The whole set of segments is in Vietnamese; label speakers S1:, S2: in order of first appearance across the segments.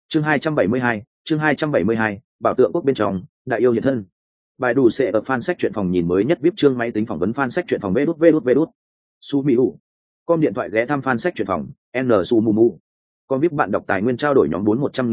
S1: chương 272, bảo tượng quốc bên trong đại yêu hiện thân. Bài đủ sẽ ở fan sách truyện phòng nhìn mới nhất VIP chương máy tính phỏng vấn fan sách truyện phòng vê đút su mỹ ủ com điện thoại ghé thăm fan sách truyện phòng n su mu mu con VIP bạn đọc tài nguyên trao đổi nhóm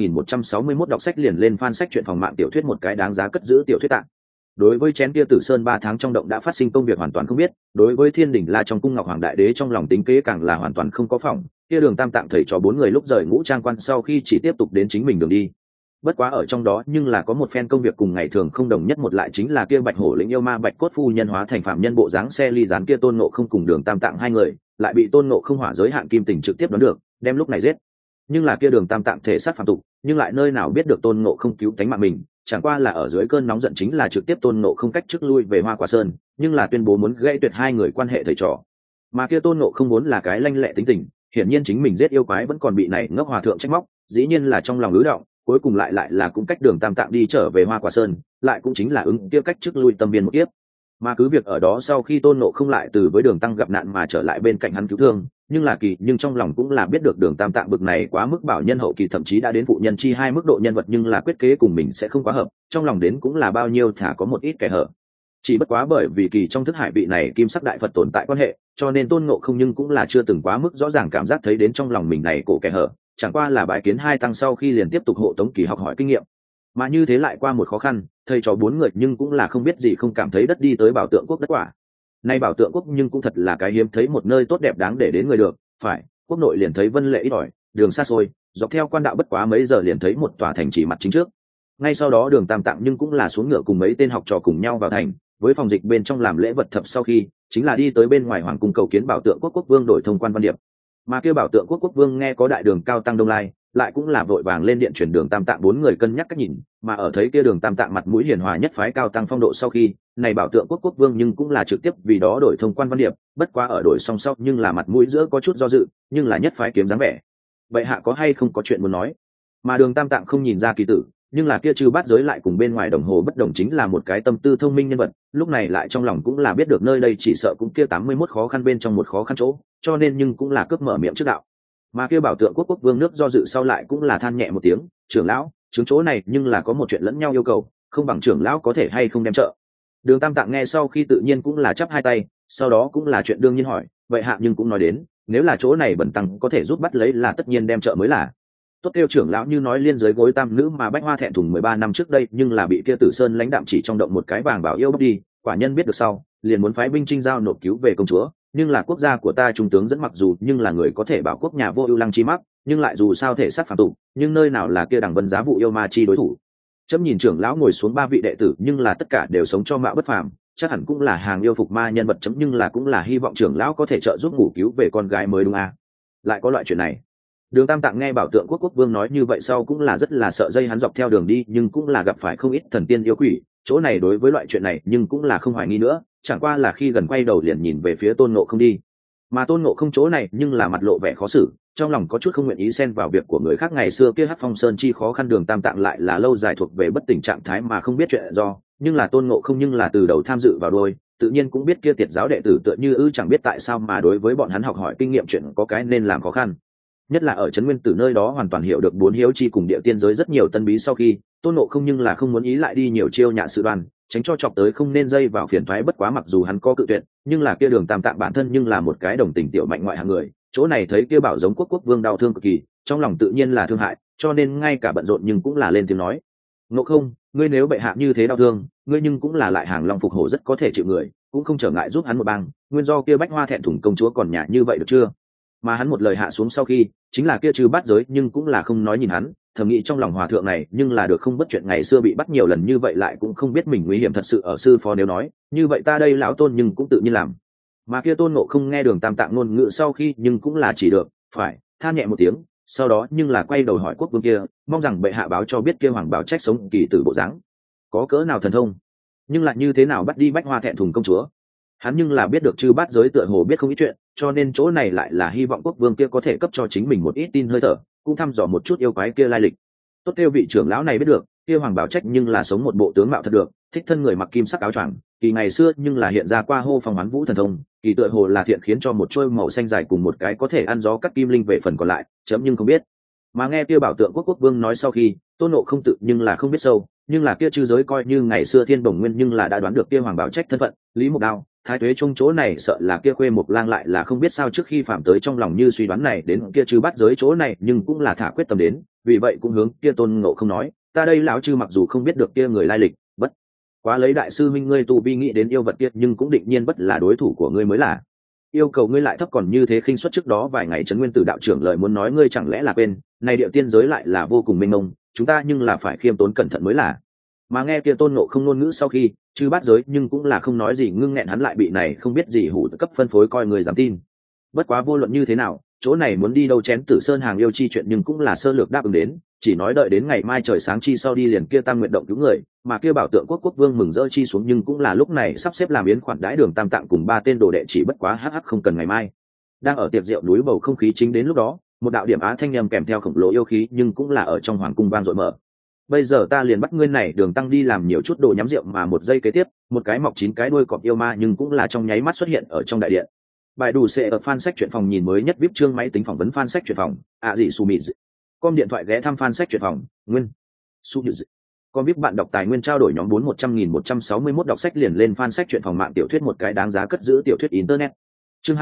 S1: 4100161 đọc sách liền lên fan sách truyện phòng mạng tiểu thuyết một cái đáng giá cất giữ tiểu thuyết tạng. Đối với chén kia Tử Sơn 3 tháng trong động đã phát sinh công việc hoàn toàn không biết, đối với Thiên Đỉnh La trong cung Ngọc Hoàng đại đế trong lòng tính kế càng là hoàn toàn không có phòng. Kia Đường Tam Tạng thầy cho 4 người lúc rời Ngũ Trang quan sau khi chỉ tiếp tục đến chính mình đường đi. Bất quá ở trong đó nhưng là có một phen công việc cùng ngày thường không đồng nhất, một lại chính là kia Bạch Hổ lĩnh yêu ma Bạch Cốt phu nhân hóa thành phạm nhân bộ dáng xe ly gián kia Tôn Ngộ Không cùng Đường Tam Tạng hai người, lại bị Tôn Ngộ Không hỏa giới hạn kim tình trực tiếp đoán được, đem lúc này giết. Nhưng là kia Đường Tam Tạng thể sát phàm tục, nhưng lại nơi nào biết được Tôn Ngộ Không cứu tánh mạng mình, chẳng qua là ở dưới cơn nóng giận chính là trực tiếp Tôn Ngộ Không cách trước lui về Hoa Quả Sơn, nhưng là tuyên bố muốn gây tuyệt hai người quan hệ thầy trò. Mà kia Tôn Ngộ Không muốn là cái lanh lẹ tính tình, hiển nhiên chính mình giết yêu quái vẫn còn bị này ngốc hòa thượng trách móc, dĩ nhiên là trong lòng ứ động, cuối cùng lại là cũng cách Đường Tam Tạng đi trở về Hoa Quả Sơn, lại cũng chính là ứng kia cách trước lui tâm viên một kiếp. Mà cứ việc ở đó sau khi Tôn Ngộ Không lại từ với Đường Tăng gặp nạn mà trở lại bên cạnh hắn cứu thương, nhưng trong lòng cũng là biết được Đường Tam Tạng bực này quá mức bảo nhân hậu kỳ, thậm chí đã đến phụ nhân chi hai mức độ nhân vật, nhưng là quyết kế cùng mình sẽ không quá hợp, trong lòng đến cũng là bao nhiêu thả có một ít kẻ hở. Chỉ bất quá bởi vì kỳ trong thức hải vị này kim sắc đại Phật tồn tại quan hệ, cho nên Tôn Ngộ Không nhưng cũng là chưa từng quá mức rõ ràng cảm giác thấy đến trong lòng mình này cổ kẻ hở, chẳng qua là bái kiến hai tăng sau khi liền tiếp tục hộ tống kỳ học hỏi kinh nghiệm. Mà như thế lại qua một khó khăn, thầy trò 4 người nhưng cũng là không biết gì không cảm thấy đất đi tới Bảo Tượng Quốc đất quả. Nay Bảo Tượng Quốc nhưng cũng thật là cái hiếm thấy một nơi tốt đẹp đáng để đến người được, phải, quốc nội liền thấy vân lệ ít ỏi, đường xa xôi, dọc theo quan đạo bất quá mấy giờ liền thấy một tòa thành chỉ mặt chính trước. Ngay sau đó Đường Tam Tạng nhưng cũng là xuống ngựa cùng mấy tên học trò cùng nhau vào thành, với phòng dịch bên trong làm lễ vật thập sau khi, chính là đi tới bên ngoài hoàng cung cầu kiến Bảo Tượng Quốc quốc vương đổi thông quan văn điệp. Mà kêu Bảo Tượng Quốc quốc vương nghe có đại đường cao tăng đông lai, lại cũng là vội vàng lên điện chuyển Đường Tam Tạng 4 người cân nhắc cách nhìn, mà ở thấy kia Đường Tam Tạng mặt mũi hiền hòa nhất phái cao tăng phong độ sau khi, này Bảo Tượng Quốc quốc vương nhưng cũng là trực tiếp vì đó đổi thông quan văn điệp, bất quá ở đổi song song nhưng là mặt mũi giữa có chút do dự, nhưng là nhất phái kiếm dáng vẻ. Vậy hạ có hay không có chuyện muốn nói? Mà Đường Tam Tạng không nhìn ra kỳ tử, nhưng là kia Chư Bát Giới lại cùng bên ngoài đồng hồ bất đồng, chính là một cái tâm tư thông minh nhân vật, lúc này lại trong lòng cũng là biết được nơi đây chỉ sợ cũng kia 81 khó khăn bên trong một khó khăn chỗ, cho nên nhưng cũng là cướp mở miệng trước đạo. Mà kia Bảo Tượng Quốc quốc vương nước do dự sau lại cũng là than nhẹ một tiếng, trưởng lão, chứng chỗ này nhưng là có một chuyện lẫn nhau yêu cầu, không bằng trưởng lão có thể hay không đem trợ. Đường Tam Tạng nghe sau khi tự nhiên cũng là chắp hai tay, sau đó cũng là chuyện đương nhiên hỏi, vậy hạ nhưng cũng nói đến, nếu là chỗ này bẩn tăng có thể giúp bắt lấy là tất nhiên đem trợ mới là. Tốt kêu trưởng lão như nói liên giới gối tam nữ mà Bách Hoa thẹn thùng 13 năm trước đây, nhưng là bị kia Tử Sơn lãnh đạm chỉ trong động một cái vàng bảo yêu bắt đi, quả nhân biết được sau, liền muốn phái binh chinh giao nộp cứu về công chúa, nhưng là quốc gia của ta trung tướng dẫn mặc dù nhưng là người có thể bảo quốc nhà vô ưu lăng chi mắc, nhưng lại dù sao thể sát phàm tục, nhưng nơi nào là kia đằng vân giá vụ yêu ma chi đối thủ. Chấm nhìn trưởng lão ngồi xuống 3 vị đệ tử, nhưng là tất cả đều sống cho mạo bất phàm, chắc hẳn cũng là hàng yêu phục ma nhân vật chấm, nhưng là cũng là hy vọng trưởng lão có thể trợ giúp ngủ cứu về con gái mới đúng à? Lại có loại chuyện này. Đường Tam Tạng nghe Bảo Tượng Quốc quốc vương nói như vậy sau cũng là rất là sợ dây hắn dọc theo đường đi, nhưng cũng là gặp phải không ít thần tiên yêu quỷ, chỗ này đối với loại chuyện này nhưng cũng là không hoài nghi nữa, chẳng qua là khi gần quay đầu liền nhìn về phía Tôn Ngộ Không đi. Mà Tôn Ngộ Không chỗ này nhưng là mặt lộ vẻ khó xử, trong lòng có chút không nguyện ý xen vào việc của người khác. Ngày xưa kia Hắc Phong Sơn chi khó khăn, Đường Tam Tạng lại là lâu dài thuộc về bất tỉnh trạng thái mà không biết chuyện do, nhưng là Tôn Ngộ Không nhưng là từ đầu tham dự vào đôi, tự nhiên cũng biết kia Tiệt giáo đệ tử tựa như chẳng biết tại sao mà đối với bọn hắn học hỏi kinh nghiệm chuyện có cái nên làm khó khăn. Nhất là ở Trấn Nguyên Tử nơi đó hoàn toàn hiểu được 4 hiếu chi cùng địa tiên giới rất nhiều tân bí sau khi, Tôn Ngộ Không nhưng là không muốn ý lại đi nhiều chiêu nhạ sự đoan, tránh cho chọc tới không nên dây vào phiền toái. Bất quá mặc dù hắn có cự tuyệt, nhưng là kia Đường Tam Tạng bản thân nhưng là một cái đồng tình tiểu mạnh ngoại hạng người, chỗ này thấy kia Bảo Giống quốc vương đau thương cực kỳ, trong lòng tự nhiên là thương hại, cho nên ngay cả bận rộn nhưng cũng là lên tiếng nói: Ngộ Không, ngươi nếu bệ hạ như thế đau thương, ngươi nhưng cũng là lại hàng long phục hổ rất có thể chịu người, cũng không trở ngại giúp hắn một bang, nguyên do kia Bách Hoa thẹn thùng công chúa còn nhả như vậy được chưa? Mà hắn một lời hạ xuống sau khi, chính là kia Chư Bát Giới nhưng cũng là không nói nhìn hắn, thầm nghĩ trong lòng hòa thượng này nhưng là được không bất chuyện ngày xưa bị bắt nhiều lần như vậy lại cũng không biết mình nguy hiểm thật sự ở sư phó, nếu nói như vậy ta đây lão Tôn nhưng cũng tự nhiên làm. Mà kia Tôn Ngộ Không nghe Đường Tam Tạng ngôn ngữ sau khi nhưng cũng là chỉ được phải than nhẹ một tiếng, sau đó nhưng là quay đầu hỏi quốc vương kia, mong rằng bệ hạ báo cho biết kia hoàng bảo trách sống kỳ tử bộ dáng có cỡ nào thần thông, nhưng lại như thế nào bắt đi Bách Hoa thẹn thùng công chúa. Hắn nhưng là biết được Chư Bát Giới tựa hồ biết không ít chuyện, cho nên chỗ này lại là hy vọng quốc vương kia có thể cấp cho chính mình một ít tin hơi thở, cũng thăm dò một chút yêu quái kia lai lịch. Tốt kêu vị trưởng lão này biết được kia hoàng bảo trách nhưng là sống một bộ tướng mạo thật được, thích thân người mặc kim sắc áo choàng, kỳ ngày xưa nhưng là hiện ra qua hô phong hoán vũ thần thông, kỳ tựa hồ là thiện khiến cho một trôi màu xanh dài cùng một cái có thể ăn gió cắt kim linh về phần còn lại chấm nhưng không biết. Mà nghe kia bảo tượng quốc vương nói sau khi, Tôn Ngộ không tự nhưng là không biết sâu, nhưng là kia chư giới coi như ngày xưa thiên bổng nguyên nhưng là đã đoán được kia hoàng bảo trách thân phận, Lý Mộc Đao thái tuế trong chỗ này sợ là kia khuê Mộc Lang lại là không biết sao trước khi phạm tới trong lòng như suy đoán này đến kia chư bắt giới chỗ này nhưng cũng là thả quyết tâm đến, vì vậy cũng hướng kia Tôn Ngộ không nói, ta đây lão chư mặc dù không biết được kia người lai lịch, bất quá lấy đại sư minh ngươi tu vi nghĩ đến yêu vật kia nhưng cũng định nhiên bất là đối thủ của ngươi mới là. Yêu cầu ngươi lại thấp còn như thế khinh suất trước đó vài ngày trấn nguyên tử đạo trưởng lời muốn nói ngươi chẳng lẽ là quên, này địa tiên giới lại là vô cùng mênh mông, chúng ta nhưng là phải khiêm tốn cẩn thận mới là. Mà nghe kia Tôn Ngộ không ngôn ngữ sau khi chư bát giới nhưng cũng là không nói gì, ngưng nghẹn hắn lại bị này không biết gì hủ cấp phân phối coi người dám tin. Bất quá vô luận như thế nào chỗ này muốn đi đâu chén Tử Sơn hàng yêu chi chuyện nhưng cũng là sơ lược đáp ứng đến, chỉ nói đợi đến ngày mai trời sáng chi sau đi liền kia tam nguyện động cứu người, mà kia bảo tượng quốc vương mừng rỡ chi xuống nhưng cũng là lúc này sắp xếp làm yến khoản đãi Đường Tam Tạng cùng 3 tên đồ đệ chỉ bất quá hắc không cần ngày mai. Đang ở tiệc rượu núi bầu không khí chính đến lúc đó, một đạo điểm á thanh nhầm kèm theo khổng lồ yêu khí nhưng cũng là ở trong hoàng cung vang dội mở. Bây giờ ta liền bắt ngươi này Đường Tăng đi làm nhiều chút đồ nhắm rượu, mà một giây kế tiếp một cái mọc 9 cái đuôi cọp yêu ma nhưng cũng là trong nháy mắt xuất hiện ở trong đại điện. Bài đủ sẽ ở fan sách truyện phòng nhìn mới nhất VIP chương máy tính phỏng vấn fan sách truyện phòng, gì Sumi. Com điện thoại ghé thăm fan sách truyện phòng, Nguyên. Sumi. Com VIP bạn đọc tài nguyên trao đổi nhóm 4100.161 đọc sách liền lên fan sách truyện phòng mạng tiểu thuyết một cái đáng giá cất giữ tiểu thuyết internet. Chương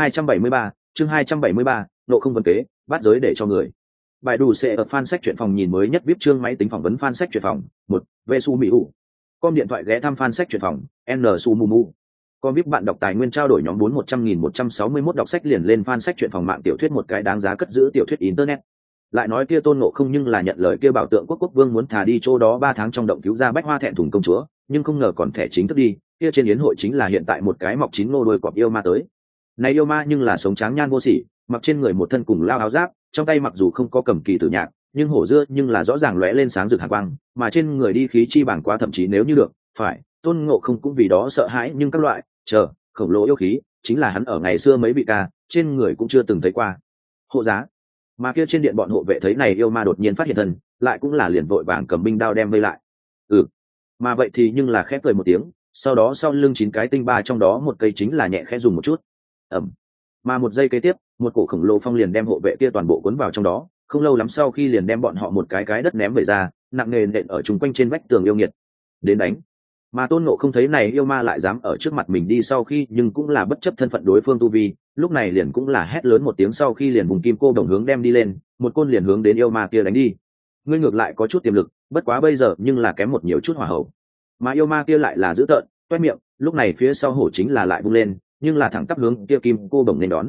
S1: 273, nộ không vấn kế, bắt giới để cho người. Bài đủ sẽ ở fan sách truyện phòng nhìn mới nhất VIP chương máy tính phỏng vấn fan sách truyện phòng, 1. Về Sumi. Com điện thoại ghé thăm fan sách truyện phòng, N Sumumu. Com VIP bạn đọc tài nguyên trao đổi nhóm 4100.161 đọc sách liền lên fan sách truyện phòng mạng tiểu thuyết một cái đáng giá cất giữ tiểu thuyết internet. Lại nói kia Tôn Ngộ không nhưng là nhận lời kia bảo tượng quốc vương muốn thả đi chỗ đó 3 tháng trong động cứu ra Bách Hoa Thẹn Thùng công chúa, nhưng không ngờ còn thẻ chính thức đi, kia trên yến hội chính là hiện tại một cái mọc 9 ngô đuôi cọp yêu ma tới. Này yêu ma nhưng là sống tráng nhan vô sỉ, mặc trên người một thân cùng lao áo giáp, trong tay mặc dù không có cầm kỳ tử nhạc, nhưng hổ dưa nhưng là rõ ràng lóe lên sáng rực hàn quang, mà trên người đi khí chi bảng quá, thậm chí nếu như được, phải, Tôn Ngộ không cũng vì đó sợ hãi, nhưng các loại khổng lồ yêu khí chính là hắn ở ngày xưa mấy vị ca trên người cũng chưa từng thấy qua. Hộ giá mà kia trên điện bọn hộ vệ thấy này yêu ma đột nhiên phát hiện thân, lại cũng là liền vội vàng cầm binh đao đem vây lại. Mà vậy thì nhưng là khép cười một tiếng, sau đó sau lưng 9 cái tinh ba trong đó một cây chính là nhẹ khẽ dùng một chút. Mà một giây kế tiếp một cổ khổng lồ phong liền đem hộ vệ kia toàn bộ cuốn vào trong đó, không lâu lắm sau khi liền đem bọn họ một cái đất ném về ra, nặng nề nện ở chung quanh trên vách tường yêu nghiệt. Đến đánh. Mà Tôn Ngộ không thấy này yêu ma lại dám ở trước mặt mình đi sau khi nhưng cũng là bất chấp thân phận đối phương tu vi, lúc này liền cũng là hét lớn một tiếng sau khi liền vùng kim cô đồng hướng đem đi lên, một côn liền hướng đến yêu ma kia đánh đi. Ngươi ngược lại có chút tiềm lực, bất quá bây giờ nhưng là kém một nhiều chút hỏa hậu. Mà yêu ma kia lại là dữ tợn, toét miệng, lúc này phía sau hổ chính là lại vung lên, nhưng là thẳng tắp hướng kia kim cô đồng nên đón.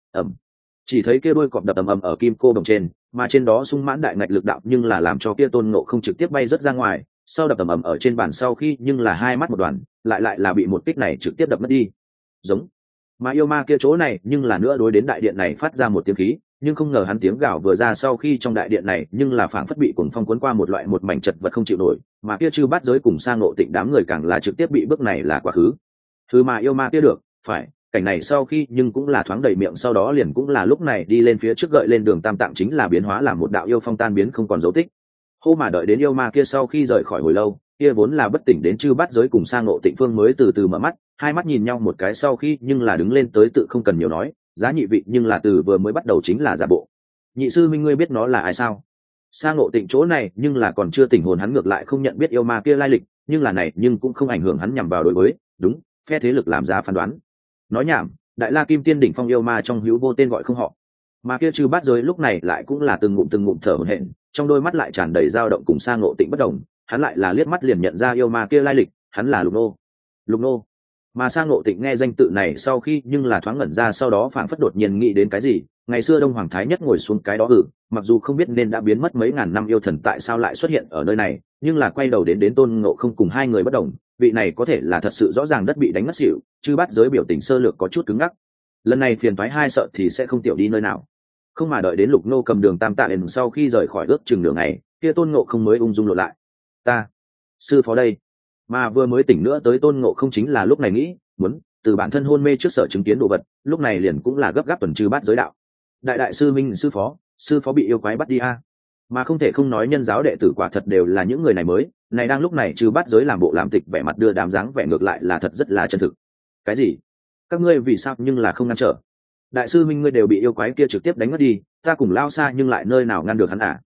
S1: Chỉ thấy kia đuôi cọp đập ầm ầm ở kim cô đồng trên, mà trên đó sung mãn đại ngạch lực đạo nhưng là làm cho kia Tôn Ngộ không trực tiếp bay rất ra ngoài, sau đập ầm ầm ở trên bàn sau khi nhưng là hai mắt một đoàn, lại là bị một kích này trực tiếp đập mất đi. Giống. Mà yêu ma kia chỗ này nhưng là nữa đối đến đại điện này phát ra một tiếng khí, nhưng không ngờ hắn tiếng gào vừa ra sau khi trong đại điện này nhưng là phảng phất bị cuồng phong cuốn qua một mảnh chật vật không chịu nổi, mà kia chư bát giới cùng Sang Ngộ Tịnh đám người càng là trực tiếp bị bước này là quá khứ. Mà yêu ma kia được, phải, cảnh này sau khi nhưng cũng là thoáng đầy miệng, sau đó liền cũng là lúc này đi lên phía trước gợi lên Đường Tam Tạng chính là biến hóa làm một đạo yêu phong tan biến không còn dấu tích. Mà đợi đến yêu ma kia sau khi rời khỏi hồi lâu, kia vốn là bất tỉnh đến chư bát giới cùng Sang Ngộ Tịnh phương mới từ từ mở mắt, hai mắt nhìn nhau một cái sau khi nhưng là đứng lên tới tự không cần nhiều nói, giá nhị vị nhưng là từ vừa mới bắt đầu chính là giả bộ. Nhị sư minh ngươi biết nó là ai sao? Sang Ngộ Tịnh chỗ này nhưng là còn chưa tỉnh hồn, hắn ngược lại không nhận biết yêu ma kia lai lịch, nhưng là này nhưng cũng không ảnh hưởng hắn nhằm vào đối với đúng phe thế lực làm ra phán đoán. Nói nhảm, Đại La Kim Tiên đỉnh phong yêu ma trong hữu vô tên gọi không họ. Mà kia chư bát giới lúc này lại cũng là từng ngụm thở hổn hển, trong đôi mắt lại tràn đầy dao động cùng Sang Ngộ Tịnh bất đồng, hắn lại là liếc mắt liền nhận ra yêu ma kia lai lịch, hắn là Lục Nô. Mà Sang Ngộ Tịnh nghe danh tự này sau khi nhưng là thoáng ngẩn ra, sau đó phảng phất đột nhiên nghĩ đến cái gì, ngày xưa Đông Hoàng Thái Nhất ngồi xuống cái đó mặc dù không biết nên đã biến mất mấy ngàn năm yêu thần tại sao lại xuất hiện ở nơi này, nhưng là quay đầu đến Tôn Ngộ không cùng hai người bất đồng, vị này có thể là thật sự rõ ràng đất bị đánh ngất xỉu, chư bát giới biểu tình sơ lược có chút cứng ngắc. Lần này phiền toái hai sợ thì sẽ không tiểu đi nơi nào. Không mà đợi đến Lục Nô cầm Đường Tam Tạng sau khi rời khỏi ước chừng nửa ngày, kia Tôn Ngộ không mới ung dung lộ lại. Ta, sư phó đây. Mà vừa mới tỉnh nữa tới Tôn Ngộ không chính là lúc này nghĩ, muốn từ bản thân hôn mê trước sợ chứng kiến đồ vật, lúc này liền cũng là gấp gáp tuần trừ bát giới đạo. Đại sư minh sư phó bị yêu quái bắt đi a. Mà không thể không nói nhân giáo đệ tử quả thật đều là những người này mới, này đang lúc này trừ bát giới làm bộ làm tịch vẻ mặt đưa đám dáng vẻ ngược lại là thật rất là chân thực. Cái gì? Các ngươi vì sao nhưng là không ngăn trở? Đại sư minh ngươi đều bị yêu quái kia trực tiếp đánh mất đi, ta cùng lao xa nhưng lại nơi nào ngăn được hắn à?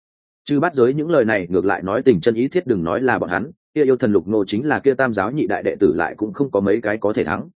S1: Chư bát giới những lời này ngược lại nói tình chân ý thiết, đừng nói là bọn hắn, kia yêu thần lục nô chính là kia tam giáo nhị đại đệ tử lại cũng không có mấy cái có thể thắng.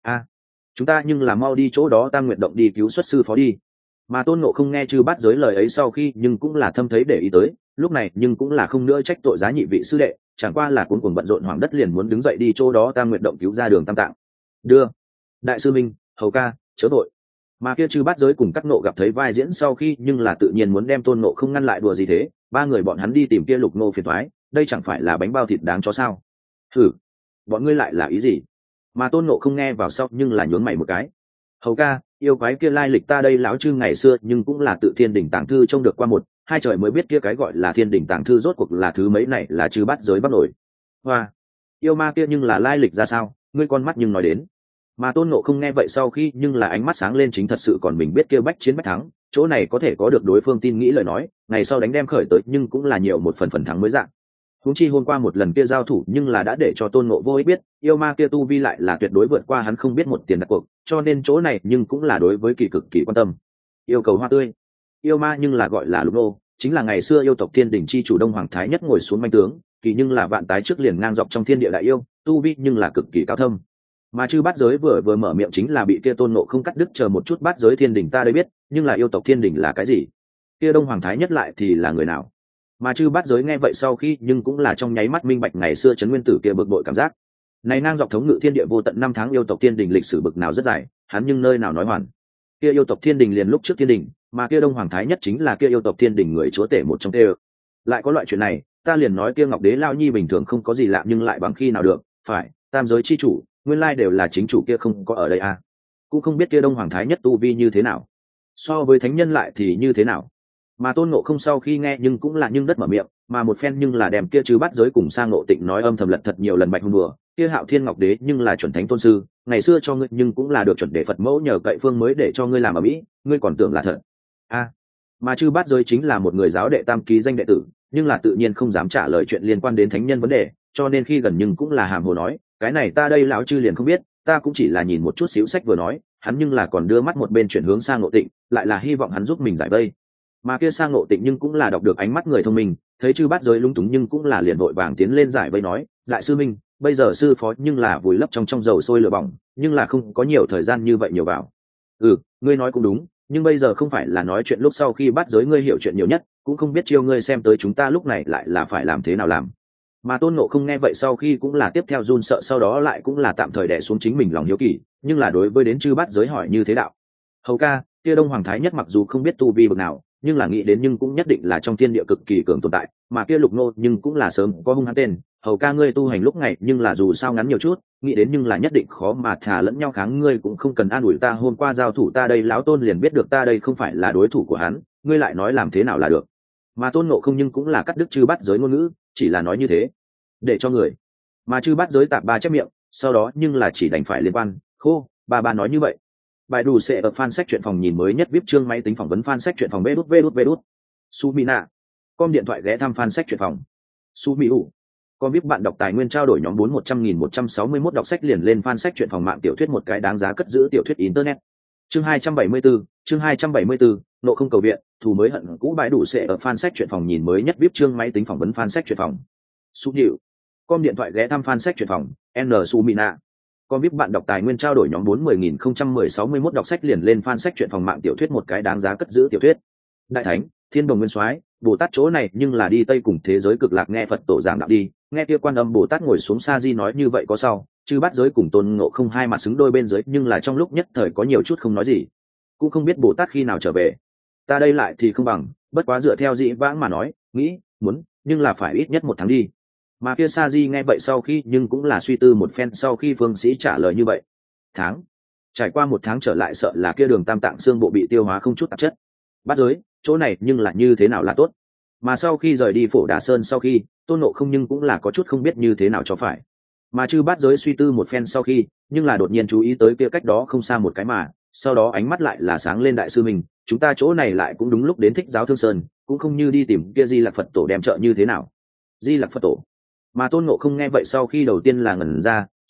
S1: Chúng ta nhưng là mau đi chỗ đó Tam Nguyệt động đi cứu xuất sư phó đi. Mà Tôn Ngộ không nghe chư bát giới lời ấy sau khi nhưng cũng là thâm thấy để ý tới, lúc này nhưng cũng là không nữa trách tội giá nhị vị sư đệ, chẳng qua là cuống cuồng bận rộn hoàng đất liền muốn đứng dậy đi chỗ đó Tam Nguyệt động cứu ra Đường Tam Tạng. Đưa đại sư minh, hầu ca chớ vội. Mà kia chư bát giới cùng Cát Ngộ gặp thấy vai diễn sau khi nhưng là tự nhiên muốn đem Tôn Ngộ không ngăn lại, đùa gì thế, ba người bọn hắn đi tìm kia lục nô phiền toái, đây chẳng phải là bánh bao thịt đáng cho sao? Thử, bọn ngươi lại là ý gì? Mà Tôn Ngộ không nghe vào sau nhưng là nhướng mày một cái. Hầu ca, yêu quái kia lai lịch ta đây lão chư ngày xưa nhưng cũng là tự Thiên Đình Tàng Thư trông được qua một hai trời mới biết kia cái gọi là Thiên Đình Tàng Thư rốt cuộc là thứ mấy này là chư bát giới bắt nổi. Hoa, yêu ma kia nhưng là lai lịch ra sao, ngươi con mắt nhưng nói đến. Mà Tôn Ngộ không nghe vậy sau khi nhưng là ánh mắt sáng lên, chính thật sự còn mình biết kia bách chiến bách thắng, chỗ này có thể có được đối phương tin nghĩ lời nói, ngày sau đánh đem khởi tới nhưng cũng là nhiều một phần thắng mới dạng. Huống chi hôm qua một lần kia giao thủ nhưng là đã để cho Tôn Ngộ vô ích biết, yêu ma kia tu vi lại là tuyệt đối vượt qua hắn không biết một tiền đặt cuộc, cho nên chỗ này nhưng cũng là đối với kỳ cực kỳ quan tâm. Yêu cầu hoa tươi, yêu ma nhưng là gọi là lục nô, chính là ngày xưa yêu tộc Thiên Đình chi chủ Đông Hoàng Thái Nhất ngồi xuống manh tướng, kỳ nhưng là vạn tái trước liền ngang dọc trong thiên địa đại yêu, tu vi nhưng là cực kỳ cao thâm. Mà chư bát giới vừa mở miệng chính là bị kia Tôn Ngộ không cắt đứt, chờ một chút, bát giới Thiên Đình ta đây biết, nhưng là yêu tộc Thiên Đình là cái gì? Kia Đông Hoàng Thái Nhất lại thì là người nào? Mà chư bát giới nghe vậy sau khi nhưng cũng là trong nháy mắt minh bạch ngày xưa trấn nguyên tử kia bực bội cảm giác. Này ngang dọc thống ngự thiên địa vô tận năm tháng yêu tộc Thiên Đình lịch sử bực nào rất dài, hắn nhưng nơi nào nói hoàn. Kia yêu tộc Thiên Đình liền lúc trước Thiên Đình, mà kia Đông Hoàng Thái Nhất chính là kia yêu tộc Thiên Đình người chúa tể một trong tê. Lại có loại chuyện này, ta liền nói kia Ngọc Đế Lao Nhi bình thường không có gì lạ, nhưng lại bằng khi nào được, phải, tam giới chi chủ, nguyên lai đều là chính chủ kia không có ở đây à. Cũng không biết kia Đông Hoàng Thái Nhất tu vi như thế nào, so với thánh nhân lại thì như thế nào. Mà Tôn Ngộ không sau khi nghe nhưng cũng là nhưng đất mở miệng, mà một phen nhưng là đem kia chư bát giới cùng sang Ngộ Tịnh nói âm thầm lật thật nhiều lần bạch hung đùa, kia Hạo Thiên Ngọc Đế nhưng là chuẩn thánh tôn sư, ngày xưa cho ngươi nhưng cũng là được chuẩn để Phật mẫu nhờ cậy phương mới để cho ngươi làm ở mỹ, ngươi còn tưởng là thật. Mà chư bát giới chính là một người giáo đệ tam ký danh đệ tử, nhưng là tự nhiên không dám trả lời chuyện liên quan đến thánh nhân vấn đề, cho nên khi gần nhưng cũng là hàm hồ nói, cái này ta đây lão chư liền không biết, ta cũng chỉ là nhìn một chút xíu sách vừa nói, hắn nhưng là còn đưa mắt một bên chuyển hướng sang Ngộ Tịnh, lại là hy vọng hắn giúp mình giải vây. Mà kia sang Ngộ Tịnh nhưng cũng là đọc được ánh mắt người thông minh, thấy chư bát giới lung túng nhưng cũng là liền vội vàng tiến lên giải vây nói, đại sư minh, bây giờ sư phó nhưng là vùi lấp trong dầu sôi lửa bỏng, nhưng là không có nhiều thời gian như vậy nhiều vào. Ngươi nói cũng đúng, nhưng bây giờ không phải là nói chuyện lúc sau khi bát giới ngươi hiểu chuyện nhiều nhất, cũng không biết chiêu ngươi xem tới chúng ta lúc này lại là phải làm thế nào làm. Mà Tôn Ngộ không nghe vậy sau khi cũng là tiếp theo run sợ, sau đó lại cũng là tạm thời đè xuống chính mình lòng hiếu kỳ, nhưng là đối với đến chư bát giới hỏi như thế đạo. Hầu ca, kia Đông Hoàng Thái Nhất mặc dù không biết tu vi bậc nào, nhưng là nghĩ đến nhưng cũng nhất định là trong thiên địa cực kỳ cường tồn tại, mà kia Lục Nô nhưng cũng là sớm có hung hắn tên. Hầu ca ngươi tu hành lúc ngày nhưng là dù sao ngắn nhiều chút, nghĩ đến nhưng là nhất định khó mà thả lẫn nhau kháng, ngươi cũng không cần an ủi ta, hôm qua giao thủ ta đây lão Tôn liền biết được ta đây không phải là đối thủ của hắn, ngươi lại nói làm thế nào là được. Mà Tôn Ngộ không nhưng cũng là cắt đứt chư bát giới ngôn ngữ, chỉ là nói như thế để cho người. Mà chư bát giới tạp ba chép miệng, sau đó nhưng là chỉ đành phải liên quan khô ba nói như vậy. Bài đủ sẽ ở fan sách truyện phòng nhìn mới nhất VIP chương máy tính phỏng vấn fan sách truyện phòng vê đút. Sumina. Com điện thoại ghé thăm fan sách truyện phòng. Sumiu. Com VIP bạn đọc tài nguyên trao đổi nhóm 4100.161 đọc sách liền lên fan sách truyện phòng mạng tiểu thuyết một cái đáng giá cất giữ tiểu thuyết internet. Chương 274, nộ không cầu viện, thù mới hận cũ. Bài đủ sẽ ở fan sách truyện phòng nhìn mới nhất VIP chương máy tính phỏng vấn fan sách truyện phòng. Sumiu. Com điện thoại ghé thăm fan sách truyện phòng, N Sumina. Com VIP bạn đọc tài nguyên trao đổi nhóm 40.061 đọc sách liền lên fan sách truyện phòng mạng tiểu thuyết một cái đáng giá cất giữ tiểu thuyết. Đại thánh, Thiên Đồng Nguyên Soái, Bồ Tát chỗ này nhưng là đi Tây cùng thế giới cực lạc nghe Phật tổ giảng đạo đi, nghe kia Quan Âm Bồ Tát ngồi xuống sa di nói như vậy có sau, chư bát giới cùng Tôn Ngộ không hai mặt xứng đôi bên dưới, nhưng là trong lúc nhất thời có nhiều chút không nói gì, cũng không biết Bồ Tát khi nào trở về. Ta đây lại thì không bằng, bất quá dựa theo dĩ vãng mà nói, nghĩ, muốn, nhưng là phải ít nhất 1 tháng đi. Mà kia sa di nghe vậy sau khi nhưng cũng là suy tư một phen sau khi phương sĩ trả lời như vậy. Tháng, trải qua 1 tháng trở lại sợ là kia Đường Tam Tạng xương bộ bị tiêu hóa không chút tạp chất. Bát giới, chỗ này nhưng là như thế nào là tốt. Mà sau khi rời đi Phổ Đà Sơn sau khi, Tôn Ngộ không nhưng cũng là có chút không biết như thế nào cho phải. Mà chư bát giới suy tư một phen sau khi, nhưng là đột nhiên chú ý tới kia cách đó không xa một cái mà, sau đó ánh mắt lại là sáng lên, đại sư mình, chúng ta chỗ này lại cũng đúng lúc đến Thích Giáo Thương Sơn, cũng không như đi tìm kia Di Lặc Phật tổ đem trợ như thế nào. Di Lặc Phật tổ. Mà Tôn Ngộ không nghe vậy sau khi đầu tiên là ngẩn ra,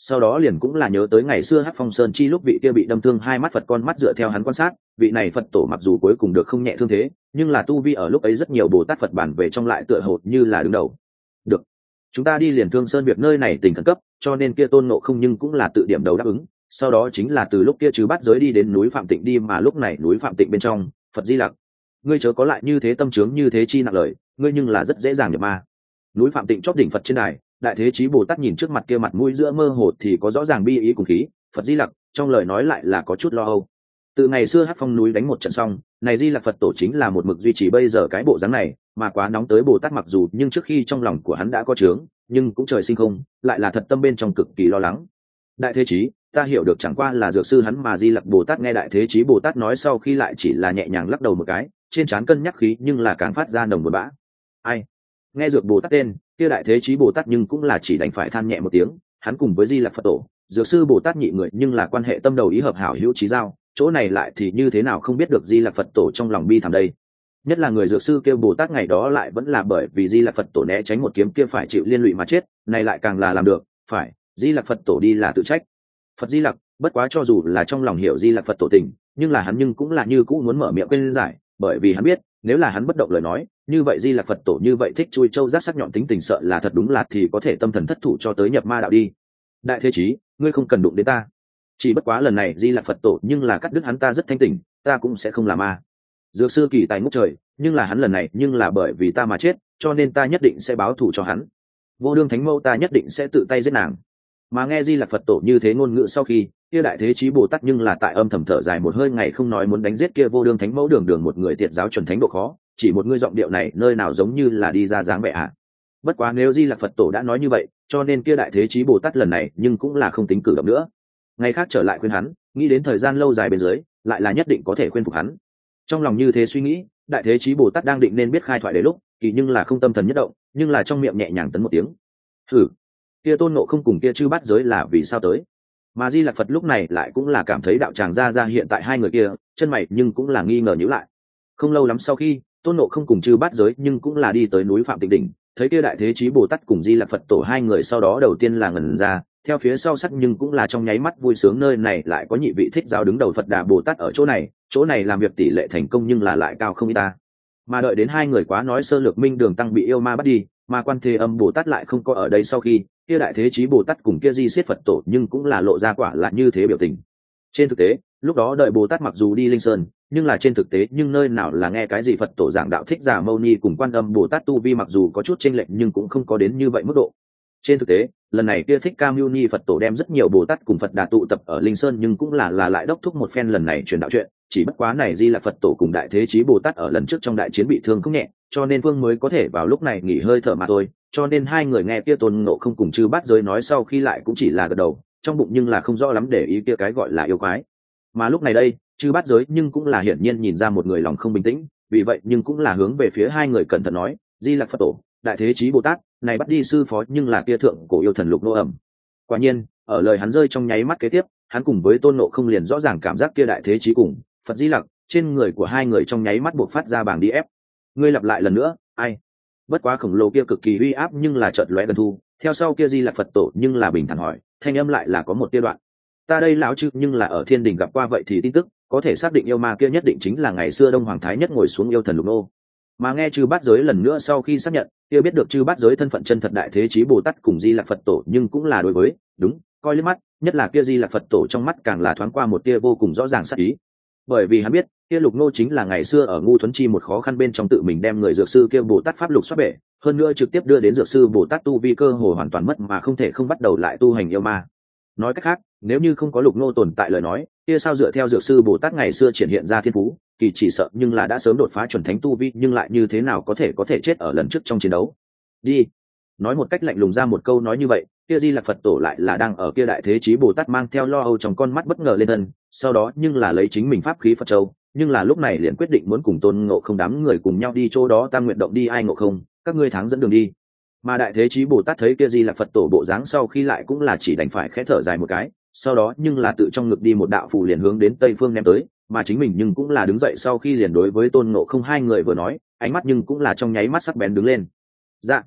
S1: sau đó liền cũng là nhớ tới ngày xưa Hắc Phong Sơn chi lúc vị kia bị đâm thương hai mắt Phật con mắt, dựa theo hắn quan sát, vị này Phật tổ mặc dù cuối cùng được không nhẹ thương thế, nhưng là tu vi ở lúc ấy rất nhiều Bồ Tát Phật bản về trong lại tựa hồ như là đứng đầu. Được, chúng ta đi liền Thương Sơn, việc nơi này tình khẩn cấp, cho nên kia Tôn Ngộ Không nhưng cũng là tự điểm đầu đáp ứng. Sau đó chính là từ lúc kia Trừ Bát Giới đi đến núi Phạm Tịnh đi, mà lúc này núi Phạm Tịnh bên trong, Phật Di Lặc, ngươi chớ có lại như thế tâm trướng như thế chi nặng lời, ngươi nhưng là rất dễ dàng nhập ma. Núi Phạm Tịnh chóp đỉnh Phật trên đài, Đại Thế Chí Bồ Tát nhìn trước mặt kia mặt mũi giữa mơ hồ thì có rõ ràng bi ý cùng khí, Phật Di Lặc trong lời nói lại là có chút lo âu. Từ ngày xưa Hắc Phong núi đánh một trận xong, này Di Lặc Phật tổ chính là một mực duy trì bây giờ cái bộ dáng này, mà quá nóng tới Bồ Tát mặc dù nhưng trước khi trong lòng của hắn đã có chướng, nhưng cũng trời sinh không, lại là thật tâm bên trong cực kỳ lo lắng. Đại Thế Chí, ta hiểu được chẳng qua là dược sư hắn mà Di Lặc Bồ Tát nghe Đại Thế Chí Bồ Tát nói sau khi lại chỉ là nhẹ nhàng lắc đầu một cái, trên trán cân nhắc khí nhưng là càng phát ra nồng buồn bã. Ai? Nghe dược Bồ Tát tên, kia Đại Thế Chí Bồ Tát nhưng cũng là chỉ đành phải than nhẹ một tiếng, hắn cùng với Di Lặc Phật tổ, dược sư Bồ Tát nhị người nhưng là quan hệ tâm đầu ý hợp, hảo hữu chí giao, chỗ này lại thì như thế nào không biết được Di Lặc Phật tổ trong lòng bi thảm đây. Nhất là người dược sư kêu Bồ Tát ngày đó lại vẫn là bởi vì Di Lặc Phật tổ né tránh một kiếm kia phải chịu liên lụy mà chết, này lại càng là làm được, phải, Di Lặc Phật tổ đi là tự trách. Phật Di Lặc, bất quá cho dù là trong lòng hiểu Di Lặc Phật tổ tình, nhưng là hắn nhưng cũng là như cũ muốn mở miệng quên giải, bởi vì hắn biết, nếu là hắn bất động lời nói, như vậy Di Lặc Phật tổ như vậy thích chui châu giác sắc nhọn tính tình, sợ là thật đúng là thì có thể tâm thần thất thủ cho tới nhập ma đạo đi. Đại Thế Chí, ngươi không cần đụng đến ta. Chỉ bất quá lần này Di Lặc Phật tổ nhưng là cắt đứt hắn ta rất thanh tỉnh, ta cũng sẽ không làm ma. Dược sư kỳ tài ngút trời, nhưng là hắn lần này nhưng là bởi vì ta mà chết, cho nên ta nhất định sẽ báo thù cho hắn. Vô Đương Thánh Mẫu ta nhất định sẽ tự tay giết nàng. Mà nghe Di Lặc Phật tổ như thế ngôn ngữ sau khi, kia Đại Thế Chí Bồ Tát nhưng là tại âm thầm thở dài một hơi, ngày không nói muốn đánh giết kia Vô Đương Thánh Mẫu, đường đường một người tiệt giáo chuẩn thánh độ khó, chỉ một ngươi giọng điệu này nơi nào giống như là đi ra dáng vẻ ạ. Bất quá nếu Di Lặc Phật tổ đã nói như vậy, cho nên kia Đại Thế Chí Bồ Tát lần này nhưng cũng là không tính cử động nữa. Ngày khác trở lại khuyên hắn, nghĩ đến thời gian lâu dài bên dưới, lại là nhất định có thể khuyên phục hắn. Trong lòng như thế suy nghĩ, Đại Thế Chí Bồ Tát đang định nên biết khai thoại đến lúc, kỳ nhưng là không tâm thần nhất động, nhưng là trong miệng nhẹ nhàng tấn một tiếng. Hừ, kia Tôn Ngộ Không cùng kia Chư Bát Giới là vì sao tới? Mà Di Lặc Phật lúc này lại cũng là cảm thấy đạo tràng ra hiện tại hai người kia, chân mày nhưng cũng là nghi ngờ nhíu lại. Không lâu lắm sau khi, Tôn Ngộ Không cùng Chư Bát Giới nhưng cũng là đi tới núi Phạm Tịnh đỉnh, thấy kia Đại Thế Chí Bồ Tát cùng Di Lặc Phật tổ hai người, sau đó đầu tiên là ngẩn ra, theo phía sau sắc nhưng cũng là trong nháy mắt vui sướng, nơi này lại có nhị vị thích giáo đứng đầu Phật Đà Bồ Tát ở chỗ này làm việc tỷ lệ thành công nhưng là lại cao không ít ta. Mà đợi đến hai người quá nói sơ lược Minh Đường Tăng bị yêu ma bắt đi, mà Quan Thế Âm Bồ Tát lại không có ở đây, sau khi kia Đại Thế Chí Bồ Tát cùng kia Di Xiết Phật tổ nhưng cũng là lộ ra quả là như thế biểu tình. Trên thực tế, lúc đó đợi Bồ Tát mặc dù đi Linh Sơn, nhưng là trên thực tế nhưng nơi nào là nghe cái gì Phật tổ giảng đạo, Thích Giả Mâu Ni cùng Quan Âm Bồ Tát tu vi mặc dù có chút chênh lệch nhưng cũng không có đến như vậy mức độ. Trên thực tế, lần này kia Thích Ca Mâu Ni Phật tổ đem rất nhiều Bồ Tát cùng Phật Đà tụ tập ở Linh Sơn, nhưng cũng là lại đốc thúc một phen lần này truyền đạo chuyện, chỉ bất quá này Di Lặc Phật tổ cùng Đại Thế Chí Bồ Tát ở lần trước trong đại chiến bị thương không nhẹ, cho nên Vương mới có thể vào lúc này nghỉ hơi thở mà thôi, cho nên hai người nghe kia Tôn Ngộ Không cùng Chư Bát Giới nói sau khi lại cũng chỉ là gật đầu, trong bụng nhưng là không rõ lắm để ý kia cái gọi là yêu quái. Mà lúc này đây, Chư Bát Giới nhưng cũng là hiển nhiên nhìn ra một người lòng không bình tĩnh, vì vậy nhưng cũng là hướng về phía hai người cẩn thận nói, Di Lặc Phật tổ, Đại Thế Chí Bồ Tát, này bắt đi sư phó nhưng là kia thượng cổ yêu thần Lục Nô Ẩm. Quả nhiên, ở lời hắn rơi trong nháy mắt kế tiếp, hắn cùng với Tôn Ngộ Không liền rõ ràng cảm giác kia Đại Thế Chí cùng Phật Di Lặc trên người của hai người trong nháy mắt buộc phát ra bảng đi ép. Ngươi lặp lại lần nữa, ai? Bất quá khổng lồ kia cực kỳ uy áp nhưng là chợt lóe gần thu, theo sau kia Di Lặc Phật tổ nhưng là bình thản hỏi, thanh âm lại là có một tia đoạn. Ta đây lão chư nhưng là ở Thiên Đình gặp qua, vậy thì tin tức có thể xác định yêu ma kia nhất định chính là ngày xưa Đông Hoàng Thái Nhất ngồi xuống yêu thần Lục Nô. Mà nghe Chư Bát Giới lần nữa sau khi xác nhận, kia biết được Chư Bát Giới thân phận chân thật Đại Thế Chí Bồ Tát cùng Di Lặc Phật tổ nhưng cũng là đối với, đúng, coi liếc mắt, nhất là kia Di Lặc Phật tổ trong mắt càng là thoáng qua một tia vô cùng rõ ràng sắc ý. Bởi vì hắn biết, kia Lục Nô chính là ngày xưa ở Ngu Thuấn Chi một khó khăn bên trong tự mình đem người dược sư kia Bồ Tát pháp lục xoát bể, hơn nữa trực tiếp đưa đến dược sư Bồ Tát tu vi cơ hồ hoàn toàn mất mà không thể không bắt đầu lại tu hành yêu ma. Nói cách khác, nếu như không có Lục Nô tồn tại lời nói, kia sao dựa theo dược sư Bồ Tát ngày xưa triển hiện ra thiên phú, kỳ chỉ sợ nhưng là đã sớm đột phá chuẩn thánh tu vi, nhưng lại như thế nào có thể chết ở lần trước trong chiến đấu. Đi. Nói một cách lạnh lùng ra một câu nói như vậy, kia Di Lặc Phật tổ lại là đang ở kia Đại Thế Chí Bồ Tát mang theo lo âu trong con mắt bất ngờ lên thân, sau đó nhưng là lấy chính mình pháp khí Phật châu, nhưng là lúc này liền quyết định muốn cùng Tôn Ngộ Không đám người cùng nhau đi chỗ đó Tam Nguyện Động đi, ai Ngộ Không, các ngươi thắng dẫn đường đi. Mà Đại Thế Chí Bồ Tát thấy kia Di Lặc Phật tổ bộ dáng sau khi lại cũng là chỉ đành phải khẽ thở dài một cái, sau đó nhưng là tự trong ngực đi một đạo phù liền hướng đến tây phương ném tới, mà chính mình nhưng cũng là đứng dậy sau khi liền đối với Tôn Ngộ Không hai người vừa nói, ánh mắt nhưng cũng là trong nháy mắt sắc bén đứng lên. Dạ.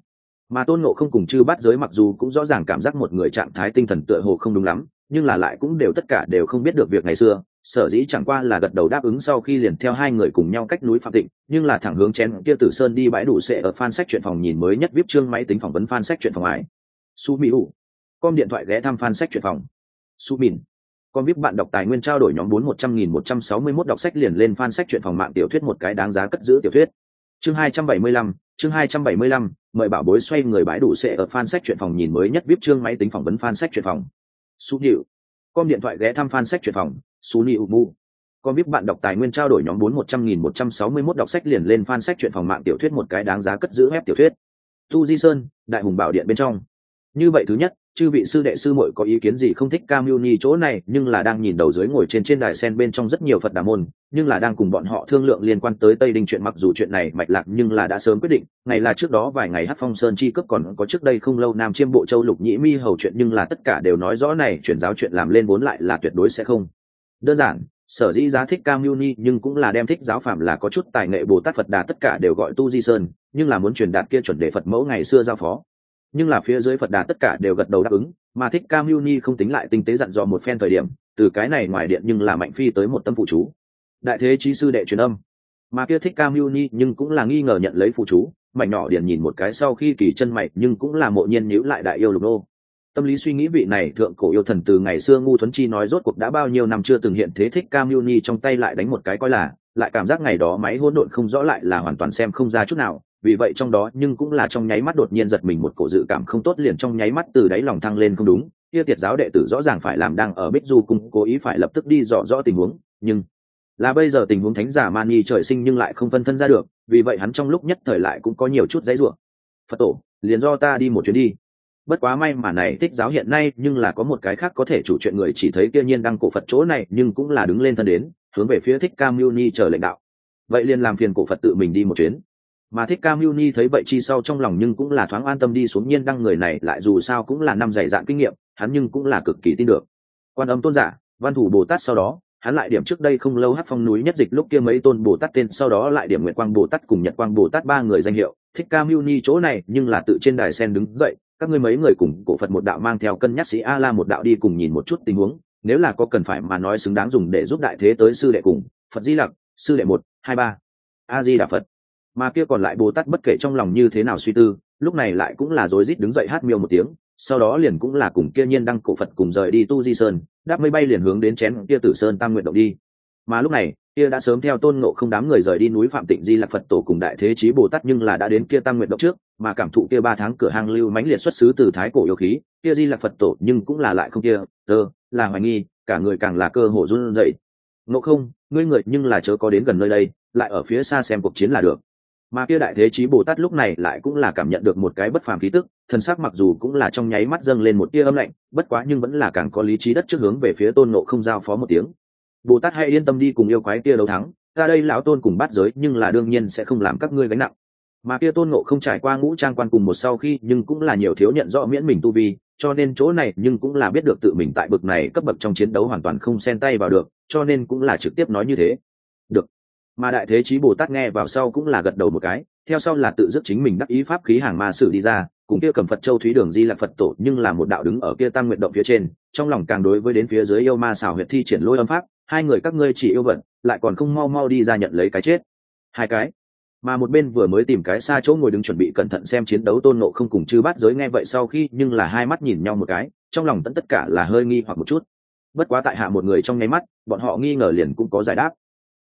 S1: Mà tôn ngộ không cùng chư bát giới mặc dù cũng rõ ràng cảm giác một người trạng thái tinh thần tựa hồ không đúng lắm, nhưng là lại cũng đều tất cả đều không biết được việc ngày xưa, sở dĩ chẳng qua là gật đầu đáp ứng sau khi liền theo hai người cùng nhau cách núi Phạm Tịnh, nhưng là thẳng hướng chén kia Tử Sơn đi bãi đủ sệ ở fan sách truyện phòng nhìn mới nhất viết chương máy tính phỏng vấn fan sách truyện phòng ái. Su Mỹ ủ. Com điện thoại ghé thăm fan sách truyện phòng. Su Mìn. Com VIP bạn đọc tài nguyên trao đổi nhóm 4100.161 đọc sách liền lên fan sách truyện phòng mạng tiểu thuyết một cái đáng giá cất giữ tiểu thuyết. Chương 275, chương 275, mời bảo bối xoay người bãi đủ sệ ở fan sách truyện phòng nhìn mới nhất viết chương máy tính phỏng vấn fan sách truyện phòng. Su Điệu. Com điện thoại ghé thăm fan sách truyện phòng. Su Niu Mu. Com VIP bạn đọc tài nguyên trao đổi nhóm 4100.161 đọc sách liền lên fan sách truyện phòng mạng tiểu thuyết một cái đáng giá cất giữ web tiểu thuyết. Tu Di Sơn, Đại Hùng Bảo Điện bên trong. Như vậy thứ nhất, chư vị sư đệ sư muội có ý kiến gì không thích Cam Muni chỗ này, nhưng là đang nhìn đầu dưới ngồi trên đài sen bên trong rất nhiều Phật Đà môn, nhưng là đang cùng bọn họ thương lượng liên quan tới Tây Đinh chuyện, mặc dù chuyện này mạch lạc nhưng là đã sớm quyết định, ngày là trước đó vài ngày Hắc Phong Sơn chi cướp, còn có trước đây không lâu Nam Chiêm Bộ Châu Lục Nhĩ Mi hầu chuyện, nhưng là tất cả đều nói rõ này chuyển giáo chuyện làm lên vốn lại là tuyệt đối sẽ không đơn giản. Sở dĩ giá thích Cam Muni nhưng cũng là đem thích giáo phạm là có chút tài nghệ Bồ Tát Phật Đà tất cả đều gọi Tu Di Sơn, nhưng là muốn truyền đạt kia chuẩn đề Phật mẫu ngày xưa giao phó, nhưng là phía dưới Phật Đà tất cả đều gật đầu đáp ứng, mà thích Cam Muni không tính lại tinh tế dặn dò một phen thời điểm, từ cái này ngoài điện nhưng là mạnh phi tới một tấm phụ chú. Đại thế chí sư đệ truyền âm, mà kia thích Cam Muni nhưng cũng là nghi ngờ nhận lấy phụ chú, mạnh nhỏ điển nhìn một cái sau khi kỳ chân mày, nhưng cũng là mộ nhiên nhíu lại đại yêu Lục Nô. Tâm lý suy nghĩ vị này thượng cổ yêu thần từ ngày xưa ngu thuấn chi nói rốt cuộc đã bao nhiêu năm chưa từng hiện thế, thích Cam Muni trong tay lại đánh một cái coi là, lại cảm giác ngày đó máy hỗn độn không rõ lại là hoàn toàn xem không ra chút nào, vì vậy trong đó nhưng cũng là trong nháy mắt đột nhiên giật mình một cổ dự cảm không tốt liền trong nháy mắt từ đáy lòng thăng lên. Không đúng, kia tiệt giáo đệ tử rõ ràng phải làm đang ở Bích Du cung cố ý phải lập tức đi dò rõ tình huống, nhưng là bây giờ tình huống thánh giả Mani trời sinh nhưng lại không phân thân ra được, vì vậy hắn trong lúc nhất thời lại cũng có nhiều chút giãy giụa. Phật tổ, liền do ta đi một chuyến đi. Bất quá may mà này thích giáo hiện nay nhưng là có một cái khác có thể chủ chuyện người, chỉ thấy kia nhiên đăng cổ Phật chỗ này nhưng cũng là đứng lên thân đến, hướng về phía thích Cam Muni chờ lệnh đạo. Vậy liền làm phiền cổ Phật tự mình đi một chuyến. Mà thích Cam Muni thấy vậy chi sau trong lòng nhưng cũng là thoáng an tâm đi xuống, nhiên đăng người này lại dù sao cũng là năm dày dạn kinh nghiệm, hắn nhưng cũng là cực kỳ tin được. Quan Âm tôn giả, Văn Thủ Bồ Tát, sau đó hắn lại điểm trước đây không lâu Hắc Phong núi nhất dịch lúc kia mấy tôn Bồ Tát tên, sau đó lại điểm Nguyệt Quang Bồ Tát cùng Nhật Quang Bồ Tát ba người danh hiệu. Thích Cam Muni chỗ này nhưng là tự trên đài sen đứng dậy, các ngươi mấy người cùng cổ Phật một đạo mang theo cân nhắc sĩ A La một đạo đi cùng nhìn một chút tình huống, nếu là có cần phải mà nói xứng đáng dùng để giúp đại thế tới sư đệ cùng Phật Di Lặc, sư đệ 1, 2, 3 A Di Đà Phật. Mà kia còn lại Bồ Tát bất kể trong lòng như thế nào suy tư, lúc này lại cũng là rối rít đứng dậy hát miêu một tiếng, sau đó liền cũng là cùng kia nhiên đăng cổ Phật cùng rời đi Tu Di Sơn, đáp mây bay liền hướng đến chén kia Tử Sơn Tam Nguyện động đi. Mà lúc này kia đã sớm theo Tôn Ngộ Không đám người rời đi núi Phạm Tịnh Di Lặc Phật tổ cùng đại thế chí Bồ Tát nhưng là đã đến kia Tam Nguyện động trước, mà cảm thụ kia 3 tháng cửa hang lưu mãnh liệt xuất xứ từ thái cổ yêu khí, kia Di Lặc Phật tổ nhưng cũng là lại không kia là hoài nghi, cả người càng là cơ hồ run rẩy. Ngộ Không, ngươi người nhưng là chớ có đến gần nơi đây, lại ở phía xa xem cuộc chiến là được. Mà kia đại thế chí Bồ Tát lúc này lại cũng là cảm nhận được một cái bất phàm khí tức, thần sắc mặc dù cũng là trong nháy mắt dâng lên một tia âm lạnh, bất quá nhưng vẫn là càng có lý trí đất trước hướng về phía Tôn Ngộ Không giao phó một tiếng. Bồ Tát hãy yên tâm đi cùng yêu quái kia đấu thắng, ta đây lão Tôn cùng bát giới nhưng là đương nhiên sẽ không làm các ngươi gánh nặng. Mà kia Tôn Ngộ Không trải qua ngũ trang quan cùng một sau khi nhưng cũng là nhiều thiếu nhận rõ miễn mình tu vi, cho nên chỗ này nhưng cũng là biết được tự mình tại bực này cấp bậc trong chiến đấu hoàn toàn không xen tay vào được, cho nên cũng là trực tiếp nói như thế. Được. Mà đại thế chí Bồ Tát nghe vào sau cũng là gật đầu một cái, theo sau là tự dứt chính mình đắc ý pháp khí hàng ma sử đi ra, cùng kia cầm Phật Châu Thúy Đường Di Lặc Phật tổ nhưng là một đạo đứng ở kia Tam Nguyện động phía trên, trong lòng càng đối với đến phía dưới yêu ma xảo huyệt thi triển lôi âm pháp, hai người các ngươi chỉ yêu vận, lại còn không mau mau đi ra nhận lấy cái chết. Hai cái. Mà một bên vừa mới tìm cái xa chỗ ngồi đứng chuẩn bị cẩn thận xem chiến đấu Tôn Ngộ Không cùng chư bát giới nghe vậy sau khi nhưng là hai mắt nhìn nhau một cái, trong lòng tất cả là hơi nghi hoặc một chút. Bất quá tại hạ một người trong nháy mắt, bọn họ nghi ngờ liền cũng có giải đáp.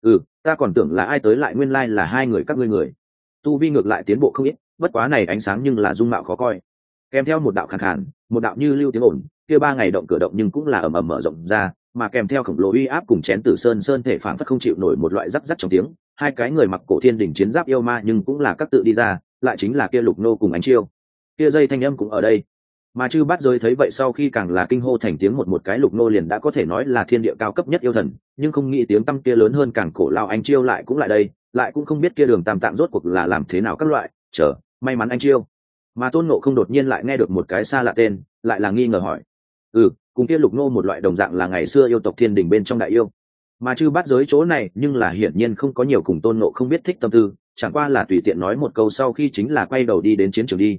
S1: Ta còn tưởng là ai tới, lại nguyên lai là hai người các ngươi người. Tu vi ngược lại tiến bộ không ít, bất quá này ánh sáng nhưng là dung mạo khó coi. Kèm theo một đạo khàn khàn, một đạo như lưu tiếng ồn, kia 3 ngày động cửa động nhưng cũng là ầm ầm mở rộng ra, mà kèm theo khổng lồ uy áp cùng chén Tử Sơn thể phảng phất không chịu nổi một loại rắc rắc trong tiếng, hai cái người mặc cổ thiên đỉnh chiến giáp yêu ma nhưng cũng là các tự đi ra, lại chính là kia Lục Nô cùng Ánh Chiêu. Kia dây thanh âm cũng ở đây. Mà chư bát giới thấy vậy sau khi càng là kinh hô thành tiếng, một cái Lục Nô liền đã có thể nói là thiên địa cao cấp nhất yêu thần, nhưng không nghĩ tiếng tăm kia lớn hơn càng cổ lao Ánh Chiêu lại cũng lại đây, lại cũng không biết kia Đường Tam Tạng rốt cuộc là làm thế nào các loại, may mắn Ánh Chiêu. Mà Tôn Ngộ Không đột nhiên lại nghe được một cái xa lạ tên, lại là nghi ngờ hỏi: cùng kia Lục Nô một loại đồng dạng là ngày xưa yêu tộc thiên đình bên trong đại yêu. Mà chư bát giới chỗ này nhưng là hiển nhiên không có nhiều cùng Tôn Ngộ Không biết thích tâm tư, chẳng qua là tùy tiện nói một câu sau khi chính là quay đầu đi đến chiến trường đi.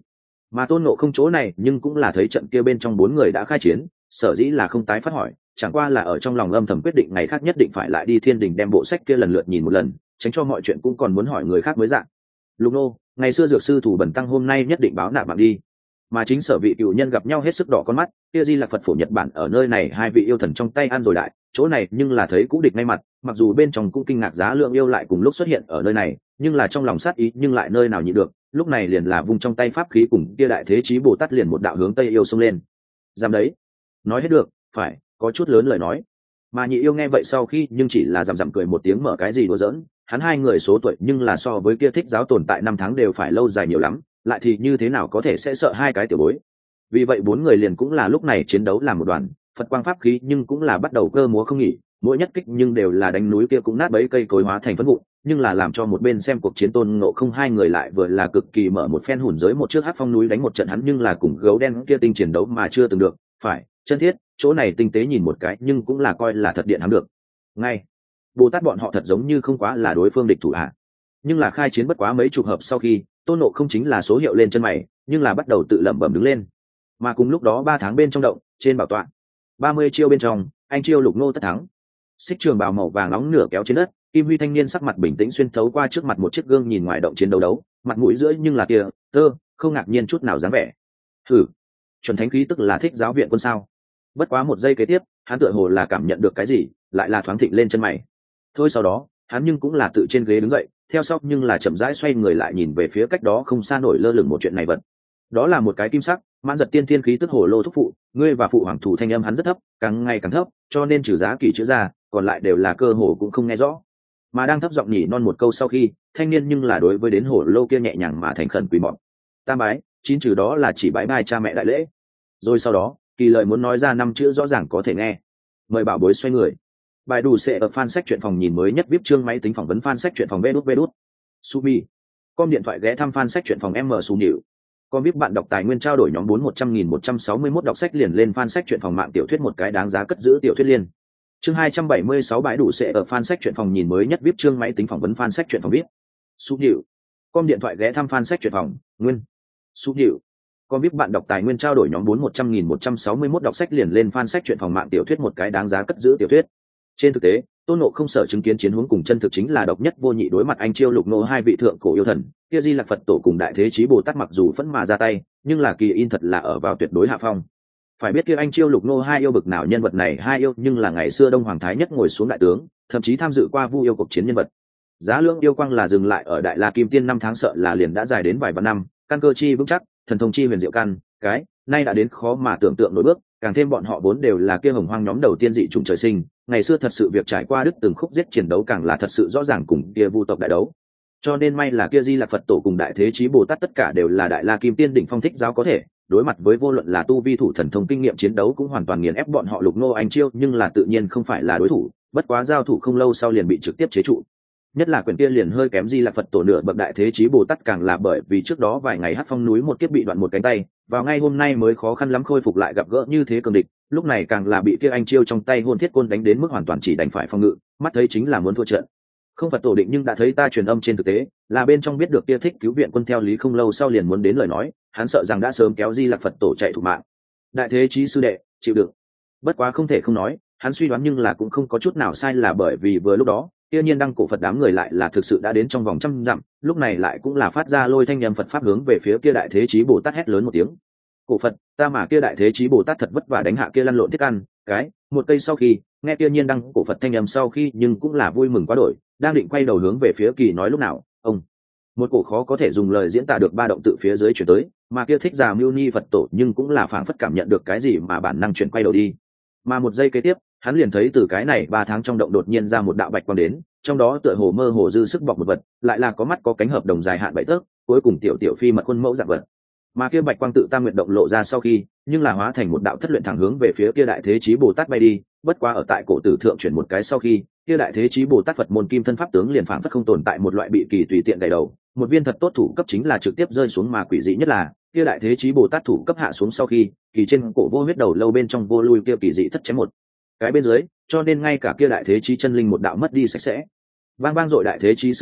S1: Mà Tôn Ngộ Không chỗ này nhưng cũng là thấy trận kia bên trong 4 người đã khai chiến, sở dĩ là không tái phát hỏi, chẳng qua là ở trong lòng âm thầm quyết định ngày khác nhất định phải lại đi Thiên Đình đem bộ sách kia lần lượt nhìn một lần, tránh cho mọi chuyện cũng còn muốn hỏi người khác mới dạng. Lục Nô, ngày xưa dược sư thủ bẩn tăng hôm nay nhất định báo nạp mạng đi. Mà chính sở vị cựu nhân gặp nhau hết sức đỏ con mắt, kia Di Lặc Phật Phổ Nhật Bản ở nơi này hai vị yêu thần trong tay ăn rồi đại, chỗ này nhưng là thấy cũ địch ngay mặt, mặc dù bên trong cũng kinh ngạc giá lượng yêu lại cùng lúc xuất hiện ở nơi này, nhưng là trong lòng sát ý nhưng lại nơi nào nhịn được, lúc này liền là vung trong tay pháp khí cùng kia đại thế chí Bồ Tát liền một đạo hướng tây yêu xông lên. Dám đấy, nói hết được, phải, có chút lớn lời nói. Mà nhị yêu nghe vậy sau khi nhưng chỉ là dằm dằm cười một tiếng mở cái gì đùa giỡn, hắn hai người số tuổi nhưng là so với kia Thích Giáo tồn tại 5 tháng đều phải lâu dài nhiều lắm, lại thì như thế nào có thể sẽ sợ hai cái tiểu bối. Vì vậy 4 người liền cũng là lúc này chiến đấu làm một đoàn, Phật quang pháp khí nhưng cũng là bắt đầu cơ múa không nghỉ, mỗi nhất kích nhưng đều là đánh núi kia cũng nát bấy cây cối hóa thành phấn vụn, nhưng là làm cho một bên xem cuộc chiến Tôn Ngộ Không hai người lại vừa là cực kỳ mở một phen hùn giới một trước hát phong núi đánh một trận hắn nhưng là cùng gấu đen kia tinh chiến đấu mà chưa từng được, phải, chân thiết, chỗ này tinh tế nhìn một cái nhưng cũng là coi là thật điện hám được. Ngay, Bồ Tát bọn họ thật giống như không quá là đối phương địch thủ hạ. Nhưng là khai chiến bất quá mấy chục hợp sau khi, Tôn Ngộ Không chính là số hiệu lên chân mày, nhưng là bắt đầu tự lẩm bẩm đứng lên. Mà cùng lúc đó 3 tháng bên trong động, trên bảo tọa, 30 chiêu bên trong, anh chiêu Lục Nô tất thắng. Xích trường bào màu vàng nóng nửa kéo trên đất, kim huy thanh niên sắc mặt bình tĩnh xuyên thấu qua trước mặt một chiếc gương nhìn ngoài động chiến đấu, mặt mũi rưỡi nhưng là tia, tơ, không ngạc nhiên chút nào dáng vẻ. Thử, chuẩn thánh khí tức là Thích Giáo viện quân sao? Bất quá một giây kế tiếp, hắn tựa hồ là cảm nhận được cái gì, lại là thoáng thịnh lên chân mày. Thôi sau đó, hắn nhưng cũng là tự trên ghế đứng dậy, theo sau nhưng là chậm rãi xoay người lại nhìn về phía cách đó không xa nổi lơ lửng một chuyện này vật. Đó là một cái kim sắc, mãn giật tiên thiên khí tức hồ lô thúc phụ, ngươi và phụ hoàng thủ thanh âm hắn rất thấp, càng ngày càng thấp, cho nên trừ giá kỳ chữ ra, còn lại đều là cơ hồ cũng không nghe rõ. Mà đang thấp giọng nhỉ non một câu sau khi, thanh niên nhưng là đối với đến hồ lô kia nhẹ nhàng mà thành khẩn quỳ mọp. Tam bái, 9 chữ đó là chỉ bái bai cha mẹ đại lễ. Rồi sau đó, kỳ lời muốn nói ra 5 chữ rõ ràng có thể nghe. Mời bảo bối xoay người. Bài đủ sẽ ở fan sách truyện phòng nhìn mới nhất, VIP chương máy tính phỏng vấn fan sách truyện phòng vé đút. Sumi. Com điện thoại ghé thăm fan sách truyện phòng M Su Nhự. Com VIP bạn đọc tài nguyên trao đổi nhóm 4-100.161 đọc sách liền lên fan sách truyện phòng mạng tiểu thuyết một cái đáng giá cất giữ tiểu thuyết liên. Chương 276 bãi đủ sẽ ở fan sách truyện phòng nhìn mới nhất, VIP chương máy tính phỏng vấn fan sách truyện phòng VIP. Su Nhự. Com điện thoại ghé thăm fan sách truyện phòng, nguyên. Su Nhự. Com VIP bạn đọc tài nguyên trao đổi nhóm 4-100.161 đọc sách liền lên fan sách truyện phòng mạng tiểu thuyết một cái đáng giá cất giữ tiểu thuyết. Trên thực tế, Tôn Ngộ Không sở chứng kiến chiến huống cùng chân thực chính là độc nhất vô nhị đối mặt anh chiêu Lục Nô hai vị thượng cổ yêu thần, kia Di Lặc Phật tổ cùng Đại Thế Chí Bồ Tát mặc dù phẫn mà ra tay, nhưng là kỳ in thật là ở vào tuyệt đối hạ phong. Phải biết kia anh chiêu Lục Nô hai yêu bực nào nhân vật này hai yêu nhưng là ngày xưa Đông Hoàng Thái Nhất ngồi xuống đại tướng, thậm chí tham dự qua Vu yêu cuộc chiến nhân vật. Giá lượng yêu quang là dừng lại ở Đại La Kim Tiên 5 tháng sợ là liền đã dài đến vài vạn năm, căn cơ chi vững chắc, thần thông chi huyền diệu căn, cái nay đã đến khó mà tưởng tượng nổi bước, càng thêm bọn họ vốn đều là kia hồng hoang nhóm đầu tiên dị chủng trời sinh, ngày xưa thật sự việc trải qua đứt từng khúc giết chiến đấu càng là thật sự rõ ràng cùng kia Vu tộc đại đấu. Cho nên may là kia Di Lặc Phật tổ cùng Đại Thế Chí Bồ Tát tất cả đều là Đại La Kim Tiên đỉnh phong Thích Giáo có thể, đối mặt với vô luận là tu vi thủ thần thông kinh nghiệm chiến đấu cũng hoàn toàn nghiền ép bọn họ Lục Nô anh chiêu, nhưng là tự nhiên không phải là đối thủ, bất quá giao thủ không lâu sau liền bị trực tiếp chế trụ. Nhất là quyển kia liền hơi kém Di Lặc Phật tổ nửa bậc Đại Thế Chí Bồ Tát càng là bởi vì trước đó vài ngày hắc phong núi một kiếp bị đoạn một cánh tay, vào ngay hôm nay mới khó khăn lắm khôi phục lại gặp gỡ như thế cường địch, lúc này càng là bị kia anh chiêu trong tay hôn thiết côn đánh đến mức hoàn toàn chỉ đành phải phòng ngự, mắt thấy chính là muốn thua trận. Không Phật tổ định nhưng đã thấy ta truyền âm trên thực tế, là bên trong biết được kia Thích cứu viện quân theo lý không lâu sau liền muốn đến lời nói, hắn sợ rằng đã sớm kéo Di Lặc Phật tổ chạy thủ mạng. Đại Thế Chí sư đệ, chịu đựng. Bất quá không thể không nói, hắn suy đoán nhưng là cũng không có chút nào sai, là bởi vì vừa lúc đó kia nhiên đăng cổ Phật đám người lại là thực sự đã đến trong vòng 100 dặm, lúc này lại cũng là phát ra lôi thanh nhâm Phật pháp hướng về phía kia Đại Thế Chí Bồ Tát hét lớn một tiếng. Cổ Phật, ta mà kia Đại Thế Chí Bồ Tát thật vất vả đánh hạ kia lăn lộn thiết ăn, cái một cây sau khi nghe kia nhiên đăng cổ Phật thanh nhâm sau khi nhưng cũng là vui mừng quá đổi, đang định quay đầu hướng về phía Kỳ nói lúc nào, ông một cổ khó có thể dùng lời diễn tả được ba động tự phía dưới chuyển tới, mà kia Thích Già Mưu Ni Phật tổ nhưng cũng là phảng phất cảm nhận được cái gì mà bản năng chuyển quay đầu đi. Mà một giây kế tiếp, hắn liền thấy từ cái này 3 tháng trong động đột nhiên ra một đạo bạch quang đến, trong đó tựa hồ mơ hồ dư sức bọc một vật, lại là có mắt có cánh hợp đồng dài hạn 7 tấc, cuối cùng tiểu tiểu phi mật khuôn mẫu dạng vật. Mà kia bạch quang tự tam nguyện động lộ ra sau khi, nhưng là hóa thành một đạo thất luyện thẳng hướng về phía kia Đại Thế Chí Bồ Tát bay đi, bất quá ở tại cổ tử thượng chuyển một cái sau khi, kia Đại Thế Chí Bồ Tát Phật môn kim thân pháp tướng liền phảng phất không tồn tại một loại bị kỳ tùy tiện gãy đầu, một viên thật tốt thủ cấp chính là trực tiếp rơi xuống, mà quỷ dị nhất là kia Đại Thế Chí Bồ Tát thủ cấp hạ xuống sau khi, kỳ trên cổ vô huyết đầu lâu bên trong vô lui kia kỳ dị thất chém một cái bên dưới, cho nên ngay cả kia Đại Thế Chí chân linh một đạo mất đi sạch sẽ. Vang vang dội Đại Thế Chí sư đệ,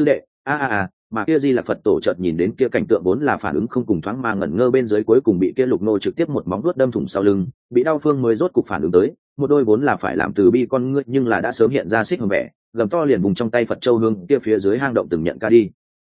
S1: mà kia Di Lặc Phật tổ chợt nhìn đến kia cảnh tượng vốn là phản ứng không cùng thoáng mà ngẩn ngơ bên dưới, cuối cùng bị kia Lục Nô trực tiếp một móng vuốt đâm thủng sau lưng, bị đau phương mới rốt cục phản ứng tới, một đôi vốn là phải làm từ bi con ngươi nhưng là đã sớm hiện ra xích hồng vẻ, gầm to liền vùng trong tay Phật châu hương kia phía dưới hang động từng nhận ca đi.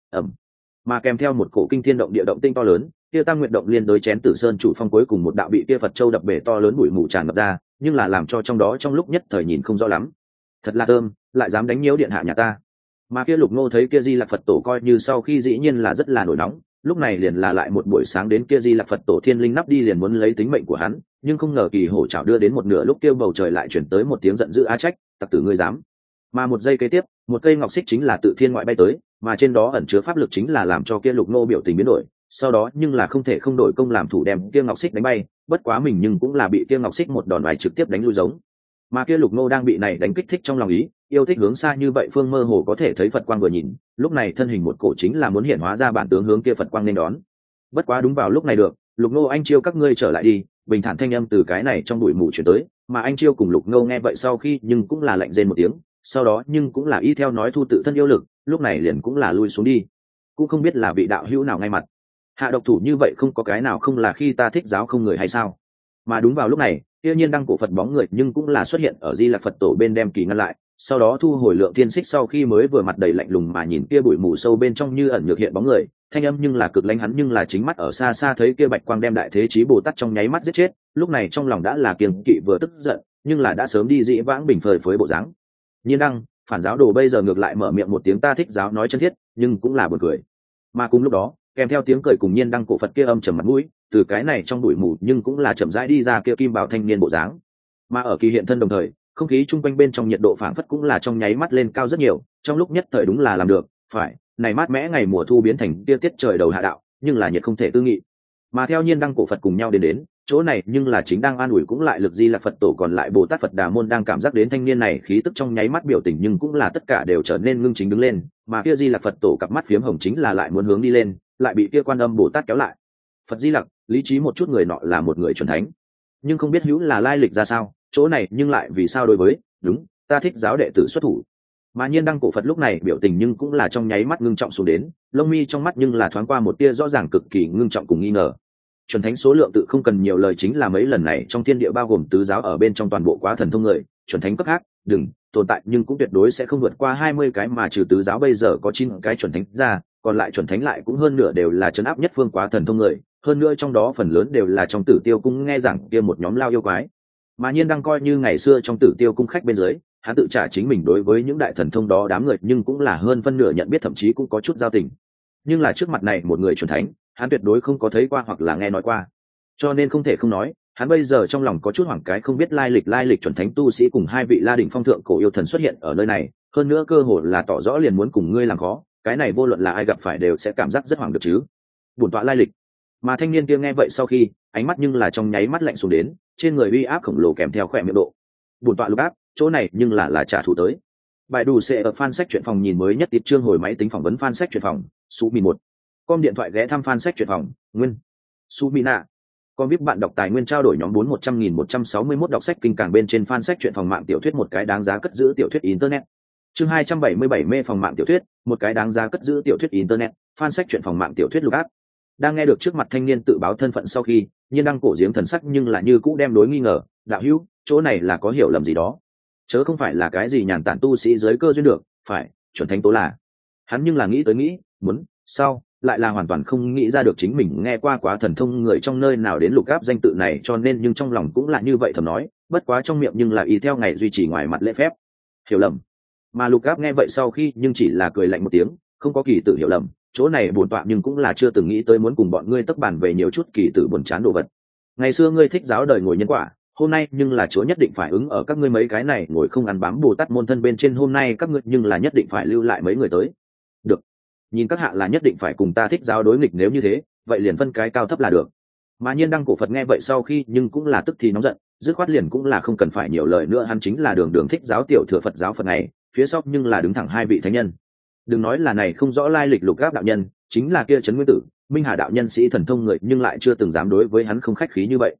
S1: Mà kèm theo một cổ kinh thiên động địa động tinh to lớn, kia Tam Nguyệt động liên đối chén Tử Sơn chủ phong cuối cùng một đạo bị kia Phật châu đập bể to lớn bụi mù tràn ngập ra, nhưng là làm cho trong đó trong lúc nhất thời nhìn không rõ lắm. Thật là thơm, lại dám đánh nhiễu điện hạ nhà ta. Mà kia Lục Ngô thấy kia Di Lặc Phật tổ coi như sau khi dĩ nhiên là rất là nổi nóng, lúc này liền là lại một buổi sáng đến kia Di Lặc Phật tổ thiên linh nắp đi liền muốn lấy tính mệnh của hắn, nhưng không ngờ kỳ hổ chảo đưa đến một nửa lúc kia bầu trời lại chuyển tới một tiếng giận dữ á trách, tặc tử ngươi dám. Mà một giây kế tiếp, một cây ngọc xích chính là tự thiên ngoại bay tới, mà trên đó ẩn chứa pháp lực chính là làm cho kia Lục Ngô biểu tình biến đổi, sau đó nhưng là không thể không đổi công làm thủ đem kia ngọc xích đánh bay, bất quá mình nhưng cũng là bị kia ngọc xích một đòn bài trực tiếp đánh lui giống. Mà kia Lục Ngô đang bị này đánh kích thích trong lòng ý, yêu thích hướng xa như vậy phương mơ hồ có thể thấy Phật quang vừa nhìn, lúc này thân hình một cổ chính là muốn hiện hóa ra bản tướng hướng kia Phật quang nên đón. Bất quá đúng vào lúc này được, Lục Ngô anh chiêu các ngươi trở lại đi, bình thản thanh âm từ cái này trong bụi mù chuyển tới, mà anh chiêu cùng Lục Ngô nghe vậy sau khi nhưng cũng là lạnh rên một tiếng, sau đó nhưng cũng là y theo nói thu tự thân yêu lực, lúc này liền cũng là lui xuống đi. Cũng không biết là vị đạo hữu nào ngay mặt hạ độc thủ như vậy, không có cái nào không là khi ta thích giáo không người hay sao. Mà đúng vào lúc này tuy nhiên đăng cổ Phật bóng người nhưng cũng là xuất hiện ở Di Lặc Phật tổ bên đem kỳ ngăn lại, sau đó thu hồi lượng thiên xích sau khi mới vừa mặt đầy lạnh lùng mà nhìn kia bụi mù sâu bên trong như ẩn nhược hiện bóng người, thanh âm nhưng là cực lãnh hắn nhưng là chính mắt ở xa xa thấy kia bạch quang đem đại thế chí Bồ Tát trong nháy mắt giết chết, lúc này trong lòng đã là kiêng kỵ vừa tức giận, nhưng là đã sớm đi dĩ vãng bình phơi phới bộ dáng. Nhiên đăng phản giáo đồ bây giờ ngược lại mở miệng một tiếng ta thích giáo nói chân thiết, nhưng cũng là buồn cười. Mà cùng lúc đó kèm theo tiếng cười cùng nhiên đăng cổ Phật kia âm trầm mặt mũi, từ cái này trong bụi mù nhưng cũng là chậm rãi đi ra kia kim bảo thanh niên bộ dáng. Mà ở kỳ hiện thân đồng thời, không khí chung quanh bên trong nhiệt độ phảng phất cũng là trong nháy mắt lên cao rất nhiều, trong lúc nhất thời đúng là làm được, phải, này mát mẽ ngày mùa thu biến thành tia tiết trời đầu hạ đạo, nhưng là nhiệt không thể tư nghị. Mà theo nhiên đăng cổ Phật cùng nhau đến chỗ này nhưng là chính đang an ủi cũng lại lực Di Lặc Phật tổ còn lại Bồ Tát Phật Đà môn đang cảm giác đến thanh niên này khí tức trong nháy mắt biểu tình nhưng cũng là tất cả đều trở nên ngưng chính đứng lên, mà kia Di Lặc Phật tổ cặp mắt phiếm hồng chính là lại muốn hướng đi lên, lại bị kia Quan Âm Bồ Tát kéo lại. Phật Di Lặc, lý trí một chút, người nọ là một người chuẩn thánh, nhưng không biết hữu là lai lịch ra sao, chỗ này nhưng lại vì sao đối với, đúng, ta thích giáo đệ tử xuất thủ. Mà nhiên đăng cổ Phật lúc này biểu tình nhưng cũng là trong nháy mắt ngưng trọng xuống đến, lông mi trong mắt nhưng là thoáng qua một tia rõ ràng cực kỳ ngưng trọng cùng nghi ngờ. Chuẩn thánh số lượng tự không cần nhiều lời chính là mấy lần này trong thiên địa bao gồm tứ giáo ở bên trong toàn bộ quá thần thông người, chuẩn thánh cấp khác đừng tồn tại nhưng cũng tuyệt đối sẽ không vượt qua 20 cái, mà trừ tứ giáo bây giờ có 9 cái chuẩn thánh ra, còn lại chuẩn thánh lại cũng hơn nửa đều là trấn áp nhất phương quá thần thông người, hơn nữa trong đó phần lớn đều là trong Tử Tiêu cung nghe giảng kia một nhóm lao yêu quái. Mà nhiên đang coi như ngày xưa trong Tử Tiêu cung khách bên dưới, hắn tự trả chính mình đối với những đại thần thông đó đám người nhưng cũng là hơn phân nửa nhận biết, thậm chí cũng có chút giao tình. Nhưng là trước mặt này một người chuẩn thánh, hắn tuyệt đối không có thấy qua hoặc là nghe nói qua, cho nên không thể không nói hắn bây giờ trong lòng có chút hoảng cái không biết lai lịch chuẩn thánh tu sĩ cùng hai vị La Đỉnh phong thượng cổ yêu thần xuất hiện ở nơi này, hơn nữa cơ hội là tỏ rõ liền muốn cùng ngươi làm khó, cái này vô luận là ai gặp phải đều sẽ cảm giác rất hoảng được chứ. Bổn tọa lai lịch. Mà thanh niên kia nghe vậy sau khi ánh mắt nhưng là trong nháy mắt lạnh xuống đến, trên người uy áp khổng lồ kèm theo khỏe miệng độ. Bổn tọa lục áp, chỗ này nhưng là trả thù tới. Bài đủ sẽ ở fan sách truyện phòng nhìn mới nhất tiếp chương hồi máy tính phỏng vấn fan sách truyện phòng, số 11. Com điện thoại ghé thăm fan sách truyện phòng, nguyên. Sumina. Com VIP bạn đọc tài nguyên trao đổi nhóm 4100.161 đọc sách kinh càng bên trên fan sách truyện phòng mạng tiểu thuyết một cái đáng giá cất giữ tiểu thuyết internet. Chương 277 mê phòng mạng tiểu thuyết, một cái đáng giá cất giữ tiểu thuyết internet, fan sách truyện phòng mạng tiểu thuyết lục áp. Đang nghe được trước mặt thanh niên tự báo thân phận sau khi, nhiên đăng cổ giếng thần sắc nhưng là như cũ đem đối nghi ngờ, đạo hữu, chỗ này là có hiểu lầm gì đó. Chớ không phải là cái gì nhàn tản tu sĩ dưới cơ duyên được, phải, chuẩn thánh tố là. Hắn nhưng là nghĩ tới nghĩ, muốn, sau, lại là hoàn toàn không nghĩ ra được chính mình nghe qua quá thần thông người trong nơi nào đến lục áp danh tự này, cho nên nhưng trong lòng cũng là như vậy thầm nói, bất quá trong miệng nhưng là y theo ngày duy trì ngoài mặt lễ phép. Hiểu lầm. Mà lục áp nghe vậy sau khi nhưng chỉ là cười lạnh một tiếng, không có kỳ tử hiểu lầm, chỗ này bổn tọa nhưng cũng là chưa từng nghĩ tới muốn cùng bọn ngươi tấp bàn về nhiều chút kỳ tử buồn chán đồ vật. Ngày xưa ngươi thích giáo đời ngồi nhân quả, hôm nay nhưng là chúa nhất định phải ứng ở các ngươi mấy cái này ngồi không ăn bám Bồ Tát môn thân bên trên, hôm nay các ngươi nhưng là nhất định phải lưu lại mấy người tới. Được. Nhìn các hạ là nhất định phải cùng ta thích giáo đối nghịch, nếu như thế vậy liền phân cái cao thấp là được. Mà nhiên đăng cổ Phật nghe vậy sau khi nhưng cũng là tức thì nóng giận, dứt khoát liền cũng là không cần phải nhiều lời nữa, hắn chính là đường thích giáo tiểu thừa Phật giáo Phật này, phía sau nhưng là đứng thẳng hai vị thánh nhân. Đừng nói là này không rõ lai lịch lục áp đạo nhân, chính là kia Trấn Nguyên Tử, Minh Hà đạo nhân sĩ thần thông người, nhưng lại chưa từng dám đối với hắn không khách khí như vậy.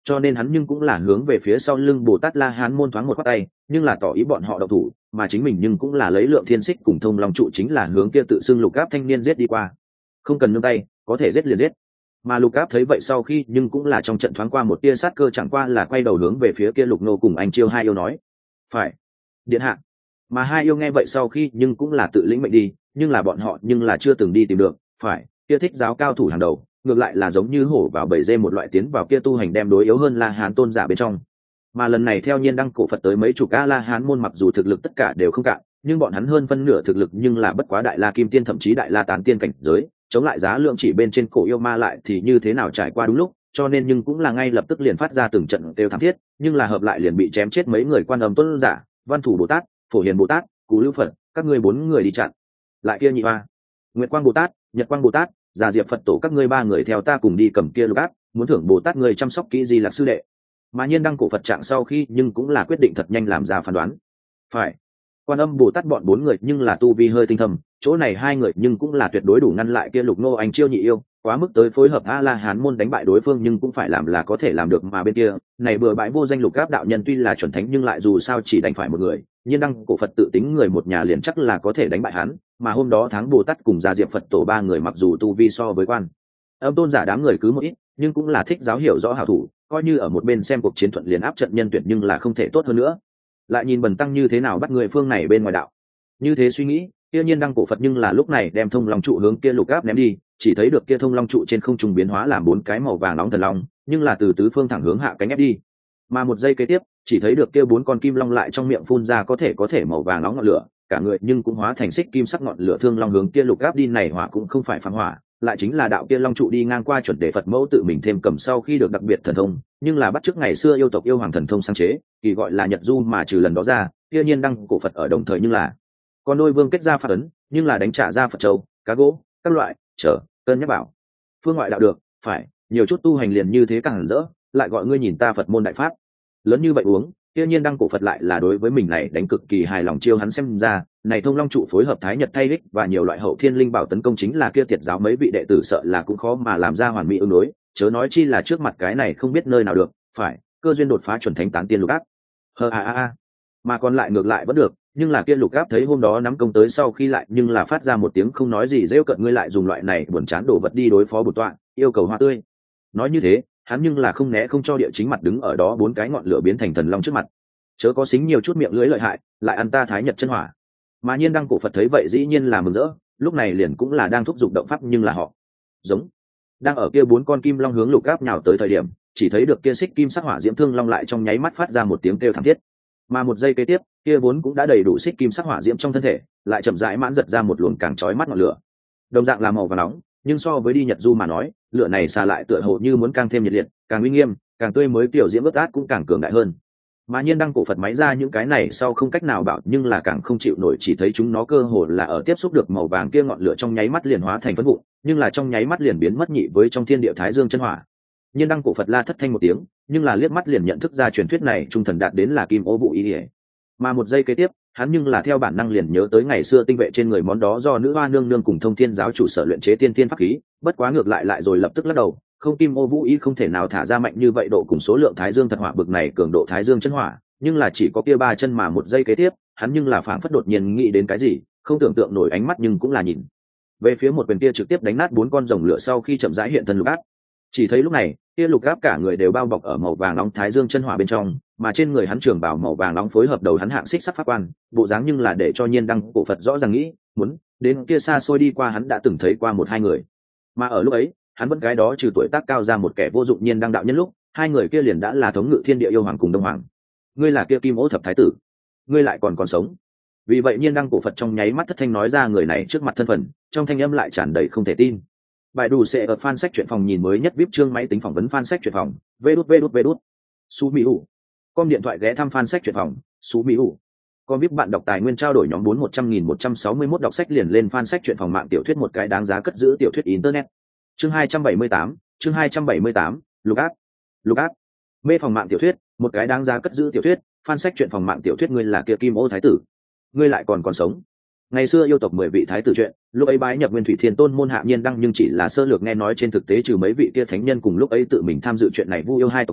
S1: cho nên hắn nhưng cũng là hướng về phía sau lưng Bồ Tát La Hán môn thoáng một phát tay, nhưng là tỏ ý bọn họ động thủ, mà chính mình nhưng cũng là lấy Lượng Thiên Xích cùng Thông Long trụ chính là hướng kia tự xưng Lục Áp thanh niên giết đi qua. Không cần nương tay, có thể giết liền giết. Mà Lục Áp thấy vậy sau khi nhưng cũng là trong trận thoáng qua một tia sát cơ, chẳng qua là quay đầu hướng về phía kia Lục Nô cùng anh Chiêu hai yêu nói: "Phải, điện hạ." Mà hai yêu nghe vậy sau khi nhưng cũng là tự lĩnh mệnh đi, nhưng là bọn họ nhưng là chưa từng đi tìm được, phải, kia thích giáo cao thủ hàng đầu, ngược lại là giống như hổ vào bầy dê một loại tiến vào kia tu hành đem đối yếu hơn La Hán tôn giả bên trong. Mà lần này theo Nhiên Đăng cổ Phật tới mấy chục A La Hán môn, mặc dù thực lực tất cả đều không cạn, nhưng bọn hắn hơn phân nửa thực lực nhưng là bất quá Đại La Kim Tiên thậm chí Đại La Tán Tiên cảnh giới, chống lại Giá Lượng chỉ bên trên cổ yêu ma lại thì như thế nào trải qua đúng lúc, cho nên nhưng cũng là ngay lập tức liền phát ra từng trận kêu thảm thiết, nhưng là hợp lại liền bị chém chết mấy người Quan Âm tôn giả, Văn Thủ Bồ Tát, Phổ Hiền Bồ Tát, Cú Lưu Phật, các ngươi 4 người đi chặn. Lại kia nhị hoa, Nguyệt Quang Bồ Tát, Nhật Quang Bồ Tát, Già Diệp Phật tổ, các ngươi 3 người theo ta cùng đi cầm kia Lục Áp, muốn thưởng Bồ Tát người chăm sóc kỹ Di Lặc sư đệ. Mà Nhiên Đăng cổ Phật trạng sau khi nhưng cũng là quyết định thật nhanh làm ra phán đoán. Phải, Quan Âm Bồ Tát bọn 4 người nhưng là tu vi hơi tinh thầm, chỗ này 2 người nhưng cũng là tuyệt đối đủ ngăn lại kia Lục Nô anh Chiêu nhị yêu, quá mức tới phối hợp A La Hán môn đánh bại đối phương nhưng cũng phải làm là có thể làm được, mà bên kia, này bừa bãi vô danh Lục Áp đạo nhân tuy là chuẩn thánh nhưng lại dù sao chỉ đánh phải một người, Nhiên Đăng cổ Phật tự tính người một nhà liền chắc là có thể đánh bại hắn, mà hôm đó Tháng Bồ Tát cùng Gia Diệp Phật tổ 3 người mặc dù tu vi so với Quan Âm tôn giả đám người cứ một ít, nhưng cũng là thích giáo hiểu rõ hảo thủ, coi như ở một bên xem cuộc chiến thuận liền áp trận nhân tuyển nhưng là không thể tốt hơn nữa. Lại nhìn Bần tăng như thế nào bắt người phương này bên ngoài đạo. Như thế suy nghĩ, kia Nhiên Đăng cổ Phật nhưng là lúc này đem Thông Long trụ hướng kia Lục Áp ném đi, chỉ thấy được kia Thông Long trụ trên không trung biến hóa làm 4 cái màu vàng nóng thần long, nhưng là từ tứ phương thẳng hướng hạ cánh ép đi. Mà một giây kế tiếp, chỉ thấy được kia 4 con kim long lại trong miệng phun ra có thể màu vàng nóng ngọn lửa, cả người nhưng cũng hóa thành xích kim sắc ngọn lửa thương long hướng kia Lục Áp đi. Này hỏa cũng không phải phàm hỏa, lại chính là đạo kia long trụ đi ngang qua chuẩn để Phật mẫu tự mình thêm cầm sau khi được đặc biệt thần thông, nhưng là bắt chước ngày xưa yêu tộc yêu hoàng thần thông sáng chế, kỳ gọi là Nhật Du, mà trừ lần đó ra, kia Nhiên Đăng cổ Phật ở đồng thời nhưng là con đôi vương kết ra phạt ấn, nhưng là đánh trả ra Phật châu, cá gỗ, các loại, cân nhắc bảo. Phương ngoại đạo được, phải, nhiều chút tu hành liền như thế càng rỡ, lại gọi ngươi nhìn ta Phật môn đại pháp. Lớn như vậy uống, kia Nhiên Đăng cổ Phật lại là đối với mình này đánh cực kỳ hài lòng, chiêu hắn xem ra, này Thông Long trụ phối hợp Thái Nhật thay đích và nhiều loại hậu thiên linh bảo tấn công chính là kia Tiệt giáo mấy vị đệ tử sợ là cũng khó mà làm ra hoàn mỹ ứng đối, chớ nói chi là trước mặt cái này không biết nơi nào được, phải, cơ duyên đột phá chuẩn thánh tán tiên Lục Áp. Mà còn lại ngược lại vẫn được, nhưng là kia Lục Áp thấy hôm đó nắm công tới sau khi lại nhưng là phát ra một tiếng không nói gì rêu cợt, ngươi lại dùng loại này buồn chán đổ vật đi đối phó bổn tọa, yêu cầu hoa tươi. Nói như thế, hắn nhưng là không né không cho địa chính mặt đứng ở đó 4 cái ngọn lửa biến thành thần long trước mặt, chớ có xính nhiều chút miệng lưỡi lợi hại, lại ăn ta Thái Nhật chân hỏa. Mà Nhiên Đăng cổ Phật thấy vậy dĩ nhiên là mừng rỡ, lúc này liền cũng là đang thúc giục động pháp, nhưng là họ giống đang ở kia 4 con kim long hướng Lục Áp nhào tới thời điểm, chỉ thấy được kia xích kim sắc hỏa diễm thương long lại trong nháy mắt phát ra một tiếng kêu thảm thiết, mà một giây kế tiếp, kia vốn cũng đã đầy đủ xích kim sắc hỏa diễm trong thân thể lại chậm rãi mãn giật ra một luồng càng chói mắt ngọn lửa, đồng dạng là màu vàng nóng, nhưng so với đi Nhật Du mà nói, lửa này xà lại tựa hồ như muốn càng thêm nhiệt liệt, càng uy nghiêm, càng tươi mới, kiểu diễm ướt át cũng càng cường đại hơn. Mà Nhiên Đăng cổ Phật máy ra những cái này sau không cách nào bảo, nhưng là càng không chịu nổi, chỉ thấy chúng nó cơ hồ là ở tiếp xúc được màu vàng kia ngọn lửa trong nháy mắt liền hóa thành phấn vụn, nhưng là trong nháy mắt liền biến mất nhị với trong thiên địa Thái Dương chân hỏa. Nhiên Đăng cổ Phật la thất thanh một tiếng, nhưng là liếc mắt liền nhận thức ra truyền thuyết này trung thần đạt đến là Kim Ô Vũ Ý. Mà một giây kế tiếp, hắn nhưng là theo bản năng liền nhớ tới ngày xưa tinh vệ trên người món đó do nữ hoa nương nương cùng Thông Thiên giáo chủ sở luyện chế tiên tiên pháp khí, bất quá ngược lại rồi lập tức lắc đầu, không, Kim Ô Vũ Ý không thể nào thả ra mạnh như vậy độ cùng số lượng Thái Dương thật hỏa bực này cường độ Thái Dương chân hỏa, nhưng là chỉ có kia 3 chân. Mà một giây kế tiếp, hắn nhưng là phảng phất đột nhiên nghĩ đến cái gì, không tưởng tượng nổi ánh mắt nhưng cũng là nhìn về phía một quyền kia trực tiếp đánh nát 4 con rồng lửa sau khi chậm rãi hiện thân Lục Áp. Chỉ thấy lúc này, kia Lục Áp cả người đều bao bọc ở màu vàng nóng Thái Dương chân hỏa bên trong, mà trên người hắn trường bào màu vàng nóng phối hợp đầu hắn hạng xích sắc pháp quan, bộ dáng nhưng là để cho Nhiên Đăng cổ Phật rõ ràng nghĩ, muốn đến kia xa xôi đi qua hắn đã từng thấy qua 1-2 người. Mà ở lúc ấy, hắn vẫn cái đó trừ tuổi tác cao ra một kẻ vô dụng Nhiên Đăng đạo nhân lúc, 2 người kia liền đã là thống ngự thiên địa yêu hoàng cùng Đông Hoàng. Ngươi là kia Kim Ô thập thái tử, ngươi lại còn sống. Vì vậy Nhiên Đăng cổ Phật trong nháy mắt thất thanh nói ra người này trước mặt thân phận, trong thanh âm lại tràn đầy không thể tin. Bài đủ sẽ ở fan sách truyện phòng nhìn mới nhất VIP chương máy tính phỏng vấn fan sách truyện phòng, vđvđvđ. Su Mỹ Hủ. Com điện thoại ghé thăm fan sách truyện phòng, Su Mỹ Hủ. Com VIP bạn đọc tài nguyên trao đổi nhóm 4100.161 đọc sách liền lên fan sách truyện phòng mạng tiểu thuyết một cái đáng giá cất giữ tiểu thuyết internet. Chương 278, Lục Áp. Lục Áp. Mê phòng mạng tiểu thuyết, một cái đáng giá cất giữ tiểu thuyết, fan sách truyện phòng mạng tiểu thuyết, ngươi là kia Kim Ô thái tử, ngươi lại còn sống. Ngày xưa yêu tộc 10 vị thái tử chuyện, lúc ấy bái nhập Nguyên Thủy Thiên Tôn môn hạ Nhiên Đăng nhưng chỉ là sơ lược nghe nói, trên thực tế trừ mấy vị kia thánh nhân cùng lúc ấy tự mình tham dự chuyện này vu yêu 2 tộc ra,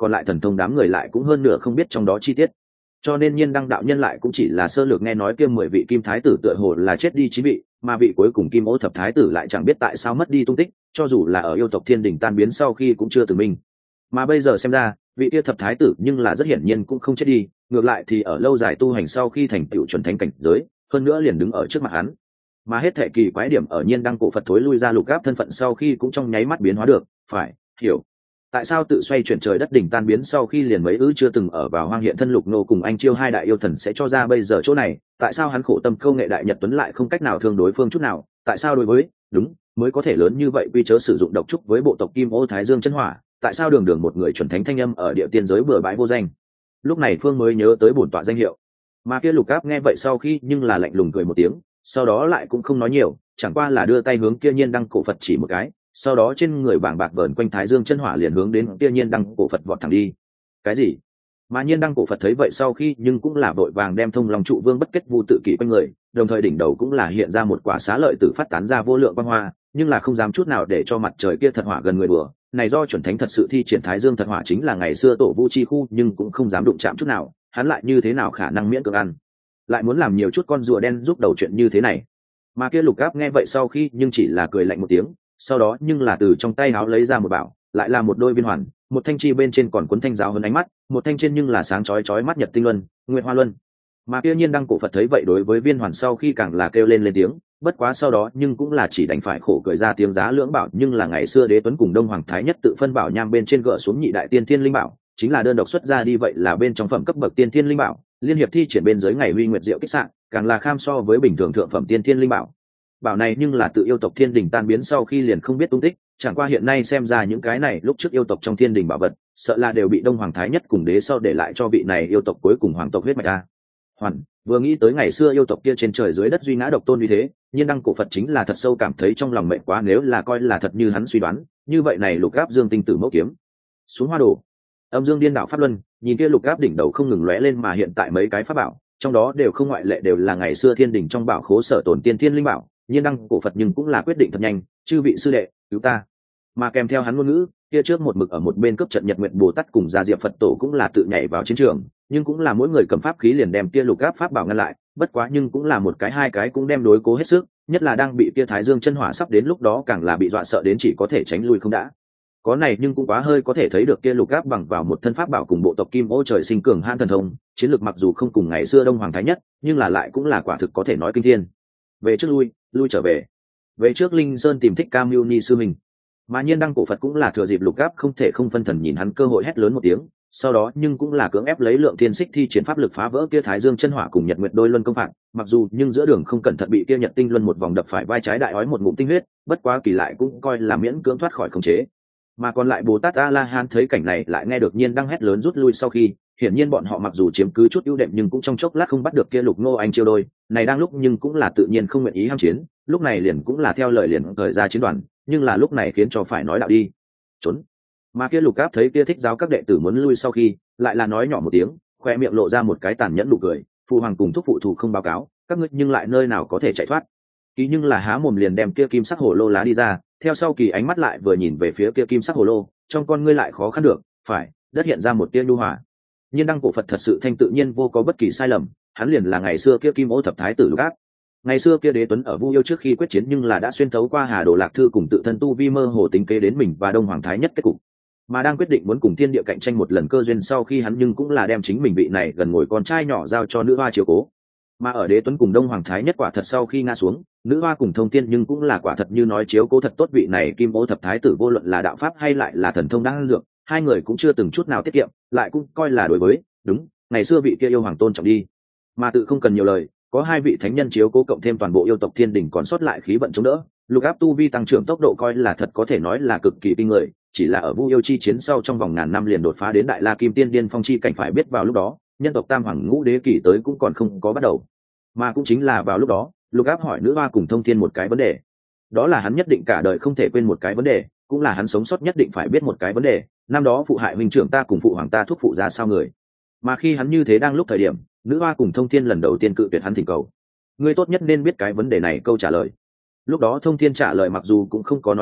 S1: còn lại thần thông đám người lại cũng hơn nửa không biết trong đó chi tiết. Cho nên Nhiên Đăng đạo nhân lại cũng chỉ là sơ lược nghe nói kia 10 vị kim thái tử tựa hồ là chết đi 9 vị, mà vị cuối cùng Kim Ô thập thái tử lại chẳng biết tại sao mất đi tung tích, cho dù là ở yêu tộc Thiên Đình tan biến sau khi cũng chưa từng minh. Mà bây giờ xem ra, vị kia thập thái tử nhưng là rất hiển nhiên cũng không chết đi, ngược lại thì ở lâu dài tu hành sau khi thành tựu chuẩn thánh cảnh giới, hơn nữa liền đứng ở trước mặt hắn. Mà hết thệ kỳ quái điểm ở Nhiên Đăng cổ Phật thối lui ra lục áp thân phận sau khi cũng trong nháy mắt biến hóa được, phải hiểu tại sao tự xoay chuyển trời đất đỉnh tan biến sau khi liền mấy chưa từng ở vào hoang hiện thân lục nô cùng anh chiêu hai đại yêu thần sẽ cho ra bây giờ chỗ này, tại sao hắn khổ tâm câu nghệ đại nhật tuấn lại không cách nào thương đối phương chút nào, tại sao đối với đúng mới có thể lớn như vậy quy chớ sử dụng độc trúc với bộ tộc Kim Ô Thái Dương chân hỏa, tại sao đường đường một người chuẩn thánh thanh âm ở địa tiên giới bừa bãi vô danh. Lúc này Phương mới nhớ tới bổn tọa danh hiệu. Mà kia lục áp nghe vậy sau khi nhưng là lạnh lùng cười một tiếng, sau đó lại cũng không nói nhiều, chẳng qua là đưa tay hướng kia Nhiên Đăng cổ Phật chỉ một cái, sau đó trên người bảng bạc vờn quanh Thái Dương chân hỏa liền hướng đến kia Nhiên Đăng cổ Phật vọt thẳng đi. Cái gì? Mà Nhiên Đăng cổ Phật thấy vậy sau khi nhưng cũng là vội vàng đem thông long trụ vương bất kết vu tự kỷ quanh người, đồng thời đỉnh đầu cũng là hiện ra một quả xá lợi tử phát tán ra vô lượng quang hoa, nhưng là không dám chút nào để cho mặt trời kia thật hỏa gần người đùa. Này do chuẩn thánh thật sự thi triển Thái Dương thật hỏa chính là ngày xưa tổ vu chi khu, nhưng cũng không dám đụng chạm chút nào, hắn lại như thế nào khả năng miễn cưỡng ăn, lại muốn làm nhiều chút con rùa đen giúp đầu chuyện như thế này. Mà kia lục áp nghe vậy sau khi nhưng chỉ là cười lạnh một tiếng, sau đó nhưng là từ trong tay áo lấy ra một bảo, lại là một đôi viên hoàn, một thanh chi bên trên còn cuốn thanh giáo hơn ánh mắt, một thanh trên nhưng là sáng chói chói mắt nhật tinh luân, nguyệt hoa luân. Mà kia Nhiên Đăng cổ Phật thấy vậy đối với viên hoàn sau khi càng là kêu lên tiếng, bất quá sau đó nhưng cũng là chỉ đành phải khổ cười ra tiếng giá lưỡng bảo, nhưng là ngày xưa Đế Tuấn cùng Đông Hoàng Thái Nhất tự phân bảo nham bên trên gỡ xuống nhị đại tiên thiên linh bảo, chính là đơn độc xuất ra đi vậy là bên trong phẩm cấp bậc tiên thiên linh bảo, liên hiệp thi triển bên dưới ngày huy nguyệt diệu kích sạn, càng là kham so với bình thường thượng phẩm tiên thiên linh bảo. Bảo này nhưng là tự yêu tộc Thiên Đình tan biến sau khi liền không biết tung tích, chẳng qua hiện nay xem ra những cái này lúc trước yêu tộc trong Thiên Đình bảo vật, sợ là đều bị Đông Hoàng Thái Nhất cùng đế sau để lại cho vị này yêu tộc cuối cùng hoàng tộc huyết mạch a. Hoàn, vừa nghĩ tới ngày xưa yêu tộc kia trên trời dưới đất duy ngã độc tôn như thế, Nhiên Đăng cổ Phật chính là thật sâu cảm thấy trong lòng mệnh quá, nếu là coi là thật như hắn suy đoán, như vậy này lục áp dương tinh tử mẫu kiếm xuống hoa đồ, âm dương điên đảo pháp luân, nhìn kia lục áp đỉnh đầu không ngừng lóe lên mà hiện tại mấy cái pháp bảo, trong đó đều không ngoại lệ đều là ngày xưa Thiên Đình trong bảo khố sở tồn tiên thiên linh bảo. Nhiên Đăng cổ Phật nhưng cũng là quyết định thật nhanh, chư vị sư đệ cứu ta. Mà kèm theo hắn ngôn ngữ kia trước một mực ở một bên cấp trận Nhật Nguyện Bồ Tát cùng Gia Diệp Phật Tổ cũng là tự nhảy vào chiến trường, nhưng cũng là mỗi người cầm pháp khí liền đem kia lục áp pháp bảo ngăn lại, bất quá nhưng cũng là một cái hai cái cũng đem đối cố hết sức, nhất là đang bị kia Thái Dương chân hỏa sắp đến lúc đó càng là bị dọa sợ đến chỉ có thể tránh lui không đã. Có này nhưng cũng quá hơi có thể thấy được kia lục áp bằng vào một thân pháp bảo cùng bộ tộc Kim Ô trời sinh cường hãn thần thông, chiến lược mặc dù không cùng ngày xưa Đông Hoàng Thái Nhất, nhưng là lại cũng là quả thực có thể nói kinh thiên. Về trước lui trở về trước Linh Sơn tìm Thích Ca Mâu Ni sư mình. Mà Nhiên Đăng cổ Phật cũng là thừa dịp lục áp không thể không phân thần nhìn hắn cơ hội hét lớn một tiếng, sau đó nhưng cũng là cưỡng ép lấy lượng thiên xích thi triển pháp lực phá vỡ kia Thái Dương chân hỏa cùng Nhật Nguyệt đôi luân công phạt, mặc dù nhưng giữa đường không cẩn thận bị kia Nhật tinh luân một vòng đập phải vai trái đại ói một ngụm tinh huyết, bất quá kỳ lại cũng coi là miễn cưỡng thoát khỏi khống chế. Mà còn lại Bồ Tát A La Hán thấy cảnh này lại nghe được Nhiên Đăng hét lớn rút lui sau khi, hiển nhiên bọn họ mặc dù chiếm cứ chút ưu đệm nhưng cũng trong chốc lát không bắt được kia lục Ngô Anh chiêu đôi, này đang lúc nhưng cũng là tự nhiên không nguyện ý ham chiến, lúc này liền cũng là theo lời liền thời ra chiến đoàn, nhưng là lúc này khiến cho phải nói đạo đi trốn. Mà kia lục áp thấy kia Thích Giáo các đệ tử muốn lui sau khi, lại là nói nhỏ một tiếng, khoe miệng lộ ra một cái tàn nhẫn nụ cười, phụ hoàng cùng thúc phụ thủ không báo cáo, các ngươi nhưng lại nơi nào có thể chạy thoát. Kỳ nhưng là há mồm liền đem kia kim sắc hồ lô lá đi ra, theo sau Kỳ ánh mắt lại vừa nhìn về phía kia kim sắc hồ lô, trong con ngươi lại khó khăn được, phải, đất hiện ra một tia nhu hòa. Nhiên Đăng cổ Phật thật sự thanh tự nhiên vô có bất kỳ sai lầm, hắn liền là ngày xưa kia Kim Ô thập thái tử lục áp. Ngày xưa kia Đế Tuấn ở Vu Yêu trước khi quyết chiến nhưng là đã xuyên thấu qua Hà Đồ Lạc Thư cùng tự thân tu vi mơ hồ tính kế đến mình và Đông Hoàng Thái Nhất kết cục. Mà đang quyết định muốn cùng thiên địa cạnh tranh một lần cơ duyên sau khi hắn nhưng cũng là đem chính mình vị này gần ngồi con trai nhỏ giao cho nữ hoa chiếu cố. Mà ở Đế Tuấn cùng Đông Hoàng Thái Nhất quả thật sau khi ngã xuống, nữ hoa cùng Thông Thiên nhưng cũng là quả thật như nói chiếu cố thật tốt vị này Kim Ô thập thái tử, vô luận là đạo pháp hay lại là thần thông đang dược, hai người cũng chưa từng chút nào tiết kiệm, lại cũng coi là đối với đúng ngày xưa vị kia yêu hoàng tôn trọng đi. Mà tự không cần nhiều lời, có hai vị thánh nhân chiếu cố cộng thêm toàn bộ yêu tộc Thiên Đình còn sót lại khí vận chống đỡ, lục áp tu vi tăng trưởng tốc độ coi là thật có thể nói là cực kỳ kinh người, chỉ là ở Vu Yêu chi chiến sau trong vòng ngàn năm liền đột phá đến Đại La Kim Tiên Điên Phong chi cảnh, phải biết vào lúc đó nhân tộc Tam Hoàng Ngũ Đế kỳ tới cũng còn không có bắt đầu. Mà cũng chính là vào lúc đó, lục áp hỏi nữ hoa cùng Thông Thiên một cái vấn đề, đó là hắn nhất định cả đời không thể quên một cái vấn đề, cũng là hắn sống sót nhất định phải biết một cái vấn đề, năm đó phụ hại huynh trưởng ta cùng phụ hoàng ta thúc phụ ra sao người. Mà khi hắn như thế đang lúc thời điểm, nữ hoa cùng Thông Thiên lần đầu tiên cự tuyệt hắn thỉnh cầu, ngươi tốt nhất nên biết cái vấn đề này câu trả lời. Lúc đó Thông Thiên trả lời mặc dù cũng không có nói rõ,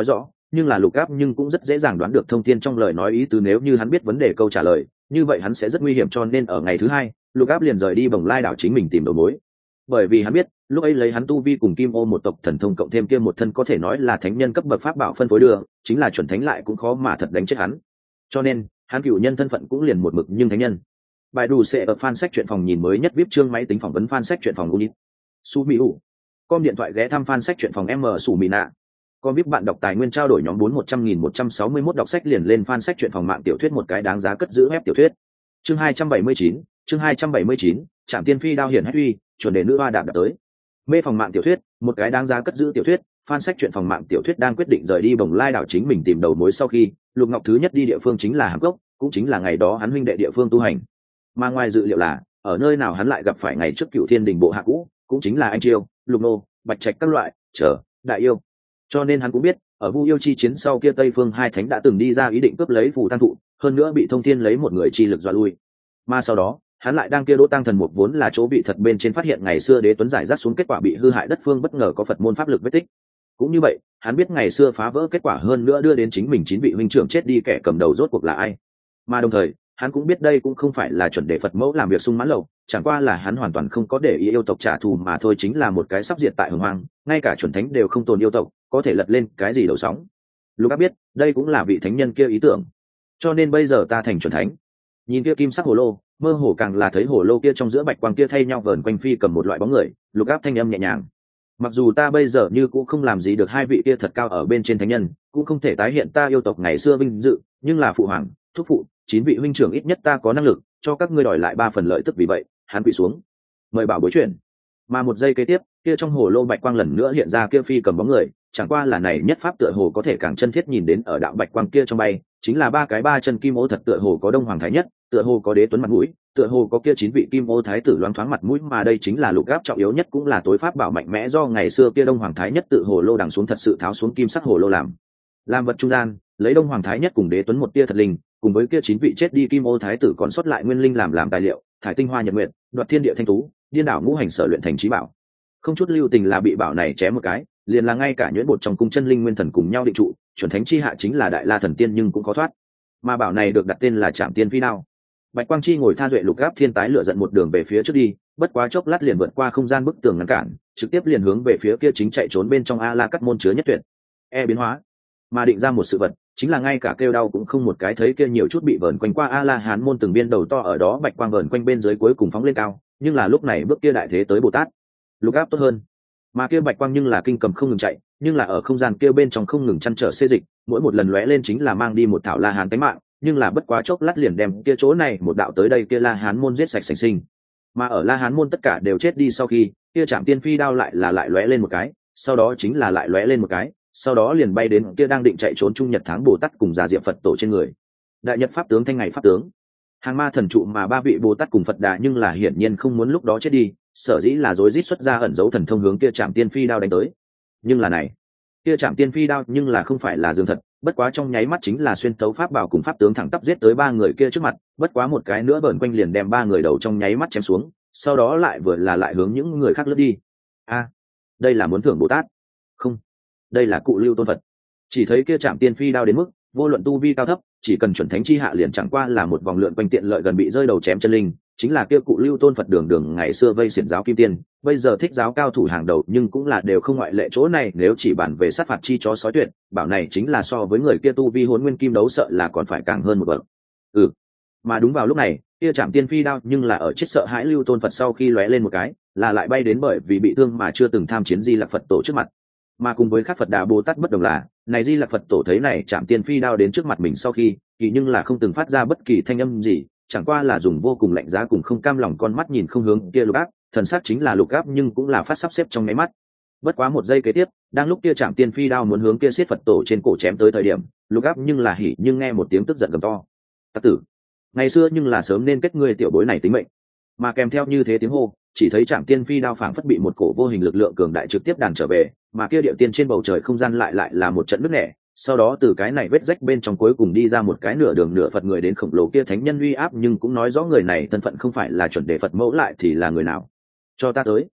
S1: nhưng là lục áp nhưng cũng rất dễ dàng đoán được thông thiên trong lời nói ý tứ, nếu như hắn biết vấn đề câu trả lời như vậy hắn sẽ rất nguy hiểm, cho nên ở ngày thứ hai lục áp liền rời đi Bồng Lai đảo chính mình tìm đầu mối. Bởi vì hắn biết lúc ấy lấy hắn tu vi cùng Kim Ô một tộc thần thông cộng thêm kia một thân có thể nói là thánh nhân cấp bậc pháp bảo phân phối đưa, chính là chuẩn thánh lại cũng khó mà thật đánh chết hắn, cho nên hắn cựu nhân thân phận cũng liền một mực nhưng thánh nhân. Bài đủ sẽ ở fan sách truyện phòng nhìn mới nhất, vip chương máy tính phỏng vấn fan sách truyện phòng unit su mỹ ủ com điện thoại ghé thăm fan sách truyện phòng m su mỹ nạ com vip bạn đọc tài nguyên trao đổi nhóm 4-100.161 đọc sách liền lên fan sách truyện phòng mạng tiểu thuyết một cái đáng giá cất giữ web tiểu thuyết. Chương 279, chương 279, Trảm Tiên Phi đao hiển hách uy, chuẩn đề nữ hoa đạp tới. Mê phòng mạng tiểu thuyết, một cái đáng giá cất giữ tiểu thuyết, fan sách truyện phòng mạng tiểu thuyết đang quyết định rời đi Bồng Lai đảo chính mình tìm đầu mối sau khi, Lục Ngọc thứ nhất đi địa phương chính là Hàm Cốc, cũng chính là ngày đó hắn huynh đệ địa phương tu hành. Mà ngoài dự liệu là, ở nơi nào hắn lại gặp phải ngày trước Cựu Thiên Đình bộ hạ cũ, cũng chính là anh Chiêu, Lục Nô, Bạch Trạch các loại, đại yêu. Cho nên hắn cũng biết, ở Vu Yêu chi chiến sau kia Tây Phương hai thánh đã từng đi ra ý định cướp lấy phù tăng thụ, hơn nữa bị Thông Thiên lấy một người chi lực dọa lui. Mà sau đó, hắn lại đang kia Đỗ Tăng thần mục vốn là chỗ bị thật bên trên phát hiện ngày xưa Đế Tuấn giải rác xuống kết quả bị hư hại đất phương bất ngờ có Phật môn pháp lực vết tích. Cũng như vậy, hắn biết ngày xưa phá vỡ kết quả hơn nữa đưa đến chính mình 9 vị huynh trưởng chết đi kẻ cầm đầu rốt cuộc là ai. Mà đồng thời, hắn cũng biết đây cũng không phải là chuẩn đề Phật mẫu làm việc sung mãn lầu, chẳng qua là hắn hoàn toàn không có để ý yêu tộc trả thù mà thôi, chính là một cái sắp diệt tại hồng hoang, ngay cả chuẩn thánh đều không tồn yêu tộc, có thể lật lên cái gì đầu sóng. Lục Áp biết, đây cũng là vị thánh nhân kia ý tưởng. Cho nên bây giờ ta thành chuẩn thánh. Nhìn kia kim sắc hồ lô, mơ hồ càng là thấy hồ lô kia trong giữa bạch quang kia thay nhau vờn quanh phi cầm một loại bóng người. Lục Áp thanh âm nhẹ nhàng. Mặc dù ta bây giờ như cũng không làm gì được hai vị kia thật cao ở bên trên thánh nhân, cũng không thể tái hiện ta yêu tộc ngày xưa vinh dự, nhưng là phụ hoàng, thúc phụ, 9 vị huynh trưởng ít nhất ta có năng lực cho các ngươi đòi lại 3 phần lợi tức, vì vậy hắn quỳ xuống mời bảo bối chuyển. Mà một giây kế tiếp, kia trong hồ lô bạch quang lần nữa hiện ra kia phi cầm bóng người, chẳng qua là này nhất pháp tựa hồ có thể càng chân thiết nhìn đến ở đạo bạch quang kia trong bay, chính là 3 cái 3 chân kim ô thật, tựa hồ có Đông Hoàng Thái Nhất, tựa hồ có Đế Tuấn mặt mũi, tựa hồ có kia 9 vị kim ô thái tử loáng thoáng mặt mũi, mà đây chính là Lục Áp trọng yếu nhất cũng là tối pháp bảo mạnh mẽ do ngày xưa kia Đông Hoàng Thái Nhất tự hồ lô đằng xuống thật sự tháo xuống kim sắc hồ lô làm vật trung gian, lấy Đông Hoàng Thái Nhất cùng Đế Tuấn một tia thật linh, cùng với kia 9 vị chết đi kim ô thái tử còn sót lại nguyên linh làm tài liệu, thải tinh hoa nhật nguyện, đoạt thiên địa thanh tú, điên đảo ngũ hành sở luyện thành trí bảo. Không chút lưu tình là bị bảo này chém một cái, liền là ngay cả nhuyễn bột trong cung chân linh nguyên thần cùng nhau định trụ, chuẩn thánh chi hạ chính là đại la thần tiên nhưng cũng khó thoát. Mà bảo này được đặt tên là Trảm Tiên Phi đao. Bạch Quang Chi ngồi tha duệ Lục Áp thiên tái lửa giận một đường về phía trước đi, bất quá chốc lát liền vượt qua không gian bức tường ngăn cản, trực tiếp liền hướng về phía kia chính chạy trốn bên trong A La Cắt môn chứa nhất tuyệt. Biến hóa, mà định ra một sự vật, chính là ngay cả kêu đau cũng không một cái, thấy kia nhiều chút bị vờn quanh qua A La Hán môn từng biên đầu to ở đó bạch quang vờn quanh bên dưới cuối cùng phóng lên cao, nhưng là lúc này bước kia đại thế tới Bồ Tát. Lục Áp tốt hơn, mà kia bạch quang nhưng là kinh cầm không ngừng chạy, nhưng là ở không gian kia bên trong không ngừng chăn trở xê dịch, mỗi một lần lóe lên chính là mang đi một thảo La Hán tánh mạng, nhưng là bất quá chốc lát liền đem kia chỗ này một đạo tới đây kia La Hán môn giết sạch sành sinh. Mà ở La Hán môn tất cả đều chết đi sau khi, kia Trảm Tiên Phi đao lại lóe lên một cái, sau đó chính là lại lóe lên một cái, sau đó liền bay đến kia đang định chạy trốn Trung Nhật Tháng Bồ Tát cùng Già Diệm Phật tổ trên người. Đại Nhật pháp tướng, thanh ngày pháp tướng, hàng ma thần trụ, mà 3 vị Bồ Tát cùng Phật Đà nhưng là hiển nhiên không muốn lúc đó chết đi, sở dĩ là rối rít xuất ra ẩn dấu thần thông hướng kia Trảm Tiên Phi đao đánh tới. Nhưng là này, kia Trảm Tiên Phi đao nhưng là không phải là dương thật, bất quá trong nháy mắt chính là xuyên tấu pháp bảo cùng pháp tướng thẳng tắp giết tới 3 người kia trước mặt, bất quá một cái nữa vờn quanh liền đem 3 người đầu trong nháy mắt chém xuống, sau đó lại vừa là lại hướng những người khác lướt đi. Đây là muốn thưởng Bồ Tát? Không, đây là Cụ Lưu Tôn Phật. Chỉ thấy kia Trảm Tiên Phi đao đến mức vô luận tu vi cao thấp, chỉ cần chuẩn thánh chi hạ liền chẳng qua là một vòng lượn quanh tiện lợi gần bị rơi đầu chém chân linh, chính là kia Cụ Lưu Tôn Phật đường ngày xưa vây xiển giáo kim tiên, bây giờ thích giáo cao thủ hàng đầu, nhưng cũng là đều không ngoại lệ chỗ này, nếu chỉ bản về sát phạt chi chó sói tuyệt, bảo này chính là so với người kia tu vi Hỗn Nguyên Kim đấu sợ là còn phải càng hơn một bậc. Mà đúng vào lúc này, kia Trảm Tiên Phi đao nhưng là ở chết sợ hãi Lưu Tôn Phật sau khi lóe lên một cái, là lại bay đến bởi vì bị thương mà chưa từng tham chiến Di Lặc Phật tổ trước mặt. Mà cùng với các Phật Đà Bồ Tát bất đồng là, này Di Lặc Phật tổ thấy này Trảm Tiên Phi đao đến trước mặt mình sau khi, kỳ nhưng là không từng phát ra bất kỳ thanh âm gì, chẳng qua là dùng vô cùng lạnh giá cùng không cam lòng con mắt nhìn không hướng kia Lục Áp, thần sắc chính là Lục Áp nhưng cũng là phát sắp xếp trong nháy mắt. Bất quá một giây kế tiếp, đang lúc kia Trảm Tiên Phi đao muốn hướng kia xiết Phật tổ trên cổ chém tới thời điểm, Lục Áp nhưng là hỉ nhưng nghe một tiếng tức giận gầm to. Tặc tử, ngày xưa nhưng là sớm nên kết ngươi tiểu bối này tính mệnh. Mà kèm theo như thế tiếng hô, chỉ thấy Trảm Tiên Phi đao phảng phất bị một cổ vô hình lực lượng cường đại trực tiếp đàn trở về, mà kia địa tiên trên bầu trời không gian lại là một trận nứt nẻ, sau đó từ cái này vết rách bên trong cuối cùng đi ra một cái nửa đường nửa Phật người đến khổng lồ kia thánh nhân uy áp, nhưng cũng nói rõ người này thân phận không phải là chuẩn đề Phật mẫu lại thì là người nào. Cho ta tới.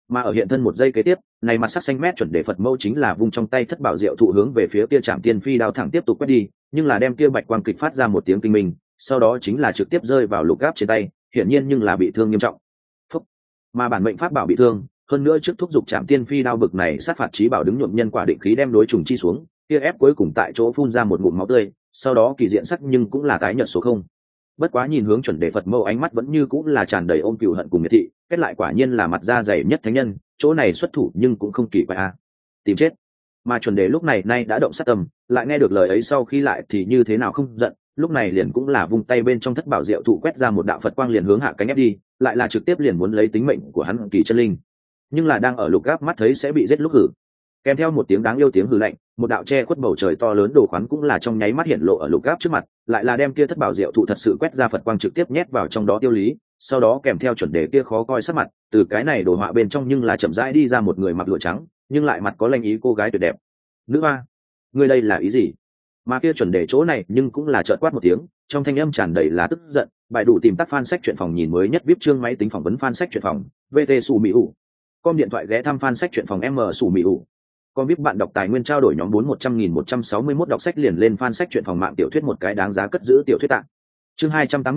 S1: Mà ở hiện thân một giây kế tiếp, này mặt sắc xanh mét chuẩn đề Phật mẫu chính là vung trong tay thất bảo diệu thụ hướng về phía kia Trảm Tiên Phi đao thẳng tiếp tục quét đi, nhưng là đem kia bạch quang kịch phát ra một tiếng kinh minh, sau đó chính là trực tiếp rơi vào lục gáp trên tay, hiển nhiên nhưng là bị thương nghiêm trọng. Phúc. Mà bản mệnh pháp bảo bị thương, hơn nữa trước thúc giục Trảm Tiên Phi đao bực này sát phạt chí bảo đứng nhuộm nhân quả định khí đem đối trùng chi xuống, kia ép cuối cùng tại chỗ phun ra một ngụm máu tươi, sau đó kỳ diện sắc nhưng cũng là tái nhợt số không. Bất quá nhìn hướng chuẩn đề Phật mẫu ánh mắt vẫn như cũng là tràn đầy ôm cừu hận cùng miệt thị, kết lại quả nhiên là mặt da dày nhất thánh nhân, chỗ này xuất thủ nhưng cũng không kỳ quái a. Tìm chết. Mà chuẩn đề lúc này nay đã động sát tâm, lại nghe được lời ấy sau khi lại thì như thế nào không giận, lúc này liền cũng là vung tay bên trong thất bảo diệu thụ quét ra một đạo Phật quang liền hướng hạ cánh ép đi, lại là trực tiếp liền muốn lấy tính mệnh của hắn kỳ chân linh. Nhưng là đang ở lục gáp mắt thấy sẽ bị giết lúc hử, kèm theo một tiếng đáng yêu tiếng hừ lạnh, một đạo che khuất bầu trời to lớn đồ khoán cũng là trong nháy mắt hiện lộ ở lục gáp trước mặt, lại là đem kia thất bảo diệu thụ thật sự quét ra Phật quang trực tiếp nhét vào trong đó tiêu lý, sau đó kèm theo chuẩn đề kia khó coi sắc mặt, từ cái này đồ họa bên trong nhưng là chậm rãi đi ra một người mặc lụa trắng, nhưng lại mặt có lanh ý cô gái tuyệt đẹp. Nữ hoa, ngươi đây là ý gì? Mà kia chuẩn đề chỗ này nhưng cũng là chợt quát một tiếng, trong thanh âm tràn đầy là tức giận. Bài đủ tìm tác fan sách truyện phòng nhìn mới nhất VIP chương máy tính phỏng vấn fan sách truyện phòng, VT Sủ Mỹ ủ. Com điện thoại ghé thăm fan sách truyện phòng M Sủ Mỹ ủ. Con biết bạn đọc tài nguyên trao đổi nhóm 400.161 đọc sách liền lên fan sách truyện phòng mạng tiểu thuyết một cái đáng giá cất giữ tiểu thuyết tạng. Chương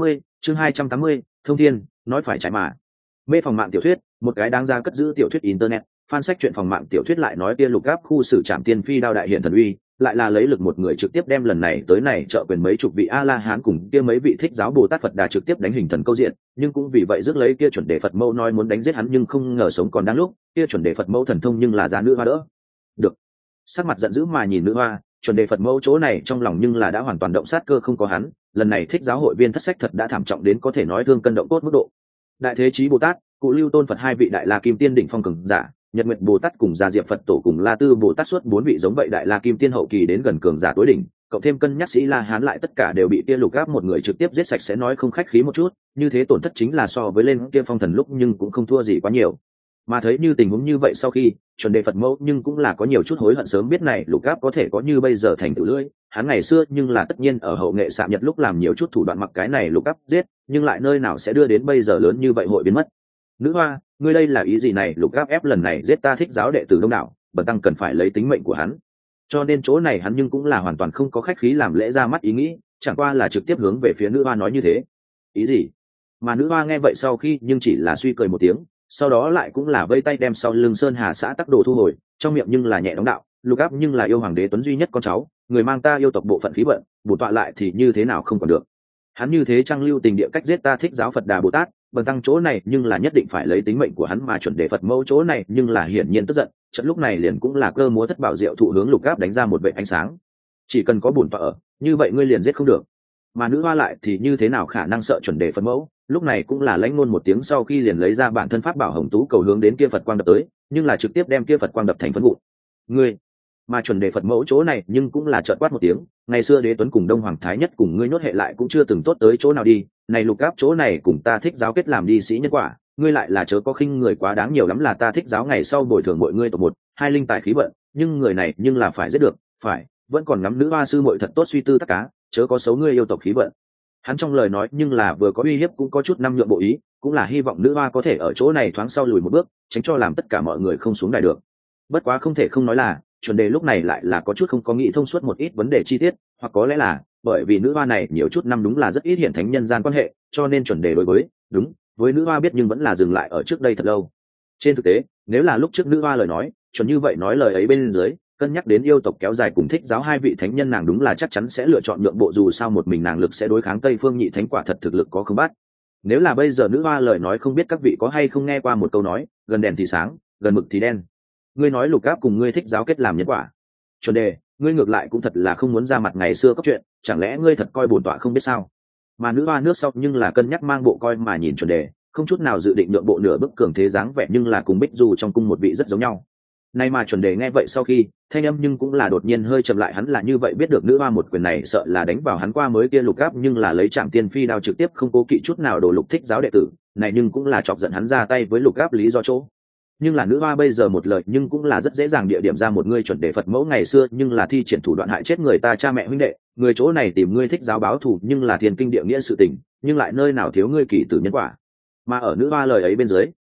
S1: 280, thông thiên, nói phải trái mà. Mê phòng mạng tiểu thuyết, một cái đáng giá cất giữ tiểu thuyết internet, fan sách truyện phòng mạng tiểu thuyết lại nói kia lục gáp khu xử Trảm Tiên Phi đao đại hiện thần uy, lại là lấy lực một người trực tiếp đem lần này tới này trợ quyền mấy chục vị A La Hán cùng kia mấy vị thích giáo Bồ Tát Phật Đà trực tiếp đánh hình thần câu diện, nhưng cũng vì vậy rước lấy kia chuẩn đề Phật mẫu nói muốn đánh giết hắn nhưng không ngờ sống còn đang lúc, kia chuẩn đề Phật mẫu thần thông nhưng là giá nữ hoa đỡ. Được. Sắc mặt giận dữ mà nhìn nữ hoa, chuẩn đề Phật mẫu chỗ này trong lòng nhưng là đã hoàn toàn động sát cơ không có hắn, lần này thích giáo hội viên thất sách thật đã thảm trọng đến có thể nói thương cân động cốt mức độ. Đại Thế Chí Bồ Tát, Cụ Lưu Tôn Phật hai vị đại la kim tiên đỉnh phong cường giả, Nhật Nguyệt Bồ Tát cùng Gia Diệp Phật tổ cùng La Tư Bồ Tát suốt bốn vị giống vậy đại la kim tiên hậu kỳ đến gần cường giả tối đỉnh, cộng thêm cân nhắc sĩ La Hán lại tất cả đều bị kia lục gáp một người trực tiếp giết sạch sẽ nói không khách khí một chút, như thế tổn thất chính là so với lên kia phong thần lúc nhưng cũng không thua gì quá nhiều. Mà thấy như tình huống như vậy sau khi chuẩn đề Phật mẫu nhưng cũng là có nhiều chút hối hận sớm biết này lục gáp có thể có như bây giờ thành tựu lưỡi, hắn ngày xưa nhưng là tất nhiên ở hậu nghệ xạ nhật lúc làm nhiều chút thủ đoạn mặc cái này lục gáp giết, nhưng lại nơi nào sẽ đưa đến bây giờ lớn như vậy hội biến mất. Nữ hoa, ngươi đây là ý gì này? Lục gáp ép lần này giết ta thích giáo đệ tử đông đảo, bần tăng cần phải lấy tính mệnh của hắn, cho nên chỗ này hắn nhưng cũng là hoàn toàn không có khách khí làm lễ ra mắt ý nghĩ, chẳng qua là trực tiếp hướng về phía nữ hoa nói như thế. Ý gì? Mà nữ hoa nghe vậy sau khi nhưng chỉ là suy cười một tiếng, sau đó lại cũng là vây tay đem sau lưng sơn hà xã tắc đồ thu hồi, trong miệng nhưng là nhẹ đóng đạo, lục áp nhưng là yêu hoàng đế tuấn duy nhất con cháu, người mang ta yêu tộc bộ phận khí vận, bổ tọa lại thì như thế nào không còn được. Hắn như thế trang lưu tình địa cách giết ta thích giáo Phật Đà Bồ Tát, bần tăng chỗ này nhưng là nhất định phải lấy tính mệnh của hắn mà chuẩn đề Phật mẫu chỗ này nhưng là hiển nhiên tức giận, trận lúc này liền cũng là cơ múa thất bảo diệu thụ hướng lục áp đánh ra một vệ ánh sáng. Chỉ cần có bổn tọa ở, như vậy ngươi liền giết không được. Mà nữ hoa lại thì như thế nào khả năng sợ chuẩn đề Phật mẫu, lúc này cũng là lãnh ngôn một tiếng sau khi liền lấy ra bản thân pháp bảo hồng tú cầu hướng đến kia Phật quang đập tới, nhưng là trực tiếp đem kia Phật quang đập thành phấn vụn. Ngươi, mà chuẩn đề Phật mẫu chỗ này nhưng cũng là trợn quát một tiếng, ngày xưa đế tuấn cùng đông hoàng thái nhất cùng ngươi nhốt hệ lại cũng chưa từng tốt tới chỗ nào đi, này lục áp chỗ này cùng ta thích giáo kết làm đi sĩ nhân quả, ngươi lại là chớ có khinh người quá đáng nhiều lắm là ta thích giáo ngày sau bồi thường mọi ngươi tổ một hai linh tài khí vận, nhưng người này nhưng là phải giết được, phải, vẫn còn ngắm nữ hoa sư muội thật tốt suy tư tất cá, chớ có xấu ngươi yêu tộc khí vận. Hắn trong lời nói nhưng là vừa có uy hiếp cũng có chút năm nhượng bộ ý, cũng là hy vọng nữ hoa có thể ở chỗ này thoáng sau lùi một bước, tránh cho làm tất cả mọi người không xuống đài được. Bất quá không thể không nói là chuẩn đề lúc này lại là có chút không có nghĩ thông suốt một ít vấn đề chi tiết, hoặc có lẽ là bởi vì nữ hoa này nhiều chút năm đúng là rất ít hiện thánh nhân gian quan hệ, cho nên chuẩn đề đối với đúng với nữ hoa biết nhưng vẫn là dừng lại ở trước đây thật lâu. Trên thực tế nếu là lúc trước nữ hoa lời nói chuẩn như vậy nói lời ấy bên dưới, cân nhắc đến yêu tộc kéo dài cùng thích giáo hai vị thánh nhân, nàng đúng là chắc chắn sẽ lựa chọn nhượng bộ, dù sao một mình nàng lực sẽ đối kháng Tây Phương Nhị Thánh quả thật thực lực có không bắt. Nếu là bây giờ nữ hoa lời nói, không biết các vị có hay không nghe qua một câu nói, gần đèn thì sáng, gần mực thì đen. Ngươi nói lục áp cùng ngươi thích giáo kết làm nhân quả. Chuẩn đề, ngươi ngược lại cũng thật là không muốn ra mặt ngày xưa cốt chuyện, chẳng lẽ ngươi thật coi bổn tọa không biết sao? Mà nữ hoa nước sau nhưng là cân nhắc mang bộ coi mà nhìn chuẩn đề, không chút nào dự định nhượng bộ nửa bức cường thế dáng vẻ, nhưng là cùng Bích Du trong cung một vị rất giống nhau. Nay mà chuẩn đề nghe vậy sau khi thanh âm nhưng cũng là đột nhiên hơi chậm lại, hắn là như vậy biết được nữ hoa một quyền này sợ là đánh vào hắn qua mới kia lục áp, nhưng là lấy Trảm Tiên Phi đao trực tiếp không cố kỵ chút nào đổ lục thích giáo đệ tử này, nhưng cũng là chọc giận hắn ra tay với lục áp lý do chỗ. Nhưng là nữ hoa bây giờ một lời nhưng cũng là rất dễ dàng địa điểm ra một ngươi chuẩn đề Phật mẫu ngày xưa nhưng là thi triển thủ đoạn hại chết người ta cha mẹ huynh đệ, người chỗ này tìm ngươi thích giáo báo thù nhưng là thiên kinh địa nghĩa sự tình, nhưng lại nơi nào thiếu ngươi kỳ tử nhân quả. Mà ở nữ hoa lời ấy bên dưới,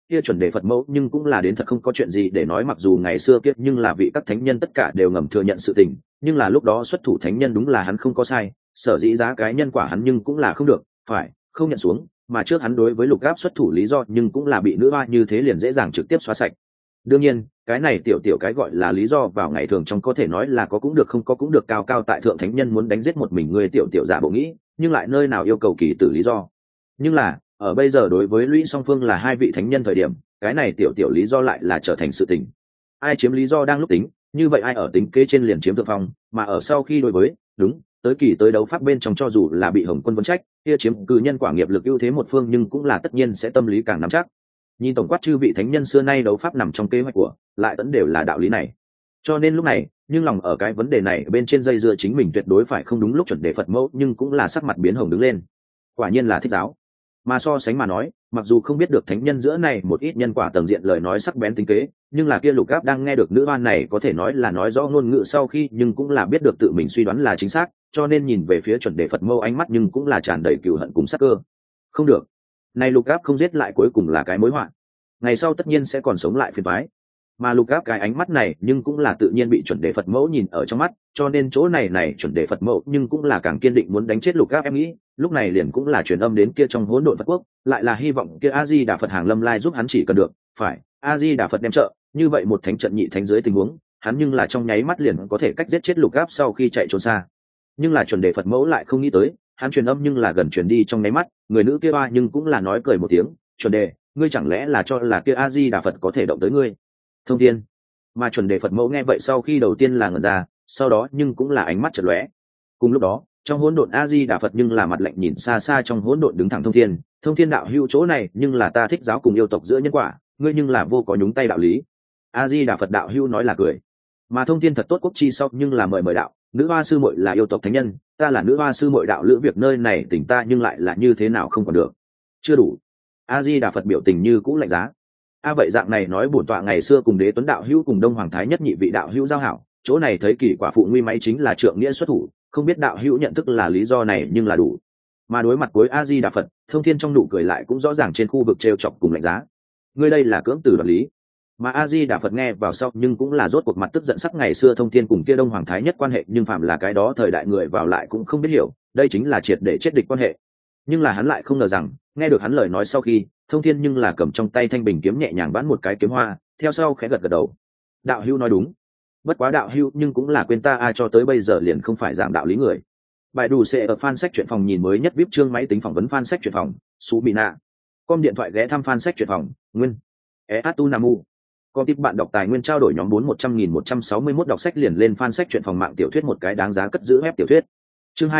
S1: kia chuẩn đề Phật mẫu nhưng cũng là đến thật không có chuyện gì để nói, mặc dù ngày xưa kiếp nhưng là vị các thánh nhân tất cả đều ngầm thừa nhận sự tình, nhưng là lúc đó xuất thủ thánh nhân đúng là hắn không có sai, sở dĩ giá cái nhân quả hắn nhưng cũng là không được, phải không nhận xuống, mà trước hắn đối với Lục Áp xuất thủ lý do nhưng cũng là bị nữ hoa như thế liền dễ dàng trực tiếp xóa sạch. Đương nhiên cái này tiểu tiểu cái gọi là lý do vào ngày thường trong có thể nói là có cũng được không có cũng được, cao cao tại thượng thánh nhân muốn đánh giết một mình người tiểu tiểu giả bộ nghĩ, nhưng lại nơi nào yêu cầu kỳ tử lý do. Nhưng là ở bây giờ đối với lũy song phương là hai vị thánh nhân thời điểm, cái này tiểu tiểu lý do lại là trở thành sự tình. Ai chiếm lý do đang lúc tính, như vậy ai ở tính kế trên liền chiếm thượng phong, mà ở sau khi đối với đúng tới kỳ tới đấu pháp bên trong cho dù là bị Hồng Quân vấn trách, kia chiếm cư nhân quả nghiệp lực ưu thế một phương nhưng cũng là tất nhiên sẽ tâm lý càng nắm chắc. Nhìn tổng quát chư vị thánh nhân xưa nay đấu pháp nằm trong kế hoạch của, lại vẫn đều là đạo lý này. Cho nên lúc này, nhưng lòng ở cái vấn đề này bên trên dây dưa chính mình tuyệt đối phải không đúng lúc chuẩn đề Phật mẫu, nhưng cũng là sắc mặt biến hồng đứng lên. Quả nhiên là thích giáo. Mà so sánh mà nói, mặc dù không biết được thánh nhân giữa này một ít nhân quả tầng diện lời nói sắc bén tính kế, nhưng là kia Lục Áp đang nghe được nữ oan này có thể nói là nói rõ ngôn ngữ sau khi, nhưng cũng là biết được tự mình suy đoán là chính xác, cho nên nhìn về phía chuẩn đề Phật mẫu ánh mắt nhưng cũng là tràn đầy cừu hận cùng sắc cơ. Không được, này Lục Áp không giết lại cuối cùng là cái mối họa, ngày sau tất nhiên sẽ còn sống lại phiền toái. Mà Lục Áp cái ánh mắt này nhưng cũng là tự nhiên bị chuẩn đề Phật mẫu nhìn ở trong mắt, cho nên chỗ này chuẩn đề Phật mẫu nhưng cũng là càng kiên định muốn đánh chết Lục Áp. Em nghĩ lúc này liền cũng là truyền âm đến kia trong hỗn độn Phật quốc, lại là hy vọng kia A Di Đà Phật hàng lâm lai giúp hắn, chỉ cần được phải A Di Đà Phật đem trợ, như vậy một thánh trận nhị thánh dưới tình huống, hắn nhưng là trong nháy mắt liền có thể cách giết chết Lục Áp sau khi chạy trốn xa. Nhưng là chuẩn đề Phật mẫu lại không nghĩ tới, hắn truyền âm nhưng là gần truyền đi trong nháy mắt, người nữ kia ba nhưng cũng là nói cười một tiếng, chuẩn đề, ngươi chẳng lẽ là cho là kia A Di Đà Phật có thể động tới ngươi? Thông thiên. Mà chuẩn đề Phật mẫu nghe vậy sau khi đầu tiên là ngẩn ra, sau đó nhưng cũng là ánh mắt chợt lóe. Cùng lúc đó trong hỗn độn A Di Đà Phật nhưng là mặt lạnh nhìn xa xa trong hỗn độn đứng thẳng thông thiên đạo hữu, chỗ này nhưng là ta thích giáo cùng yêu tộc giữa nhân quả, ngươi nhưng là vô có nhúng tay đạo lý. A Di Đà Phật đạo hữu nói là cười, mà thông thiên thật tốt quốc chi sau nhưng là mời đạo, nữ hoa sư muội là yêu tộc thánh nhân, ta là nữ hoa sư muội đạo lữ, việc nơi này tỉnh ta nhưng lại là như thế nào không còn được, chưa đủ. A Di Đà Phật biểu tình như cũ lạnh giá. Vậy dạng này nói bổn tọa ngày xưa cùng Đế Tuấn đạo hữu cùng Đông Hoàng Thái Nhất nhị vị đạo hữu giao hảo, chỗ này thấy kỳ quả phụ nguy máy chính là trượng nghĩa xuất thủ, không biết đạo hữu nhận thức là lý do này nhưng là đủ. Mà đối mặt với A Di Đà Phật, thông thiên trong nụ cười lại cũng rõ ràng trên khu vực trêu chọc cùng lạnh giá. Ngươi đây là cưỡng từ đoạt lý. Mà A Di Đà Phật nghe vào sau nhưng cũng là rốt cuộc mặt tức giận sắc, ngày xưa thông thiên cùng kia Đông Hoàng Thái Nhất quan hệ nhưng phạm là cái đó thời đại người vào lại cũng không biết hiểu, đây chính là triệt để chết địch quan hệ. Nhưng là hắn lại không ngờ rằng, nghe được hắn lời nói sau khi, thông thiên nhưng là cầm trong tay thanh bình kiếm nhẹ nhàng bắn một cái kiếm hoa, theo sau khẽ gật gật đầu. Đạo hữu nói đúng, bất quá đạo hữu nhưng cũng là quên ta cho tới bây giờ liền không phải dạng đạo lý người. Bài đủ sẽ ở fan sách truyện phòng nhìn mới nhất, vip chương máy tính phỏng vấn fan sách truyện phòng, Sú Bị Nạ. Com điện thoại ghé thăm fan sách truyện phòng, Nguyên. Atu Namu. Com tiếp bạn đọc tài nguyên trao đổi nhóm 4100.161 đọc sách liền lên fan sách truyện phòng mạng tiểu thuyết, một cái đáng giá cất giữ web tiểu thuyết. Chương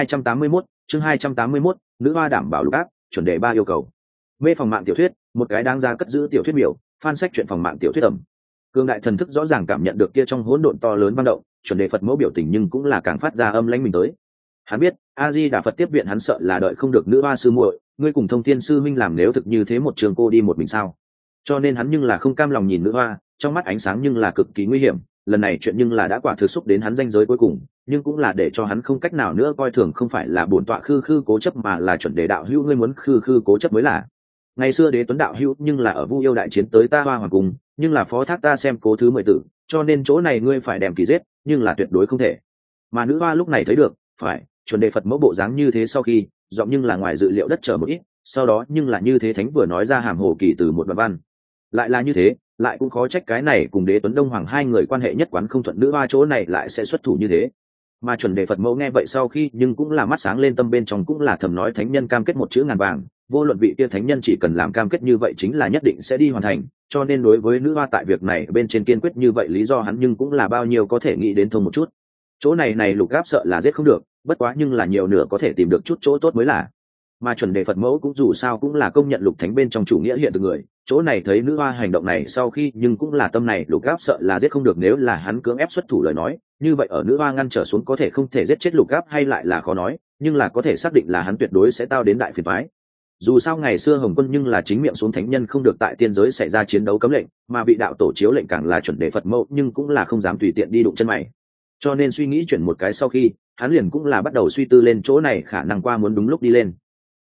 S1: 281, nữ hoa đảm bảo Lục Áp, chuẩn đề 3 yêu cầu. Mê phòng mạng tiểu thuyết, một cái đáng giá cất giữ tiểu thuyết miểu, fan sách truyện phòng mạng tiểu thuyết ẩm. Cương đại thần thức rõ ràng cảm nhận được kia trong hỗn độn to lớn văn động, chuẩn đề Phật mẫu biểu tình nhưng cũng là càng phát ra âm lãnh mình tới. Hắn biết, A Di Đà Phật tiếp viện hắn sợ là đợi không được nữ hoa sư muội, ngươi cùng thông thiên sư minh làm nếu thực như thế một trường cô đi một mình sao? Cho nên hắn nhưng là không cam lòng nhìn nữ hoa, trong mắt ánh sáng nhưng là cực kỳ nguy hiểm, lần này chuyện nhưng là đã quả thực xúc đến hắn ranh giới cuối cùng, nhưng cũng là để cho hắn không cách nào nữa coi thường, không phải là bổn tọa khư cố chấp, mà là chuẩn đề đạo hữu ngươi muốn khư cố chấp mới là. Ngày xưa Đế Tuấn đạo hữu nhưng là ở Vu Yêu đại chiến tới ta Hoa Hoàng cung, nhưng là phó thác ta xem cố thứ 10 tử, cho nên chỗ này ngươi phải đem kỳ giết, nhưng là tuyệt đối không thể. Mà nữ hoa lúc này thấy được, phải chuẩn đề Phật mẫu bộ dáng như thế sau khi, giọng nhưng là ngoài dự liệu đất trở một ít, sau đó nhưng là như thế thánh vừa nói ra hàm hồ kỳ từ một đoạn văn. Lại là như thế, lại cũng khó trách cái này cùng Đế Tuấn Đông Hoàng hai người quan hệ nhất quán không thuận, nữ hoa chỗ này lại sẽ xuất thủ như thế. Mà chuẩn đề Phật mẫu nghe vậy sau khi nhưng cũng là mắt sáng lên, tâm bên trong cũng là thầm nói thánh nhân cam kết một chữ ngàn vàng, vô luận vị kia thánh nhân chỉ cần làm cam kết như vậy chính là nhất định sẽ đi hoàn thành, cho nên đối với nữ hoa tại việc này bên trên kiên quyết như vậy, lý do hắn nhưng cũng là bao nhiêu có thể nghĩ đến thông một chút. Chỗ này Lục Áp sợ là giết không được, bất quá nhưng là nhiều nửa có thể tìm được chút chỗ tốt mới là. Mà chuẩn đề Phật mẫu cũng dù sao cũng là công nhận lục thánh bên trong chủ nghĩa hiện từ người, chỗ này thấy nữ hoa hành động này sau khi nhưng cũng là tâm này Lục Áp sợ là giết không được, nếu là hắn cưỡng ép xuất thủ lời nói, như vậy ở nữ hoa ngăn trở xuống có thể không thể giết chết Lục Áp hay lại là khó nói, nhưng là có thể xác định là hắn tuyệt đối sẽ tao đến đại phiền toái. Dù sao ngày xưa Hồng Quân nhưng là chính miệng xuống thánh nhân không được tại tiên giới xảy ra chiến đấu cấm lệnh, mà bị đạo tổ chiếu lệnh càng là chuẩn đề Phật mẫu nhưng cũng là không dám tùy tiện đi đụng chân mày. Cho nên suy nghĩ chuyển một cái sau khi, hắn liền cũng là bắt đầu suy tư lên chỗ này khả năng qua muốn đúng lúc đi lên.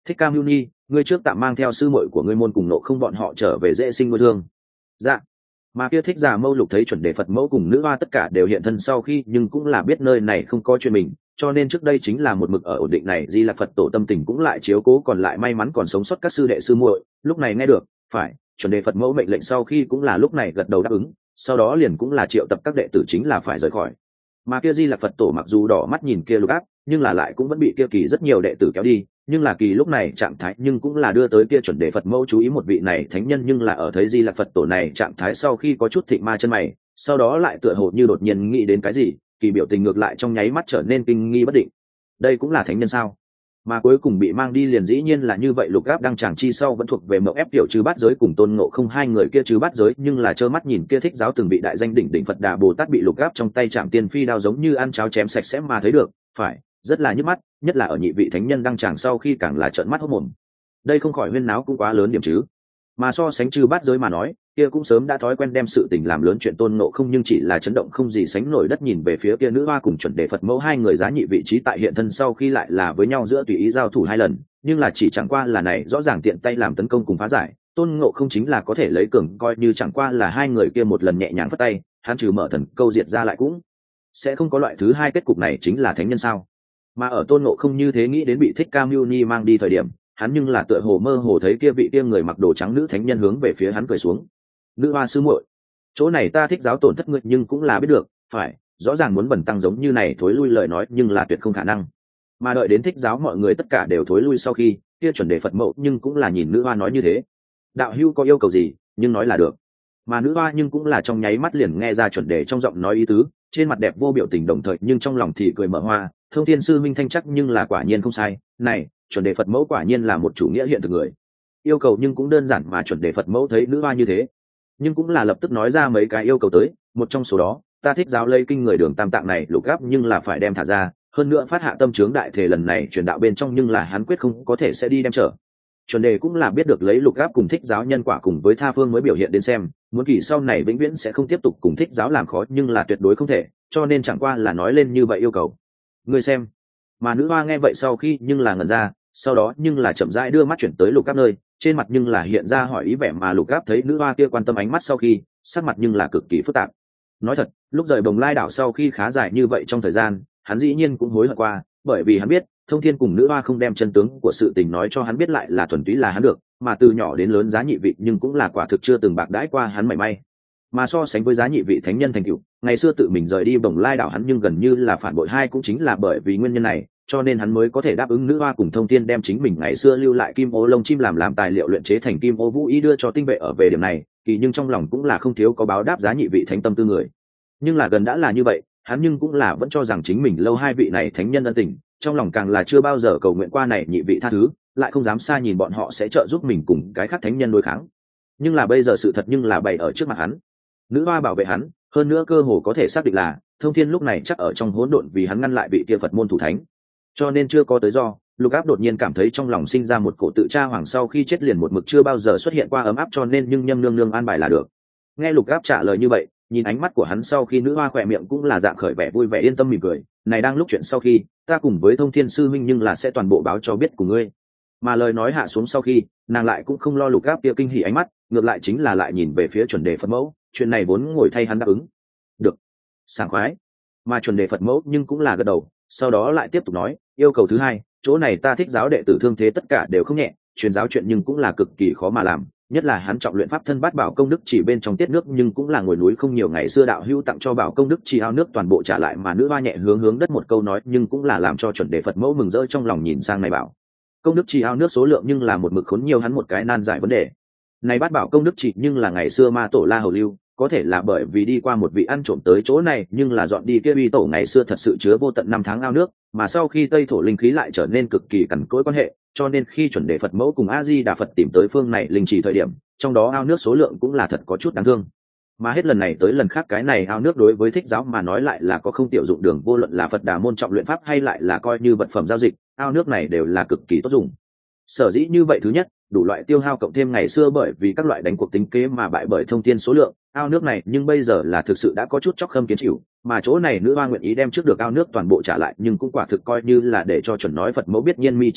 S1: Thích Cam Muni, ngươi trước tạm mang theo sư muội của ngươi môn cùng nộ không bọn họ trở về dễ sinh nuôi thương. Dạ. Mà kia Thích Già Mâu Lục thấy chuẩn đề Phật mẫu cùng nữ hoa tất cả đều hiện thân sau khi, nhưng cũng là biết nơi này không có chuyện mình, cho nên trước đây chính là một mực ở ổn định này. Di Lặc Phật tổ tâm tình cũng lại chiếu cố còn lại may mắn còn sống sót các sư đệ sư muội, lúc này nghe được, phải, chuẩn đề Phật mẫu mệnh lệnh sau khi cũng là lúc này gật đầu đáp ứng, sau đó liền cũng là triệu tập các đệ tử chính là phải rời khỏi. Mà kia Di Lặc Phật tổ mặc dù đỏ mắt nhìn kia Lục Áp, nhưng là lại cũng vẫn bị kia Kỳ rất nhiều đệ tử kéo đi, nhưng là Kỳ lúc này trạng thái nhưng cũng là đưa tới kia chuẩn đề Phật mẫu chú ý một vị này thánh nhân, nhưng là ở thấy Di Lặc Phật tổ này trạng thái sau khi có chút thịnh ma chân mày, sau đó lại tựa hồ như đột nhiên nghĩ đến cái gì, Kỳ biểu tình ngược lại trong nháy mắt trở nên kinh nghi bất định. Đây cũng là thánh nhân sao? Mà cuối cùng bị mang đi liền dĩ nhiên là như vậy. Lục Áp đang chàng chi sau vẫn thuộc về mộng ép tiểu Trư Bát Giới cùng Tôn Ngộ Không hai người kia Trư Bát Giới, nhưng là trơ mắt nhìn kia Thích Giáo từng bị đại danh đỉnh đỉnh Phật Đà Bồ Tát bị Lục Áp trong tay chạm tiên phi đao giống như ăn cháo chém sạch sẽ mà thấy được, phải, rất là nhức mắt, nhất là ở nhị vị thánh nhân đang chàng sau khi càng là trợn mắt hốt mồm. Đây không khỏi huyên náo cũng quá lớn điểm chứ. Mà so sánh Trư Bát Giới mà nói, kia cũng sớm đã thói quen đem sự tình làm lớn chuyện Tôn Ngộ Không nhưng chỉ là chấn động không gì sánh nổi đất nhìn về phía kia nữ hoa cùng chuẩn đề Phật mẫu hai người giá nhị vị trí tại hiện thân sau khi lại là với nhau giữa tùy ý giao thủ hai lần, nhưng là chỉ chẳng qua là này rõ ràng tiện tay làm tấn công cùng phá giải. Tôn Ngộ Không chính là có thể lấy cường coi như chẳng qua là hai người kia một lần nhẹ nhàng phất tay, hắn trừ mở thần câu diệt ra lại cũng sẽ không có loại thứ hai. Kết cục này chính là thánh nhân sao? Mà ở Tôn Ngộ Không như thế nghĩ đến bị Thích Ca Mâu Ni mang đi thời điểm, hắn nhưng là tựa hồ mơ hồ thấy kia vị kia người mặc đồ trắng nữ thánh nhân hướng về phía hắn cười xuống. Nữ hoa sư muội, chỗ này ta Thích Giáo tổn thất ngươi nhưng cũng là biết được, phải, rõ ràng muốn bẩn tăng giống như này thối lui lời nói nhưng là tuyệt không khả năng. Mà đợi đến Thích Giáo mọi người tất cả đều thối lui sau khi, kia chuẩn đề Phật mẫu nhưng cũng là nhìn nữ hoa nói như thế. Đạo hữu có yêu cầu gì, nhưng nói là được. Mà nữ hoa nhưng cũng là trong nháy mắt liền nghe ra chuẩn đề trong giọng nói ý tứ, trên mặt đẹp vô biểu tình đồng thời nhưng trong lòng thì cười mở hoa. Thông Thiên sư minh thanh chắc nhưng là quả nhiên không sai, này chuẩn đề Phật mẫu quả nhiên là một chủ nghĩa hiện thực người. Yêu cầu nhưng cũng đơn giản, mà chuẩn đề Phật mẫu thấy nữ hoa như thế nhưng cũng là lập tức nói ra mấy cái yêu cầu tới. Một trong số đó, ta Thích Giáo lấy kinh người Đường Tam Tạng này Lục Áp nhưng là phải đem thả ra, hơn nữa phát hạ tâm chướng đại thể lần này truyền đạo bên trong nhưng là hắn quyết không có thể sẽ đi đem trở. Chuẩn đề cũng là biết được lấy Lục Áp cùng Thích Giáo nhân quả cùng với tha phương mới biểu hiện đến xem, muốn Kỳ sau này vĩnh viễn sẽ không tiếp tục cùng Thích Giáo làm khó nhưng là tuyệt đối không thể, cho nên chẳng qua là nói lên như vậy yêu cầu. Ngươi xem. Mà nữ hoa nghe vậy sau khi nhưng là ngẩn ra, sau đó nhưng là chậm rãi đưa mắt chuyển tới Lục Áp nơi, trên mặt nhưng là hiện ra hỏi ý vẻ. Mà Lục Áp thấy nữ hoa kia quan tâm ánh mắt sau khi, sắc mặt nhưng là cực kỳ phức tạp. Nói thật, lúc rời Bồng Lai đảo sau khi khá dài như vậy trong thời gian, hắn dĩ nhiên cũng hối hận qua, bởi vì hắn biết Thông Thiên cùng nữ hoa không đem chân tướng của sự tình nói cho hắn biết lại là thuần túy là hắn được, mà từ nhỏ đến lớn giá nhị vị nhưng cũng là quả thực chưa từng bạc đãi qua hắn mảy may. Mà so sánh với giá nhị vị thánh nhân thành cựu, ngày xưa tự mình rời đi Bồng Lai đảo hắn nhưng gần như là phản bội hai, cũng chính là bởi vì nguyên nhân này cho nên hắn mới có thể đáp ứng nữ hoa cùng Thông Thiên đem chính mình ngày xưa lưu lại kim ô lông chim làm tài liệu luyện chế thành kim ô vũ ý đưa cho tinh vệ. Ở về điểm này Kỳ nhưng trong lòng cũng là không thiếu có báo đáp giá nhị vị thánh tâm tư người, nhưng là gần đã là như vậy, hắn nhưng cũng là vẫn cho rằng chính mình lâu hai vị này thánh nhân ân tình, trong lòng càng là chưa bao giờ cầu nguyện qua này nhị vị tha thứ, lại không dám xa nhìn bọn họ sẽ trợ giúp mình cùng cái khác thánh nhân đối kháng. Nhưng là bây giờ sự thật nhưng là bày ở trước mặt hắn, nữ hoa bảo vệ hắn, hơn nữa cơ hồ có thể xác định là Thông Thiên lúc này chắc ở trong hỗn độn vì hắn ngăn lại vị kia Phật môn thủ thánh, cho nên chưa có tới do. Lục Áp đột nhiên cảm thấy trong lòng sinh ra một cổ tự cha hoàng sau khi chết liền một mực chưa bao giờ xuất hiện qua ấm áp, cho nên nhưng nhâm nương nương an bài là được. Nghe Lục Áp trả lời như vậy, nhìn ánh mắt của hắn sau khi, nữ hoa khỏe miệng cũng là dạng khởi vẻ vui vẻ yên tâm mỉm cười. Này đang lúc chuyện sau khi, ta cùng với Thông Thiên sư minh nhưng là sẽ toàn bộ báo cho biết của ngươi. Mà lời nói hạ xuống sau khi, nàng lại cũng không lo Lục Áp kia kinh hỉ ánh mắt, ngược lại chính là lại nhìn về phía chuẩn đề Phật mẫu, chuyện này vốn ngồi thay hắn đáp ứng. Được, sảng khoái. Mà chuẩn đề Phật mẫu nhưng cũng là gật đầu, sau đó lại tiếp tục nói, yêu cầu thứ hai, chỗ này ta Thích Giáo đệ tử thương thế tất cả đều không nhẹ, truyền giáo chuyện nhưng cũng là cực kỳ khó mà làm, nhất là hắn trọng luyện pháp thân bát bảo công đức chỉ bên trong tiết nước nhưng cũng là ngồi núi không nhiều. Ngày xưa đạo hữu tặng cho bảo công đức chỉ ao nước toàn bộ trả lại. Mà nữ hoa nhẹ hướng đất một câu nói nhưng cũng là làm cho chuẩn đề Phật mẫu mừng rỡ trong lòng, nhìn sang này bảo công đức chỉ ao nước số lượng nhưng là một mực khốn nhiều hắn một cái nan giải vấn đề. Này bát bảo công đức chỉ nhưng là ngày xưa ma tổ La Hầu lưu, có thể là bởi vì đi qua một vị ăn trộm tới chỗ này, nhưng là dọn đi kia uy tổ ngày xưa thật sự chứa vô tận năm tháng ao nước, mà sau khi Tây thổ linh khí lại trở nên cực kỳ cằn cỗi quan hệ, cho nên khi chuẩn đề Phật mẫu cùng A Di Đà Phật tìm tới phương này linh chỉ thời điểm, trong đó ao nước số lượng cũng là thật có chút đáng thương. Mà hết lần này tới lần khác cái này ao nước đối với Thích Giáo mà nói lại là có không tiểu dụng đường, vô luận là Phật Đà môn trọng luyện pháp hay lại là coi như vật phẩm giao dịch, ao nước này đều là cực kỳ tốt dùng. Sở dĩ như vậy, thứ nhất, đủ loại tiêu hao cộng thêm ngày xưa bởi vì các loại đánh cuộc tính kế mà bại bởi Thông Thiên số lượng, ao nước này nhưng bây giờ là thực sự đã có chút chóc khâm kiến chịu. Mà chỗ này nữ hoa nguyện ý đem trước được ao nước toàn bộ trả lại, nhưng cũng quả thực coi như là để cho chuẩn nói Phật mẫu biết nhiên mi chi cấp,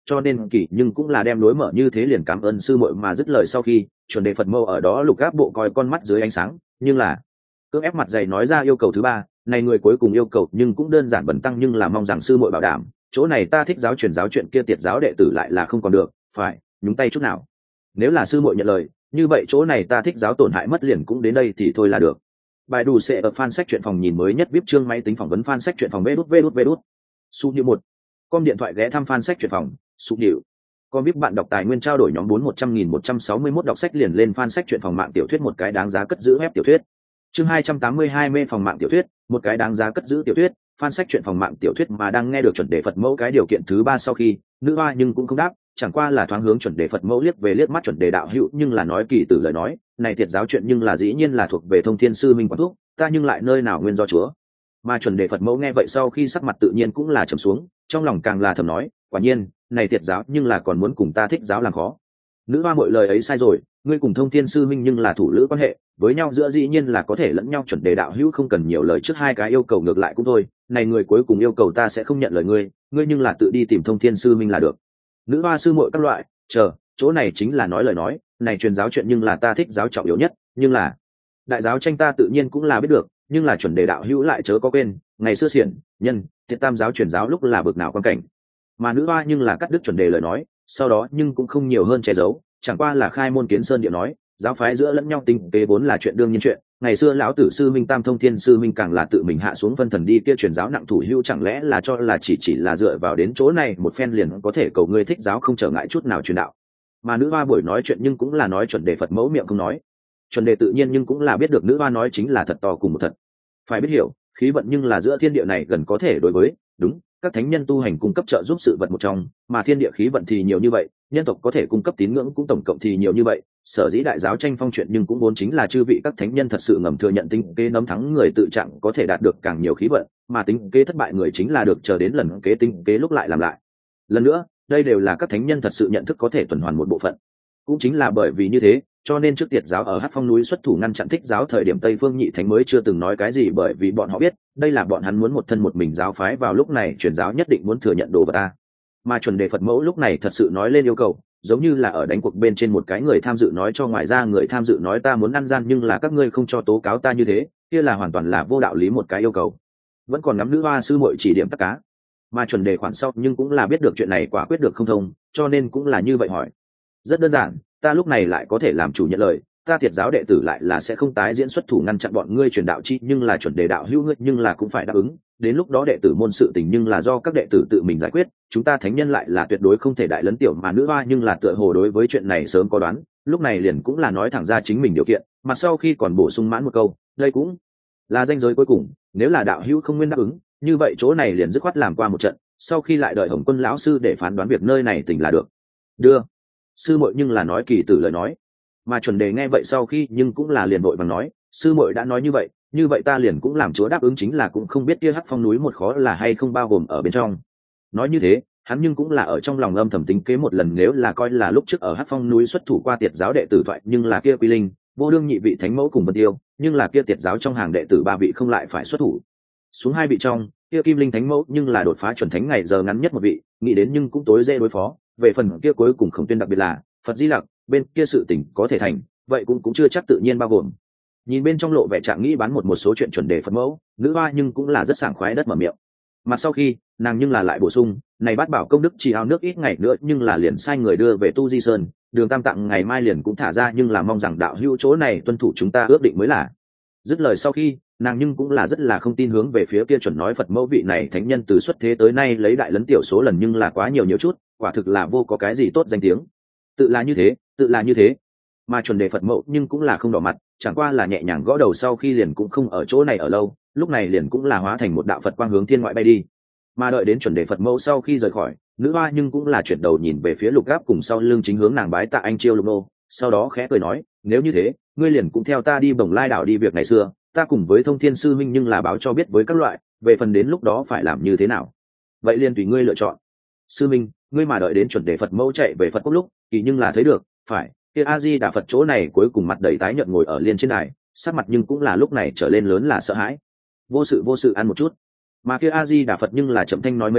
S1: cho nên kỳ nhưng cũng là đem đối mở như thế liền cảm ơn sư muội mà dứt lời sau khi chuẩn đề Phật mâu ở đó lục áp bộ coi con mắt dưới ánh sáng, nhưng là cưỡng ép mặt dày nói ra yêu cầu thứ ba. Này người cuối cùng yêu cầu nhưng cũng đơn giản bẩn tăng, nhưng là mong rằng sư muội bảo đảm chỗ này ta thích giáo truyền giáo chuyện kia tiệt giáo đệ tử lại là không còn được phải nhúng tay chút nào. Nếu là sư muội nhận lời, như vậy chỗ này ta thích giáo tổn hại mất liền cũng đến đây thì thôi là được. Bài đủ sẽ ở fan sách truyện phòng nhìn mới nhất vip chương máy tính phỏng vấn fan sách truyện phòng vê đút. Su như một com điện thoại ghé thăm fan sách truyện phòng su điệu com vip bạn đọc tài nguyên trao đổi nhóm 4100.161 đọc sách liền lên fan sách truyện phòng mạng tiểu thuyết một cái đáng giá cất giữ web tiểu thuyết chương 282 mê phòng mạng tiểu thuyết một cái đáng giá cất giữ tiểu thuyết fan sách truyện phòng mạng tiểu thuyết mà đang nghe được chuẩn đề Phật mẫu cái điều kiện thứ ba sau khi nữ hoa nhưng cũng không đáp, chẳng qua là thoáng hướng chuẩn đề Phật mẫu liếc về liếc mắt chuẩn đề đạo hữu, nhưng là nói kỳ tử lời nói này thiệt giáo chuyện nhưng là dĩ nhiên là thuộc về thông thiên sư minh quản thúc, ta nhưng lại nơi nào nguyên do chúa. Mà chuẩn đề Phật mẫu nghe vậy sau khi sắc mặt tự nhiên cũng là trầm xuống, trong lòng càng là thầm nói quả nhiên này thiệt giáo nhưng là còn muốn cùng ta thích giáo làm khó. Nữ hoa mọi lời ấy sai rồi, ngươi cùng thông thiên sư minh nhưng là thủ lữ quan hệ với nhau giữa dĩ nhiên là có thể lẫn nhau, chuẩn đề đạo hữu không cần nhiều lời, trước hai cái yêu cầu ngược lại cũng thôi, này người cuối cùng yêu cầu ta sẽ không nhận lời ngươi nhưng là tự đi tìm thông thiên sư minh là được. Nữ hoa sư muội các loại chờ chỗ này chính là nói lời nói này truyền giáo chuyện nhưng là ta thích giáo trọng yếu nhất, nhưng là đại giáo tranh ta tự nhiên cũng là biết được, nhưng là chuẩn đề đạo hữu lại chớ có quên ngày xưa xiển nhân thiệt tam giáo truyền giáo lúc là bực nào quan cảnh. Mà nữ hoa nhưng là cắt đứt chuẩn đề lời nói sau đó nhưng cũng không nhiều hơn che giấu, chẳng qua là khai môn kiến sơn địa nói giáo phái giữa lẫn nhau tinh tế vốn là chuyện đương nhiên chuyện, ngày xưa lão tử sư minh tam thông thiên sư minh càng là tự mình hạ xuống phân thần đi kia truyền giáo nặng thủ hữu, chẳng lẽ là cho là chỉ là dựa vào đến chỗ này một phen liền có thể cầu ngươi thích giáo không trở ngại chút nào truyền đạo. Mà nữ hoa buổi nói chuyện nhưng cũng là nói chuẩn đề Phật mẫu miệng không nói, chuẩn đề tự nhiên nhưng cũng là biết được nữ hoa nói chính là thật to cùng một thật. Phải biết hiểu khí vận nhưng là giữa thiên địa này gần có thể đối với đúng các thánh nhân tu hành cung cấp trợ giúp sự vật một trong, mà thiên địa khí vận thì nhiều như vậy, nhân tộc có thể cung cấp tín ngưỡng cũng tổng cộng thì nhiều như vậy, sở dĩ đại giáo tranh phong chuyện nhưng cũng vốn chính là chư vị các thánh nhân thật sự ngầm thừa nhận tính kế nắm thắng người tự trạng có thể đạt được càng nhiều khí vận, mà tính kế thất bại người chính là được chờ đến lần kế tính kế lúc lại làm lại lần nữa, đây đều là các thánh nhân thật sự nhận thức có thể tuần hoàn một bộ phận. Cũng chính là bởi vì như thế cho nên trước tiệt giáo ở Hắc Phong núi xuất thủ ngăn chặn thích giáo thời điểm Tây Phương Nhị Thánh mới chưa từng nói cái gì, bởi vì bọn họ biết đây là bọn hắn muốn một thân một mình giáo phái vào lúc này truyền giáo nhất định muốn thừa nhận đồ vật ta. Mà chuẩn đề Phật mẫu lúc này thật sự nói lên yêu cầu giống như là ở đánh cuộc bên trên một cái người tham dự nói cho ngoài ra người tham dự nói ta muốn ăn gian nhưng là các ngươi không cho tố cáo ta như thế, kia là hoàn toàn là vô đạo lý một cái yêu cầu. Vẫn còn ngắm nữ hoa sư muội chỉ điểm tất cá, mà chuẩn đề khoản sau nhưng cũng là biết được chuyện này quả quyết được không thông, cho nên cũng là như vậy hỏi. Rất đơn giản, ta lúc này lại có thể làm chủ nhận lời, ta thiệt giáo đệ tử lại là sẽ không tái diễn xuất thủ ngăn chặn bọn ngươi truyền đạo chi, nhưng là chuẩn đề đạo hữu ngươi nhưng là cũng phải đáp ứng, đến lúc đó đệ tử môn sự tình nhưng là do các đệ tử tự mình giải quyết, chúng ta thánh nhân lại là tuyệt đối không thể đại lấn tiểu. Mà nữ hoa nhưng là tựa hồ đối với chuyện này sớm có đoán, lúc này liền cũng là nói thẳng ra chính mình điều kiện, mà sau khi còn bổ sung mãn một câu, đây cũng là ranh giới cuối cùng, nếu là đạo hữu không nguyên đáp ứng, như vậy chỗ này liền dứt khoát làm qua một trận, sau khi lại đợi Hồng Quân lão sư để phán đoán việc nơi này tình là được. Đưa sư muội nhưng là nói kỳ tử lời nói, mà chuẩn đề nghe vậy sau khi nhưng cũng là liền vội vàng nói sư muội đã nói như vậy ta liền cũng làm chúa đáp ứng, chính là cũng không biết kia Hắc Phong núi một khó là hay không bao gồm ở bên trong. Nói như thế hắn nhưng cũng là ở trong lòng âm thầm tính kế một lần, nếu là coi là lúc trước ở Hắc Phong núi xuất thủ qua tiệt giáo đệ tử thoại nhưng là kia Quy Linh Vô Đương nhị vị thánh mẫu cùng Vân Tiêu, nhưng là kia tiệt giáo trong hàng đệ tử ba vị không lại phải xuất thủ xuống hai vị trong kia Kim Linh thánh mẫu nhưng là đột phá chuẩn thánh ngày giờ ngắn nhất một vị, nghĩ đến nhưng cũng tối dễ đối phó. Về phần kia cuối cùng Khổng Tuyên đặc biệt là Phật Di Lặc bên kia sự tình có thể thành, vậy cũng chưa chắc tự nhiên bao gồm. Nhìn bên trong lộ vẻ trạng nghĩ bán một số chuyện chuẩn đề Phật mẫu, nữ hoa nhưng cũng là rất sảng khoái đất mở miệng. Mà sau khi nàng nhưng là lại bổ sung này bát bảo công đức chỉ ao nước ít ngày nữa nhưng là liền sai người đưa về Tu Di Sơn, đường Tam Tạng ngày mai liền cũng thả ra, nhưng là mong rằng đạo hữu chỗ này tuân thủ chúng ta ước định mới là. Dứt lời sau khi nàng nhưng cũng là rất là không tin hướng về phía kia chuẩn nói Phật mẫu vị này thánh nhân từ xuất thế tới nay lấy đại lấn tiểu số lần nhưng là quá nhiều chút, quả thực là vô có cái gì tốt danh tiếng. Tự là như thế mà chuẩn đề Phật mẫu nhưng cũng là không đỏ mặt, chẳng qua là nhẹ nhàng gõ đầu sau khi liền cũng không ở chỗ này ở lâu, lúc này liền cũng là hóa thành một đạo Phật quang hướng thiên ngoại bay đi. Mà đợi đến chuẩn đề Phật mẫu sau khi rời khỏi, nữ hoa nhưng cũng là chuyển đầu nhìn về phía Lục Gáp cùng sau lưng chính hướng nàng bái tạ anh Chiêu Lục Nô, sau đó khẽ cười nói nếu như thế ngươi liền cũng theo ta đi Bồng Lai đảo đi, việc ngày xưa ta cùng với Thông Thiên sư minh nhưng là báo cho biết với các loại, về phần đến lúc đó phải làm như thế nào vậy liền tùy ngươi lựa chọn. Sư minh ngươi mà đợi đến chuẩn đề Phật mẫu chạy về Phật quốc lúc kỳ nhưng là thấy được phải kia A Di Đà Phật chỗ này cuối cùng mặt đầy tái nhợt ngồi ở liên trên đài, sắc mặt nhưng cũng là lúc này trở lên lớn là sợ hãi. Vô sự ăn một chút. Mà kia A Di Đà Phật nhưng là chậm thanh nói mấy câu,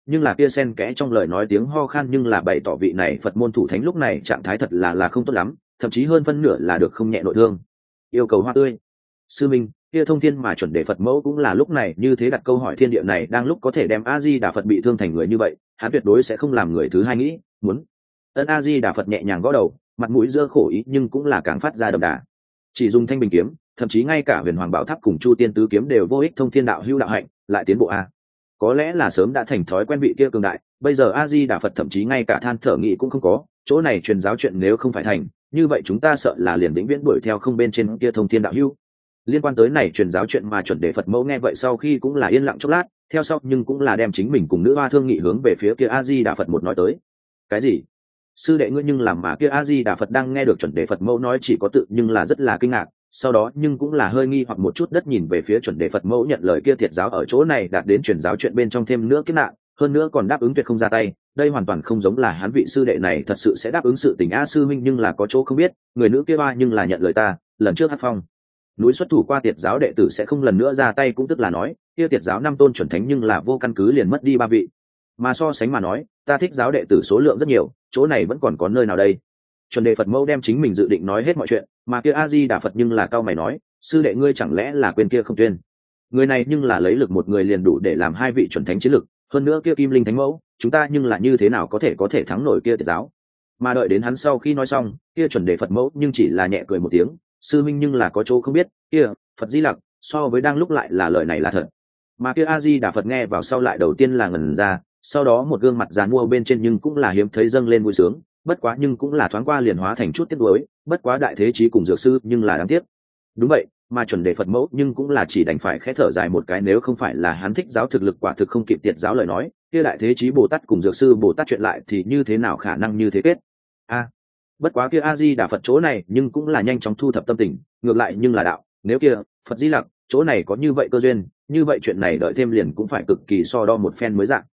S1: nhưng là kia sen kẽ trong lời nói tiếng ho khan nhưng là bày tỏ vị này Phật môn thủ thánh lúc này trạng thái thật là không tốt lắm, thậm chí hơn phân nửa là được không nhẹ nội thương. Yêu cầu hoa tươi. Sư minh, kia thông thiên mà chuẩn đề Phật mẫu cũng là lúc này như thế đặt câu hỏi thiên địa này đang lúc có thể đem A Di Đà Phật bị thương thành người như vậy, hắn tuyệt đối sẽ không làm người thứ hai nghĩ muốn. Ân A Di Đà Phật nhẹ nhàng gõ đầu, mặt mũi dơ khổ ý nhưng cũng là càng phát ra đậm đà. Chỉ dùng thanh bình kiếm, thậm chí ngay cả huyền hoàng bảo tháp cùng chu tiên tứ kiếm đều vô ích, thông thiên đạo hữu đạo hạnh lại tiến bộ a. Có lẽ là sớm đã thành thói quen vị kia cường đại, bây giờ A Di Đà Phật thậm chí ngay cả than thở nghị cũng không có, chỗ này truyền giáo chuyện nếu không phải thành, như vậy chúng ta sợ là liền vĩnh viễn đuổi theo không bên trên kia thông thiên đạo hữu. Liên quan tới này truyền giáo chuyện mà chuẩn đề Phật mẫu nghe vậy sau khi cũng là yên lặng chốc lát, theo sau nhưng cũng là đem chính mình cùng nữ hoa thương nghị hướng về phía kia A Di Đà Phật một nói tới. Cái gì? Sư đệ ngươi nhưng làm mà kia A Di Đà Phật đang nghe được chuẩn đề Phật mẫu nói chỉ có tự nhưng là rất là kinh ngạc, sau đó nhưng cũng là hơi nghi hoặc một chút đất nhìn về phía chuẩn đề Phật mẫu nhận lời kia thiệt giáo ở chỗ này đạt đến truyền giáo chuyện bên trong thêm nữa kiếp nạn, hơn nữa còn đáp ứng tuyệt không ra tay, đây hoàn toàn không giống là hắn vị sư đệ này thật sự sẽ đáp ứng sự tình A sư minh, nhưng là có chỗ không biết, người nữ kia ba nhưng là nhận lời ta, lần trước Hắc Phong núi xuất thủ qua tiệt giáo đệ tử sẽ không lần nữa ra tay, cũng tức là nói kia tiệt giáo 5 tôn chuẩn thánh nhưng là vô căn cứ liền mất đi 3 vị, mà so sánh mà nói ta thích giáo đệ tử số lượng rất nhiều, chỗ này vẫn còn có nơi nào đây. Chuẩn đề Phật mẫu đem chính mình dự định nói hết mọi chuyện, mà kia A Di Đà Phật nhưng là cao mày nói, sư đệ ngươi chẳng lẽ là quên kia không tuyên, người này nhưng là lấy lực một người liền đủ để làm 2 vị chuẩn thánh chiến lực, hơn nữa kia kim linh thánh mẫu chúng ta nhưng là như thế nào có thể thắng nổi kia tiệt giáo. Mà đợi đến hắn sau khi nói xong, kia chuẩn đề Phật mẫu nhưng chỉ là nhẹ cười một tiếng, sư minh nhưng là có chỗ không biết, kia Phật Di Lặc so với đang lúc lại là lời này là thật. Mà kia A Di Đà Phật nghe vào sau lại đầu tiên là ngẩn ra, sau đó một gương mặt giàn mua bên trên nhưng cũng là hiếm thấy dâng lên vui sướng, bất quá nhưng cũng là thoáng qua liền hóa thành chút tiếc nuối, bất quá đại thế chí cùng dược sư nhưng là đáng tiếc. Đúng vậy, mà chuẩn đề Phật mẫu nhưng cũng là chỉ đành phải khẽ thở dài một cái, nếu không phải là hắn thích giáo thực lực quả thực không kịp tiệt giáo lời nói, kia đại thế chí Bồ Tát cùng dược sư Bồ Tát chuyện lại thì như thế nào khả năng như thế kết. Bất quá kia A Di Đà Phật chỗ này nhưng cũng là nhanh chóng thu thập tâm tình, ngược lại nhưng là đạo, nếu kia Phật Di Lặc chỗ này có như vậy cơ duyên, như vậy chuyện này đợi thêm liền cũng phải cực kỳ so đo một phen mới dạng.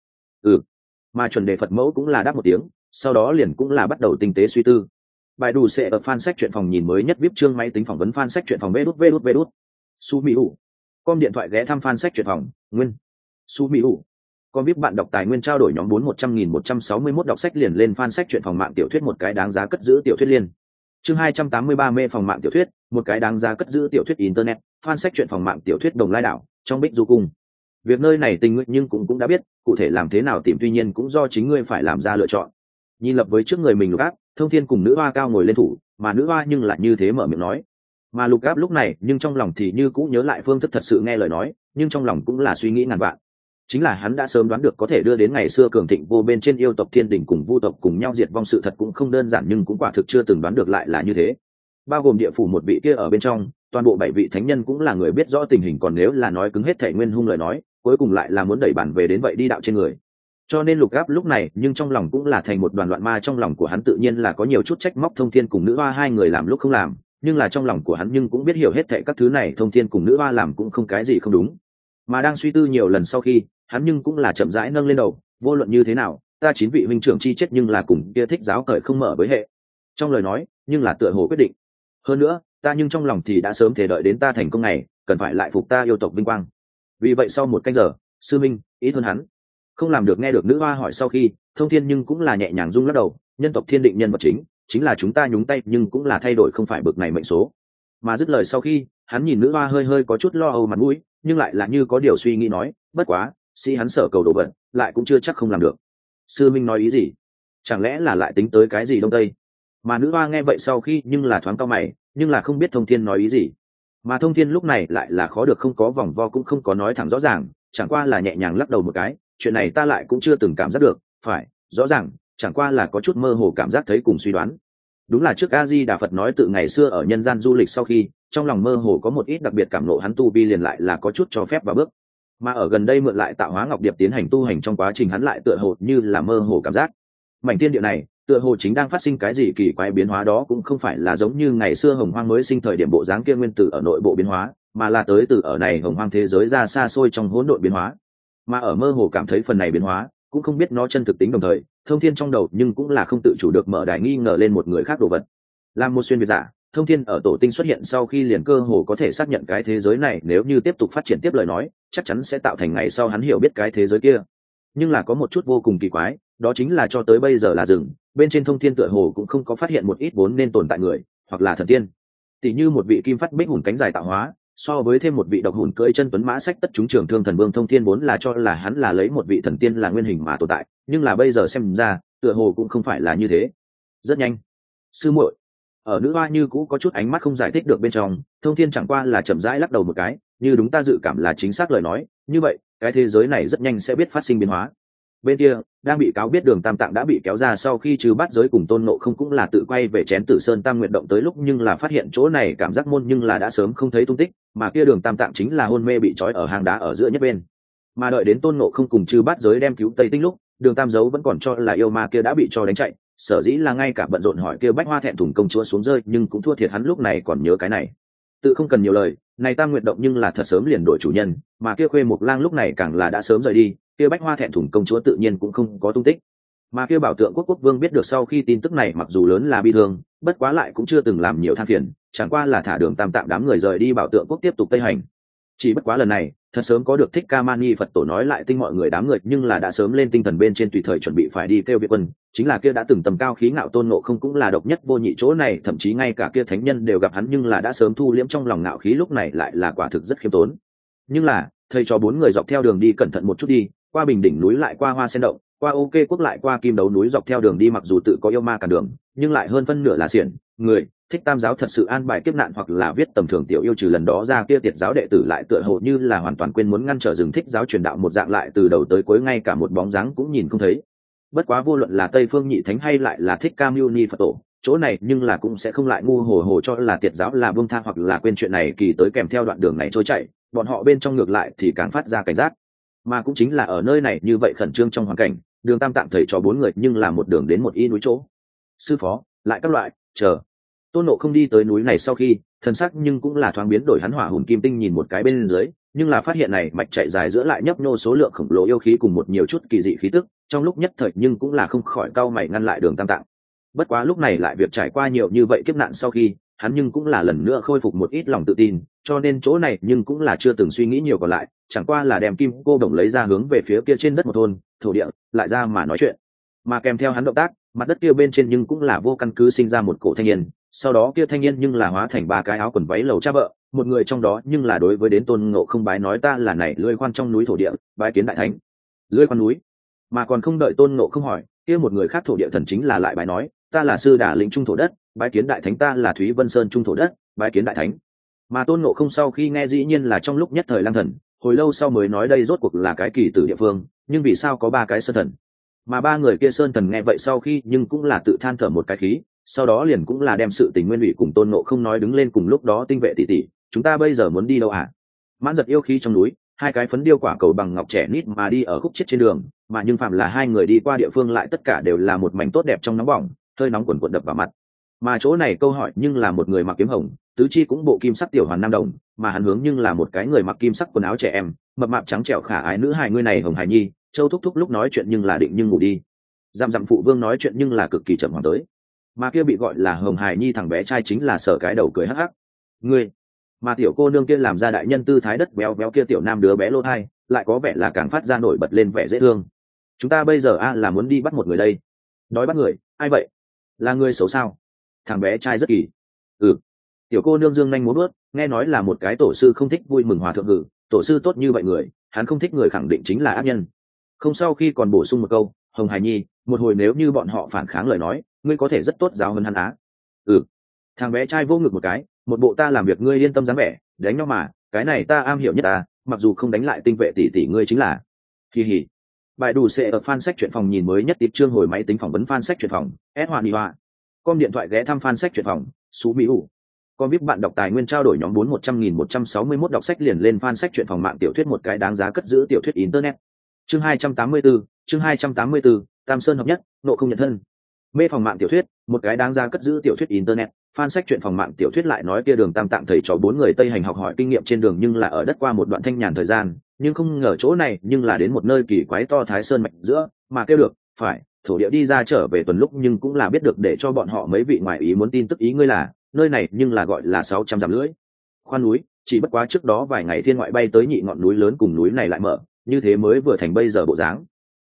S1: Mà chuẩn đề Phật mẫu cũng là đáp một tiếng, sau đó liền cũng là bắt đầu tinh tế suy tư. Bài đủ sẽ ở fan sách truyện phòng nhìn mới nhất VIP chương máy tính phỏng vấn fan sách truyện phòng vê đút. Su Mỹ Hủ. Com điện thoại ghé thăm fan sách truyện phòng, nguyên. Su Mỹ Hủ. Com VIP bạn đọc tài nguyên trao đổi nhóm 4-100.161 đọc sách liền lên fan sách truyện phòng mạng tiểu thuyết một cái đáng giá cất giữ tiểu thuyết liên. Chương 283 mê phòng mạng tiểu thuyết, một cái đáng giá cất giữ tiểu thuyết internet, fan sách truyện phòng mạng tiểu thuyết Đồng Lai đảo, trong Bích Du cung. Việc nơi này tình nguyện nhưng cũng đã biết, cụ thể làm thế nào tìm tuy nhiên cũng do chính ngươi phải làm ra lựa chọn. Nhìn lập với trước người mình Lục Áp, Thông Thiên cùng nữ hoa cao ngồi lên thủ, mà nữ hoa nhưng lại như thế mở miệng nói. Mà Lục Áp lúc này nhưng trong lòng thì như cũ nhớ lại phương thức thật sự nghe lời nói, nhưng trong lòng cũng là suy nghĩ ngàn vạn. Chính là hắn đã sớm đoán được có thể đưa đến ngày xưa cường thịnh vô bên trên yêu tộc Thiên Đình cùng Vu tộc cùng nhau diệt vong sự thật cũng không đơn giản, nhưng cũng quả thực chưa từng đoán được lại là như thế. Bao gồm địa phủ một vị kia ở bên trong, toàn bộ 7 vị thánh nhân cũng là người biết rõ tình hình, còn nếu là nói cứng hết thể nguyên hung lời nói, cuối cùng lại là muốn đẩy bản về đến vậy đi đạo trên người. Cho nên Lục Áp lúc này nhưng trong lòng cũng là thành một đoàn loạn ma, trong lòng của hắn tự nhiên là có nhiều chút trách móc Thông Thiên cùng nữ hoa hai người làm lúc không làm, nhưng là trong lòng của hắn nhưng cũng biết hiểu hết thảy các thứ này Thông Thiên cùng nữ hoa làm cũng không cái gì không đúng. Mà đang suy tư nhiều lần sau khi, hắn nhưng cũng là chậm rãi nâng lên đầu, vô luận như thế nào, ta 9 vị huynh trưởng chi chết nhưng là cùng kia thích giáo cởi không mở với hệ. Trong lời nói, nhưng là tựa hồ quyết định. Hơn nữa, ta nhưng trong lòng thì đã sớm thể đợi đến ta thành công này, cần phải lại phục ta yêu tộc vinh quang. Vì vậy sau một canh giờ, sư minh, ít hơn hắn. Không làm được nghe được nữ hoa hỏi sau khi, Thông Thiên nhưng cũng là nhẹ nhàng rung lắc đầu, nhân tộc thiên định nhân vật chính là chúng ta nhúng tay nhưng cũng là thay đổi không phải bực này mệnh số. Mà dứt lời sau khi, hắn nhìn nữ hoa hơi có chút lo âu mặt mũi, nhưng lại là như có điều suy nghĩ nói, bất quá, hắn sở cầu đồ vật, lại cũng chưa chắc không làm được. Sư minh nói ý gì? Chẳng lẽ là lại tính tới cái gì đông tây? Mà nữ hoa nghe vậy sau khi nhưng là thoáng cau mày, nhưng là không biết Thông Thiên nói ý gì. Mà Thông Thiên lúc này lại là khó được không có vòng vo cũng không có nói thẳng rõ ràng, chẳng qua là nhẹ nhàng lắc đầu một cái, chuyện này ta lại cũng chưa từng cảm giác được, phải, rõ ràng, chẳng qua là có chút mơ hồ cảm giác thấy cùng suy đoán. Đúng là trước A Di Đà Phật nói tự ngày xưa ở nhân gian du lịch sau khi, trong lòng mơ hồ có một ít đặc biệt cảm nộ, hắn tu vi liền lại là có chút cho phép vào bước. Mà ở gần đây mượn lại tạo hóa ngọc điệp tiến hành tu hành trong quá trình, hắn lại tựa hồ như là mơ hồ cảm giác mảnh thiên địa này tựa hồ chính đang phát sinh cái gì kỳ quái biến hóa, đó cũng không phải là giống như ngày xưa hồng hoang mới sinh thời điểm bộ dáng kia nguyên tử ở nội bộ biến hóa, mà là tới từ ở này hồng hoang thế giới ra xa xôi trong hỗn độn biến hóa. Mà ở mơ hồ cảm thấy phần này biến hóa cũng không biết nó chân thực tính, đồng thời Thông Thiên trong đầu nhưng cũng là không tự chủ được mở đại nghi ngờ lên một người khác đồ vật. Làm một xuyên việt giả, Thông Thiên ở tổ tinh xuất hiện sau khi liền cơ hồ có thể xác nhận cái thế giới này nếu như tiếp tục phát triển tiếp lời nói, chắc chắn sẽ tạo thành ngày sau hắn hiểu biết cái thế giới kia. nhưng là có một chút vô cùng kỳ quái, đó chính là cho tới bây giờ là rừng bên trên thông thiên tựa hồ cũng không có phát hiện một ít vốn nên tồn tại người hoặc là thần tiên, tỷ như một vị kim phát bích hùn cánh dài tạo hóa, so với thêm một vị độc hùn cưỡi chân tuấn mã sách tất chúng trường thương thần vương thông thiên vốn là cho là hắn là lấy một vị thần tiên là nguyên hình mà tồn tại, nhưng là bây giờ xem ra tựa hồ cũng không phải là như thế. Rất nhanh, sư muội ở nữ hoa như cũ có chút ánh mắt không giải thích được bên trong, thông thiên chẳng qua là chậm rãi lắc đầu một cái, như đúng ta dự cảm là chính xác lời nói, như vậy cái thế giới này rất nhanh sẽ biết phát sinh biến hóa. Bên kia đang bị cáo biết đường tam tạng đã bị kéo ra sau khi trừ bắt giới cùng tôn nộ không cũng là tự quay về chén tử sơn tam nguyện động tới lúc, nhưng là phát hiện chỗ này cảm giác môn nhưng là đã sớm không thấy tung tích, mà kia đường tam tạng chính là hôn mê bị trói ở hang đá ở giữa nhất bên. Mà đợi đến tôn nộ không cùng trừ bắt giới đem cứu tây tinh lúc, đường tam dấu vẫn còn cho là yêu ma kia đã bị cho đánh chạy, sở dĩ là ngay cả bận rộn hỏi kia bách hoa thẹn thùng công chúa xuống rơi, nhưng cũng thua thiệt hắn lúc này còn nhớ cái này. Tự không cần nhiều lời, này tam nguyện động nhưng là thật sớm liền đổi chủ nhân, mà kia khuê mục lang lúc này càng là đã sớm rời đi, kia bách hoa thẹn thùng công chúa tự nhiên cũng không có tung tích. Mà kia bảo tượng quốc vương biết được sau khi tin tức này mặc dù lớn là bi thương, bất quá lại cũng chưa từng làm nhiều than phiền, chẳng qua là thả đường tam tạng đám người rời đi bảo tượng quốc tiếp tục tây hành. Chỉ bất quá lần này thật sớm có được thích ca mani phật tổ nói lại tinh mọi người đám người, nhưng là đã sớm lên tinh thần bên trên tùy thời chuẩn bị phải đi kêu viện quân, chính là kia đã từng tầm cao khí ngạo tôn ngộ không cũng là độc nhất vô nhị chỗ này, thậm chí ngay cả kia thánh nhân đều gặp hắn, nhưng là đã sớm thu liễm trong lòng ngạo khí, lúc này lại là quả thực rất khiêm tốn. Nhưng là thầy cho bốn người dọc theo đường đi cẩn thận một chút đi, qua bình đỉnh núi lại qua hoa sen động, qua ok quốc lại qua kim đấu núi, dọc theo đường đi mặc dù tự có yêu ma cản đường, nhưng lại hơn phân nửa là xiển người thích tam giáo thật sự an bài kiếp nạn, hoặc là viết tầm thường tiểu yêu, trừ lần đó ra kia tiệt giáo đệ tử lại tựa hồ như là hoàn toàn quên muốn ngăn trở rừng thích giáo truyền đạo một dạng, lại từ đầu tới cuối ngay cả một bóng dáng cũng nhìn không thấy. Bất quá vô luận là Tây Phương Nhị Thánh hay lại là Thích Ca Mâu Ni Phật tổ, chỗ này nhưng là cũng sẽ không lại ngu hồ hồ cho là tiệt giáo là buông tha hoặc là quên chuyện này kỳ tới kèm theo đoạn đường này trôi chạy, bọn họ bên trong ngược lại thì càng phát ra cảnh giác. Mà cũng chính là ở nơi này như vậy khẩn trương trong hoàn cảnh, đường tam tạng thầy cho bốn người nhưng là một đường đến một y núi chỗ. Sư phó, lại các loại, chờ. Tôn Nộ không đi tới núi này sau khi, thần sắc nhưng cũng là thoáng biến đổi, hắn hỏa hồn kim tinh nhìn một cái bên dưới, nhưng là phát hiện này mạch chạy dài giữa lại nhấp nhô số lượng khổng lồ yêu khí cùng một nhiều chút kỳ dị khí tức, trong lúc nhất thời nhưng cũng là không khỏi cau mày ngăn lại đường tam tạng. Bất quá lúc này lại việc trải qua nhiều như vậy kiếp nạn sau khi, hắn nhưng cũng là lần nữa khôi phục một ít lòng tự tin, cho nên chỗ này nhưng cũng là chưa từng suy nghĩ nhiều còn lại, chẳng qua là đem kim cô đồng lấy ra hướng về phía kia trên đất một thôn thổ địa lại ra mà nói chuyện. Mà kèm theo hắn động tác, mặt đất kia bên trên nhưng cũng là vô căn cứ sinh ra một cổ thanh niên, sau đó kia thanh niên nhưng là hóa thành ba cái áo quần váy lầu cha vợ, một người trong đó nhưng là đối với đến Tôn Ngộ không bái nói ta là này lưỡi khoan trong núi thổ địa bái kiến đại thánh. Lưỡi khoan núi. Mà còn không đợi Tôn Ngộ không hỏi, kia một người khác thổ địa thần chính là lại bái nói ta là sư đà lĩnh trung thổ đất bái kiến đại thánh, ta là Thúy Vân Sơn trung thổ đất bái kiến đại thánh. Mà Tôn Ngộ không sau khi nghe dĩ nhiên là trong lúc nhất thời lang thần, hồi lâu sau mới nói đây rốt cuộc là cái kỳ tử địa phương, nhưng vì sao có ba cái sơn thần. Mà ba người kia sơn thần nghe vậy sau khi nhưng cũng là tự than thở một cái khí, sau đó liền cũng là đem sự tình nguyên ủy cùng Tôn Ngộ không nói đứng lên. Cùng lúc đó tinh vệ tỷ tỷ, chúng ta bây giờ muốn đi đâu hả? Mãn giật yêu khí trong núi, hai cái phấn điêu quả cầu bằng ngọc trẻ nít mà đi ở khúc chết trên đường, mà nhưng phạm là hai người đi qua địa phương lại tất cả đều là một mảnh tốt đẹp trong nóng bỏng, hơi nóng cuồn cuộn đập vào mặt. Mà chỗ này câu hỏi nhưng là một người mặc kiếm hồng, tứ chi cũng bộ kim sắc tiểu hoàn nam đồng, mà hắn hướng nhưng là một cái người mặc kim sắc quần áo trẻ em, mập mạp trắng trẻo khả ái nữ hài, người này Hồng Hải Nhi. Châu thúc thúc lúc nói chuyện nhưng là định nhưng ngủ đi, dặm dặm phụ vương nói chuyện nhưng là cực kỳ chậm hoàng tới. Mà kia bị gọi là Hồng Hải Nhi thằng bé trai chính là Sở cái đầu cười hắc hắc. Ngươi. Mà tiểu cô nương kia làm ra đại nhân tư thái đất béo béo kia tiểu nam đứa bé lô thai lại có vẻ là càng phát ra nổi bật lên vẻ dễ thương. Chúng ta bây giờ là muốn đi bắt một người đây. Nói bắt người? Ai vậy? Là người xấu sao? Thằng bé trai rất kỳ. Tiểu cô nương dương nhanh muốn bước, nghe nói là một cái tổ sư không thích vui mừng hòa thượng ngự, tổ sư tốt như vậy người, hắn không thích người khẳng định chính là ác nhân. Không, sau khi còn bổ sung một câu, Hồng Hải Nhi, một hồi nếu như bọn họ phản kháng lời nói, ngươi có thể rất tốt giáo hơn hắn á. Thằng bé trai vô ngực một cái, một bộ ta làm việc ngươi yên tâm dáng vẻ, đánh nhau mà, cái này ta am hiểu nhất ta, mặc dù không đánh lại tinh vệ tỷ tỷ ngươi chính là. Kỳ hỉ. Bài đủ sẽ ở fan sách truyện phòng nhìn mới nhất tiếp chương hồi máy tính phỏng vấn fan sách truyện phòng, S Hoàn Đi Hoa. Com điện thoại ghé thăm fan sách truyện phòng, Sú Mỹ ủ. Com VIP bạn đọc tài nguyên trao đổi nhóm 4100.161 đọc sách liền lên fan sách truyện phòng mạng tiểu thuyết một cái đáng giá cất giữ tiểu thuyết internet. Chương 284, Tam Sơn hợp nhất, nộ không nhận thân. Mê phòng mạng tiểu thuyết, một cái đáng giá cất giữ tiểu thuyết internet. Fan sách truyện phòng mạng tiểu thuyết lại nói kia đường tam tạng thầy trò bốn người Tây hành học hỏi kinh nghiệm trên đường, nhưng là ở đất qua một đoạn thanh nhàn thời gian, nhưng không ngờ chỗ này nhưng là đến một nơi kỳ quái to Thái Sơn mạch giữa, mà kêu được, phải, thổ địa đi ra trở về tuần lúc nhưng cũng là biết được để cho bọn họ mấy vị ngoài ý muốn tin tức ý ngươi là, nơi này nhưng là gọi là 600 dặm lưỡi. Khoan núi, chỉ bất quá trước đó vài ngày thiên ngoại bay tới nhị ngọn núi lớn cùng núi này lại mở, như thế mới vừa thành bây giờ bộ dáng.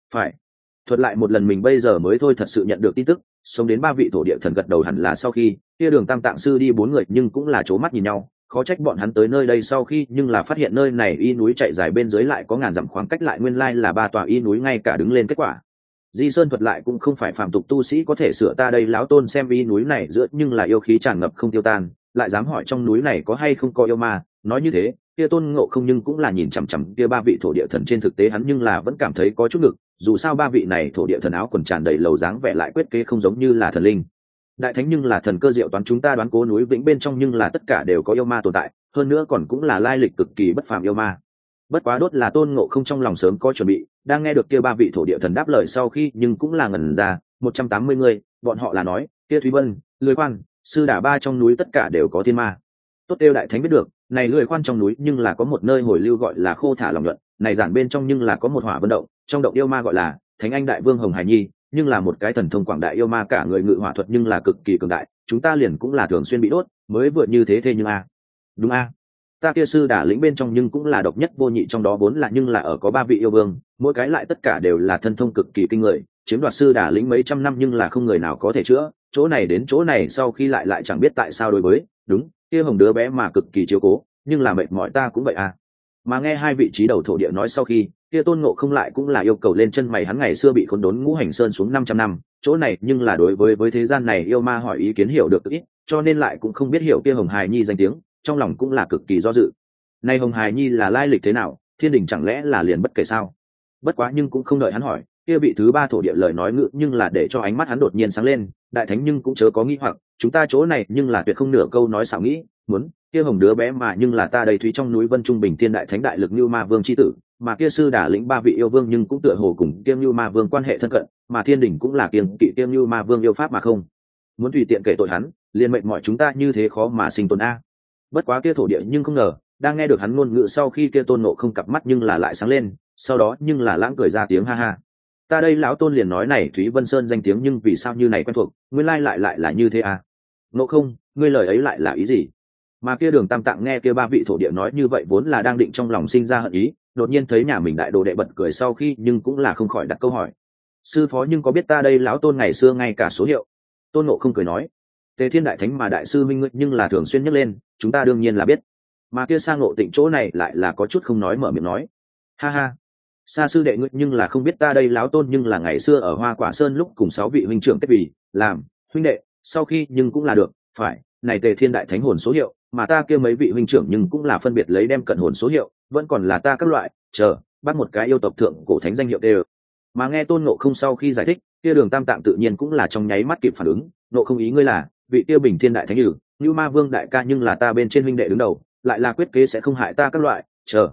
S1: phải. Thuật lại một lần mình bây giờ mới thôi thật sự nhận được tin tức, sống đến 3 vị thổ địa thần gật đầu hẳn là sau khi kia Đường Tam Tạng sư đi 4 người nhưng cũng là c mắt nhìn nhau, khó trách bọn hắn tới nơi đây sau khi nhưng là phát hiện nơi này y núi chạy dài bên dưới lại có ngàn dặm khoảng cách, lại nguyên lai là 3 tòa y núi ngay cả đứng lên kết quả. Di Sơn thuật lại cũng không phải phàm tục tu sĩ có thể sửa, ta đây lão tôn xem y núi này giữa nhưng là yêu khí tràn ngập không tiêu tan, lại dám hỏi trong núi này có hay không có yêu ma. Nói như thế kia Tôn Ngộ Không nhưng cũng là nhìn chằm chằm kia 3 vị thổ địa thần, trên thực tế hắn nhưng là vẫn cảm thấy có chút ngực, dù sao 3 vị này thổ địa thần áo quần tràn đầy lầu dáng vẻ lại quyết kế không giống như là thần linh đại thánh, nhưng là thần cơ diệu toán, chúng ta đoán cố núi vĩnh bên trong nhưng là tất cả đều có yêu ma tồn tại, hơn nữa còn cũng là lai lịch cực kỳ bất phàm yêu ma. Bất quá đốt là Tôn Ngộ Không trong lòng sớm có chuẩn bị, đang nghe được kia 3 vị thổ địa thần đáp lời sau khi nhưng cũng là ngẩn ra. 180 người, bọn họ là nói kia Thúy Vân, Lưới Khoan, Sư Đà Ba trong núi tất cả đều có thiên ma. Tốt tiêu đại thánh biết được, này Lưới Khoan trong núi nhưng là có một nơi hồi lưu gọi là Khô Thả Lòng Nhuận, này giản bên trong nhưng là có một hỏa vân động, trong động yêu ma gọi là Thánh Anh Đại Vương Hồng Hải Nhi, nhưng là một cái thần thông quảng đại yêu ma, cả người ngự hỏa thuật nhưng là cực kỳ cường đại, chúng ta liền cũng là thường xuyên bị đốt, mới vừa như thế nhưng đúng ta kia Sư Đà lĩnh bên trong nhưng cũng là độc nhất vô nhị trong đó, vốn là nhưng là ở có 3 vị yêu vương, mỗi cái lại tất cả đều là thân thông cực kỳ kinh người, chiếm đoạt Sư Đà lĩnh mấy trăm năm nhưng là không người nào có thể chữa, chỗ này đến chỗ này sau khi lại chẳng biết tại sao đối với đúng kia Hồng đứa bé mà cực kỳ chiếu cố, nhưng là mệt mỏi ta cũng vậy Mà nghe 2 vị trí đầu thổ địa nói sau khi kia Tôn Ngộ Không lại cũng là yêu cầu lên chân mày, hắn ngày xưa bị khốn đốn Ngũ Hành Sơn xuống 500 năm, chỗ này nhưng là đối với thế gian này yêu ma hỏi ý kiến hiểu được ít, cho nên lại cũng không biết hiểu kia Hồng Hải Nhi danh tiếng, trong lòng cũng là cực kỳ do dự. Này Hồng Hải Nhi là lai lịch thế nào, thiên đình chẳng lẽ là liền bất kể sao? Bất quá nhưng cũng không đợi hắn hỏi, kia vị thứ 3 thổ địa lời nói ngữ nhưng là để cho ánh mắt hắn đột nhiên sáng lên, đại thánh nhưng cũng chớ có nghĩ hoặc, chúng ta chỗ này nhưng là tuyệt không nửa câu nói xảo nghĩ, muốn kia Hồng đứa bé mà nhưng là ta đầy thúy trong núi Vân Trung Bình Thiên đại thánh đại lực Như Ma Vương chi tử, mà kia Sư Đà lĩnh 3 vị yêu vương nhưng cũng tựa hồ cùng Kiêm Như Ma Vương quan hệ thân cận, mà thiên đình cũng là kiêng kỵ Kiêm Như Ma Vương yêu pháp mà không muốn tùy tiện kể tội hắn, liền mệnh mọi chúng ta như thế khó mà sinh tồn Bất quá kia thổ địa nhưng không ngờ, đang nghe được hắn ngôn ngữ sau khi kia Tôn Ngộ Không cặp mắt nhưng là lại sáng lên, sau đó nhưng là lãng cười ra tiếng ha ha. Ta đây lão Tôn liền nói này Thúy Vân Sơn danh tiếng nhưng vì sao như này quen thuộc, nguyên lai lại là như thế Ngộ Không, ngươi lời ấy lại là ý gì? Mà kia Đường Tam Tạng nghe kia 3 vị thổ địa nói như vậy vốn là đang định trong lòng sinh ra hận ý, đột nhiên thấy nhà mình đại đồ đệ bật cười sau khi nhưng cũng là không khỏi đặt câu hỏi. Sư phó nhưng có biết ta đây lão Tôn ngày xưa ngay cả số hiệu? Tôn Ngộ Không cười nói, Tề Thiên đại thánh mà đại sư minh ngươi nhưng là thường xuyên nhắc lên, chúng ta đương nhiên là biết. Mà kia Sa Ngộ Tịnh chỗ này lại là có chút không nói mở miệng nói, ha ha, Sa sư đệ ngươi nhưng là không biết ta đây lão Tôn nhưng là ngày xưa ở Hoa Quả Sơn lúc cùng 6 vị huynh trưởng kết bì làm huynh đệ, sau khi nhưng cũng là được, phải, này Tề Thiên đại thánh hồn số hiệu, mà ta kia mấy vị huynh trưởng nhưng cũng là phân biệt lấy đem cận hồn số hiệu, vẫn còn là ta các loại, bắt một cái yêu tộc thượng cổ thánh danh hiệu đều. Mà nghe Tôn Ngộ Không sau khi giải thích, kia Đường Tam Tạng tự nhiên cũng là trong nháy mắt kịp phản ứng, Ngộ Không ý ngươi là vị kia Bình Thiên đại thánh Như Ma Vương đại ca nhưng là ta bên trên huynh đệ đứng đầu, lại là quyết kế sẽ không hại ta các loại,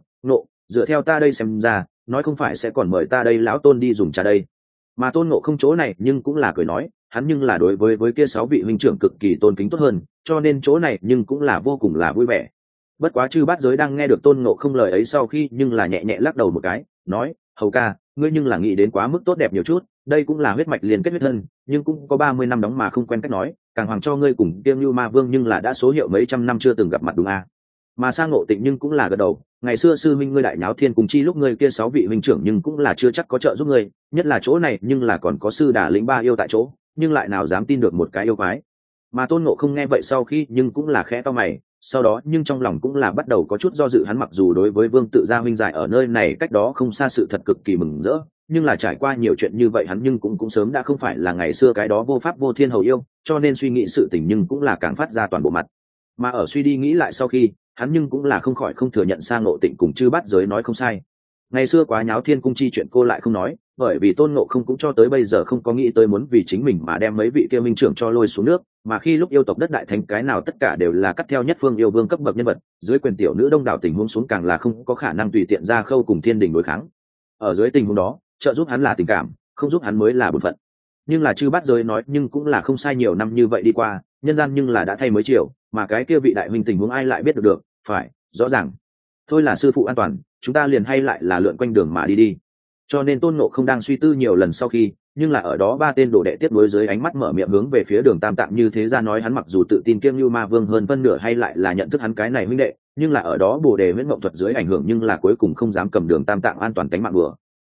S1: dựa theo ta đây xem ra, nói không phải sẽ còn mời ta đây lão Tôn đi dùng trà đây. Mà Tôn Ngộ Không chỗ này nhưng cũng là cười nói, hắn nhưng là đối với kia 6 vị huynh trưởng cực kỳ tôn kính tốt hơn, cho nên chỗ này nhưng cũng là vô cùng là vui vẻ. Bất quá Chư Bát Giới đang nghe được Tôn Ngộ Không lời ấy sau khi nhưng là nhẹ nhẹ lắc đầu một cái, nói, hầu ca, ngươi nhưng là nghĩ đến quá mức tốt đẹp nhiều chút, đây cũng là huyết mạch liên kết huyết thân, nhưng cũng có 30 năm đóng mà không quen cách nói, càng hoàng cho ngươi cùng Kiêm Như Ma Vương nhưng là đã số hiệu mấy trăm năm chưa từng gặp mặt đúng Mà Sa Ngộ Tịnh nhưng cũng là gật đầu, ngày xưa sư minh ngươi đại nháo thiên cùng chi lúc ngươi kia 6 vị huynh trưởng nhưng cũng là chưa chắc có trợ giúp ngươi, nhất là chỗ này nhưng là còn có Sư Đà lĩnh 3 yêu tại chỗ, nhưng lại nào dám tin được một cái yêu quái. Mà Tôn Ngộ Không nghe vậy sau khi nhưng cũng là khẽ cau mày, sau đó nhưng trong lòng cũng là bắt đầu có chút do dự, hắn mặc dù đối với Vương Tự Gia huynh giải ở nơi này cách đó không xa sự thật cực kỳ mừng rỡ, nhưng là trải qua nhiều chuyện như vậy hắn nhưng cũng sớm đã không phải là ngày xưa cái đó vô pháp vô thiên hầu yêu, cho nên suy nghĩ sự tình nhưng cũng là càng phát ra toàn bộ mặt. Mà ở suy đi nghĩ lại sau khi, hắn nhưng cũng là không khỏi không thừa nhận Sa Ngộ Tịnh cùng Chư Bát Giới nói không sai. Ngày xưa quá nháo thiên cung chi chuyện cô lại không nói, bởi vì Tôn Ngộ Không cũng cho tới bây giờ không có nghĩ tới muốn vì chính mình mà đem mấy vị kia minh trưởng cho lôi xuống nước, mà khi lúc yêu tộc đất đại thánh cái nào tất cả đều là cắt theo nhất phương yêu vương cấp bậc nhân vật, dưới quyền tiểu nữ đông đảo tình huống xuống càng là không có khả năng tùy tiện ra khâu cùng thiên đình đối kháng. Ở dưới tình huống đó, trợ giúp hắn là tình cảm, không giúp hắn mới là bổn phận. Nhưng là Chư Bát Giới nói nhưng cũng là không sai, nhiều năm như vậy đi qua, nhân gian nhưng là đã thay mới chiều, mà cái kia vị đại huynh tình huống ai lại biết được, phải, rõ ràng. Thôi là sư phụ an toàn, chúng ta liền hay lại là lượn quanh đường mà đi. Cho nên Tôn Ngộ Không đang suy tư nhiều lần sau khi, nhưng là ở đó 3 tên đồ đệ tiếp nối dưới ánh mắt mở miệng hướng về phía Đường Tam Tạng như thế ra nói, hắn mặc dù tự tin Kiêm Như Ma Vương hơn phân nửa hay lại là nhận thức hắn cái này huynh đệ, nhưng là ở đó Bồ Đề Huyễn Mộng thuật dưới ảnh hưởng nhưng là cuối cùng không dám cầm Đường Tam Tạng an toàn cánh mạng bừa.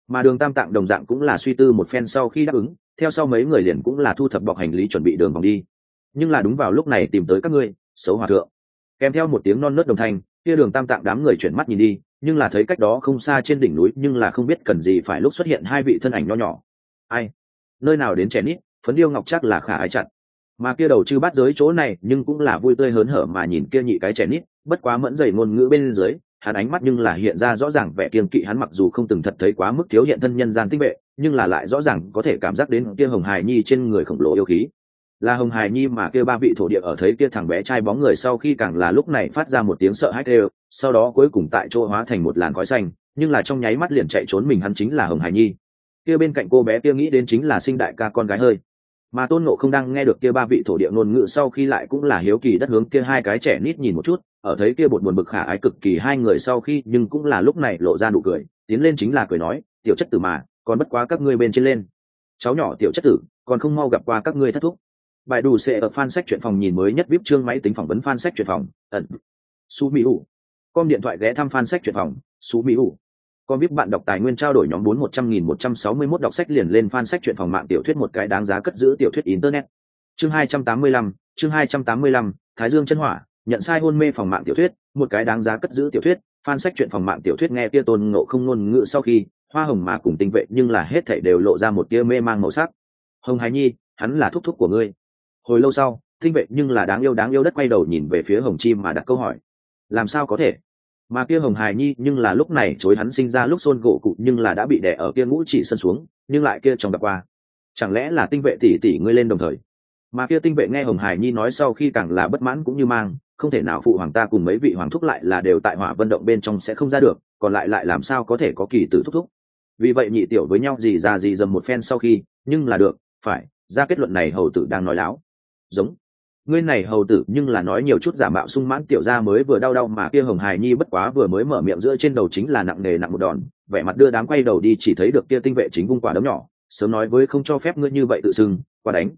S1: Mà Đường Tam Tạng đồng dạng cũng là suy tư một phen sau khi đáp ứng, theo sau mấy người liền cũng là thu thập bọc hành lý chuẩn bị đường vòng đi. Nhưng là đúng vào lúc này tìm tới các ngươi, xấu hòa thượng. Kèm theo một tiếng non nớt đồng thanh, kia Đường Tam Tạng đám người chuyển mắt nhìn đi, nhưng là thấy cách đó không xa trên đỉnh núi, nhưng là không biết cần gì phải lúc xuất hiện hai vị thân ảnh nho nhỏ. Ai? Nơi nào đến trẻ nít, phấn điêu ngọc chắc là khả ái chặt. Mà kia đầu chư bát giới chỗ này, nhưng cũng là vui tươi hớn hở mà nhìn kia nhị cái trẻ nít, bất quá mẫn dày ngôn ngữ bên dưới, hắn ánh mắt nhưng là hiện ra rõ ràng vẻ kiêng kỵ. Hắn mặc dù không từng thật thấy quá mức thiếu hiện thân nhân gian tinh vệ, nhưng là lại rõ ràng có thể cảm giác đến kia Hồng Hải Nhi trên người khổng lồ yêu khí. Là Hồng Hải Nhi mà kia ba vị thổ địa ở thấy kia thằng bé trai bóng người sau khi càng là lúc này phát ra một tiếng sợ hãi kêu, sau đó cuối cùng tại chỗ hóa thành một làn khói xanh, nhưng là trong nháy mắt liền chạy trốn. Mình hắn chính là Hồng Hải Nhi. Kia bên cạnh cô bé kia nghĩ đến chính là sinh đại ca con gái hơi. Mà Tôn Ngộ không đang nghe được kia ba vị thổ địa ngôn ngữ sau khi lại cũng là hiếu kỳ đất hướng kia hai cái trẻ nít nhìn một chút, ở thấy kia bột buồn bực khả ái cực kỳ hai người sau khi, nhưng cũng là lúc này lộ ra nụ cười, tiến lên chính là cười nói, tiểu chất tử mà, còn bất quá các ngươi bên trên lên. Cháu nhỏ tiểu chất tử, còn không mau gặp qua các ngươi thất thúc. Bài đủ sẽ ở fan sách truyện phòng nhìn mới nhất VIP chương máy tính phỏng vấn fan sách truyện phòng, ẩn. Su Mỹ Hủ. Com điện thoại ghé thăm fan sách truyện phòng, Su Mỹ Hủ. Com VIP bạn đọc tài nguyên trao đổi nhóm 4100.161 đọc sách liền lên fan sách truyện phòng mạng tiểu thuyết một cái đáng giá cất giữ tiểu thuyết internet. Chương 285, Thái Dương chân hỏa, nhận sai hôn mê phòng mạng tiểu thuyết, một cái đáng giá cất giữ tiểu thuyết, fan sách truyện phòng mạng tiểu thuyết nghe kia Tôn Ngộ không ngôn ngữ sau khi, hoa hồng mà cùng tinh vệ nhưng là hết thảy đều lộ ra một tia mê mang màu sắc. Hồng Hải Nhi, hắn là thúc thúc của ngươi. Hồi lâu sau, tinh vệ nhưng là đáng yêu đất quay đầu nhìn về phía Hồng Chim mà đặt câu hỏi. Làm sao có thể? Mà kia Hồng Hải Nhi nhưng là lúc này chối hắn sinh ra lúc xôn gỗ cụ nhưng là đã bị đè ở kia ngũ chỉ sân xuống, nhưng lại kia trong gặp qua. Chẳng lẽ là tinh vệ tỷ ngươi lên đồng thời? Mà kia tinh vệ nghe Hồng Hải Nhi nói sau khi càng là bất mãn cũng như mang, không thể nào phụ hoàng ta cùng mấy vị hoàng thúc lại là đều tại Hỏa Vân động bên trong sẽ không ra được, còn lại làm sao có thể có kỳ tử thúc thúc. Vì vậy nhị tiểu với nhau gì ra gì dầm một phen sau khi, nhưng là được, phải, ra kết luận này hầu tử đang nói láo. Giống ngươi này hầu tử nhưng là nói nhiều chút giả mạo sung mãn tiểu gia mới vừa đau mà kia Hồng Hải Nhi bất quá vừa mới mở miệng giữa trên đầu chính là nặng nề nặng một đòn, vẻ mặt đưa đám quay đầu đi chỉ thấy được kia tinh vệ chính vung quả đấm nhỏ, sớm nói với không cho phép ngươi như vậy tự xưng, qua đánh.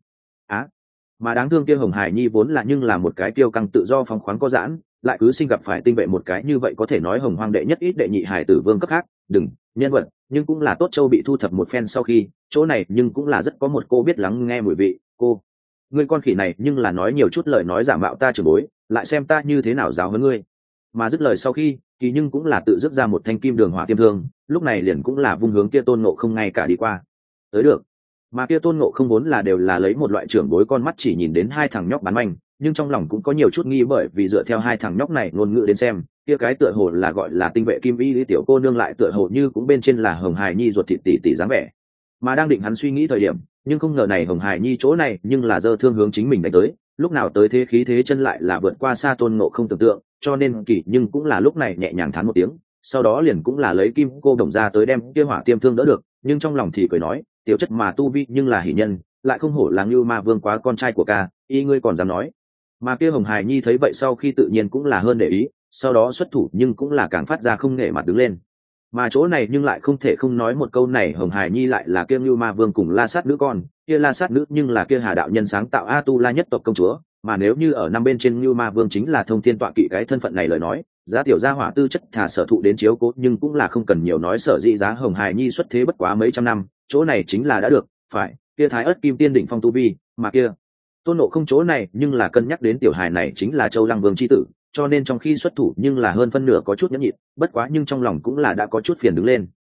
S1: Mà đáng thương kia Hồng Hải Nhi vốn là nhưng là một cái tiêu căng tự do phóng khoáng có giãn, lại cứ sinh gặp phải tinh vệ một cái như vậy có thể nói hồng hoang đệ nhất ít đệ nhị hải tử vương cấp khác, đừng nhân vật, nhưng cũng là tốt châu bị thu thập một phen sau khi, chỗ này nhưng cũng là rất có một cô biết lắng nghe mùi vị, cô ngươi con khỉ này nhưng là nói nhiều chút lời nói giả mạo ta trưởng bối, lại xem ta như thế nào giáo huấn ngươi. Mà dứt lời sau khi, kỳ nhưng cũng là tự dứt ra một thanh kim đường hỏa tiêm thương, lúc này liền cũng là vung hướng kia Tôn Ngộ không ngay cả đi qua. Tới được. Mà kia Tôn Ngộ không vốn là đều là lấy một loại trưởng bối con mắt chỉ nhìn đến hai thằng nhóc bán manh, nhưng trong lòng cũng có nhiều chút nghi bởi vì dựa theo hai thằng nhóc này ngôn ngữ đến xem, kia cái tựa hồ là gọi là tinh vệ kim y lý tiểu cô nương lại tựa hồ như cũng bên trên là Hồng Hải Nhi ruột thịt tỷ dáng vẻ. Mà đang định hắn suy nghĩ thời điểm, nhưng không ngờ này Hồng Hải Nhi chỗ này nhưng là giơ thương hướng chính mình đánh tới, lúc nào tới thế khí thế chân lại là vượt qua xa Tôn Ngộ không tưởng tượng, cho nên kỳ nhưng cũng là lúc này nhẹ nhàng thán một tiếng, sau đó liền cũng là lấy kim cô đồng ra tới đem kia hỏa tiêm thương đỡ được, nhưng trong lòng thì cười nói, tiểu chất mà tu vi nhưng là hỷ nhân, lại không hổ là Ngưu Ma Vương quá con trai của ca, y ngươi còn dám nói. Mà kia Hồng Hải Nhi thấy vậy sau khi tự nhiên cũng là hơn để ý, sau đó xuất thủ nhưng cũng là càng phát ra không nể mặt đứng lên. Mà chỗ này nhưng lại không thể không nói một câu này, Hồng Hải Nhi lại là kia Ngưu Ma Vương cùng La Sát nữ con, kia La Sát nữ nhưng là kia Hà đạo nhân sáng tạo A Tu La nhất tộc công chúa, mà nếu như ở năm bên trên Ngưu Ma Vương chính là thông thiên tọa kỵ cái thân phận này lời nói, giá tiểu gia hỏa tư chất thả sở thụ đến chiếu cố, nhưng cũng là không cần nhiều nói sở dĩ giá Hồng Hải Nhi xuất thế bất quá mấy trăm năm, chỗ này chính là đã được, phải, kia Thái Ức Kim Tiên đỉnh phong tu vi, mà kia Tôn Ngộ không chỗ này nhưng là cân nhắc đến tiểu hài này chính là Châu Lăng Vương chi tử, cho nên trong khi xuất thủ nhưng là hơn phân nửa có chút nhẫn nhịn, bất quá nhưng trong lòng cũng là đã có chút phiền đứng lên.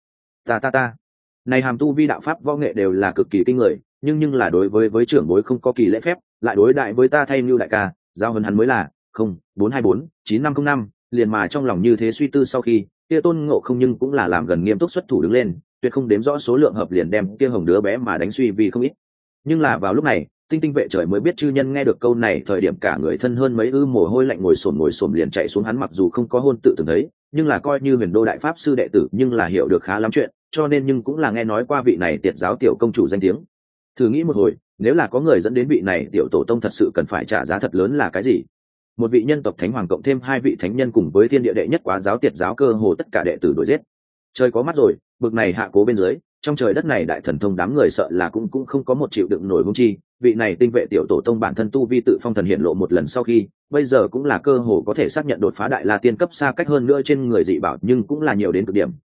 S1: Ta này hàm tu vi đạo pháp võ nghệ đều là cực kỳ kinh người, nhưng là đối với trưởng bối không có kỳ lễ phép, lại đối đại với ta thay Nưu đại ca, giao hơn hắn mới là, không, 424-9505, liền mà trong lòng như thế suy tư sau khi, kia Tôn Ngộ không nhưng cũng là làm gần nghiêm túc xuất thủ đứng lên, tuyệt không đếm rõ số lượng hợp liền đem kia hồng đứa bé mà đánh suy vì không ít. Nhưng là vào lúc này, tinh vệ trời mới biết chư nhân nghe được câu này thời điểm cả người thân hơn mấy mồ hôi lạnh ngồi xổm liền chạy xuống. Hắn mặc dù không có hôn tự từng thấy, nhưng là coi như Huyền Đô đại pháp sư đệ tử nhưng là hiểu được khá lắm chuyện, cho nên nhưng cũng là nghe nói qua vị này tiệt giáo tiểu công chủ danh tiếng. Thử nghĩ một hồi, nếu là có người dẫn đến vị này tiểu tổ tông thật sự cần phải trả giá thật lớn là cái gì? Một vị nhân tộc thánh hoàng cộng thêm hai vị thánh nhân cùng với thiên địa đệ nhất quá giáo tiệt giáo cơ hồ tất cả đệ tử đuổi giết. Trời có mắt rồi, bực này hạ cố bên dưới, trong trời đất này đại thần thông đám người sợ là cũng không có một chịu đựng nổi hung chi. Vị này tinh vệ tiểu tổ tông bản thân tu vi tự phong thần hiện lộ một lần sau khi, bây giờ cũng là cơ hồ có thể xác nhận đột phá đại la tiên cấp xa cách hơn nữa trên người dị bảo, nhưng cũng là nhiều đến cực điểm,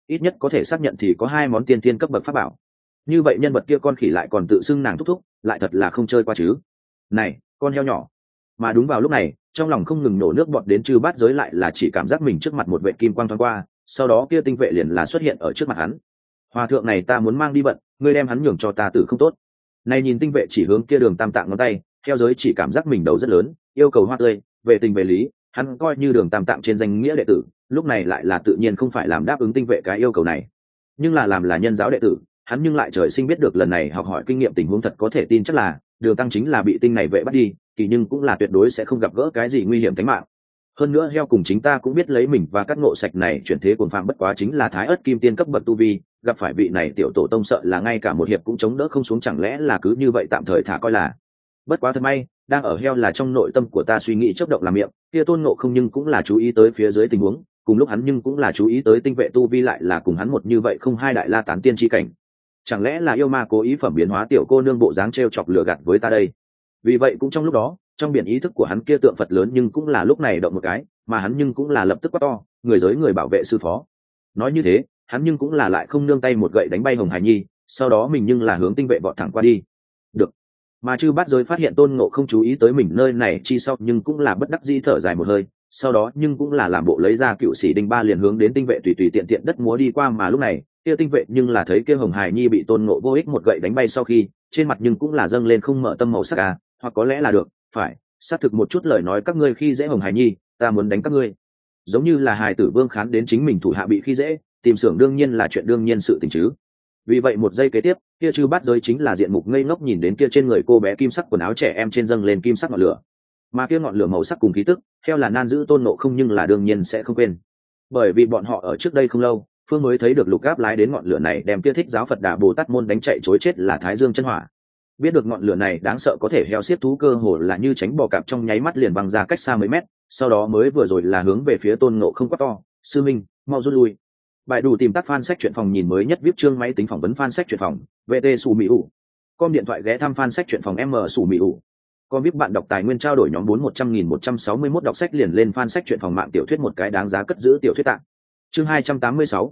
S1: ít nhất có thể xác nhận thì có 2 món tiên thiên cấp bậc pháp bảo. Như vậy nhân vật kia con khỉ lại còn tự xưng nàng thúc thúc, lại thật là không chơi qua chứ. Này con heo nhỏ. Mà đúng vào lúc này, trong lòng không ngừng nổ nước bọt đến chư bát giới lại là chỉ cảm giác mình trước mặt một vệ kim quang thoáng qua, sau đó kia tinh vệ liền là xuất hiện ở trước mặt hắn. Hòa thượng này ta muốn mang đi bận, ngươi đem hắn nhường cho ta tử không tốt. Này nhìn tinh vệ chỉ hướng kia Đường Tam Tạng ngón tay, theo giới chỉ cảm giác mình đầu rất lớn, yêu cầu hoa tươi, về tình về lý, hắn coi như Đường Tam Tạng trên danh nghĩa đệ tử, lúc này lại là tự nhiên không phải làm đáp ứng tinh vệ cái yêu cầu này, nhưng là làm là nhân giáo đệ tử, hắn nhưng lại trời sinh biết được lần này học hỏi kinh nghiệm tình huống thật có thể tin chắc là Đường Tăng chính là bị tinh này vệ bắt đi, kỳ nhưng cũng là tuyệt đối sẽ không gặp gỡ cái gì nguy hiểm tính mạng. Hơn nữa heo cùng chính ta cũng biết lấy mình và các ngộ sạch này chuyển thế cuồng phạm bất quá chính là thái ớt kim tiên cấp bậc tu vi, gặp phải vị này tiểu tổ tông sợ là ngay cả một hiệp cũng chống đỡ không xuống, chẳng lẽ là cứ như vậy tạm thời thả coi là. Bất quá thật may, đang ở heo là trong nội tâm của ta suy nghĩ chớp động làm miệng, kia Tôn Ngộ Không nhưng cũng là chú ý tới phía dưới tình huống, cùng lúc hắn nhưng cũng là chú ý tới tinh vệ tu vi lại là cùng hắn một như vậy không hai đại la tán tiên chi cảnh. Chẳng lẽ là yêu ma cố ý phẩm biến hóa tiểu cô nương bộ dáng trêu chọc lừa gạt với ta đây? Vì vậy cũng trong lúc đó, trong biển ý thức của hắn kia tượng Phật lớn nhưng cũng là lúc này động một cái, mà hắn nhưng cũng là lập tức quát to, người giới người bảo vệ sư phó. Nói như thế, hắn nhưng cũng là lại không nương tay một gậy đánh bay Hồng Hải Nhi, sau đó mình nhưng là hướng tinh vệ vọt thẳng qua đi. Được. Mà chư bát giới phát hiện Tôn Ngộ không chú ý tới mình nơi này chi sau nhưng cũng là bất đắc dĩ thở dài một hơi, sau đó nhưng cũng là làm bộ lấy ra cựu sĩ đinh ba liền hướng đến tinh vệ tùy tùy tiện tiện đất múa đi qua, mà lúc này kia tinh vệ nhưng là thấy kia Hồng Hải Nhi bị Tôn Ngộ vô ích một gậy đánh bay sau khi, trên mặt nhưng cũng là dâng lên không mở tâm màu sắc à, hoặc có lẽ là được, phải, xác thực một chút lời nói các ngươi khi dễ Hồng Hải Nhi, ta muốn đánh các ngươi. Giống như là hài tử Vương Khán đến chính mình thủ hạ bị khi dễ, tìm xưởng đương nhiên là chuyện đương nhiên sự tình chứ. Vì vậy một giây kế tiếp, kia chư bát giới chính là diện mục ngây ngốc nhìn đến kia trên người cô bé kim sắc quần áo trẻ em trên dâng lên kim sắc ngọn lửa, mà kia ngọn lửa màu sắc cùng khí tức, theo là nan giữ Tôn Ngộ không nhưng là đương nhiên sẽ không quên, bởi vì bọn họ ở trước đây không lâu, phương mới thấy được lục áp lái đến ngọn lửa này đem kia thích giáo Phật Đà Bồ Tát môn đánh chạy chối chết là Thái Dương chân hỏa. Biết được ngọn lửa này đáng sợ có thể heo xiết thú cơ hồ là như tránh bò cạp trong nháy mắt liền băng ra cách xa mấy mét, sau đó mới vừa rồi là hướng về phía Tôn Ngộ không quát to, sư minh mau rút lui. Bài đủ tìm tác fan sách truyện phòng nhìn mới nhất viết chương máy tính phỏng vấn fan sách truyện phòng VT Sù Mỹ ủ. Com điện thoại ghé thăm fan sách truyện phòng M Sù Mỹ ủ. Com VIP bạn đọc tài nguyên trao đổi nhóm 4100.161 đọc sách liền lên fan sách truyện phòng mạng tiểu thuyết một cái đáng giá cất giữ tiểu thuyết tạng. Chương 286,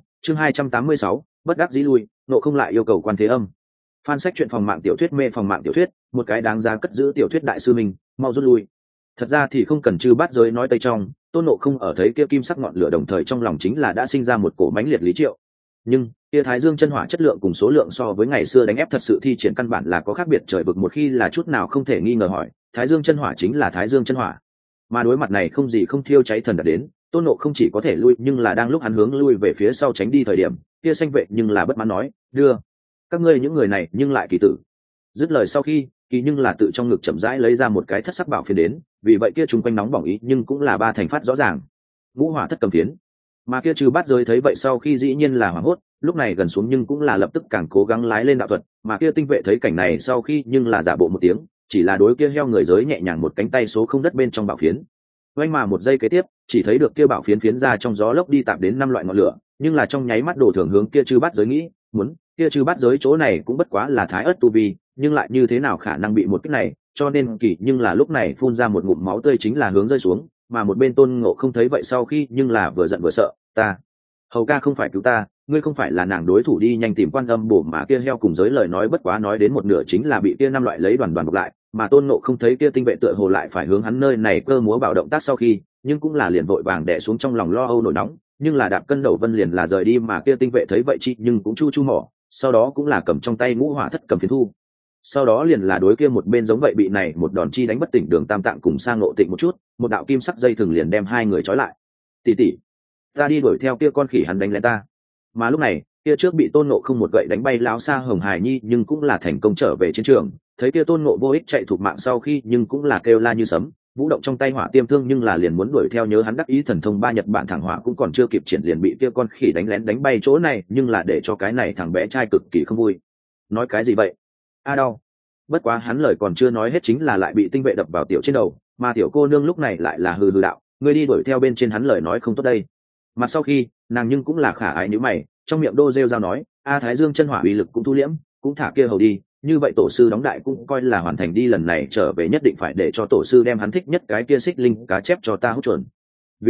S1: bất đắc dĩ lui, nộ không lại yêu cầu quan thế âm. Fan sách truyện phòng mạng tiểu thuyết mê phòng mạng tiểu thuyết, một cái đáng giá cất giữ tiểu thuyết đại sư mình, mau rút lui. Thật ra thì không cần chư bát giới nói tây trong, Tôn Ngộ không ở thấy kia kim sắc ngọn lửa đồng thời trong lòng chính là đã sinh ra một cổ mãnh liệt lý triệu. Nhưng kia Thái Dương chân hỏa chất lượng cùng số lượng so với ngày xưa đánh ép thật sự thi triển căn bản là có khác biệt trời vực một khi là chút nào không thể nghi ngờ hỏi, Thái Dương chân hỏa chính là Thái Dương chân hỏa. Mà đối mặt này không gì không thiêu cháy thần đã đến, Tôn Ngộ không chỉ có thể lui, nhưng là đang lúc hắn hướng lui về phía sau tránh đi thời điểm, kia xanh vệ nhưng là bất mãn nói, đưa các ngươi những người này nhưng lại kỳ tử. Dứt lời sau khi, kỳ nhưng là tự trong ngực chậm rãi lấy ra một cái thất sắc bảo phiến đến, vì vậy kia chung quanh nóng bỏng ý nhưng cũng là ba thành phát rõ ràng. Ngũ hỏa thất cầm phiến. Mà kia trừ bát giới thấy vậy sau khi dĩ nhiên là hoảng hốt, lúc này gần xuống nhưng cũng là lập tức càng cố gắng lái lên đạo thuật, mà kia tinh vệ thấy cảnh này sau khi nhưng là giả bộ một tiếng, chỉ là đối kia heo người giới nhẹ nhàng một cánh tay số không đất bên trong bảo phiến. Oanh mà một giây kế tiếp, chỉ thấy được kia bảo phiến phiến ra trong gió lốc đi tạm đến 5 loại ngọn lửa, nhưng là trong nháy mắt đổ thường hướng kia trừ bát giới nghĩ, muốn, kia trừ bát giới chỗ này cũng bất quá là thái ớt tu vi, nhưng lại như thế nào khả năng bị một kích này, cho nên kỳ nhưng là lúc này phun ra một ngụm máu tươi chính là hướng rơi xuống, mà một bên Tôn Ngộ không thấy vậy sau khi nhưng là vừa giận vừa sợ, ta hầu ca không phải cứu ta, ngươi không phải là nàng đối thủ, đi nhanh tìm Quan Âm bổ. Mà kia heo cùng giới lời nói bất quá nói đến một nửa chính là bị kia 5 loại lấy đoàn bọc lại, mà Tôn Ngộ không thấy kia tinh vệ tựa hồ lại phải hướng hắn nơi này cơ múa bảo động tác sau khi, nhưng cũng là liền vội vàng đè xuống trong lòng lo âu nổi nóng, nhưng là đạp cân đầu vân liền là rời đi, mà kia tinh vệ thấy vậy chi nhưng cũng chu chu mỏ, sau đó cũng là cầm trong tay ngũ hỏa thất cầm phiến thu, sau đó liền là đối kia một bên giống vậy bị này một đòn chi đánh bất tỉnh Đường Tam Tạng cùng sang Ngộ Tịnh một chút, một đạo kim sắc dây thừng liền đem hai người trói lại. Tỷ tỷ, ta đi đuổi theo kia con khỉ hắn đánh lén ta. Mà lúc này kia trước bị Tôn Ngộ không một gậy đánh bay lão xa Hồng Hải Nhi nhưng cũng là thành công trở về chiến trường, thấy kia Tôn Ngộ vô ích chạy thục mạng sau khi nhưng cũng là kêu la như sấm, vũ động trong tay hỏa tiêm thương nhưng là liền muốn đuổi theo, nhớ hắn đắc ý thần thông ba Nhật Bản thẳng hỏa cũng còn chưa kịp triển liền bị kia con khỉ đánh lén đánh bay chỗ này, nhưng là để cho cái này thằng bé trai cực kỳ không vui. Nói cái gì vậy? A đau. Bất quá hắn lời còn chưa nói hết chính là lại bị tinh vệ đập vào tiểu trên đầu, mà tiểu cô nương lúc này lại là hừ hừ đạo, ngươi đi đuổi theo bên trên hắn lời nói không tốt đây. Mà sau khi nàng nhưng cũng là khả ái nhíu mày, trong miệng đô rêu rao nói, a Thái Dương chân hỏa uy lực cũng thu liễm, cũng thả kia hầu đi, như vậy tổ sư đóng đại cũng coi là hoàn thành đi, lần này trở về nhất định phải để cho tổ sư đem hắn thích nhất cái kia xích linh cá chép cho ta hút chuẩn. Viêm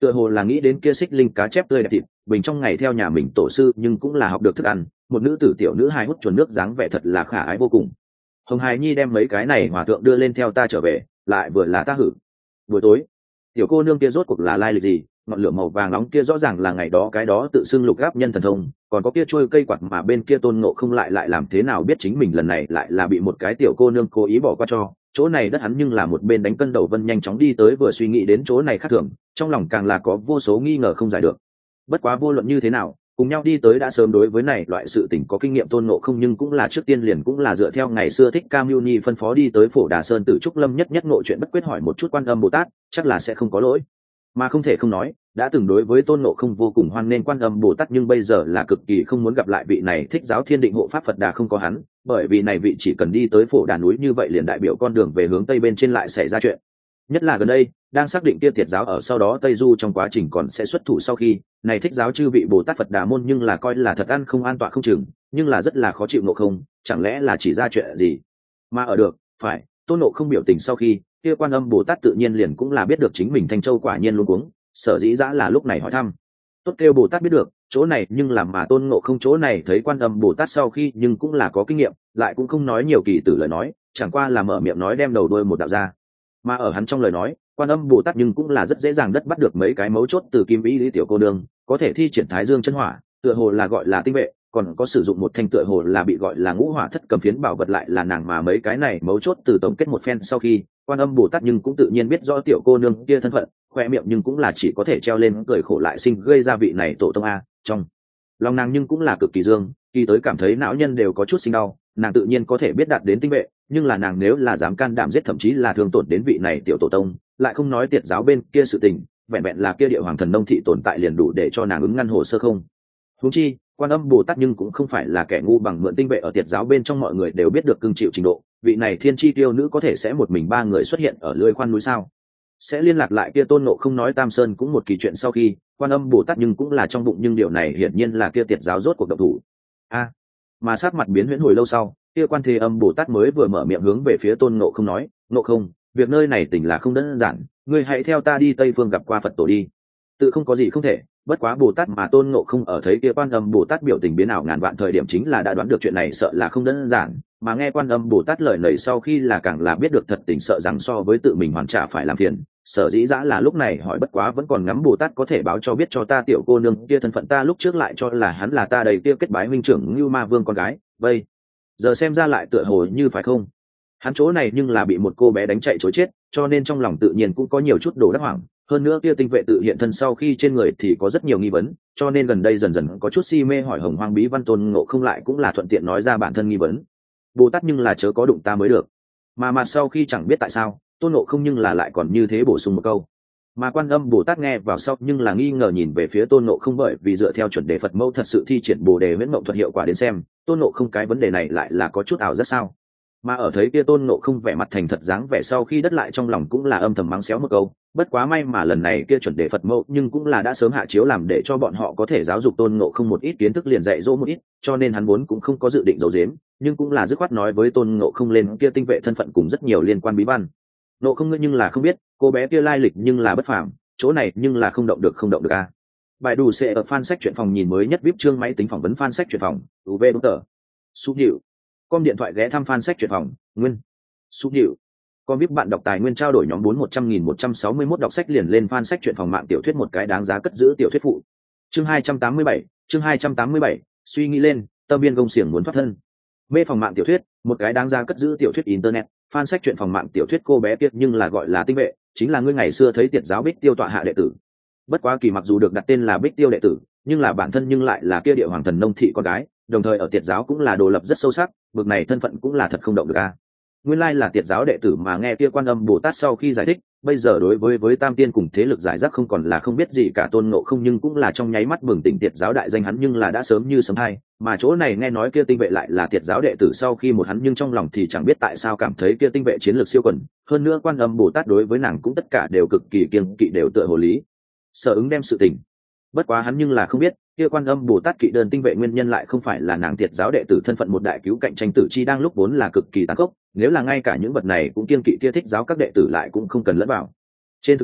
S1: tựa hồ là nghĩ đến kia xích linh cá chép tươi đẹp thịt bình trong ngày theo nhà mình tổ sư, nhưng cũng là học được thức ăn, một nữ tử tiểu nữ hài hút chuồn nước dáng vẻ thật là khả ái vô cùng. Hồng Hải Nhi đem mấy cái này hòa thượng đưa lên theo ta trở về, lại vừa là ta hử. Buổi tối tiểu cô nương kia rốt cuộc là lai lịch gì? Ngọn lửa màu vàng nóng kia rõ ràng là ngày đó cái đó tự xưng lục gáp nhân thần thông, còn có kia trôi cây quạt mà bên kia Tôn Ngộ không lại làm thế nào biết chính mình lần này lại là bị một cái tiểu cô nương cố ý bỏ qua cho. Chỗ này đất hắn nhưng là một bên đánh cân đầu vân nhanh chóng đi tới, vừa suy nghĩ đến chỗ này khác thường, trong lòng càng là có vô số nghi ngờ không giải được. Bất quá vô luận như thế nào, cùng nhau đi tới đã sớm đối với này loại sự tình có kinh nghiệm Tôn Ngộ không, nhưng cũng là trước tiên liền cũng là dựa theo ngày xưa Thích Ca Mâu Ni phân phó đi tới Phổ Đà Sơn Tử Trúc Lâm nhất ngộ chuyện bất quyết hỏi một chút Quan Âm Bồ Tát, chắc là sẽ không có lỗi. Mà không thể không nói, đã từng đối với Tôn Ngộ không vô cùng hoan nên Quan Âm Bồ Tát, nhưng bây giờ là cực kỳ không muốn gặp lại vị này Thích Giáo Thiên Định hộ pháp Phật Đà không có hắn, bởi vì này vị chỉ cần đi tới Phổ Đà núi như vậy liền đại biểu con đường về hướng tây bên trên lại xảy ra chuyện. Nhất là gần đây đang xác định kia Tiệt giáo ở sau đó Tây Du trong quá trình còn sẽ xuất thủ, sau khi này Thích Giáo chư vị Bồ Tát Phật Đà môn nhưng là coi là thật ăn không an tọa không chừng, nhưng là rất là khó chịu. Ngộ không chẳng lẽ là chỉ ra chuyện gì mà ở được phải Tôn Ngộ không biểu tình sau khi, kia Quan Âm Bồ Tát tự nhiên liền cũng là biết được chính mình Thanh Châu quả nhiên luôn cuống, sở dĩ dã là lúc này hỏi thăm. Tốt kêu Bồ Tát biết được chỗ này, nhưng làm mà Tôn Ngộ không chỗ này thấy Quan Âm Bồ Tát sau khi nhưng cũng là có kinh nghiệm, lại cũng không nói nhiều kỳ tử lời nói, chẳng qua là mở miệng nói đem đầu đuôi một đạo ra. Mà ở hắn trong lời nói, Quan Âm Bồ Tát nhưng cũng là rất dễ dàng đất bắt được mấy cái mấu chốt từ kim ý lý tiểu cô đương, có thể thi triển Thái Dương chân hỏa, tựa hồ là gọi là tinh vệ, còn có sử dụng một thanh tựa hồ là bị gọi là ngũ hỏa thất cầm phiến bảo vật lại là nàng, mà mấy cái này mấu chốt từ tổng kết một phen sau khi, Quan Âm Bồ Tát nhưng cũng tự nhiên biết rõ tiểu cô nương kia thân phận, khoe miệng nhưng cũng là chỉ có thể treo lên cười khổ lại sinh gây ra vị này tổ tông a. Trong lòng nàng nhưng cũng là cực kỳ dương, khi tới cảm thấy não nhân đều có chút sinh đau, nàng tự nhiên có thể biết đạt đến tinh vệ, nhưng là nàng nếu là dám can đảm giết thậm chí là thương tổn đến vị này tiểu tổ tông, lại không nói Tiệt giáo bên kia sự tình, vẹn vẹn là kia địa hoàng thần nông thị tồn tại liền đủ để cho nàng ứng ngăn hồ sơ không. Huống chi Quan Âm Bồ Tát nhưng cũng không phải là kẻ ngu bằng mượn tinh vệ ở Tiệt giáo bên trong mọi người đều biết được cưng chịu trình độ, vị này thiên chi tiêu nữ có thể sẽ một mình ba người xuất hiện ở lưỡi khoan núi sao? Sẽ liên lạc lại kia Tôn Ngộ không nói Tam Sơn cũng một kỳ chuyện sau khi, Quan Âm Bồ Tát nhưng cũng là trong bụng, nhưng điều này hiển nhiên là kia Tiệt giáo rốt cuộc động thủ. Mà sát mặt biến huyễn hồi lâu sau, kia Quan Thế Âm Bồ Tát mới vừa mở miệng hướng về phía Tôn Ngộ không nói, Ngộ không, việc nơi này tỉnh là không đơn giản, ngươi hãy theo ta đi Tây Phương gặp qua Phật tổ đi. Tự không có gì không thể, bất quá Bồ Tát mà Tôn Ngộ không ở thấy kia Quan Âm Bồ Tát biểu tình biến ảo ngàn vạn thời điểm chính là đã đoán được chuyện này sợ là không đơn giản, mà nghe Quan Âm Bồ Tát lời nảy sau khi là càng là biết được thật tình, sợ rằng so với tự mình hoàn trả phải làm phiền, sở dĩ dã là lúc này hỏi bất quá vẫn còn ngắm Bồ Tát có thể báo cho biết cho ta tiểu cô nương kia thân phận, ta lúc trước lại cho là hắn là ta đầy kia kết bái huynh trưởng Ngưu Ma Vương con gái, bây giờ xem ra lại tựa hồ như phải không. Hắn chỗ này nhưng là bị một cô bé đánh chạy chối chết, cho nên trong lòng tự nhiên cũng có nhiều chút đồ đắc hoảng, hơn nữa kia tinh vệ tự hiện thân sau khi trên người thì có rất nhiều nghi vấn, cho nên gần đây dần dần có chút si mê hỏi Hồng Hoang bí văn. Tôn Ngộ không lại cũng là thuận tiện nói ra bản thân nghi vấn. Bồ Tát nhưng là chớ có đụng ta mới được. Mà mặt sau khi chẳng biết tại sao Tôn Ngộ không nhưng là lại còn như thế bổ sung một câu. Mà Quan Âm Bồ Tát nghe vào sau nhưng là nghi ngờ nhìn về phía Tôn Ngộ không, bởi vì dựa theo chuẩn đề Phật mẫu thật sự thi triển Bồ đề huyễn mộng thuật hiệu quả đến xem, Tôn Ngộ không cái vấn đề này lại là có chút ảo rất sao. Mà ở thấy kia Tôn Ngộ không vẻ mặt thành thật dáng vẻ sau khi đất lại trong lòng cũng là âm thầm mắng xéo một câu, bất quá may mà lần này kia chuẩn đề Phật mẫu nhưng cũng là đã sớm hạ chiếu làm để cho bọn họ có thể giáo dục Tôn Ngộ không một ít kiến thức, liền dạy dỗ một ít, cho nên hắn vốn cũng không có dự định giấu giếm, nhưng cũng là dứt khoát nói với Tôn Ngộ không lên kia tinh vệ thân phận cùng rất nhiều liên quan bí văn. Ngộ không ngươi nhưng là không biết, cô bé kia lai lịch nhưng là bất phàm, chỗ này nhưng là không động được a. Bài đủ sẽ ở fan sách truyện phòng nhìn mới nhất VIP chương máy tính phỏng vấn fan sách truyện phòng, UV Doctor. Súp hiệu. Com điện thoại ghé thăm fan sách truyện phòng, nguyên. Súp hiệu. Com VIP bạn đọc tài nguyên trao đổi nhóm 400.161 đọc sách liền lên fan sách truyện phòng mạng tiểu thuyết một cái đáng giá cất giữ tiểu thuyết phụ. Chương 287, suy nghĩ lên, tâm biên công xiềng muốn thoát thân. Mê phòng mạng tiểu thuyết, một cái đáng giá cất giữ tiểu thuyết internet, fan sách truyện phòng mạng tiểu thuyết cô bé kia nhưng là gọi là tinh vệ, chính là ngươi ngày xưa thấy Tiệt giáo Bích Tiêu tọa hạ đệ tử. Bất quá kỳ mặc dù được đặt tên là Bích Tiêu đệ tử, nhưng là bản thân nhưng lại là kia địa hoàng thần nông thị con gái, đồng thời ở Tiệt giáo cũng là đồ lập rất sâu sắc, bực này thân phận cũng là thật không động được a. Nguyên lai là Tiệt giáo đệ tử, mà nghe kia Quan Âm Bồ Tát sau khi giải thích, bây giờ đối với Tam Tiên cùng thế lực giải rác không còn là không biết gì cả Tôn Ngộ không nhưng cũng là trong nháy mắt bừng tỉnh Tiệt giáo đại danh hắn nhưng là đã sớm như sớm hay, mà chỗ này nghe nói kia tinh vệ lại là Tiệt giáo đệ tử sau khi một hắn nhưng trong lòng thì chẳng biết tại sao cảm thấy kia tinh vệ chiến lược siêu quần, hơn nữa Quan Âm Bồ Tát đối với nàng cũng tất cả đều cực kỳ kiêng kỵ, đều tựa hồ lý sở ứng đem sự tình. Bất quá hắn nhưng là không biết kia Quan Âm Bồ Tát kỵ đơn tinh vệ nguyên nhân lại không phải là nàng Tiệt giáo đệ tử thân phận một đại cứu cạnh tranh tử chi đang lúc vốn là cực kỳ tàn khốc, nếu là ngay cả những vật này cũng kiêng kỵ kia Thích giáo các đệ tử lại cũng không cần lẫn vào. Trên thực tế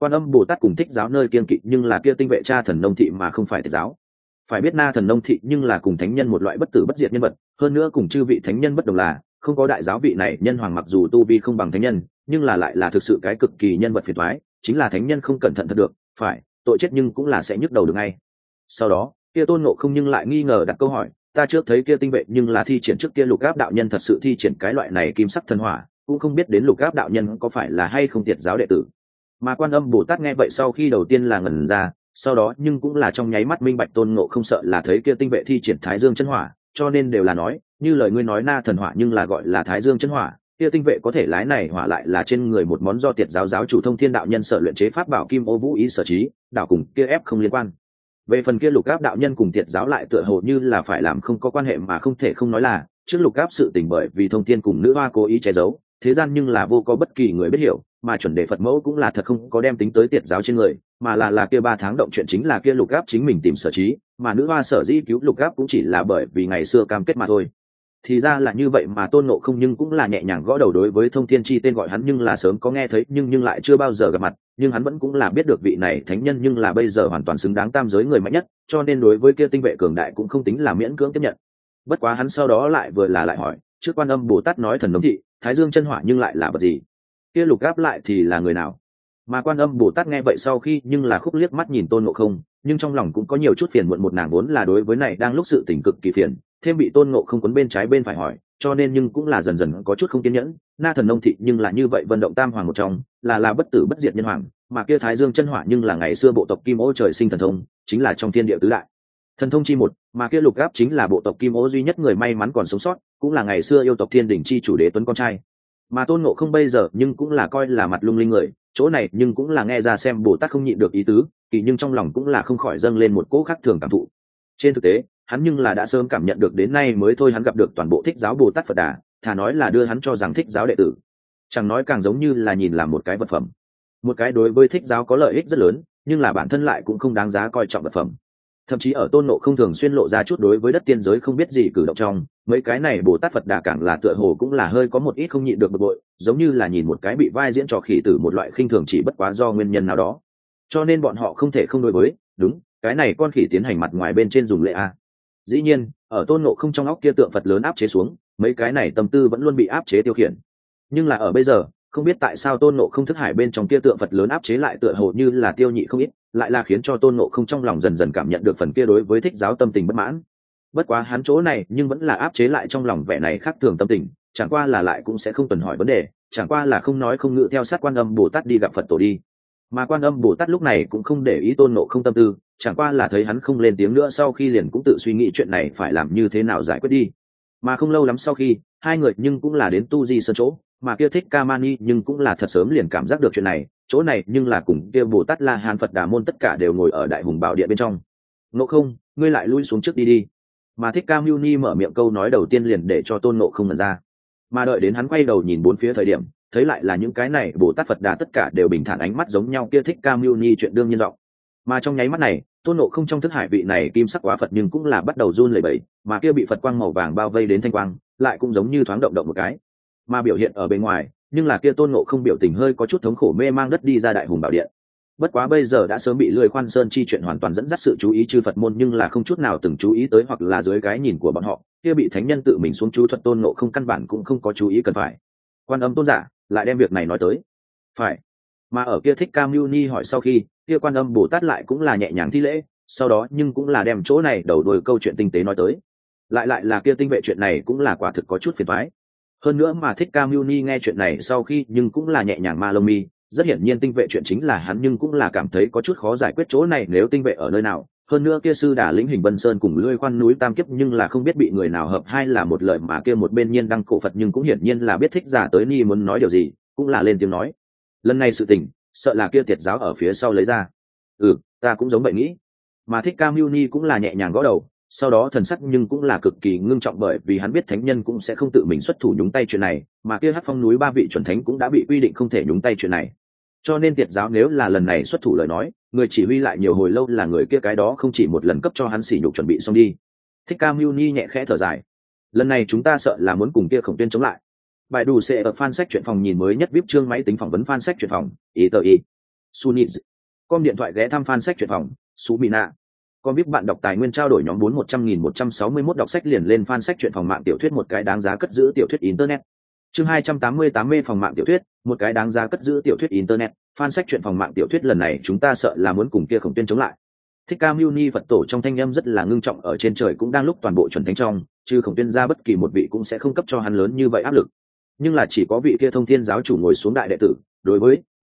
S1: Quan Âm Bồ Tát cùng Thích Giáo nơi kiên kỵ nhưng là kia tinh vệ cha thần nông thị mà không phải Thích Giáo. Phải biết na thần nông thị nhưng là cùng thánh nhân một loại bất tử bất diệt nhân vật, hơn nữa cùng chư vị thánh nhân bất đồng là không có đại giáo vị này nhân hoàng mặc dù tu vi không bằng thánh nhân, nhưng là lại là thực sự cái cực kỳ nhân vật phiền toái, chính là thánh nhân không cẩn thận thật được, phải, tội chết nhưng cũng là sẽ nhức đầu được ngay. Sau đó, kia Tôn Ngộ Không nhưng lại nghi ngờ đặt câu hỏi, ta trước thấy kia tinh vệ nhưng là thi triển trước kia Lục Áp đạo nhân thật sự thi triển cái loại này kim sắc thần hỏa, cũng không biết đến Lục Áp đạo nhân có phải là hay không Tiệt giáo đệ tử. Mà Quan Âm Bồ Tát nghe vậy sau khi đầu tiên là ngẩn ra, sau đó nhưng cũng là trong nháy mắt minh bạch Tôn Ngộ Không sợ là thấy kia tinh vệ thi triển Thái Dương chân hỏa, cho nên đều là nói, như lời ngươi nói na thần hỏa nhưng là gọi là Thái Dương chân hỏa, kia tinh vệ có thể lái này hỏa lại là trên người một món do Tiệt giáo giáo chủ Thông Thiên đạo nhân sở luyện chế pháp bảo Kim Ô Vũ Ý sở trí, đạo cùng kia ép không liên quan. Về phần kia Lục Áp đạo nhân cùng Tiệt giáo lại tựa hồ như là phải làm không có quan hệ mà không thể không nói là, trước Lục Áp sự tình bởi vì Thông Thiên cùng nữ hoa cố ý che giấu, thế gian nhưng là vô có bất kỳ người biết hiểu, mà chuẩn đề Phật mẫu cũng là thật không có đem tính tới Tiệt giáo trên người, mà là kia 3 tháng động chuyện chính là kia Lục Áp chính mình tìm sở trí, mà nữ hoa sở dĩ cứu Lục Áp cũng chỉ là bởi vì ngày xưa cam kết mà thôi. Thì ra là như vậy mà Tôn Ngộ Không nhưng cũng là nhẹ nhàng gõ đầu đối với Thông Thiên chi tên gọi hắn nhưng là sớm có nghe thấy nhưng lại chưa bao giờ gặp mặt, nhưng hắn vẫn cũng là biết được vị này thánh nhân nhưng là bây giờ hoàn toàn xứng đáng tam giới người mạnh nhất, cho nên đối với kia tinh vệ cường đại cũng không tính là miễn cưỡng tiếp nhận. Bất quá hắn sau đó lại vừa là lại hỏi, trước Quan Âm Bồ Tát nói thần nông thị, Thái Dương chân hỏa nhưng lại là vật gì? Kia Lục Áp lại thì là người nào? Mà Quan Âm Bồ Tát nghe vậy sau khi nhưng là khúc liếc mắt nhìn Tôn Ngộ Không, nhưng trong lòng cũng có nhiều chút phiền muộn, một nàng vốn là đối với này đang lúc sự tình cực kỳ phiền, thêm bị Tôn Ngộ Không quấn bên trái bên phải hỏi, cho nên nhưng cũng là dần dần có chút không kiên nhẫn. Na thần nông thị nhưng là như vậy vận động tam hoàng một trong, là bất tử bất diệt nhân hoàng, mà kia Thái Dương chân hỏa nhưng là ngày xưa bộ tộc Kim Ô trời sinh thần thông, chính là trong thiên địa tứ đại thần thông chi một, mà kia Lục Áp chính là bộ tộc Kim Ô duy nhất người may mắn còn sống sót, cũng là ngày xưa yêu tộc Thiên Đình chi chủ Đế Tuấn con trai. Mà Tôn Ngộ Không bây giờ nhưng cũng là coi là mặt lung linh người, chỗ này nhưng cũng là nghe ra xem Bồ Tát không nhịn được ý tứ, kỳ nhưng trong lòng cũng là không khỏi dâng lên một cỗ khác thường cảm thụ. Trên thực tế, hắn nhưng là đã sớm cảm nhận được đến nay mới thôi hắn gặp được toàn bộ Thích giáo Bồ Tát Phật Đà, thà nói là đưa hắn cho rằng Thích giáo đệ tử, chẳng nói càng giống như là nhìn làm một cái vật phẩm, một cái đối với Thích giáo có lợi ích rất lớn, nhưng là bản thân lại cũng không đáng giá coi trọng vật phẩm. Thậm chí ở Tôn Ngộ Không thường xuyên lộ ra chút đối với đất tiên giới không biết gì cử động trong, mấy cái này Bồ Tát Phật Đà càng là tựa hồ cũng là hơi có một ít không nhịn được bực bội, giống như là nhìn một cái bị vai diễn trò khỉ tử một loại khinh thường chỉ bất quá do nguyên nhân nào đó, cho nên bọn họ không thể không đối với đúng cái này con khỉ tiến hành mặt ngoài bên trên dùng lệ a. Dĩ nhiên ở Tôn Ngộ Không trong óc kia tượng Phật lớn áp chế xuống, mấy cái này tâm tư vẫn luôn bị áp chế tiêu khiển, nhưng là ở bây giờ không biết tại sao Tôn Ngộ Không thức hải bên trong kia tượng Phật lớn áp chế lại tựa hồ như là tiêu nhị không ít, lại là khiến cho Tôn Ngộ Không trong lòng dần dần cảm nhận được phần kia đối với Thích giáo tâm tình bất mãn. Bất quá hắn chỗ này nhưng vẫn là áp chế lại trong lòng vẻ này khác thường tâm tình, chẳng qua là lại cũng sẽ không tuần hỏi vấn đề, chẳng qua là không nói không ngự theo sát Quan Âm Bồ Tát đi gặp Phật tổ đi. Mà Quan Âm Bồ Tát lúc này cũng không để ý Tôn Ngộ Không tâm tư, chẳng qua là thấy hắn không lên tiếng nữa sau khi liền cũng tự suy nghĩ chuyện này phải làm như thế nào giải quyết đi. Mà không lâu lắm sau khi hai người nhưng cũng là đến Tu Di Sơn chỗ, mà kia Thích Ca Mani nhưng cũng là thật sớm liền cảm giác được chuyện này, chỗ này nhưng là cùng kia Bồ Tát La Hán Phật Đà môn tất cả đều ngồi ở Đại Hùng Bảo Điện bên trong. Ngộ Không, ngươi lại lui xuống trước đi đi. Mà Thích Ca Muni mở miệng câu nói đầu tiên liền để cho Tôn Ngộ Không ngẩn ra, mà đợi đến hắn quay đầu nhìn bốn phía thời điểm, thấy lại là những cái này Bồ Tát Phật Đà tất cả đều bình thản ánh mắt giống nhau kia Thích Ca Muni chuyện đương nhiên rộng. Mà trong nháy mắt này Tôn Ngộ Không trong thức hải vị này kim sắc quá Phật nhưng cũng là bắt đầu run lẩy bẩy, mà kia bị Phật quang màu vàng bao vây đến thanh quang lại cũng giống như thoáng động động một cái, mà biểu hiện ở bên ngoài nhưng là kia Tôn Ngộ Không biểu tình hơi có chút thống khổ mê mang đất đi ra Đại Hùng Bảo Điện. Bất quá bây giờ đã sớm bị Lười Khoan Sơn chi chuyện hoàn toàn dẫn dắt sự chú ý chư Phật môn, nhưng là không chút nào từng chú ý tới hoặc là dưới cái nhìn của bọn họ kia bị thánh nhân tự mình xuống chú thuật Tôn Ngộ Không căn bản cũng không có chú ý cần phải. Quan Âm tôn giả lại đem việc này nói tới. Phải. Mà ở kia Thích Ca Muni hỏi sau khi, kia Quan Âm Bồ Tát lại cũng là nhẹ nhàng thi lễ, sau đó nhưng cũng là đem chỗ này đầu đuôi câu chuyện tinh tế nói tới. Lại là kia tinh vệ chuyện này cũng là quả thực có chút phiền toái. Hơn nữa mà Thích Ca Muni nghe chuyện này sau khi nhưng cũng là nhẹ nhàng ma lông mi, rất hiển nhiên tinh vệ chuyện chính là hắn nhưng cũng là cảm thấy có chút khó giải quyết chỗ này nếu tinh vệ ở nơi nào. Hơn nữa kia sư đà lĩnh Hình Vân Sơn cùng Lưỡi Khoan núi Tam Kiếp nhưng là không biết bị người nào hợp hay là một lời mà kia một bên nhiên đăng cổ Phật nhưng cũng hiển nhiên là biết Thích Giả tới ni muốn nói điều gì, cũng là lên tiếng nói. Lần này sự tình, sợ là kia Tiệt giáo ở phía sau lấy ra. Ta cũng giống vậy nghĩ. Mà Thích Ca Muni cũng là nhẹ nhàng gõ đầu, sau đó thần sắc nhưng cũng là cực kỳ ngưng trọng bởi vì hắn biết thánh nhân cũng sẽ không tự mình xuất thủ nhúng tay chuyện này, mà kia Hắc Phong núi 3 vị chuẩn thánh cũng đã bị quy định không thể nhúng tay chuyện này. Cho nên Tiệt giáo nếu là lần này xuất thủ lời nói, người chỉ huy lại nhiều hồi lâu là người kia cái đó không chỉ một lần cấp cho hắn sỉ nhục chuẩn bị xong đi. Thích Ca Muni nhẹ khẽ thở dài. Lần này chúng ta sợ là muốn cùng kia Khổng Tuyên chống lại. Bài đủ sẽ ở fan sách truyện phòng nhìn mới nhất VIP chương máy tính phỏng vấn fan sách truyện phòng, ý tờ ý. Sunits. Com điện thoại ghé thăm fan sách truyện phòng, Sumina. Com biết bạn đọc tài nguyên trao đổi nhóm 400.161 đọc sách liền lên fan sách truyện phòng mạng tiểu thuyết một cái đáng giá cất giữ tiểu thuyết internet. Chương 288 mê phòng mạng tiểu thuyết, một cái đáng giá cất giữ tiểu thuyết internet, fan sách truyện phòng mạng tiểu thuyết lần này chúng ta sợ là muốn cùng kia Khổng Tuyên chống lại. Thích Ca Mưu Ni Phật tổ trong thanh âm rất là ngưng trọng ở trên trời cũng đang lúc toàn bộ chuẩn thánh trong, chứ Khổng Tuyên ra bất kỳ một vị cũng sẽ không cấp cho hắn lớn như vậy áp lực. Nhưng là chỉ có vị kia Thông Thiên giáo chủ ngồi xuống đại đệ tử, đối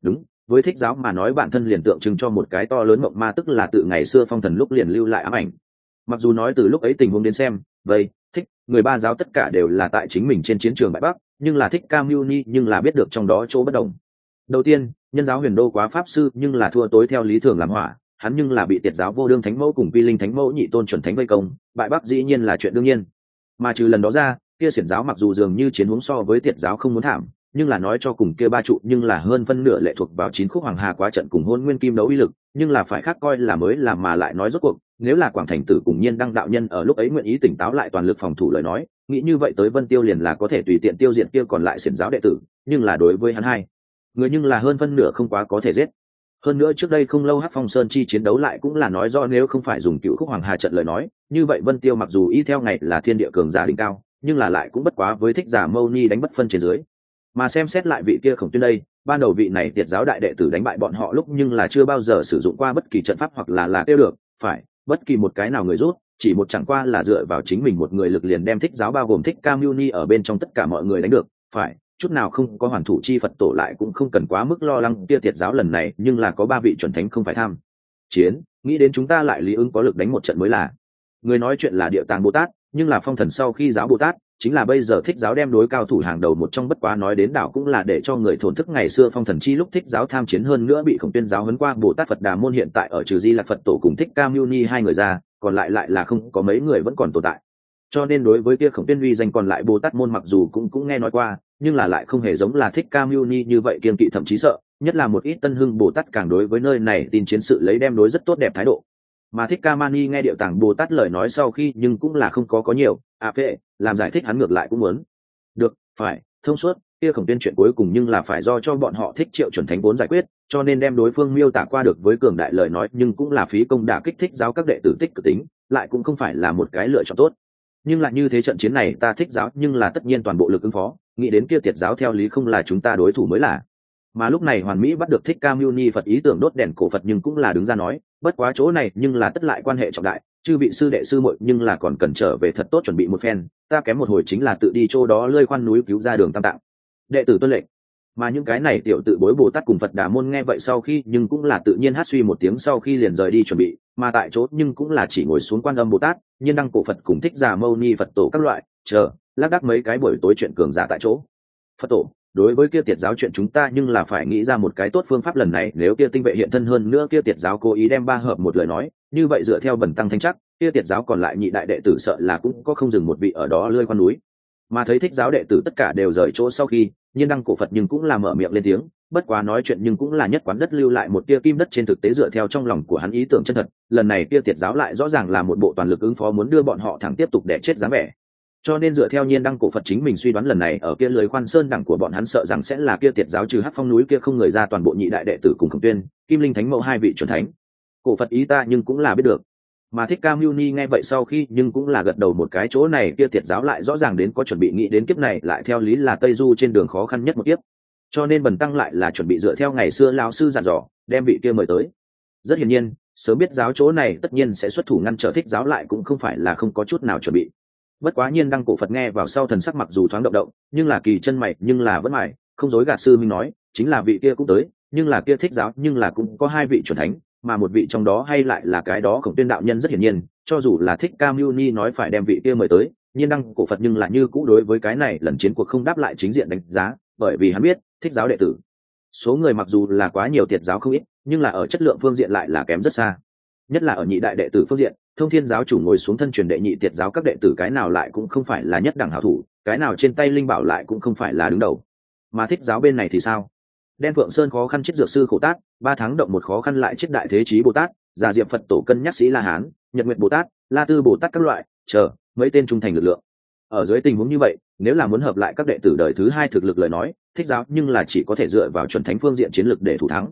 S1: với Thích giáo mà nói bản thân liền tượng trưng cho một cái to lớn mộng ma, tức là tự ngày xưa phong thần lúc liền lưu lại ám ảnh. Mặc dù nói từ lúc ấy tình huống đến xem, thích người ba giáo tất cả đều là tại chính mình trên chiến trường bại bắc, nhưng là Thích Ca Mưu Ni nhưng là biết được trong đó chỗ bất đồng. Đầu tiên, nhân giáo Huyền Đô quá pháp sư nhưng là thua tối theo lý thường làm hỏa, hắn nhưng là bị Tiệt giáo Vô Đương Thánh Mẫu cùng Vi Linh Thánh Mẫu nhị tôn chuẩn thánh vây công, bại bắc dĩ nhiên là chuyện đương nhiên. Mà trừ lần đó ra, kia Xiển giáo mặc dù dường như chiến huống so với Tiệt giáo không muốn thảm, nhưng là nói cho cùng kia ba trụ nhưng là hơn phân nửa lệ thuộc vào 9 khúc hoàng hà quá trận cùng Hôn Nguyên Kim đấu uy lực, nhưng là phải khác coi là mới làm mà lại nói rốt cuộc, nếu là Quảng Thành Tử cùng Nhiên Đăng đạo nhân ở lúc ấy nguyện ý tỉnh táo lại toàn lực phòng thủ lời nói, nghĩ như vậy tới Vân Tiêu liền là có thể tùy tiện tiêu diệt kia còn lại Xiển giáo đệ tử, nhưng là đối với hắn hai người nhưng là hơn phân nửa không quá có thể giết. Hơn nữa trước đây không lâu Hắc Phong Sơn chi chiến đấu lại cũng là nói do nếu không phải dùng cựu khúc hoàng hà trận lời nói, như vậy Vân Tiêu mặc dù y theo ngày là thiên địa cường giả đỉnh cao, nhưng là lại cũng bất quá với Thích Giả Mâu Ni đánh bất phân trên dưới. Mà xem xét lại vị kia Khổng Tuyên đây, ban đầu vị này Tiệt giáo đại đệ tử đánh bại bọn họ lúc nhưng là chưa bao giờ sử dụng qua bất kỳ trận pháp hoặc là kêu được, phải, bất kỳ một cái nào người rút, chỉ một chẳng qua là dựa vào chính mình một người lực liền đem Thích giáo bao gồm Thích Ca Mưu Ni ở bên trong tất cả mọi người đánh được, phải, chút nào không có hoàn thủ chi Phật tổ lại cũng không cần quá mức lo lắng kia Tiệt giáo lần này, nhưng là có ba vị chuẩn thánh không phải tham chiến, nghĩ đến chúng ta lại lý ứng có lực đánh một trận mới là. Người nói chuyện là Địa Tạng Bồ Tát, nhưng là phong thần sau khi giáo Bồ Tát, chính là bây giờ Thích giáo đem đối cao thủ hàng đầu một trong, bất quá nói đến đảo cũng là để cho người thổn thức ngày xưa phong thần chi lúc Thích giáo tham chiến hơn nữa bị Khổng Tuyên giáo huấn qua Bồ Tát Phật Đà môn hiện tại ở trừ Di Lạc Phật tổ cùng Thích Ca Mưu Ni hai người ra, còn lại là không có mấy người vẫn còn tồn tại. Cho nên đối với kia Khổng Tuyên uy danh còn lại Bồ Tát môn mặc dù cũng nghe nói qua, nhưng là lại không hề giống là Thích Ca Mưu Ni như vậy kiêng kỵ thậm chí sợ, nhất là một ít tân hưng Bồ Tát càng đối với nơi này tin chiến sự lấy đem đối rất tốt đẹp thái độ. Mà Thích Ca Mani nghe Điệu Tạng Bồ Tát lời nói sau khi nhưng cũng là không có nhiều phê làm giải thích, hắn ngược lại cũng muốn được phải thông suốt kia Khổng Tuyên chuyện cuối cùng nhưng là phải do cho bọn họ Thích Triệu chuẩn thánh vốn giải quyết, cho nên đem đối phương miêu tả qua được với cường đại lời nói nhưng cũng là phí công đả kích Thích giáo các đệ tử tích cực tính, lại cũng không phải là một cái lựa chọn tốt. Nhưng lại như thế trận chiến này ta Thích giáo nhưng là tất nhiên toàn bộ lực ứng phó, nghĩ đến kia Tiệt giáo theo lý không là chúng ta đối thủ mới là. Mà lúc này Hoàn Mỹ bắt được Thích Ca Mưu Ni Phật ý tưởng đốt đèn cổ Phật nhưng cũng là đứng ra nói, bất quá chỗ này nhưng là tất lại quan hệ trọng đại, chư vị sư đệ sư muội nhưng là còn cần trở về thật tốt chuẩn bị một phen, ta kém một hồi chính là tự đi chỗ đó lơi khoan núi cứu ra đường tam tạng. Đệ tử tuân lệnh. Mà những cái này tiểu tự bối Bồ Tát cùng Phật Đà môn nghe vậy sau khi nhưng cũng là tự nhiên hát suy một tiếng sau khi liền rời đi chuẩn bị, mà tại chỗ nhưng cũng là chỉ ngồi xuống Quan Âm Bồ Tát, Nhiên Đăng cổ Phật cùng Thích Giả Mâu Ni Phật tổ các loại, chờ lác đác mấy cái buổi tối chuyện cường giả tại chỗ. Phật tổ, đối với kia Tiệt giáo chuyện chúng ta nhưng là phải nghĩ ra một cái tốt phương pháp lần này, nếu kia tinh vệ hiện thân hơn nữa kia Tiệt giáo cố ý đem ba hợp một lời nói, như vậy dựa theo bần tăng thanh chắc, kia Tiệt giáo còn lại nhị đại đệ tử sợ là cũng có không dừng một vị ở đó lươi khoan núi. Mà thấy Thích giáo đệ tử tất cả đều rời chỗ sau khi, Nhiên Đăng cổ Phật nhưng cũng là mở miệng lên tiếng, bất quá nói chuyện nhưng cũng là nhất quán đất lưu lại một tia kim đất trên thực tế dựa theo trong lòng của hắn ý tưởng chân thật, lần này kia Tiệt giáo lại rõ ràng là một bộ toàn lực ứng phó muốn đưa bọn họ thẳng tiếp tục để chết dáng vẻ. Cho nên dựa theo Nhiên Đăng cổ Phật chính mình suy đoán lần này ở kia lưới khoan sơn đẳng của bọn hắn sợ rằng sẽ là kia Tiệt giáo trừ Hắc Phong núi kia không người ra toàn bộ nhị đại đệ tử cùng Khổng Tuyên, Kim Linh Thánh Mẫu hai vị chuẩn thánh. Cổ Phật ý ta nhưng cũng là biết được. Mà Thích Ca Mưu Ni nghe vậy sau khi nhưng cũng là gật đầu một cái, chỗ này kia Tiệt giáo lại rõ ràng đến có chuẩn bị, nghĩ đến kiếp này lại theo lý là Tây Du trên đường khó khăn nhất một kiếp. Cho nên bần tăng lại là chuẩn bị dựa theo ngày xưa lão sư dặn dò, đem vị kia mời tới. Rất hiển nhiên, sớm biết giáo chỗ này tất nhiên sẽ xuất thủ ngăn trở Thích giáo lại cũng không phải là không có chút nào chuẩn bị. Bất quá Nhiên Đăng cổ Phật nghe vào sau thần sắc mặc dù thoáng động, nhưng là kỳ chân mày nhưng là vẫn mày, không dối gạt sư minh nói, chính là vị kia cũng tới, nhưng là kia Thích giáo nhưng là cũng có hai vị chuẩn thánh, mà một vị trong đó hay lại là cái đó Khổng Tuyên đạo nhân. Rất hiển nhiên, cho dù là Thích Ca Mưu Ni nói phải đem vị kia mời tới, Nhiên Đăng cổ Phật nhưng là như cũ đối với cái này lần chiến cuộc không đáp lại chính diện đánh giá, bởi vì hắn biết Thích giáo đệ tử số người mặc dù là quá nhiều, Tiệt giáo không ít, nhưng là ở chất lượng phương diện lại là kém rất xa, nhất là ở nhị đại đệ tử phương diện. Thông Thiên giáo chủ ngồi xuống thân truyền đệ nhị Tiệt giáo các đệ tử cái nào lại cũng không phải là nhất đẳng hảo thủ, cái nào trên tay linh bảo lại cũng không phải là đứng đầu. Mà Thích giáo bên này thì sao? Đen Phượng Sơn khó khăn chết dược sư Khổ Tát, 3 tháng động một khó khăn lại chết đại thế chí Bồ Tát, Già Diệm Phật tổ cân nhắc sĩ La Hán, Nhật Nguyệt Bồ Tát, La Tư Bồ Tát các loại, chờ mấy tên trung thành lực lượng. Ở dưới tình huống như vậy, nếu là muốn hợp lại các đệ tử đời thứ hai thực lực lời nói, Thích giáo nhưng là chỉ có thể dựa vào chuẩn thánh phương diện chiến lược để thủ thắng.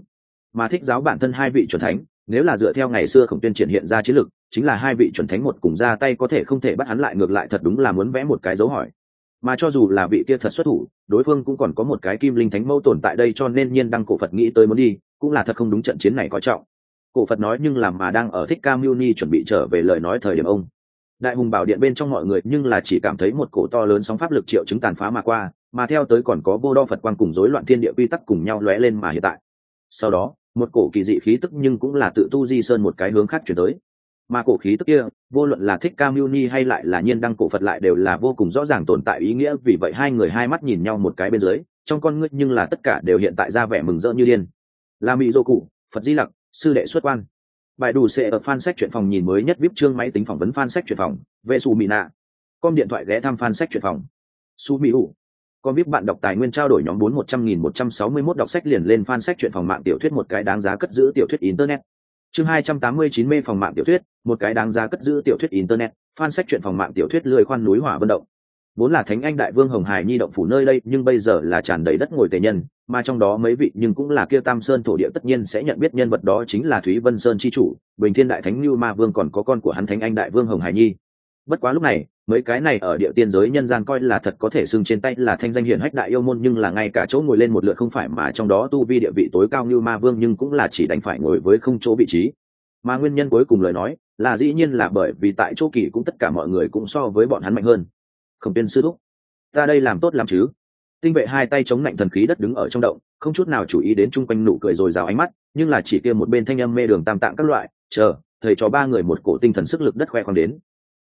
S1: Mà thích giáo bản thân hai vị chuẩn thánh, nếu là dựa theo ngày xưa Khổng Tuyên triển hiện ra chiến lực, chính là hai vị chuẩn thánh một cùng ra tay có thể không thể bắt hắn lại, ngược lại thật đúng là muốn vẽ một cái dấu hỏi. Mà cho dù là vị kia thật xuất thủ, đối phương cũng còn có một cái kim linh thánh mẫu tồn tại đây, cho nên Nhiên Đăng cổ Phật nghĩ tới muốn đi cũng là thật không đúng trận chiến này coi trọng. Cổ Phật nói nhưng làm mà đang ở Thích Ca Mâu Ni chuẩn bị trở về lời nói thời điểm ông Đại Hùng Bảo Điện bên trong mọi người nhưng là chỉ cảm thấy một cổ to lớn sóng pháp lực triệu chứng tàn phá mà qua, mà theo tới còn có vô đo Phật quang cùng rối loạn thiên địa quy tắc cùng nhau lóe lên mà hiện tại. Sau đó, một cổ kỳ dị khí tức nhưng cũng là tự tu di sơn một cái hướng khác chuyển tới. Mà cổ khí tức kia, vô luận là Thích Ca Mâu Ni hay lại là Nhiên Đăng cổ Phật lại đều là vô cùng rõ ràng tồn tại ý nghĩa, vì vậy hai người hai mắt nhìn nhau một cái bên dưới, trong con ngươi nhưng là tất cả đều hiện tại ra vẻ mừng rỡ như điên. Là Mị Dô Cụ, Phật Di Lặc, sư đệ xuất quan. Bài đủ sẽ ở fan sách truyện phòng nhìn mới nhất VIP chương máy tính phỏng vấn fan sách truyện phòng, vệ Su Mị Nạ. Com điện thoại ghé thăm fan sách truyện phòng. Su Mị Hủ. Com VIP bạn đọc tài nguyên trao đổi nhóm 4100.161 đọc sách liền lên fan sách truyện phòng mạng tiểu thuyết một cái đáng giá cất giữ tiểu thuyết internet. Chương 289 mê phòng mạng tiểu thuyết, một cái đáng giá cất giữ tiểu thuyết internet, fan sách truyện phòng mạng tiểu thuyết lười khoan núi hỏa vận động. Vốn là Thánh Anh Đại Vương Hồng Hải Nhi động phủ nơi đây, nhưng bây giờ là tràn đầy đất ngồi tề nhân, mà trong đó mấy vị nhưng cũng là kia Tam Sơn thổ địa tất nhiên sẽ nhận biết nhân vật đó chính là Thúy Vân Sơn chi chủ, Bình Thiên Đại Thánh Nưu Ma Vương, còn có con của hắn Thánh Anh Đại Vương Hồng Hải Nhi. Bất quá lúc này, mấy cái này ở địa tiên giới nhân gian coi là thật có thể xưng trên tay là thanh danh hiển hách đại yêu môn, nhưng là ngay cả chỗ ngồi lên một lượt không phải, mà trong đó tu vi địa vị tối cao Nưu Ma Vương nhưng cũng là chỉ đành phải ngồi với không chỗ vị trí. Mà nguyên nhân cuối cùng lời nói là dĩ nhiên là bởi vì tại chỗ kỳ cũng tất cả mọi người cũng so với bọn hắn mạnh hơn. Khổng Tuyên sư thúc, ta đây làm tốt lắm chứ? Tinh vệ hai tay chống lạnh thần khí đất đứng ở trong động, không chút nào chú ý đến chung quanh nụ cười rồi rào ánh mắt, nhưng là chỉ kia một bên thanh âm mê đường tam tạng các loại, chờ thầy cho ba người một cổ tinh thần sức lực đất khoe khoang đến.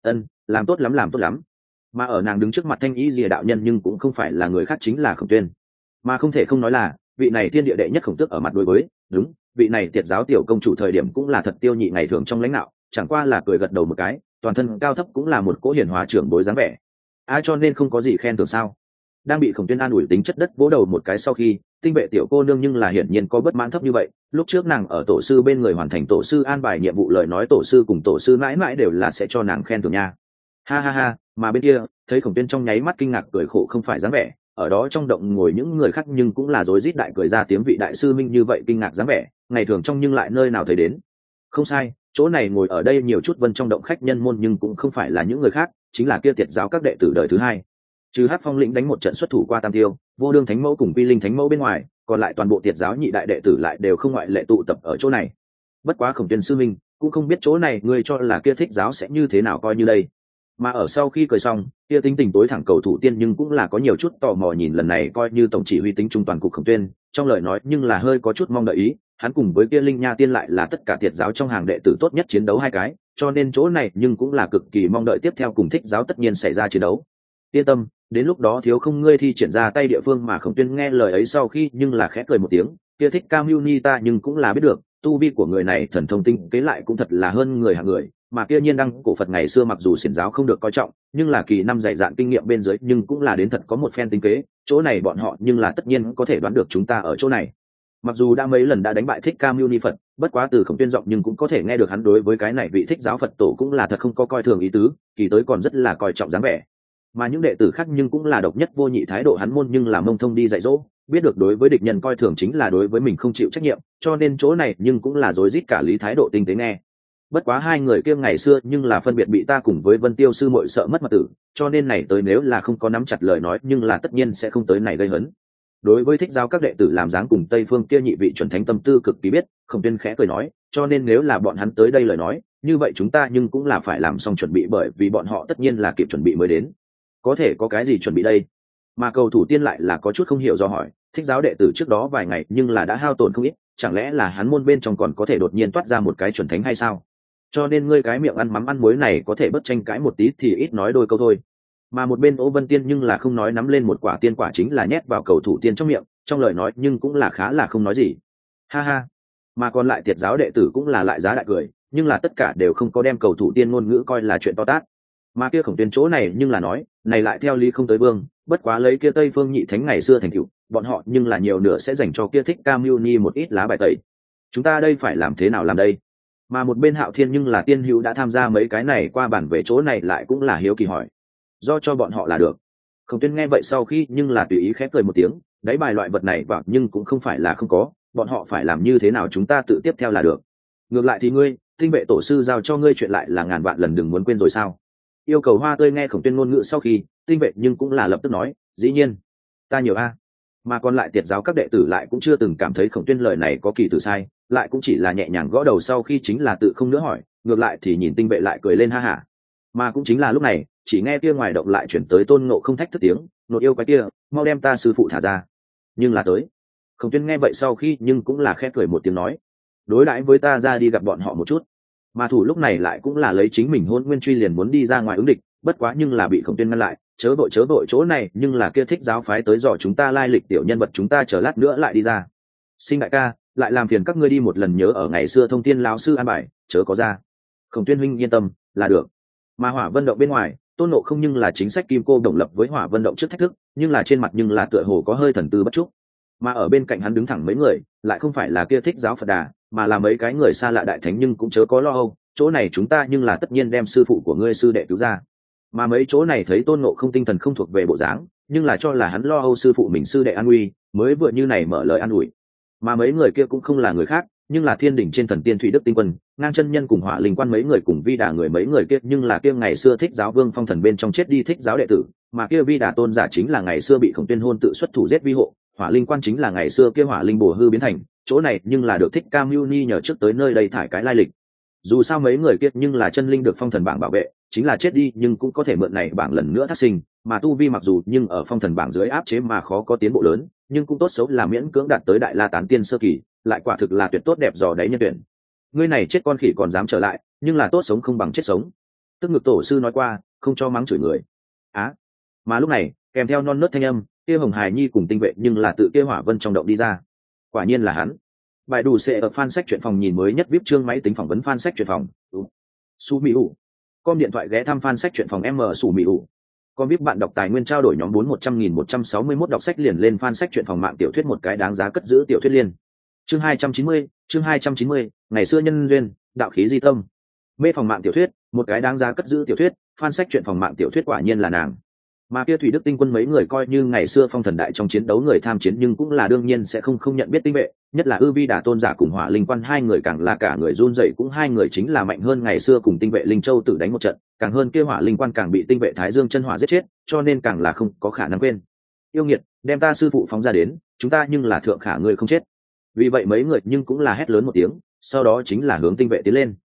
S1: Làm tốt lắm, làm tốt lắm. Mà ở nàng đứng trước mặt Thanh Y Lìa đạo nhân nhưng cũng không phải là người khác, chính là Khổng Tuyên. Mà không thể không nói là vị này thiên địa đệ nhất khổng tước ở mặt đối với, đúng, vị này tiệt giáo tiểu công chủ thời điểm cũng là thật tiêu nhị ngày thường trong lãnh đạo, chẳng qua là cười gật đầu một cái, toàn thân cao thấp cũng là một cỗ hiển hóa trưởng bối dáng vẻ. Cho nên không có gì khen thưởng sao? Đang bị Khổng Tuyên an ủi tính chất đất vỗ đầu một cái sau khi, tinh vệ tiểu cô nương nhưng là hiển nhiên có bất mãn thấp như vậy. Lúc trước nàng ở tổ sư bên người hoàn thành tổ sư an bài nhiệm vụ, lời nói tổ sư cùng tổ sư mãi mãi đều là sẽ cho nàng khen thưởng nha. Ha ha ha, mà bên kia thấy Khổng Tuyên trong nháy mắt kinh ngạc cười khổ không phải dáng vẻ, ở đó trong động ngồi những người khác nhưng cũng là rối rít đại cười ra tiếng, vị đại sư minh như vậy kinh ngạc dáng vẻ, ngày thường trong nhưng lại nơi nào thấy đến. Không sai, chỗ này ngồi ở đây nhiều chút vân trong động khách nhân môn nhưng cũng không phải là những người khác, chính là kia tiệt giáo các đệ tử đời thứ hai. Trừ Hát Phong lĩnh đánh một trận xuất thủ qua Tam Tiêu, Vô Đương Thánh Mẫu cùng Quy Linh Thánh Mẫu bên ngoài, còn lại toàn bộ tiệt giáo nhị đại đệ tử lại đều không ngoại lệ tụ tập ở chỗ này. Bất quá Khổng Tuyên sư minh cũng không biết chỗ này người cho là kia thích giáo sẽ như thế nào coi như đây. Mà ở sau khi cười xong, kia tính tình tối thẳng cầu thủ tiên nhưng cũng là có nhiều chút tò mò nhìn lần này coi như tổng chỉ huy tính trung toàn cục Khổng Tuyên, trong lời nói nhưng là hơi có chút mong đợi ý, hắn cùng với kia Linh Nha tiên lại là tất cả tiệt giáo trong hàng đệ tử tốt nhất chiến đấu hai cái, cho nên chỗ này nhưng cũng là cực kỳ mong đợi tiếp theo cùng thích giáo tất nhiên xảy ra chiến đấu. Yên tâm, đến lúc đó thiếu không ngươi thi triển ra tay địa phương. Mà Khổng Tuyên nghe lời ấy sau khi nhưng là khẽ cười một tiếng, kia Thích Ca Mâu Ni ta nhưng cũng là biết được, tu vi của người này thần thông tinh kế lại cũng thật là hơn người hạng người, mà kia Nhiên Đăng cổ Phật ngày xưa mặc dù xiển giáo không được coi trọng, nhưng là kỳ năm dày dạn kinh nghiệm bên dưới nhưng cũng là đến thật có một phen tinh kế, chỗ này bọn họ nhưng là tất nhiên có thể đoán được chúng ta ở chỗ này. Mặc dù đã mấy lần đã đánh bại Thích Ca Mâu Ni Phật, bất quá từ Khổng Tuyên giọng nhưng cũng có thể nghe được hắn đối với cái này vị thích giáo Phật tổ cũng là thật không có coi thường ý tứ, kỳ tới còn rất là coi trọng dáng vẻ. Mà những đệ tử khác nhưng cũng là độc nhất vô nhị thái độ hắn môn nhưng là mông thông đi dạy dỗ, biết được đối với địch nhân coi thường chính là đối với mình không chịu trách nhiệm, cho nên chỗ này nhưng cũng là rối rít cả lý thái độ tinh tế nghe. Bất quá hai người kia ngày xưa nhưng là phân biệt bị ta cùng với Vân Tiêu sư muội sợ mất mật tử, cho nên này tới nếu là không có nắm chặt lời nói nhưng là tất nhiên sẽ không tới này gây hấn. Đối với thích giáo các đệ tử làm dáng cùng Tây Phương kia nhị vị chuẩn thánh tâm tư cực kỳ biết, Khổng Tuyên khẽ cười nói, cho nên nếu là bọn hắn tới đây lời nói, như vậy chúng ta nhưng cũng là phải làm xong chuẩn bị, bởi vì bọn họ tất nhiên là kịp chuẩn bị mới đến. Có thể có cái gì chuẩn bị đây? Mà cầu thủ tiên lại là có chút không hiểu do hỏi, thích giáo đệ tử trước đó vài ngày nhưng là đã hao tổn không ít, chẳng lẽ là hắn môn bên trong còn có thể đột nhiên toát ra một cái chuẩn thánh hay sao? Cho nên ngươi cái miệng ăn mắm ăn muối này có thể bớt tranh cãi một tí thì ít nói đôi câu thôi. Mà một bên Ô Vân Tiên nhưng là không nói, nắm lên một quả tiên quả chính là nhét vào cầu thủ tiên trong miệng, trong lời nói nhưng cũng là khá là không nói gì. Ha ha. Mà còn lại tiệt giáo đệ tử cũng là lại giá đại cười, nhưng là tất cả đều không có đem cầu thủ tiên ngôn ngữ coi là chuyện to tát. Mà kia Khổng Tuyên chỗ này nhưng là nói, này lại theo lý không tới vương, bất quá lấy kia Tây Phương nhị thánh ngày xưa thành tựu, bọn họ nhưng là nhiều nửa sẽ dành cho kia Thích Ca Mâu Ni một ít lá bài tẩy. Chúng ta đây phải làm thế nào làm đây? Mà một bên Hạo Thiên nhưng là tiên hữu đã tham gia mấy cái này qua bản về chỗ này lại cũng là hiếu kỳ hỏi. Do cho bọn họ là được. Khổng Tuyên nghe vậy sau khi nhưng là tùy ý khép cười một tiếng, đáy bài loại vật này vào nhưng cũng không phải là không có, bọn họ phải làm như thế nào chúng ta tự tiếp theo là được. Ngược lại thì ngươi, tinh vệ tổ sư giao cho ngươi chuyện lại là ngàn vạn lần đừng muốn quên rồi sao? Yêu cầu Hoa Tươi nghe Khổng Tuyên ngôn ngữ sau khi, tinh vệ nhưng cũng là lập tức nói, dĩ nhiên, ta nhiều a. Mà còn lại tiệt giáo các đệ tử lại cũng chưa từng cảm thấy Khổng Tuyên lời này có kỳ từ sai, lại cũng chỉ là nhẹ nhàng gõ đầu sau khi chính là tự không nữa hỏi, ngược lại thì nhìn tinh vệ lại cười lên ha hả. Mà cũng chính là lúc này, chỉ nghe kia ngoài động lại chuyển tới Tôn Ngộ Không thách thức tiếng, nột yêu quái kia, mau đem ta sư phụ thả ra. Nhưng là tới. Khổng Tuyên nghe vậy sau khi nhưng cũng là khẽ cười một tiếng nói, đối đãi với ta ra đi gặp bọn họ một chút. Mà thủ lúc này lại cũng là lấy chính mình Hôn Nguyên Truy liền muốn đi ra ngoài ứng địch, bất quá nhưng là bị Khổng Tuyên ngăn lại, chớ vội chỗ này nhưng là kia thích giáo phái tới dò chúng ta lai lịch tiểu nhân vật chúng ta chờ lát nữa lại đi ra. Sinh đại ca, lại làm phiền các ngươi đi một lần nhớ ở ngày xưa thông tiên lão sư an bài, chớ có ra. Khổng Tuyên huynh yên tâm, là được. Mà Hỏa Vân động bên ngoài, Tôn Ngộ Không nhưng là chính sách kim cô đồng lập với Hỏa Vân động trước thách thức, nhưng là trên mặt nhưng là tựa hồ có hơi thần tư bất trúc. Mà ở bên cạnh hắn đứng thẳng mấy người, lại không phải là kia thích giáo Phật Đà, mà là mấy cái người xa lạ đại thánh nhưng cũng chớ có lo âu, chỗ này chúng ta nhưng là tất nhiên đem sư phụ của ngươi sư đệ cứu ra. Mà mấy chỗ này thấy Tôn Ngộ Không tinh thần không thuộc về bộ dáng, nhưng là cho là hắn lo âu sư phụ mình sư đệ an nguy, mới vừa như này mở lời an ủi. Mà mấy người kia cũng không là người khác, nhưng là thiên đỉnh trên thần tiên thủy đức tinh quân, ngang chân nhân cùng Hỏa Linh Quan mấy người cùng Vi Đà người mấy người kia, nhưng là kia ngày xưa thích giáo vương phong thần bên trong chết đi thích giáo đệ tử, mà kia Vi Đà tôn giả chính là ngày xưa bị Khổng Tuyên hôn tự xuất thủ giết vi hộ, Hỏa Linh Quan chính là ngày xưa kia Hỏa Linh bổ hư biến thành, chỗ này nhưng là được Thích Ca Mưu Ni nhờ trước tới nơi đây thải cái lai lịch. Dù sao mấy người kia nhưng là chân linh được phong thần bảng bảo vệ, chính là chết đi nhưng cũng có thể mượn này bảng lần nữa thác sinh, mà tu vi mặc dù nhưng ở phong thần bảng dưới áp chế mà khó có tiến bộ lớn, nhưng cũng tốt xấu là miễn cưỡng đạt tới đại la tán tiên sơ kỳ, lại quả thực là tuyệt tốt đẹp dò đấy nhân tuyển. Ngươi này chết con khỉ còn dám trở lại, nhưng là tốt sống không bằng chết sống. Tức Ngực tổ sư nói qua, không cho mắng chửi người. Mà lúc này, kèm theo non nớt thanh âm, kia Hồng Hải Nhi cùng tinh vệ nhưng là tự kia Hỏa Vân trong động đi ra. Quả nhiên là hắn. Bài đủ sẽ ở fan sách truyện phòng nhìn mới nhất VIP chương máy tính phỏng vấn fan sách truyện phòng. Su Mỹ ủ. Com điện thoại ghé thăm fan sách truyện phòng M Su Mỹ ủ. Com VIP bạn đọc tài nguyên trao đổi nhóm 4-100.161 đọc sách liền lên fan sách truyện phòng mạng tiểu thuyết một cái đáng giá cất giữ tiểu thuyết liên. Chương 290, ngày xưa nhân duyên, đạo khí di tâm. Mê phòng mạng tiểu thuyết, một cái đáng giá cất giữ tiểu thuyết, fan sách truyện phòng mạng tiểu thuyết quả nhiên là nàng. Mà kia Thủy Đức tinh quân mấy người coi như ngày xưa phong thần đại trong chiến đấu người tham chiến nhưng cũng là đương nhiên sẽ không nhận biết tinh vệ, nhất là Vi Đà tôn giả cùng Hỏa Linh Quan hai người càng là cả người run rẩy, cũng hai người chính là mạnh hơn ngày xưa cùng tinh vệ Linh Châu tự đánh một trận, càng hơn kia Hỏa Linh Quan càng bị tinh vệ Thái Dương chân hỏa giết chết, cho nên càng là không có khả năng quên. Yêu nghiệt, đem ta sư phụ phóng ra đến, chúng ta nhưng là thượng khả người không chết. Vì vậy mấy người nhưng cũng là hét lớn một tiếng, sau đó chính là hướng tinh vệ tiến lên.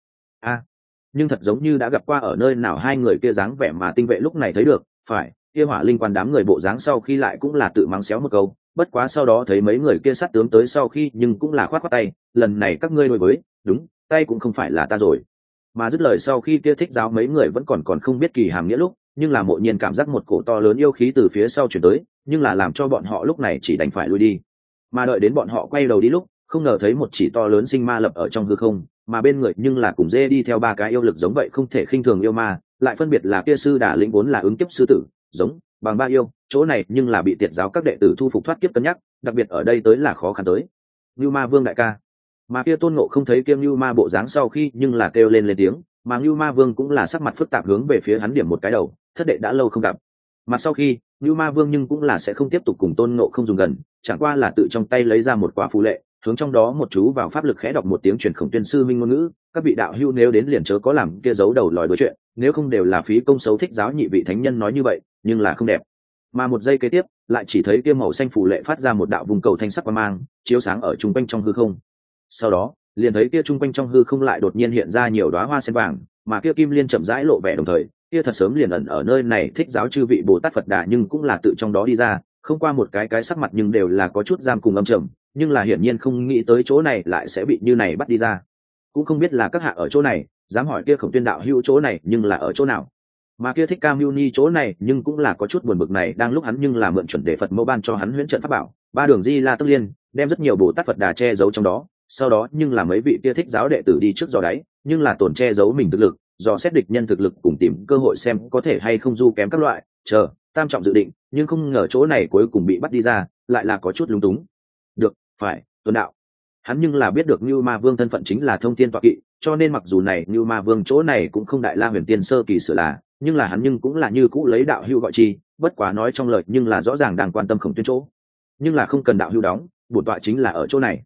S1: Nhưng thật giống như đã gặp qua ở nơi nào hai người kia dáng vẻ mà tinh vệ lúc này thấy được, phải, kia Hỏa Linh Quan đám người bộ dáng sau khi lại cũng là tự mắng xéo một câu, bất quá sau đó thấy mấy người kia sát tướng tới sau khi nhưng cũng là khoát khoát tay, lần này các ngươi đối với, đúng, tay cũng không phải là ta rồi. Mà dứt lời sau khi kia thích giáo mấy người vẫn còn không biết kỳ hàm nghĩa lúc, nhưng là mộ nhiên cảm giác một cổ to lớn yêu khí từ phía sau chuyển tới, nhưng là làm cho bọn họ lúc này chỉ đành phải lui đi. Mà đợi đến bọn họ quay đầu đi lúc, không ngờ thấy một chỉ to lớn sinh ma lập ở trong hư không, mà bên người nhưng là cùng dê đi theo ba cái yêu lực giống vậy không thể khinh thường yêu ma, lại phân biệt là kia sư Đà lĩnh vốn là ứng kiếp sư tử, giống bằng ba yêu, chỗ này nhưng là bị tiệt giáo các đệ tử thu phục thoát kiếp cân nhắc, đặc biệt ở đây tới là khó khăn tới. Nưu Ma Vương đại ca. Mà kia Tôn Ngộ không thấy kia Nưu Ma bộ dáng sau khi nhưng là kêu lên tiếng, mà Nưu Ma Vương cũng là sắc mặt phức tạp hướng về phía hắn điểm một cái đầu, thất đệ đã lâu không gặp. Mà sau khi, Nưu Ma Vương nhưng cũng là sẽ không tiếp tục cùng Tôn Ngộ không dùng gần, chẳng qua là tự trong tay lấy ra một quả phù lệ, hướng trong đó một chú vào pháp lực khẽ đọc một tiếng truyền Khổng Tuyên sư minh ngôn ngữ, các vị đạo hữu nếu đến liền chớ có làm kia giấu đầu lòi đuôi chuyện, nếu không đều là phí công xấu thích giáo nhị vị thánh nhân nói như vậy, nhưng là không đẹp. Mà một giây kế tiếp, lại chỉ thấy kia màu xanh phù lệ phát ra một đạo vùng cầu thanh sắc quang mang, chiếu sáng ở trung quanh trong hư không. Sau đó, liền thấy kia trung quanh trong hư không lại đột nhiên hiện ra nhiều đóa hoa sen vàng, mà kia kim liên chậm rãi lộ vẻ đồng thời, kia thật sớm liền ẩn ở nơi này thích giáo chư vị Bồ Tát Phật Đà nhưng cũng là tự trong đó đi ra, không qua một cái sắc mặt nhưng đều là có chút giam cùng âm trầm, nhưng là hiển nhiên không nghĩ tới chỗ này lại sẽ bị như này bắt đi ra. Cũng không biết là các hạ ở chỗ này, dám hỏi kia Khổng Tuyên đạo hữu chỗ này nhưng là ở chỗ nào. Mà kia Thích Ca Mưu Ni chỗ này nhưng cũng là có chút buồn bực này, đang lúc hắn nhưng là mượn chuẩn đề Phật mẫu ban cho hắn huyễn trận pháp bảo, ba đường Di La Tức Liên, đem rất nhiều Bồ Tát Phật Đà che giấu trong đó, sau đó nhưng là mấy vị kia thích giáo đệ tử đi trước dò đáy, nhưng là tổn che giấu mình thực lực, dò xét địch nhân thực lực cùng tìm cơ hội xem có thể hay không du kém các loại, chờ tam trọng dự định, nhưng không ngờ chỗ này cuối cùng bị bắt đi ra, lại là có chút lúng túng. Được, phải, Tuấn đạo. Hắn nhưng là biết được Nưu Ma Vương thân phận chính là thông thiên tọa kỵ, cho nên mặc dù này Nưu Ma Vương chỗ này cũng không đại la huyền tiên sơ kỳ sửa là, nhưng là hắn nhưng cũng là như cũ lấy đạo hữu gọi chi, bất quá nói trong lời nhưng là rõ ràng đang quan tâm Khổng Tuyên chỗ. Nhưng là không cần đạo hữu đóng, bổn tọa chính là ở chỗ này.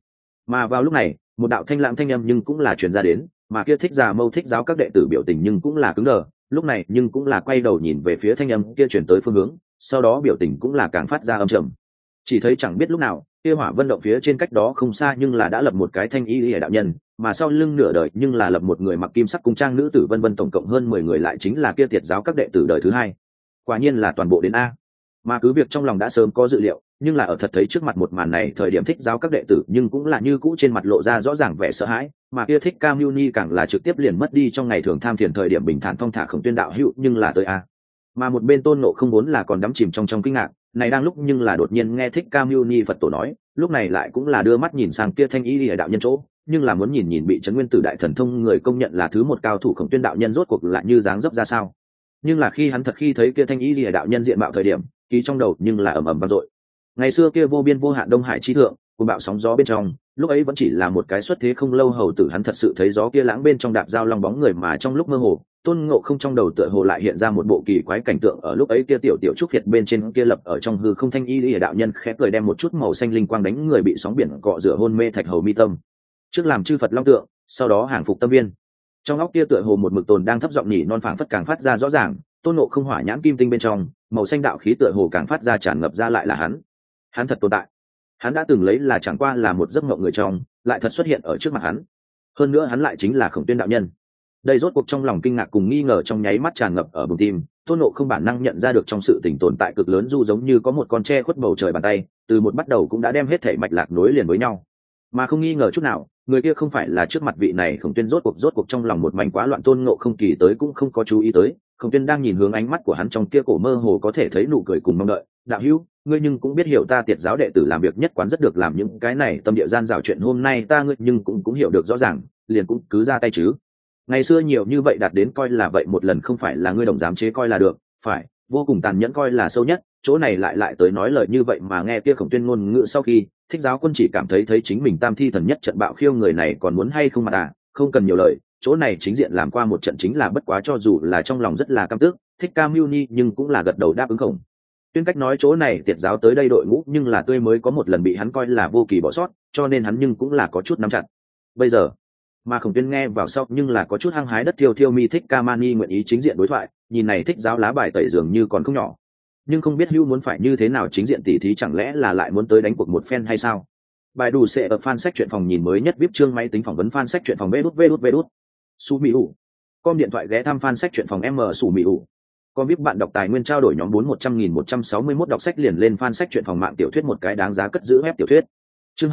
S1: Mà vào lúc này một đạo thanh lãng thanh âm nhưng cũng là truyền ra đến, mà kia thích già mâu thích giáo các đệ tử biểu tình nhưng cũng là cứng đờ, lúc này nhưng cũng là quay đầu nhìn về phía thanh âm kia truyền tới phương hướng, sau đó biểu tình cũng là càng phát ra âm trầm. Chỉ thấy chẳng biết lúc nào kia hỏa vân động phía trên cách đó không xa nhưng là đã lập một cái thanh y lìa đạo nhân, mà sau lưng nửa đời nhưng là lập một người mặc kim sắc cung trang nữ tử, vân vân, tổng cộng hơn 10 người lại chính là kia tiệt giáo các đệ tử đời thứ hai. Quả nhiên là toàn bộ đến a. Mà cứ việc trong lòng đã sớm có dự liệu, nhưng là ở thật thấy trước mặt một màn này thời điểm thích giáo các đệ tử nhưng cũng là như cũ trên mặt lộ ra rõ ràng vẻ sợ hãi, mà kia thích Cam Muni càng là trực tiếp liền mất đi trong ngày thường tham thiền thời điểm bình thản thong thả Khổng Tuyên đạo hữu nhưng là tới a. Mà một bên Tôn Ngộ Không vốn là còn đắm chìm trong kinh ngạc này đang lúc, nhưng là đột nhiên nghe thích Cam Muni Phật tổ nói, lúc này lại cũng là đưa mắt nhìn sang kia thanh y lìa đạo nhân chỗ, nhưng là muốn nhìn bị trấn nguyên tử đại thần thông người công nhận là thứ một cao thủ Khổng Tuyên đạo nhân rốt cuộc lại như dáng dấp ra sao. Nhưng là khi hắn thật khi thấy kia thanh y lìa đạo nhân diện mạo thời điểm, ký trong đầu nhưng là ầm ầm vang dội. Ngày xưa kia vô biên vô hạn Đông Hải chi thượng, cùng bạo sóng gió bên trong, lúc ấy vẫn chỉ là một cái xuất thế không lâu hầu tử, hắn thật sự thấy gió kia lãng bên trong đạp dao long bóng người, mà trong lúc mơ hồ, Tôn Ngộ Không trong đầu tựa hồ lại hiện ra một bộ kỳ quái cảnh tượng, ở lúc ấy kia tiểu tiểu trúc việt bên trên kia lập ở trong hư không thanh y lìa đạo nhân khẽ cười đem một chút màu xanh linh quang đánh người bị sóng biển cọ rửa hôn mê thạch hầu mi tâm, trước làm chư Phật long tượng, sau đó hàng phục tâm viên. Trong óc kia tựa hồ một mực tồn đang thấp giọng nhỉ non phảng phất càng phát ra rõ ràng, Tôn Ngộ Không hỏa nhãn kim tinh bên trong màu xanh đạo khí tựa hồ càng phát ra tràn ngập ra, lại là hắn thật tồn tại. Hắn đã từng lấy là chẳng qua là một giấc mộng người trong, lại thật xuất hiện ở trước mặt hắn. Hơn nữa hắn lại chính là Khổng Tuyên đạo nhân. Đây rốt cuộc trong lòng kinh ngạc cùng nghi ngờ trong nháy mắt tràn ngập ở bụng tim, Tôn Ngộ Không bản năng nhận ra được trong sự tình tồn tại cực lớn, du giống như có một con tre khuất bầu trời bàn tay, từ một bắt đầu cũng đã đem hết thảy mạch lạc nối liền với nhau. Mà không nghi ngờ chút nào, người kia không phải là trước mặt vị này Khổng Tuyên. Rốt cuộc trong lòng một mảnh quá loạn, Tôn Ngộ Không kỳ tới cũng không có chú ý tới, Khổng Tuyên đang nhìn hướng ánh mắt của hắn trong kia cổ mơ hồ có thể thấy nụ cười cùng mong đợi. Đạo hữu, ngươi nhưng cũng biết hiểu ta tiệt giáo đệ tử làm việc nhất quán rất được làm những cái này tâm địa gian dảo chuyện, hôm nay ta ngươi nhưng cũng hiểu được rõ ràng, liền cũng cứ ra tay chứ. Ngày xưa nhiều như vậy đạt đến coi là vậy một lần, không phải là ngươi đồng dám chế coi là được, phải vô cùng tàn nhẫn coi là sâu nhất, chỗ này lại tới nói lời như vậy. Mà nghe kia Khổng Tuyên ngôn ngữ sau khi, thích giáo quân chỉ cảm thấy chính mình tam thi thần nhất trận bạo khiêu, người này còn muốn hay không mà không cần nhiều lời, chỗ này chính diện làm qua một trận chính là bất quá. Cho dù là trong lòng rất là căm tức, thích Cam Muni nhưng cũng là gật đầu đáp ứng. Khổng Tuyên cách nói chỗ này tiệt giáo tới đây đội ngũ nhưng là tươi mới có một lần bị hắn coi là vô kỳ bỏ sót, cho nên hắn nhưng cũng là có chút nắm chặt. Bây giờ mà Khổng Tuyên nghe vào sau nhưng là có chút hăng hái đất thiêu mi thích Ca Mani nguyện ý chính diện đối thoại, nhìn này thích giáo lá bài tẩy dường như còn không nhỏ, nhưng không biết hưu muốn phải như thế nào chính diện tỉ thí, chẳng lẽ là lại muốn tới đánh cuộc một phen hay sao. Bài đủ sẽ ở fan sách truyện phòng nhìn mới nhất VIP chương máy tính phỏng vấn fan sách truyện phòng vđvđvđ su mỹ ủ com điện thoại ghé thăm fan sách truyện phòng m su mỹ ủ com VIP bạn đọc tài nguyên trao đổi nhóm 4-100.161 đọc sách liền lên fan sách truyện phòng mạng tiểu thuyết một cái đáng giá cất giữ web tiểu thuyết. Chương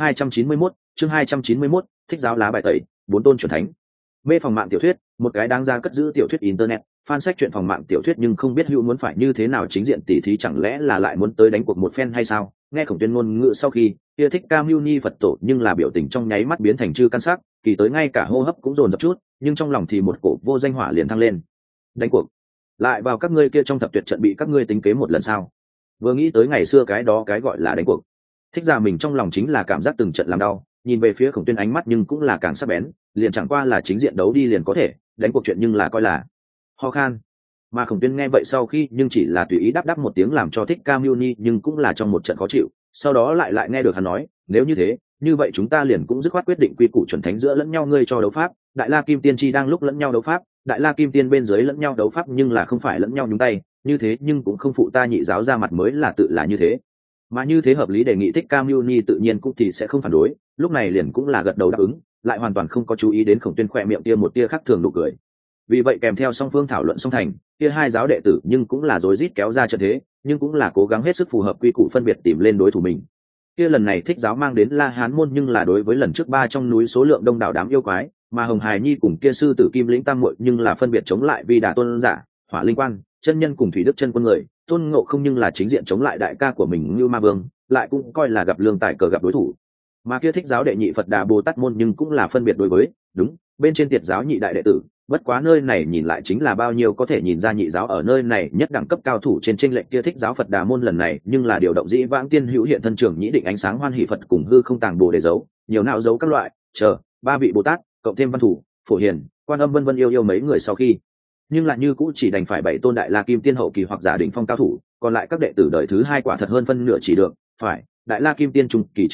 S1: 291, thích giáo lá bài tẩy, 4 tôn chuẩn thánh. Mê phòng mạng tiểu thuyết, một cái đáng giá cất giữ tiểu thuyết internet, fan sách truyện phòng mạng tiểu thuyết, nhưng không biết hữu muốn phải như thế nào chính diện tỉ thí, chẳng lẽ là lại muốn tới đánh cuộc một phen hay sao. Nghe Khổng Tuyên ngôn ngữ sau khi, kia thích Cam Muni Phật tổ nhưng là biểu tình trong nháy mắt biến thành chư căn sắc, kỳ tới ngay cả hô hấp cũng dồn dập chút, nhưng trong lòng thì một cổ vô danh hỏa liền thăng lên. Đánh cuộc lại vào các ngươi kia trong thập tuyệt trận bị các ngươi tính kế một lần sao? Vừa nghĩ tới ngày xưa cái đó cái gọi là đánh cuộc, thích ra mình trong lòng chính là cảm giác từng trận làm đau, nhìn về phía Khổng Tuyên ánh mắt nhưng cũng là càng sắc bén, liền chẳng qua là chính diện đấu đi liền có thể đánh cuộc chuyện, nhưng là coi là ho khan. Mà Khổng Tuyên nghe vậy sau khi nhưng chỉ là tùy ý đáp một tiếng, làm cho thích Cam Muni nhưng cũng là trong một trận khó chịu. Sau đó lại nghe được hắn nói, nếu như thế, như vậy chúng ta liền cũng dứt khoát quyết định quy củ chuẩn thánh giữa lẫn nhau, ngươi cho đấu pháp, Đại La Kim Tiên chi đang lúc lẫn nhau đấu pháp, Đại La Kim Tiên bên dưới lẫn nhau đấu pháp, nhưng là không phải lẫn nhau nhúng tay, như thế nhưng cũng không phụ ta nhị giáo ra mặt mới là tự là như thế. Mà như thế hợp lý, đề nghị thích Cam Muni tự nhiên cũng thì sẽ không phản đối, lúc này liền cũng là gật đầu đáp ứng, lại hoàn toàn không có chú ý đến Khổng Tuyên khỏe miệng kia một tia khác thường nụ cười. Vì vậy kèm theo song phương thảo luận song thành, kia hai giáo đệ tử nhưng cũng là rối rít kéo ra trận thế, nhưng cũng là cố gắng hết sức phù hợp quy củ phân biệt tìm lên đối thủ mình. Kia lần này thích giáo mang đến La Hán môn, nhưng là đối với lần trước 3 trong núi số lượng đông đảo đám yêu quái, mà Hồng Hải Nhi cùng kia sư tử Kim Lĩnh Tam muội nhưng là phân biệt chống lại Vi Đà Tôn giả, Hỏa Linh Quan, chân nhân cùng Thủy Đức chân quân người, Tôn Ngộ Không nhưng là chính diện chống lại đại ca của mình Ngưu Ma Vương, lại cũng coi là gặp lương tài cờ gặp đối thủ. Mà kia thích giáo đệ nhị Phật Đà Bồ Tát môn nhưng cũng là phân biệt đối với, đúng, bên trên tiệt giáo nhị đại đệ tử, bất quá nơi này nhìn lại chính là bao nhiêu có thể nhìn ra nhị giáo ở nơi này nhất đẳng cấp cao thủ trên chênh lệch. Kia thích giáo Phật Đà môn lần này nhưng là điều động dĩ vãng tiên hữu hiện thân trưởng nhĩ định ánh sáng hoan hỷ Phật cùng hư không tàng bồ để giấu, nhiều não giấu các loại, chờ 3 vị Bồ Tát, cộng thêm Văn Thủ, Phổ Hiền, Quan Âm vân vân yêu mấy người sau khi, nhưng lại như cũ chỉ đành phải 7 tôn Đại La Kim Tiên hậu kỳ hoặc giả đỉnh phong cao thủ, còn lại các đệ tử đời thứ 2 quả thật hơn phân nửa chỉ được phải Đại La Kim Tiên trung kỳ trình độ,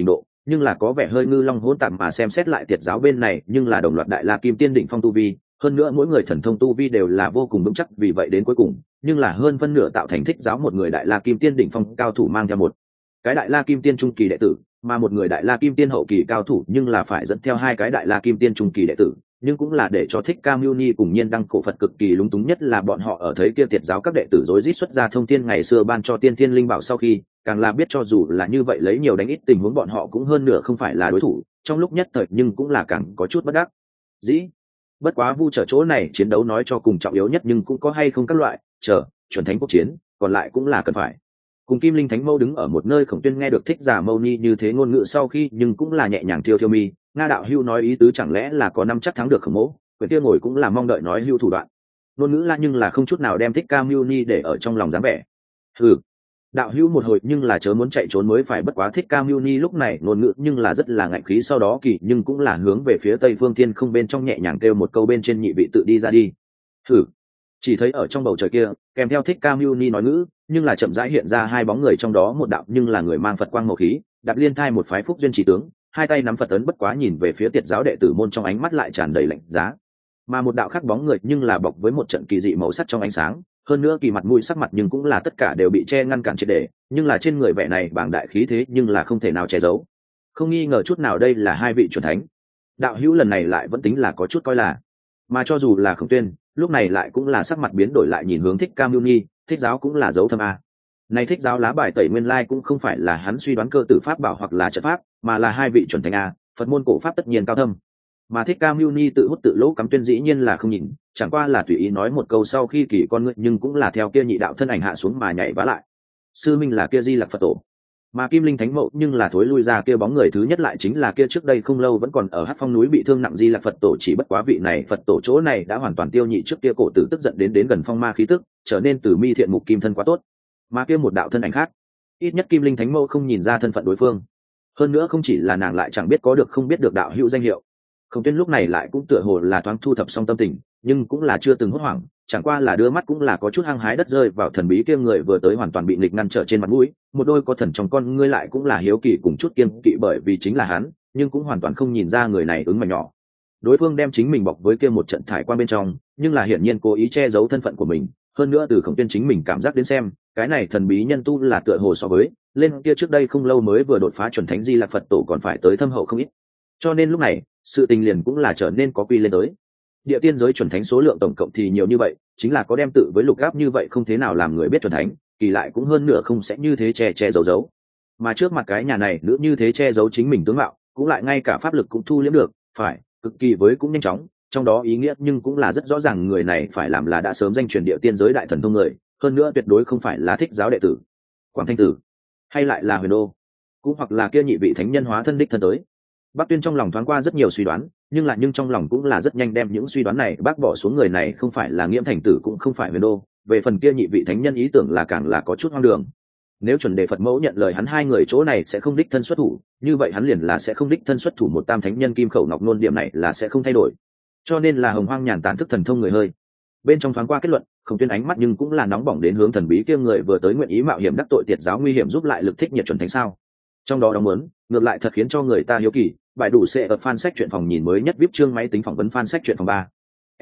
S1: nhưng là có vẻ hơi ngư long hỗn tạp, mà xem xét lại tiệt giáo bên này nhưng là đồng loạt đại la kim tiên đỉnh phong tu vi, hơn nữa mỗi người thần thông tu vi đều là vô cùng vững chắc, vì vậy đến cuối cùng nhưng là hơn phân nửa tạo thành thích giáo một người đại la kim tiên đỉnh phong cao thủ mang theo một cái đại la kim tiên trung kỳ đệ tử, mà một người đại la kim tiên hậu kỳ cao thủ nhưng là phải dẫn theo hai cái đại la kim tiên trung kỳ đệ tử, nhưng cũng là để cho Thích Ca Mưu Ni cùng Nhiên Đăng cổ Phật cực kỳ lúng túng, nhất là bọn họ ở thấy kia tiệt giáo các đệ tử rối rít xuất ra thông thiên ngày xưa ban cho tiên thiên linh bảo sau khi, càng là biết cho dù là như vậy lấy nhiều đánh ít, tình huống bọn họ cũng hơn nửa không phải là đối thủ, trong lúc nhất thời nhưng cũng là càng có chút bất đắc dĩ. Bất quá vu trở chỗ này chiến đấu nói cho cùng trọng yếu nhất, nhưng cũng có hay không các loại chuẩn thánh quốc chiến, còn lại cũng là cần phải. Cùng Kim Linh Thánh Mâu đứng ở một nơi, Khổng Tuyên nghe được Thích Giả Mâu Ni như thế ngôn ngữ sau khi, nhưng cũng là nhẹ nhàng thiêu thiêu mi. Nga đạo hưu nói ý tứ chẳng lẽ là có năm chắc thắng được Khổng Mỗ? Quyền kia ngồi cũng là mong đợi nói hưu thủ đoạn. Ngôn ngữ la nhưng là không chút nào đem Thích Ca Mưu Ni để ở trong lòng dáng vẻ. Hừ, đạo hưu một hồi nhưng là chớ muốn chạy trốn mới phải. Bất quá Thích Ca Mưu Ni lúc này ngôn ngữ nhưng là rất là ngạnh khí, sau đó kỳ nhưng cũng là hướng về phía Tây Phương Thiên không bên trong nhẹ nhàng kêu một câu, bên trên nhị vị tự đi ra đi. Hừ. Chỉ thấy ở trong bầu trời kia kèm theo Thích Ca Mưu Ni nói ngữ, nhưng là chậm rãi hiện ra hai bóng người, trong đó một đạo nhưng là người mang Phật quang màu khí, đạp liên thai một phái phúc duyên chỉ tướng, hai tay nắm Phật ấn, bất quá nhìn về phía tiệt giáo đệ tử môn trong ánh mắt lại tràn đầy lạnh giá. Mà một đạo khác bóng người nhưng là bọc với một trận kỳ dị màu sắc trong ánh sáng, hơn nữa kỳ mặt mũi sắc mặt nhưng cũng là tất cả đều bị che ngăn cản triệt để, nhưng là trên người vẻ này bàng đại khí thế nhưng là không thể nào che giấu. Không nghi ngờ chút nào đây là hai vị chuẩn thánh. Đạo hữu lần này lại vẫn tính là có chút coi là, mà cho dù là Khổng Tuyên lúc này lại cũng là sắc mặt biến đổi, lại nhìn hướng Thích Ca Mưu Ni. Thích giáo cũng là dấu thâm a. Này Thích giáo lá bài tẩy nguyên lai cũng không phải là hắn suy đoán cơ tử pháp bảo hoặc là trận pháp, mà là hai vị chuẩn thánh a, Phật môn cổ pháp tất nhiên cao thâm. Mà Thích Ca Mưu Ni tự hút tự lỗ cắm Tuyên dĩ nhiên là không nhìn, chẳng qua là tùy ý nói một câu sau khi kỳ con ngươi nhưng cũng là theo kia nhị đạo thân ảnh hạ xuống mà nhảy vá lại. Sư minh là kia Di Lặc Phật tổ, mà Kim Linh Thánh Mẫu nhưng là thối lui ra kia bóng người thứ nhất lại chính là kia trước đây không lâu vẫn còn ở Hắc Phong núi bị thương nặng Di Lặc Phật tổ, chỉ bất quá vị này Phật tổ chỗ này đã hoàn toàn tiêu nhị trước kia cổ tử tức giận đến gần phong ma khí tức, trở nên từ mi thiện mục kim thân quá tốt. Mà kia một đạo thân ảnh khác, ít nhất Kim Linh Thánh Mẫu không nhìn ra thân phận đối phương, hơn nữa không chỉ là nàng lại chẳng biết có được không biết được đạo hữu danh hiệu. Khổng Tuyên lúc này lại cũng tựa hồ là thoáng thu thập xong tâm tình, nhưng cũng là chưa từng hốt hoảng, chẳng qua là đưa mắt cũng là có chút hăng hái đất rơi vào thần bí kia người vừa tới hoàn toàn bị nghịch ngăn trở trên mặt mũi, một đôi có thần trong con ngươi lại cũng là hiếu kỳ cùng chút kiêng kỵ, bởi vì chính là hắn, nhưng cũng hoàn toàn không nhìn ra người này ứng mà nhỏ. Đối phương đem chính mình bọc với kia một trận thải quan bên trong, nhưng là hiển nhiên cố ý che giấu thân phận của mình, hơn nữa từ Khổng Tuyên chính mình cảm giác đến xem, cái này thần bí nhân tu là tựa hồ so với lên kia trước đây không lâu mới vừa đột phá chuẩn thánh Di Lặc Phật tổ còn phải tới thâm hậu không ít. Cho nên lúc này, sự tình liền cũng là trở nên có quy lên tới. Địa tiên giới chuẩn thánh số lượng tổng cộng thì nhiều như vậy, chính là có đem tự với lục áp như vậy không thế nào làm người biết chuẩn thánh, kỳ lại cũng hơn nửa không sẽ như thế che giấu giấu. Mà trước mặt cái nhà này nữ như thế che giấu chính mình tướng mạo, cũng lại ngay cả pháp lực cũng thu liễm được, phải, cực kỳ với cũng nhanh chóng, trong đó ý nghĩa nhưng cũng là rất rõ ràng, người này phải làm là đã sớm danh truyền địa tiên giới đại thần thông người, hơn nữa tuyệt đối không phải là Thích giáo đệ tử, Quảng Thanh tử, hay lại là Huyền Đô, cũng hoặc là kia nhị vị thánh nhân hóa thân đích thân tới. Bắc Tuyên trong lòng thoáng qua rất nhiều suy đoán, nhưng trong lòng cũng là rất nhanh đem những suy đoán này bác bỏ xuống, người này không phải là Nghiễm Thành Tử cũng không phải Huyền Đô, về phần kia nhị vị thánh nhân ý tưởng là càng là có chút hoang đường. Nếu chuẩn đề Phật mẫu nhận lời hắn hai người chỗ này sẽ không đích thân xuất thủ, như vậy hắn liền là sẽ không đích thân xuất thủ một tam thánh nhân Kim Khẩu Ngọc Nôn, điểm này là sẽ không thay đổi. Cho nên là Hồng Hoang Nhàn tán thức thần thông người hơi. Bên trong thoáng qua kết luận, Khổng Tuyên ánh mắt nhưng cũng là nóng bỏng đến hướng thần bí kia người vừa tới nguyện ý mạo hiểm đắc tội tiệt giáo nguy hiểm giúp lại lực thích nhiệt chuẩn thánh sao. Trong đó đóng muốn, ngược lại thật khiến cho người ta hiếu kỳ. Bài đủ sẽ ở fan sách truyện phòng nhìn mới nhất, VIP chương máy tính phỏng vấn fan sách truyện phòng 3.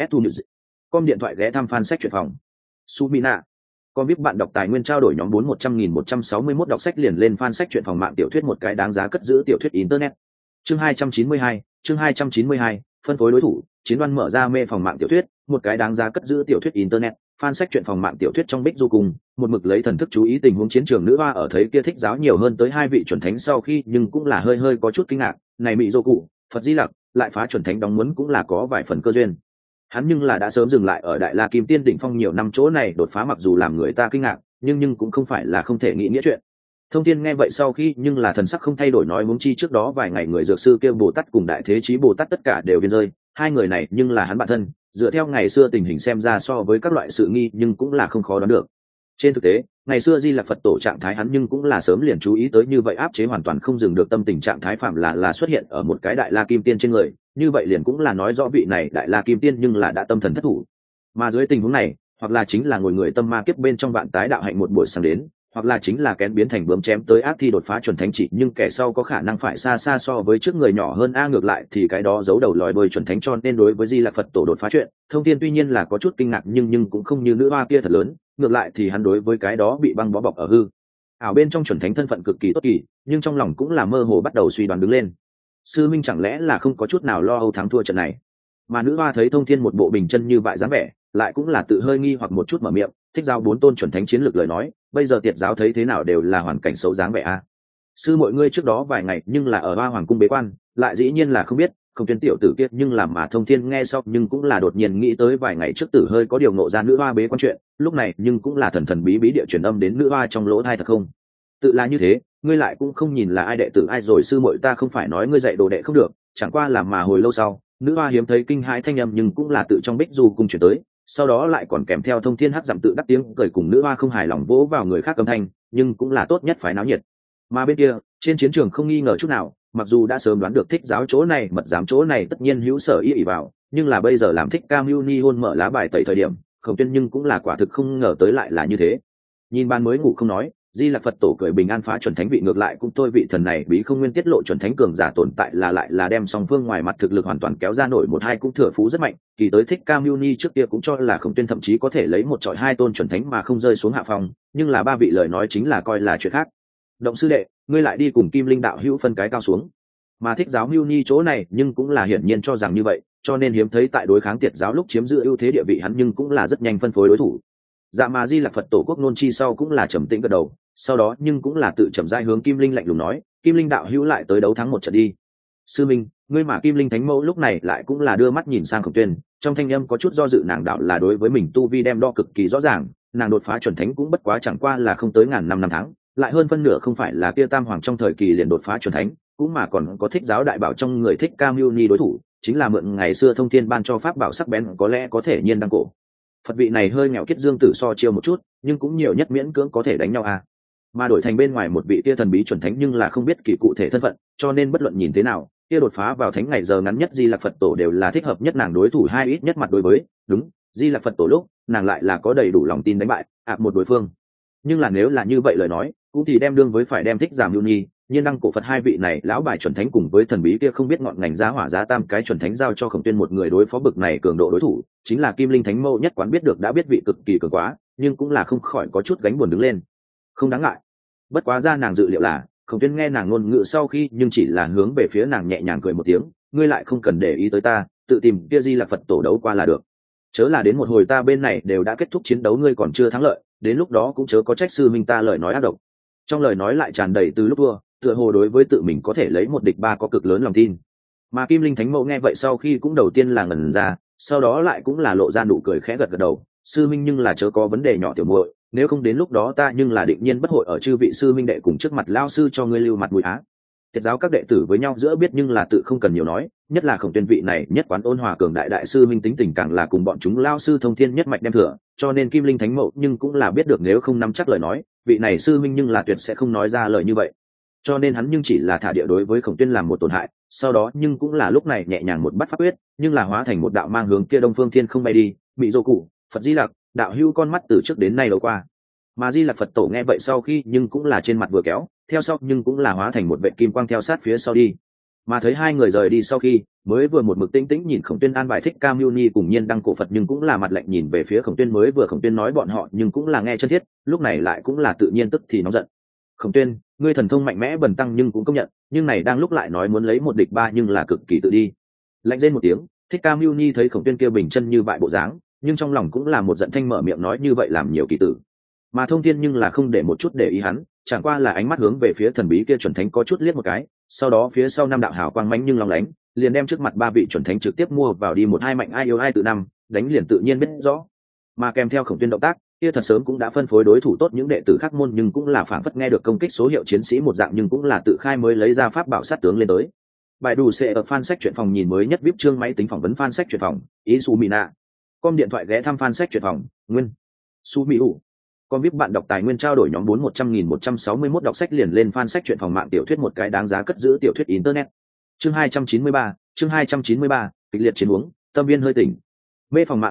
S1: Com điện thoại ghé thăm fan sách truyện phòng. Sumina. Com VIP bạn đọc tài nguyên trao đổi nhóm 400.161 đọc sách liền lên fan sách truyện phòng mạng tiểu thuyết một cái đáng giá cất giữ tiểu thuyết internet. Chương 292, phân phối đối thủ, chiến đoan mở ra mê phòng mạng tiểu thuyết, một cái đáng giá cất giữ tiểu thuyết internet. Fan sách truyện phòng mạng tiểu thuyết trong Bích Du cùng, một mực lấy thần thức chú ý tình huống chiến trường nữ hoa ở thấy kia Thích giáo nhiều hơn tới hai vị chuẩn thánh sau khi, nhưng cũng là hơi có chút kinh ngạc, này Mị Dô Cụ, Phật Di Lặc lại phá chuẩn thánh đóng muốn cũng là có vài phần cơ duyên. Hắn nhưng là đã sớm dừng lại ở Đại La Kim Tiên đỉnh phong nhiều năm, chỗ này đột phá mặc dù làm người ta kinh ngạc, nhưng cũng không phải là không thể nghĩ nghĩa chuyện. Thông Thiên nghe vậy sau khi nhưng là thần sắc không thay đổi, nói huống chi trước đó vài ngày người dược sư kêu Bồ Tát cùng Đại Thế Chí Bồ Tát tất cả đều viên rơi, hai người này nhưng là hắn bạn thân, dựa theo ngày xưa tình hình xem ra so với các loại sự nghi nhưng cũng là không khó đoán được. Trên thực tế, ngày xưa Di Lặc Phật tổ trạng thái hắn nhưng cũng là sớm liền chú ý tới, như vậy áp chế hoàn toàn không dừng được tâm tình trạng thái phạm là xuất hiện ở một cái Đại La Kim Tiên trên người, như vậy liền cũng là nói rõ vị này Đại La Kim Tiên nhưng là đã tâm thần thất thủ. Mà dưới tình huống này, hoặc là chính là ngồi người tâm ma kiếp bên trong vạn tái đạo hạnh một buổi sáng đến, hoặc là chính là kén biến thành bướm chém tới ác thi đột phá chuẩn thánh chỉ, nhưng kẻ sau có khả năng phải xa xa so với trước người nhỏ hơn a. Ngược lại thì cái đó giấu đầu lòi đuôi chuẩn thánh, cho nên đối với Di Lạc Phật Tổ đột phá chuyện, Thông Thiên tuy nhiên là có chút kinh ngạc, nhưng cũng không như nữ hoa kia thật lớn. Ngược lại thì hắn đối với cái đó bị băng bó bọc ở hư ảo bên trong chuẩn thánh thân phận cực kỳ tốt kỳ, nhưng trong lòng cũng là mơ hồ bắt đầu suy đoán đứng lên. Sư minh chẳng lẽ là không có chút nào lo âu thắng thua trận này? Mà nữ hoa thấy Thông Thiên một bộ bình chân như vậy dáng vẻ, lại cũng là tự hơi nghi hoặc một chút mở miệng, thích giao 4 tôn chuẩn thánh chiến lược lời nói, bây giờ tiệt giáo thấy thế nào đều là hoàn cảnh xấu dáng vẻ a. Sư mọi ngươi trước đó vài ngày nhưng là ở Hoa Hoàng cung bế quan, lại dĩ nhiên là không biết, không tuyên tiểu tử kia nhưng làm mà Thông Thiên nghe xong nhưng cũng là đột nhiên nghĩ tới vài ngày trước tử hơi có điều ngộ ra nữ hoa bế quan chuyện, lúc này nhưng cũng là thần thần bí bí địa truyền âm đến nữ hoa trong lỗ tai thật không? Tự là như thế, ngươi lại cũng không nhìn là ai đệ tử ai rồi. Sư muội ta không phải nói ngươi dạy đồ đệ không được, chẳng qua là mà hồi lâu sau, nữ hoa hiếm thấy kinh hãi thanh âm nhưng cũng là tự trong Bích Du cung chuyển tới, sau đó lại còn kèm theo Thông Thiên hắc dặm tự đắc tiếng cười cùng nữ hoa không hài lòng vỗ vào người khác âm thanh, nhưng cũng là tốt nhất phải náo nhiệt. Mà bên kia, trên chiến trường không nghi ngờ chút nào, mặc dù đã sớm đoán được thích giáo chỗ này mật giám chỗ này tất nhiên hữu sở ý ỉ vào, nhưng là bây giờ làm thích Cam Mưu Ni hôn mở lá bài tẩy thời điểm, Khổng Tuyên nhưng cũng là quả thực không ngờ tới lại là như thế. Nhìn ban mới ngủ không nói, Di Lạc Phật Tổ cười bình an phá chuẩn thánh vị, ngược lại cũng tôi vị thần này bí không nguyên tiết lộ chuẩn thánh cường giả tồn tại là lại là đem song phương ngoài mặt thực lực hoàn toàn kéo ra nổi một hai cũng thừa phú rất mạnh. Kỳ tới thích Cam Mưu Ni trước kia cũng cho là Khổng Tuyên thậm chí có thể lấy một trọi 2 tôn chuẩn thánh mà không rơi xuống hạ phòng, nhưng là 3 vị lời nói chính là coi là chuyện khác. Động sư đệ, ngươi lại đi cùng Kim Linh đạo hữu phân cái cao xuống. Mà thích giáo Mưu Ni chỗ này nhưng cũng là hiển nhiên cho rằng như vậy, cho nên hiếm thấy tại đối kháng tiệt giáo lúc chiếm giữ ưu thế địa vị hắn nhưng cũng là rất nhanh phân phối đối thủ. Dạ mà Di Lạc Phật Tổ quốc nôn chi sau cũng là trầm tĩnh gật đầu, sau đó nhưng cũng là tự chậm rãi hướng Kim Linh lạnh lùng nói, Kim Linh đạo hữu lại tới đấu thắng một trận đi. Sư minh, ngươi mà Kim Linh thánh mẫu lúc này lại cũng là đưa mắt nhìn sang Khổng Tuyên, trong thanh âm có chút do dự, nàng đạo là đối với mình tu vi đem đo cực kỳ rõ ràng, nàng đột phá chuẩn thánh cũng bất quá chẳng qua là không tới ngàn năm tháng, lại hơn phân nửa không phải là kia tam hoàng trong thời kỳ liền đột phá chuẩn thánh, cũng mà còn có thích giáo đại bảo trong người thích Cam Mưu Ni đối thủ, chính là mượn ngày xưa Thông Thiên ban cho pháp bảo sắc bén có lẽ có thể nhiên đăng cổ. Phật vị này hơi nghèo kiết dương tử so chiêu một chút, nhưng cũng nhiều nhất miễn cưỡng có thể đánh nhau à. Mà đổi thành bên ngoài một vị kia thần bí chuẩn thánh nhưng là không biết kỳ cụ thể thân phận, cho nên bất luận nhìn thế nào, kia đột phá vào thánh ngày giờ ngắn nhất Di Lạc Phật Tổ đều là thích hợp nhất nàng đối thủ hai ít nhất mặt đối với, đúng, Di Lạc Phật Tổ lúc, nàng lại là có đầy đủ lòng tin đánh bại một đối phương. Nhưng là nếu là như vậy lời nói, cũng thì đem đương với phải đem thích Giảm Mưu Ni, nhiên đăng cổ Phật hai vị này lão bài chuẩn thánh cùng với thần bí kia không biết ngọn ngành giá hỏa giá tam cái chuẩn thánh giao cho Khổng Tuyên một người đối phó bực này cường độ đối thủ, chính là Kim Linh thánh mẫu nhất quán biết được đã biết vị cực kỳ cường quá, nhưng cũng là không khỏi có chút gánh buồn đứng lên. Không đáng ngại. Bất quá ra nàng dự liệu là, Khổng Tuyên nghe nàng ngôn ngữ sau khi nhưng chỉ là hướng về phía nàng nhẹ nhàng cười một tiếng, ngươi lại không cần để ý tới ta, tự tìm kia Di Lạc Phật Tổ đấu qua là được. Chớ là đến một hồi ta bên này đều đã kết thúc chiến đấu ngươi còn chưa thắng lợi, đến lúc đó cũng chớ có trách sư minh ta lời nói ác độc. Trong lời nói lại tràn đầy từ lúc thua, tựa hồ đối với tự mình có thể lấy một địch ba có cực lớn lòng tin. Mà Kim Linh thánh mẫu nghe vậy sau khi cũng đầu tiên là ngẩn ra, sau đó lại cũng là lộ ra nụ cười khẽ gật gật đầu, sư minh nhưng là chớ có vấn đề nhỏ tiểu muội, nếu không đến lúc đó ta nhưng là định nhiên bất hội ở chư vị sư minh đệ cùng trước mặt lao sư cho ngươi lưu mặt mũi á. Tiệt giáo các đệ tử với nhau giữa biết nhưng là tự không cần nhiều nói, nhất là Khổng Tuyên vị này nhất quán ôn hòa cường đại đại sư minh tính tình càng là cùng bọn chúng lao sư thông thiên nhất mạch đem thừa, cho nên Kim Linh thánh mẫu nhưng cũng là biết được nếu không nắm chắc lời nói, vị này sư minh nhưng là tuyệt sẽ không nói ra lời như vậy. Cho nên hắn nhưng chỉ là thả địa đối với Khổng Tuyên làm một tổn hại, sau đó nhưng cũng là lúc này nhẹ nhàng một bắt pháp quyết, nhưng là hóa thành một đạo mang hướng kia Đông Phương Thiên không bay đi, Mị Dô Cụ, Phật Di Lặc, đạo hưu con mắt từ trước đến nay lâu qua. Mà Di Lặc Phật Tổ nghe vậy sau khi nhưng cũng là trên mặt vừa kéo, theo sau nhưng cũng là hóa thành một vệt kim quang theo sát phía sau đi. Mà thấy hai người rời đi sau khi, mới vừa một mực tĩnh tĩnh nhìn Khổng Tuyên an bài thích Cam Mưu Ni cùng nhiên đăng cổ Phật nhưng cũng là mặt lạnh nhìn về phía Khổng Tuyên, mới vừa Khổng Tuyên nói bọn họ nhưng cũng là nghe chân thiết, lúc này lại cũng là tự nhiên tức thì nóng giận. Khổng Tuyên, ngươi thần thông mạnh mẽ bần tăng nhưng cũng công nhận, nhưng này đang lúc lại nói muốn lấy một địch ba nhưng là cực kỳ tự đi. Lạnh rên một tiếng, thích Cam Mưu Ni thấy Khổng Tuyên kia bình chân như bại bộ dáng, nhưng trong lòng cũng là một giận thanh mở miệng nói như vậy làm nhiều kỳ tử. Mà Thông Thiên nhưng là không để một chút để ý hắn, chẳng qua là ánh mắt hướng về phía thần bí kia chuẩn thánh có chút liếc một cái, sau đó phía sau năm đạo hào quang mãnh nhưng long lánh, liền đem trước mặt ba vị chuẩn thánh trực tiếp mua vào đi một hai mạnh ai yếu ai tự năm, đánh liền tự nhiên biết rõ. Mà kèm theo Khổng Tuyên động tác, kia thật sớm cũng đã phân phối đối thủ tốt những đệ tử khác môn, nhưng cũng là phảng phất nghe được công kích số hiệu chiến sĩ một dạng, nhưng cũng là tự khai mới lấy ra pháp bảo sát tướng lên tới. Bài đủ sẽ ở fan sách truyện phòng nhìn mới nhất VIP chương máy tính phỏng vấn fan sách truyện phòng, ý Su Mina. Com điện thoại ghé thăm fan sách truyện phòng, Nguyên. Su Mỹ Hủ. Con VIP bạn đọc tài nguyên trao đổi nhóm 4100.161 đọc sách liền lên fan sách truyện phòng mạng tiểu thuyết một cái đáng giá cất giữ tiểu thuyết internet. Chương 293, kịch liệt chiến huống, tâm viên hơi tỉnh. Mê phòng mạng tiểu thuyết,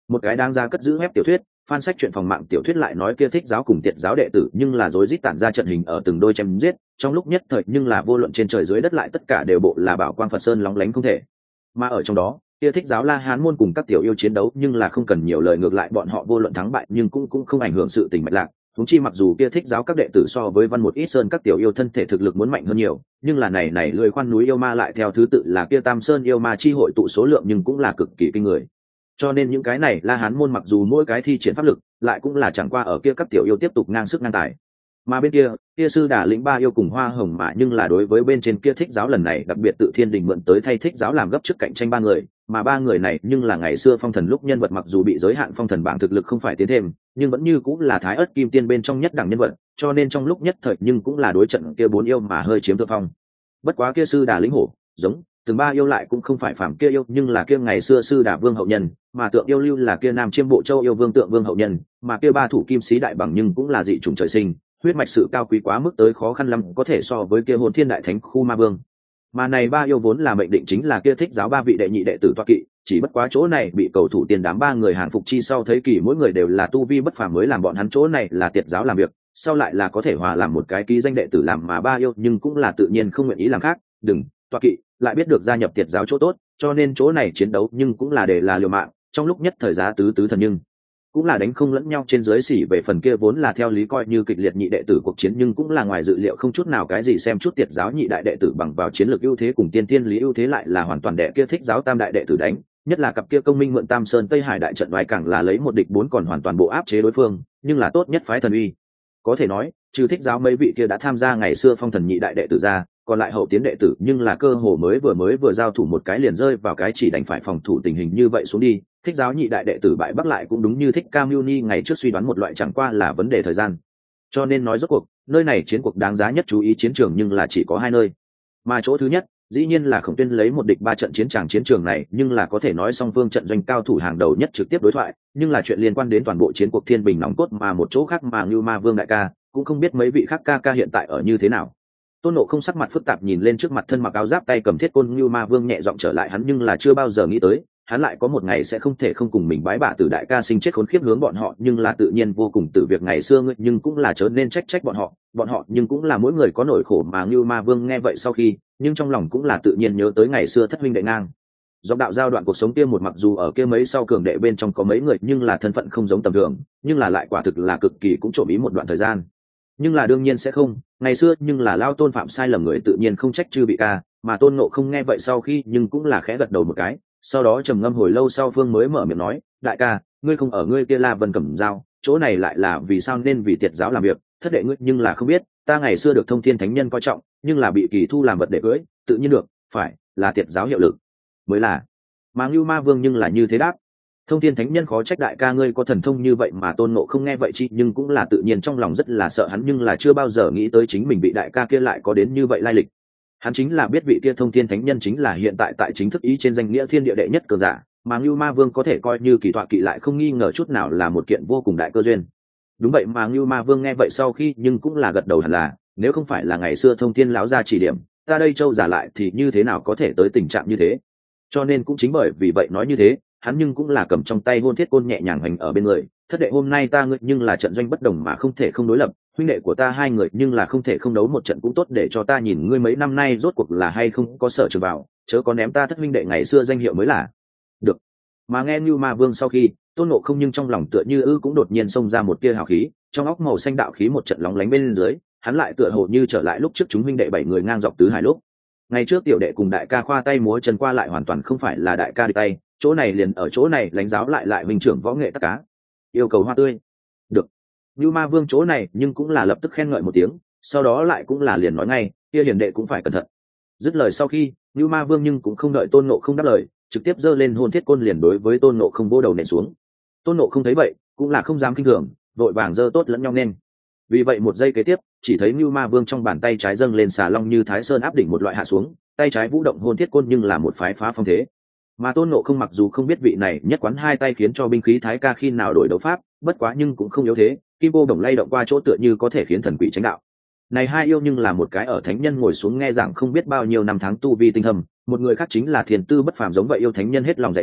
S1: Một cái đáng giá cất giữ web tiểu thuyết, fan sách truyện phòng mạng tiểu thuyết lại nói kia thích giáo cùng tiệt giáo đệ tử nhưng là rối rít tản ra trận hình ở từng đôi chém giết, trong lúc nhất thời nhưng là vô luận trên trời dưới đất lại tất cả đều bộ là bảo quang Phật Sơn lóng lánh không thể. Mà ở trong đó, kia thích giáo La Hán môn cùng các tiểu yêu chiến đấu nhưng là không cần nhiều lời, ngược lại bọn họ vô luận thắng bại nhưng cũng không ảnh hưởng sự tình mạch lạc. Huống chi mặc dù kia thích giáo các đệ tử so với Văn một ít sơn các tiểu yêu thân thể thực lực muốn mạnh hơn nhiều, nhưng là này lười khoan núi yêu ma lại theo thứ tự là kia Tam Sơn yêu ma chi hội tụ số lượng nhưng cũng là cực kỳ kinh người. Cho nên những cái này La Hán môn mặc dù mỗi cái thi triển pháp lực, lại cũng là chẳng qua ở kia các tiểu yêu tiếp tục ngang sức ngang tài. Mà bên kia sư đà lĩnh ba yêu cùng Hoa Hồng mà nhưng là đối với bên trên kia thích giáo lần này đặc biệt tự thiên đình mượn tới thay thích giáo làm gấp trước cạnh tranh ba người, mà ba người này nhưng là ngày xưa phong thần lúc nhân vật mặc dù bị giới hạn phong thần bảng thực lực không phải tiến thêm, nhưng vẫn như cũng là thái ớt kim tiên bên trong nhất đẳng nhân vật, cho nên trong lúc nhất thời nhưng cũng là đối trận kia bốn yêu mà hơi chiếm thượng phong. Bất quá kia sư đà lĩnh hổ, giống từng ba yêu lại cũng không phải phàm kia yêu, nhưng là kia ngày xưa sư đà vương hậu nhân, mà tượng yêu lưu là kia nam chiêm bộ châu yêu vương tượng vương hậu nhân, mà kia ba thủ kim sĩ đại bằng nhưng cũng là dị chủng trời sinh, huyết mạch sự cao quý quá mức tới khó khăn lắm có thể so với kia hồn thiên đại thánh khu ma vương. Mà này ba yêu vốn là mệnh định chính là kia thích giáo ba vị đệ nhị đệ tử toa kỵ, chỉ bất quá chỗ này bị cầu thủ tiền đám ba người hàng phục chi sau thấy kỳ mỗi người đều là tu vi bất phàm mới làm bọn hắn chỗ này là tiệt giáo làm việc, sau lại là có thể hòa làm một cái ký danh đệ tử làm, mà ba yêu nhưng cũng là tự nhiên không nguyện ý làm khác, đừng toa kỵ lại biết được gia nhập tiệt giáo chỗ tốt, cho nên chỗ này chiến đấu nhưng cũng là để là liều mạng, trong lúc nhất thời giá tứ thần nhưng cũng là đánh không lẫn nhau trên dưới xỉ về phần kia vốn là theo lý coi như kịch liệt nhị đệ tử cuộc chiến, nhưng cũng là ngoài dự liệu không chút nào cái gì xem chút tiệt giáo nhị đại đệ tử bằng vào chiến lược ưu thế cùng tiên thiên lý ưu thế lại là hoàn toàn đệ kia thích giáo tam đại đệ tử đánh, nhất là cặp kia công minh mượn Tam Sơn Tây Hải đại trận ngoài càng là lấy một địch bốn còn hoàn toàn bộ áp chế đối phương, nhưng là tốt nhất phái thần uy. Có thể nói, trừ thích giáo mấy vị kia đã tham gia ngày xưa phong thần nhị đại đệ tử ra, còn lại hậu tiến đệ tử nhưng là cơ hồ mới vừa giao thủ một cái liền rơi vào cái chỉ đành phải phòng thủ tình hình như vậy xuống đi. Thích giáo nhị đại đệ tử bại bắc lại cũng đúng như thích Cam Muni ngày trước suy đoán một loại chẳng qua là vấn đề thời gian. Cho nên nói rốt cuộc, nơi này chiến cuộc đáng giá nhất chú ý chiến trường nhưng là chỉ có hai nơi. Mà chỗ thứ nhất, dĩ nhiên là Khổng Tuyên lấy một địch ba trận chiến trường này, nhưng là có thể nói song phương trận doanh cao thủ hàng đầu nhất trực tiếp đối thoại, nhưng là chuyện liên quan đến toàn bộ chiến cuộc thiên bình nòng cốt mà một chỗ khác mà Ngưu Ma Vương đại ca, cũng không biết mấy vị khác ca hiện tại ở như thế nào. Tôn Ngộ không sắc mặt phức tạp nhìn lên trước mặt thân mặc áo giáp tay cầm thiết côn Ngưu Ma Vương nhẹ giọng trở lại hắn nhưng là chưa bao giờ nghĩ tới, hắn lại có một ngày sẽ không thể không cùng mình bái bạ từ đại ca sinh chết khốn khiếp hướng bọn họ, nhưng là tự nhiên vô cùng từ việc ngày xưa ngươi nhưng cũng là chớ nên trách bọn họ nhưng cũng là mỗi người có nỗi khổ mà Ngưu Ma Vương nghe vậy sau khi, nhưng trong lòng cũng là tự nhiên nhớ tới ngày xưa thất huynh đệ ngang dọc đạo giao đoạn cuộc sống kia một, mặc dù ở kia mấy sau cường đệ bên trong có mấy người nhưng là thân phận không giống tầm thường, nhưng là lại quả thực là cực kỳ cũng trộm ý một đoạn thời gian. Nhưng là đương nhiên sẽ không, ngày xưa nhưng là Lao Tôn phạm sai lầm người tự nhiên không trách chư bị ca, mà Tôn Ngộ không nghe vậy sau khi nhưng cũng là khẽ gật đầu một cái, sau đó trầm ngâm hồi lâu sau phương mới mở miệng nói, đại ca, ngươi không ở ngươi kia La Vân Cẩm Giao, chỗ này lại là vì sao nên vì tiệt giáo làm việc, thất đệ ngươi nhưng là không biết, ta ngày xưa được Thông Thiên Thánh Nhân coi trọng, nhưng là bị Kỳ Thu làm vật để cưới, tự nhiên được, phải là tiệt giáo hiệu lực mới là. Mà Ngưu Ma Vương nhưng là như thế đáp, Thông Thiên Thánh Nhân khó trách đại ca ngươi có thần thông như vậy, mà Tôn Ngộ không nghe vậy chi nhưng cũng là tự nhiên trong lòng rất là sợ hắn, nhưng là chưa bao giờ nghĩ tới chính mình bị đại ca kia lại có đến như vậy lai lịch. Hắn chính là biết vị kia Thông Thiên Thánh Nhân chính là hiện tại tại chính thức ý trên danh nghĩa thiên địa đệ nhất cường giả, mà Ngưu Ma Vương có thể coi như kỳ tọa kỵ lại không nghi ngờ chút nào là một kiện vô cùng đại cơ duyên. Đúng vậy, mà Ngưu Ma Vương nghe vậy sau khi nhưng cũng là gật đầu hẳn là, nếu không phải là ngày xưa Thông Thiên lão gia chỉ điểm, ta đây Châu giả lại thì như thế nào có thể tới tình trạng như thế. Cho nên cũng chính bởi vì vậy nói như thế, hắn nhưng cũng là cầm trong tay hôn thiết côn nhẹ nhàng hành ở bên người, thất đệ hôm nay ta ngươi nhưng là trận doanh bất đồng mà không thể không đối lập, huynh đệ của ta hai người nhưng là không thể không đấu một trận cũng tốt, để cho ta nhìn ngươi mấy năm nay rốt cuộc là hay không có sở trường vào, chớ có ném ta thất huynh đệ ngày xưa danh hiệu mới là được. Mà nghe Ngưu Ma Vương sau khi, Tôn Ngộ không nhưng trong lòng tựa như cũng đột nhiên xông ra một tia hào khí, trong óc màu xanh đạo khí một trận lóng lánh bên dưới, hắn lại tựa hồ như trở lại lúc trước chúng huynh đệ bảy người ngang dọc tứ hải lúc. Ngày trước tiểu đệ cùng đại ca khoa tay múa chân qua lại hoàn toàn không phải là đại ca địch tay, chỗ này liền ở chỗ này lãnh giáo lại huynh trưởng võ nghệ tất cá. Yêu cầu hoa tươi. Được. Ngưu Ma Vương chỗ này nhưng cũng là lập tức khen ngợi một tiếng, sau đó lại cũng là liền nói ngay, kia hiền đệ cũng phải cẩn thận. Dứt lời sau khi, Ngưu Ma Vương nhưng cũng không đợi Tôn Ngộ không đáp lời, trực tiếp giơ lên hồn thiết côn liền đối với Tôn Ngộ không vỗ đầu nện xuống. Tôn Ngộ không thấy vậy, cũng là không dám kinh thường, vội vàng giơ tốt lẫn nhau nên. Vì vậy một giây kế tiếp, chỉ thấy Ngưu Ma Vương trong bàn tay trái dâng lên xà long như Thái Sơn áp đỉnh một loại hạ xuống, tay trái vũ động hồn thiết côn nhưng là một phái phá phong thế. Mà Tôn Ngộ không mặc dù không biết vị này nhất quán hai tay khiến cho binh khí Thái ca khi nào đổi đấu pháp, bất quá nhưng cũng không yếu thế, kim cô đồng lay động qua chỗ tựa như có thể khiến thần quỷ tránh đạo. Này hai yêu nhưng là một cái ở thánh nhân ngồi xuống nghe giảng không biết bao nhiêu năm tháng tu vi tinh thâm, một người khác chính là thiền tư bất phàm giống vậy yêu thánh nhân hết lòng dạy dỗ,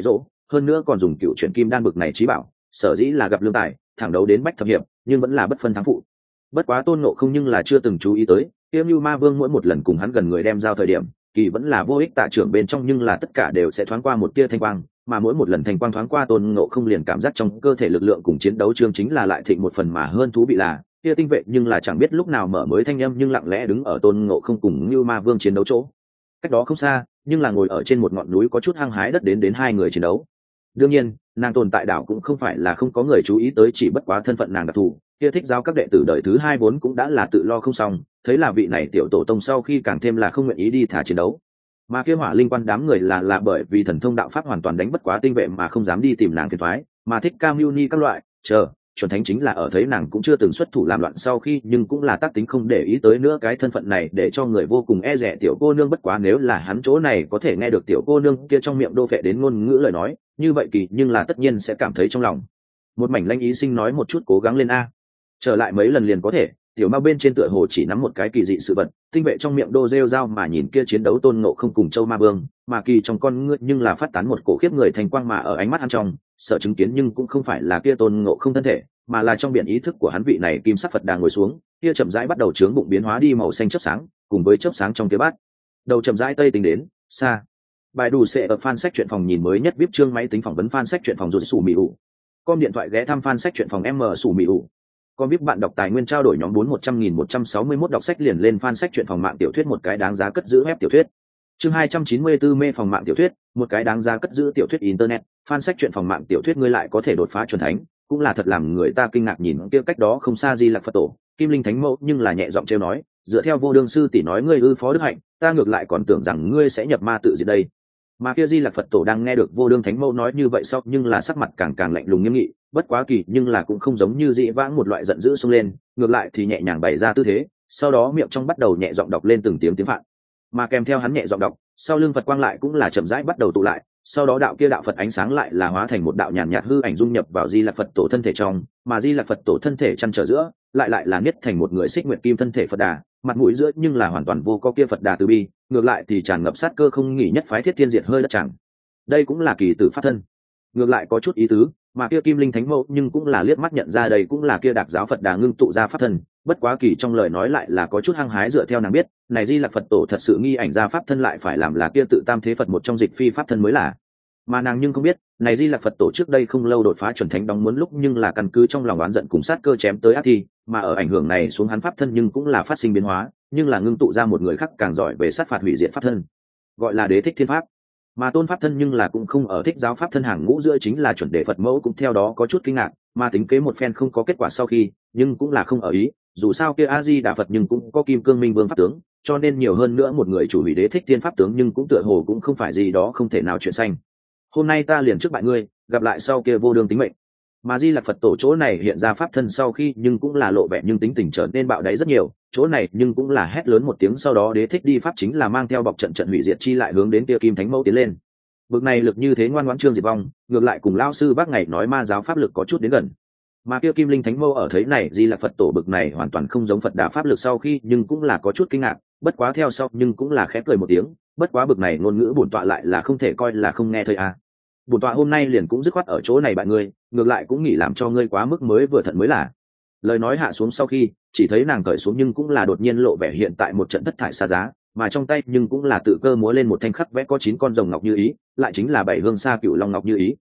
S1: hơn nữa còn dùng cựu chuyển kim đan bực này trí bảo, sở dĩ là gặp lương tài thẳng đấu đến bách thập hiệp, nhưng vẫn là bất phân thắng phụ. Bất quá Tôn Ngộ Không nhưng là chưa từng chú ý tới, Kiếm Như Ma Vương mỗi một lần cùng hắn gần người đem giao thời điểm, kỳ vẫn là vô ích tạ trưởng bên trong, nhưng là tất cả đều sẽ thoáng qua một tia thanh quang, mà mỗi một lần thanh quang thoáng qua Tôn Ngộ Không liền cảm giác trong cơ thể lực lượng cùng chiến đấu chương chính là lại thịnh một phần, mà hơn thú vị là tia tinh vệ nhưng là chẳng biết lúc nào mở mới thanh âm, nhưng lặng lẽ đứng ở Tôn Ngộ Không cùng Như Ma Vương chiến đấu chỗ. Cách đó không xa, nhưng là ngồi ở trên một ngọn núi có chút hăng hái đất đến hai người chiến đấu. Đương nhiên, nàng tồn tại đảo cũng không phải là không có người chú ý tới, chỉ bất quá thân phận nàng đặc thù, kia thích giáo các đệ tử đời thứ hai vốn cũng đã là tự lo không xong, thấy là vị này tiểu tổ tông sau khi càng thêm là không nguyện ý đi thả chiến đấu. Mà kia Hỏa Linh Quan đám người là bởi vì thần thông đạo pháp hoàn toàn đánh bất quá tinh vệ mà không dám đi tìm nàng phiền toái, mà thích Cam Mưu Ni các loại, chuẩn thánh chính là ở thấy nàng cũng chưa từng xuất thủ làm loạn sau khi, nhưng cũng là tác tính không để ý tới nữa cái thân phận này, để cho người vô cùng e dè tiểu cô nương. Bất quá nếu là hắn chỗ này có thể nghe được tiểu cô nương kia trong miệng đô phệ đến ngôn ngữ lời nói, như vậy kỳ nhưng là tất nhiên sẽ cảm thấy trong lòng một mảnh lanh ý sinh, nói một chút cố gắng lên a, trở lại mấy lần liền có thể. Tiểu ma bên trên tựa hồ chỉ nắm một cái kỳ dị sự vật, tinh vệ trong miệng đô rêu dao mà nhìn kia chiến đấu Tôn Ngộ Không cùng Châu Ma Vương, mà kỳ trong con ngươi nhưng là phát tán một cổ khiếp người thành quang, mà ở ánh mắt hắn trong sợ chứng kiến nhưng cũng không phải là kia Tôn Ngộ Không thân thể, mà là trong biển ý thức của hắn vị này kim sắc Phật Đà ngồi xuống, kia chậm rãi bắt đầu chướng bụng biến hóa đi màu xanh chớp sáng, cùng với chớp sáng trong cái bát đầu chậm rãi tây tính đến xa. Bài đủ sẽ ở fan sách truyện phòng nhìn mới nhất, VIP chương máy tính phỏng vấn fan sách truyện phòng rụt sủ mì ủ. Com điện thoại ghé thăm fan sách truyện phòng M sủ mì ủ. Com VIP bạn đọc tài nguyên trao đổi nhóm 4100.161 đọc sách liền lên fan sách truyện phòng mạng tiểu thuyết một cái đáng giá cất giữ web tiểu thuyết. Chương 294 mê phòng mạng tiểu thuyết, một cái đáng giá cất giữ tiểu thuyết internet, fan sách truyện phòng mạng tiểu thuyết ngươi lại có thể đột phá chuẩn thánh, cũng là thật làm người ta kinh ngạc. Nhìn kia cách đó không xa Di Lặc Phật Tổ, Kim Linh Thánh Mẫu nhưng là nhẹ giọng trêu nói, dựa theo Vô Đương sư tỷ nói ngươi ư phó đức hạnh, ta ngược lại còn tưởng rằng ngươi sẽ nhập ma tự diệt đây. Mà kia Di Lặc Phật Tổ đang nghe được Vô Đương Thánh Mẫu nói như vậy sau, nhưng là sắc mặt càng lạnh lùng nghiêm nghị, bất quá kỳ nhưng là cũng không giống như dị vãng một loại giận dữ xông lên, ngược lại thì nhẹ nhàng bày ra tư thế, sau đó miệng trong bắt đầu nhẹ giọng đọc lên từng tiếng Phạn. Mà kèm theo hắn nhẹ giọng đọc, sau lưng Phật quang lại cũng là chậm rãi bắt đầu tụ lại, sau đó đạo kia đạo Phật ánh sáng lại là hóa thành một đạo nhàn nhạt hư ảnh dung nhập vào Di Lặc Phật Tổ thân thể trong, mà Di Lặc Phật Tổ thân thể chăn trở giữa lại là niết thành một người xích nguyệt kim thân thể Phật Đà, mặt mũi giữa nhưng là hoàn toàn vô có kia Phật Đà từ bi, ngược lại thì tràn ngập sát cơ không nghỉ, nhất phái thiết thiên diệt hơi đất chẳng. Đây cũng là kỳ tử pháp thân, ngược lại có chút ý tứ. Mà kia Kim Linh Thánh Mẫu nhưng cũng là liếc mắt nhận ra đây cũng là kia Đạc giáo Phật Đà ngưng tụ ra pháp thân, bất quá kỳ trong lời nói lại là có chút hăng hái, dựa theo nàng biết, này Di Lặc Phật Tổ thật sự nghi ảnh ra pháp thân lại phải làm là kia tự tam thế Phật một trong dịch phi pháp thân mới là. Mà nàng nhưng không biết, này Di Lặc Phật Tổ trước đây không lâu đột phá chuẩn thánh đóng muốn lúc nhưng là căn cứ trong lòng oán giận cùng sát cơ chém tới ác thi, mà ở ảnh hưởng này xuống hắn pháp thân nhưng cũng là phát sinh biến hóa, nhưng là ngưng tụ ra một người khác càng giỏi về sát phạt hủy diệt pháp thân, gọi là Đế Thích Thiên Pháp. Mà tôn pháp thân nhưng là cũng không ở thích giáo pháp thân hàng ngũ giữa, chính là chuẩn đề Phật mẫu cũng theo đó có chút kinh ngạc, mà tính kế một phen không có kết quả sau khi, nhưng cũng là không ở ý, dù sao kia A Di Đà Phật nhưng cũng có Kim Cương Minh Vương pháp tướng, cho nên nhiều hơn nữa một người chủ hủy Đế Thích Thiên pháp tướng nhưng cũng tựa hồ cũng không phải gì đó không thể nào chuyện xanh. Hôm nay ta liền trước bại ngươi, gặp lại sau kia vô đương tính mệnh. Mà Di Lặc Phật Tổ chỗ này hiện ra pháp thân sau khi nhưng cũng là lộ vẻ nhưng tính tình trở nên bạo đáy rất nhiều, chỗ này nhưng cũng là hét lớn một tiếng, sau đó Đế Thích đi pháp chính là mang theo bọc trận hủy diệt chi lại hướng đến kia Kim Thánh Mẫu tiến lên. Bực này lực như thế ngoan ngoãn trương diệt vong, ngược lại cùng lão sư bác ngày nói ma giáo pháp lực có chút đến gần. Mà kia Kim Linh Thánh Mẫu ở thấy này Di Lặc Phật Tổ bực này hoàn toàn không giống Phật Đà pháp lực sau khi, nhưng cũng là có chút kinh ngạc, bất quá theo sau nhưng cũng là khẽ cười một tiếng, bất quá bực này ngôn ngữ bổn tọa lại là không thể coi là không nghe thấy à. Bổn tọa hôm nay liền cũng dứt khoát ở chỗ này bại ngươi, ngược lại cũng nghĩ làm cho ngươi quá mức mới vừa thận mới là. Lời nói hạ xuống sau khi, chỉ thấy nàng cởi xuống nhưng cũng là đột nhiên lộ vẻ hiện tại một trận thất thải xa giá, mà trong tay nhưng cũng là tự cơ múa lên một thanh khắc vẽ có 9 con rồng ngọc như ý, lại chính là 7 hương sa cựu long ngọc như ý.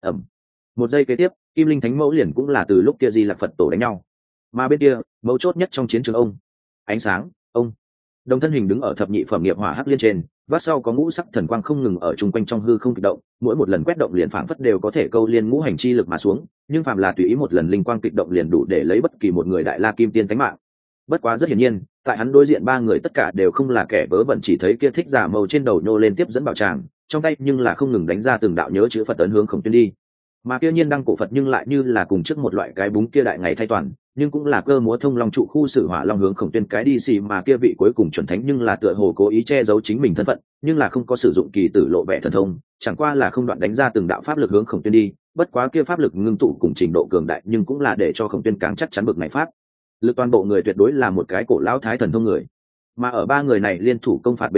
S1: Một giây kế tiếp, Kim Linh Thánh Mẫu liền cũng là từ lúc kia Di Lặc Phật Tổ đánh nhau, mà bên kia mấu chốt nhất trong chiến trường ánh sáng đồng thân hình đứng ở thập nhị phẩm nghiệp hỏa hắc liên trên, vắt sau có ngũ sắc thần quang không ngừng ở chung quanh trong hư không kịch động, mỗi một lần quét động liền phảng phất đều có thể câu liên ngũ hành chi lực mà xuống, nhưng phàm là tùy ý một lần linh quang kịch động liền đủ để lấy bất kỳ một người đại la kim tiên tánh mạng. Bất quá rất hiển nhiên, tại hắn đối diện ba người tất cả đều không là kẻ vớ vẩn, chỉ thấy kia thích giả màu trên đầu nhô lên tiếp dẫn bảo tràng, trong tay nhưng là không ngừng đánh ra từng đạo nhớ chữ Phật ấn hướng Khổng Tuyên đi. Mà kia nhiên đăng cổ Phật nhưng lại như là cùng trước một loại cái búng kia đại ngày thay toàn, nhưng cũng là cơ múa thông long trụ khu sử hỏa long hướng Khổng Tuyên cái đi xì, mà kia vị cuối cùng chuẩn thánh nhưng là tựa hồ cố ý che giấu chính mình thân phận, nhưng là không có sử dụng kỳ tử lộ vẻ thần thông, chẳng qua là không đoạn đánh ra từng đạo pháp lực hướng Khổng Tuyên đi, bất quá kia pháp lực ngưng tụ cùng trình độ cường đại nhưng cũng là để cho Khổng Tuyên càng chắc chắn bực này pháp lực toàn bộ người tuyệt đối là một cái cổ lão thái thần thông người. Mà ở ba người này liên thủ công phạt bên dưới,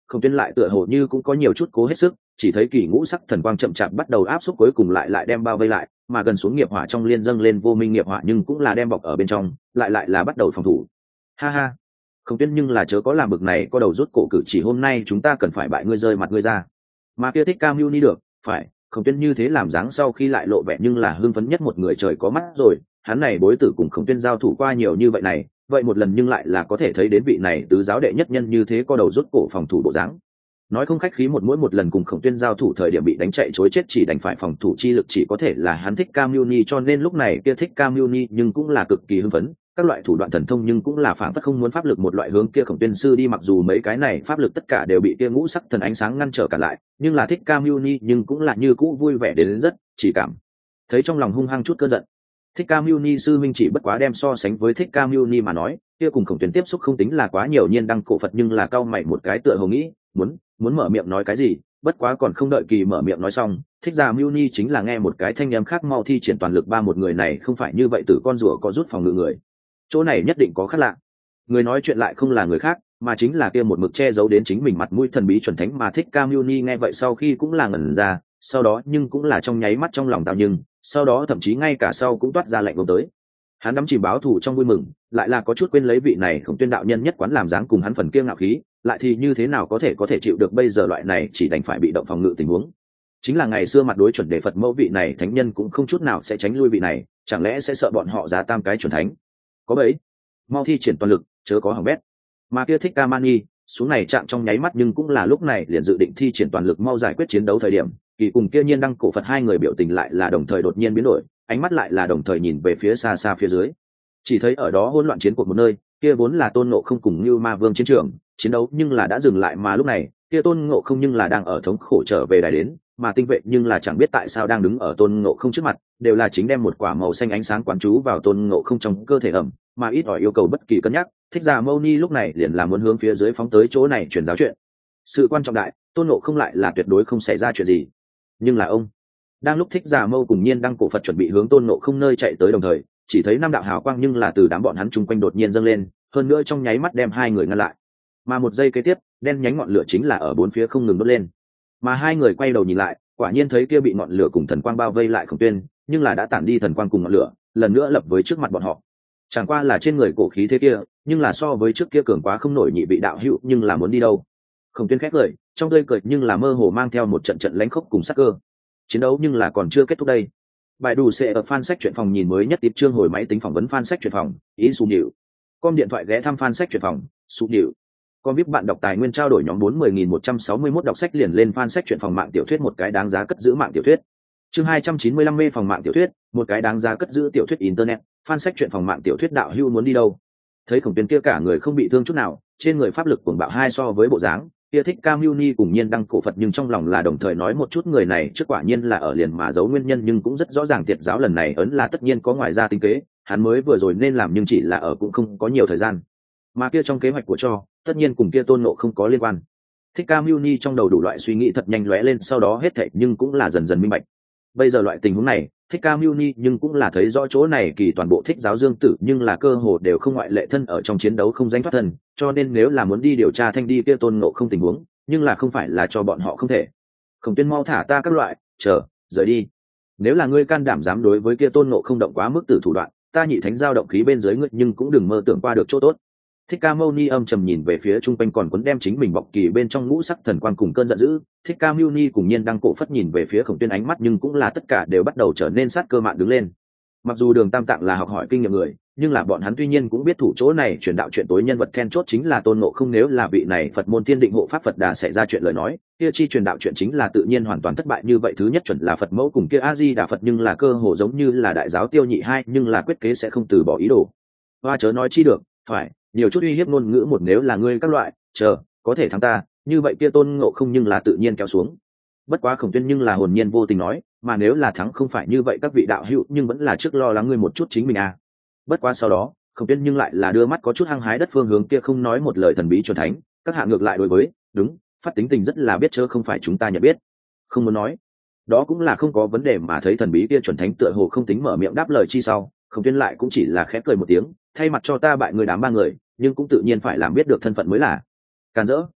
S1: Khổng Tuyên lại tựa hồ như cũng có nhiều chút cố hết sức, chỉ thấy kỳ ngũ sắc thần quang chậm chạp bắt đầu áp xúc, cuối cùng lại đem bao vây lại, mà gần xuống nghiệp hỏa trong liên dâng lên vô minh nghiệp hỏa nhưng cũng là đem bọc ở bên trong, lại là bắt đầu phòng thủ. Ha ha, Khổng Tuyên nhưng là chớ có làm bực này có đầu rút cổ cử chỉ, hôm nay chúng ta cần phải bại ngươi rơi mặt ngươi ra. Mà kia Thích Ca Mưu Ni được, phải, Khổng Tuyên như thế làm dáng sau khi lại lộ vẻ nhưng là hưng phấn nhất một người trời có mắt rồi, hắn này bối tử cùng Khổng Tuyên giao thủ qua nhiều như vậy này, vậy một lần nhưng lại là có thể thấy đến vị này tứ giáo đệ nhất nhân như thế có đầu rút cổ phòng thủ bộ dáng. Nói không khách khí, mỗi một lần cùng Khổng Tuyên giao thủ thời điểm bị đánh chạy chối chết chỉ đành phải phòng thủ chi lực chỉ có thể là hắn Thích Ca Mưu Ni, cho nên lúc này kia Thích Ca Mưu Ni nhưng cũng là cực kỳ hưng phấn, các loại thủ đoạn thần thông nhưng cũng là phản phất không muốn pháp lực một loại hướng kia Khổng Tuyên sư đi, mặc dù mấy cái này pháp lực tất cả đều bị kia ngũ sắc thần ánh sáng ngăn trở cả lại, nhưng là Thích Ca Mưu Ni nhưng cũng là như cũ vui vẻ đến rất, chỉ cảm thấy trong lòng hung hăng chút cơn giận. Thích Ca Mưu Ni sư minh chỉ bất quá đem so sánh với Thích Ca Mưu Ni mà nói, kia cùng Khổng Tuyên tiếp xúc không tính là quá nhiều, nhiên đăng cổ Phật nhưng là cau mày một cái tựa hồ nghĩ, muốn mở miệng nói cái gì, bất quá còn không đợi kỳ mở miệng nói xong, Thích Gia Mưu Ni chính là nghe một cái thanh âm khác mau thi triển toàn lực ba, một người này không phải như vậy tử con rùa có rút phòng ngự người. Chỗ này nhất định có khác lạ. Người nói chuyện lại không là người khác, mà chính là kia một mực che giấu đến chính mình mặt mũi thần bí chuẩn thánh. Mà Thích Ca Mưu Ni nghe vậy sau khi cũng là ngẩn ra, sau đó nhưng cũng là trong nháy mắt trong lòng tao, nhưng sau đó thậm chí ngay cả sau cũng toát ra lạnh vô tới. Hắn đắm chìm báo thù trong vui mừng, lại là có chút quên lấy vị này Khổng Tuyên đạo nhân nhất quán làm dáng cùng hắn phần kia ngạo khí, lại thì như thế nào có thể chịu được bây giờ loại này chỉ đành phải bị động phòng ngự tình huống. Chính là ngày xưa mặt đối chuẩn đề Phật mẫu vị này thánh nhân cũng không chút nào sẽ tránh lui vị này, chẳng lẽ sẽ sợ bọn họ giá tam cái chuẩn thánh? Có bấy, mau thi triển toàn lực, chớ có hỏng bét. Mà kia Thích Ca Mani xuống này chạm trong nháy mắt, nhưng cũng là lúc này liền dự định thi triển toàn lực mau giải quyết chiến đấu thời điểm, kỳ cùng kia nhiên đăng cổ Phật hai người biểu tình lại là đồng thời đột nhiên biến đổi, ánh mắt lại là đồng thời nhìn về phía xa xa phía dưới, chỉ thấy ở đó hỗn loạn chiến cuộc một nơi, kia vốn là Tôn Ngộ Không cùng Như Ma Vương chiến trường chiến đấu nhưng là đã dừng lại, mà lúc này kia Tôn Ngộ Không nhưng là đang ở thống khổ trở về đài đến, mà tinh vệ nhưng là chẳng biết tại sao đang đứng ở Tôn Ngộ Không trước mặt, đều là chính đem một quả màu xanh ánh sáng quán chú vào Tôn Ngộ Không trong cơ thể ẩm, mà ít ỏi yêu cầu bất kỳ cân nhắc. Thích Giả Mâu Ni lúc này liền là muốn hướng phía dưới phóng tới chỗ này truyền giáo chuyện, sự quan trọng đại, Tôn Ngộ Không lại là tuyệt đối không xảy ra chuyện gì. Nhưng là ông, đang lúc Thích Giả Mâu cùng nhiên đăng cổ Phật chuẩn bị hướng Tôn Ngộ Không nơi chạy tới đồng thời, chỉ thấy năm đạo hào quang nhưng là từ đám bọn hắn chung quanh đột nhiên dâng lên, hơn nữa trong nháy mắt đem hai người ngăn lại, mà một giây kế tiếp đen nhánh ngọn lửa chính là ở bốn phía không ngừng đốt lên, mà hai người quay đầu nhìn lại, quả nhiên thấy kia bị ngọn lửa cùng thần quang bao vây lại Khổng Tuyên, nhưng là đã tản đi thần quang cùng ngọn lửa, lần nữa lập với trước mặt bọn họ. Chẳng qua là trên người cổ khí thế kia, nhưng là so với trước kia cường quá không nổi, nhị vị đạo hữu nhưng là muốn đi đâu? Khổng Tuyên khét cười, trong tươi cười nhưng là mơ hồ mang theo một trận lãnh khốc cùng sắc cơ. Chiến đấu nhưng là còn chưa kết thúc đây. Bài đủ sẽ ở fan sách truyện phòng nhìn mới nhất tiếp chương hồi máy tính phỏng vấn fan sách truyện phòng, ý sụ nhịu. Com điện thoại ghé thăm fan sách truyện phòng, sụ nhịu. Com VIP bạn đọc tài nguyên trao đổi nhóm 40.161 đọc sách liền lên fan sách truyện phòng mạng tiểu thuyết, một cái đáng giá cất giữ mạng tiểu thuyết. Chương 295 mê phòng mạng tiểu thuyết, một cái đáng giá cất giữ tiểu thuyết internet, fan sách truyện phòng mạng tiểu thuyết đạo hữu muốn đi đâu? Thấy Khổng Tuyên kia cả người không bị thương chút nào, trên người pháp lực cuồng bạo hai so với bộ dáng, kia Thích Ca Mưu Ni cùng nhiên đăng cổ Phật, nhưng trong lòng là đồng thời nói một chút người này trước quả nhiên là ở liền mà giấu nguyên nhân, nhưng cũng rất rõ ràng tiệt giáo lần này ấn là tất nhiên có ngoài ra tính kế, hắn mới vừa rồi nên làm nhưng chỉ là ở cũng không có nhiều thời gian, mà kia trong kế hoạch của cho tất nhiên cùng kia Tôn Ngộ không có liên quan. Thích Ca Mưu Ni trong đầu đủ loại suy nghĩ thật nhanh lóe lên, sau đó hết thảy nhưng cũng là dần dần minh bạch. Bây giờ loại tình huống này, Thích Ca Mưu Ni nhưng cũng là thấy rõ chỗ này kỳ toàn bộ Thích giáo dương tử nhưng là cơ hồ đều không ngoại lệ thân ở trong chiến đấu không danh thoát thân, cho nên nếu là muốn đi điều tra thanh đi kia Tôn Ngộ không tình huống, nhưng là không phải là cho bọn họ không thể. Khổng Tuyên mau thả ta các loại, rời đi. Nếu là ngươi can đảm dám đối với kia Tôn Ngộ không động quá mức tử thủ đoạn, ta nhị thánh giao động khí bên dưới ngươi nhưng cũng đừng mơ tưởng qua được chỗ tốt. Thích Ca Mâu Ni âm trầm nhìn về phía trung quanh còn quấn đem chính mình bọc kỳ bên trong ngũ sắc thần quang cùng cơn giận dữ. Thích Ca Mâu Ni cùng nhiên đăng cổ phất nhìn về phía Khổng Tuyên, ánh mắt nhưng cũng là tất cả đều bắt đầu trở nên sát cơ mạn đứng lên. Mặc dù Đường Tam Tạng là học hỏi kinh nghiệm người, nhưng là bọn hắn tuy nhiên cũng biết thủ chỗ này truyền đạo chuyện tối nhân vật then chốt chính là Tôn Ngộ không, nếu là vị này Phật môn Thiên Định hộ pháp Phật Đà xảy ra chuyện lời nói, kia chi truyền đạo chuyện chính là tự nhiên hoàn toàn thất bại. Như vậy thứ nhất chuẩn là Phật mẫu cùng kia A Di Đà Phật, nhưng là cơ hồ giống như là đại giáo tiêu nhị hai, nhưng là quyết kế sẽ không từ bỏ ý đồ. Hoa chớ nói chi được, phải nhiều chút uy hiếp ngôn ngữ một, nếu là ngươi các loại có thể thắng ta, như vậy kia Tôn Ngộ không nhưng là tự nhiên kéo xuống. Bất quá Khổng Tuyên nhưng là hồn nhiên vô tình nói, mà nếu là thắng không phải như vậy các vị đạo hữu nhưng vẫn là trước lo lắng ngươi một chút chính mình à. Bất quá sau đó Khổng Tuyên nhưng lại là đưa mắt có chút hăng hái đất phương hướng kia không nói một lời thần bí chuẩn thánh, các hạ ngược lại đối với đúng phát tính tình rất là biết chớ không phải chúng ta nhận biết, không muốn nói đó cũng là không có vấn đề. Mà thấy thần bí kia chuẩn thánh tựa hồ không tính mở miệng đáp lời chi sau, Khổng Tuyên lại cũng chỉ là khẽ cười một tiếng, thay mặt cho ta bại người đám ba người, nhưng cũng tự nhiên phải làm biết được thân phận mới là càn rỡ.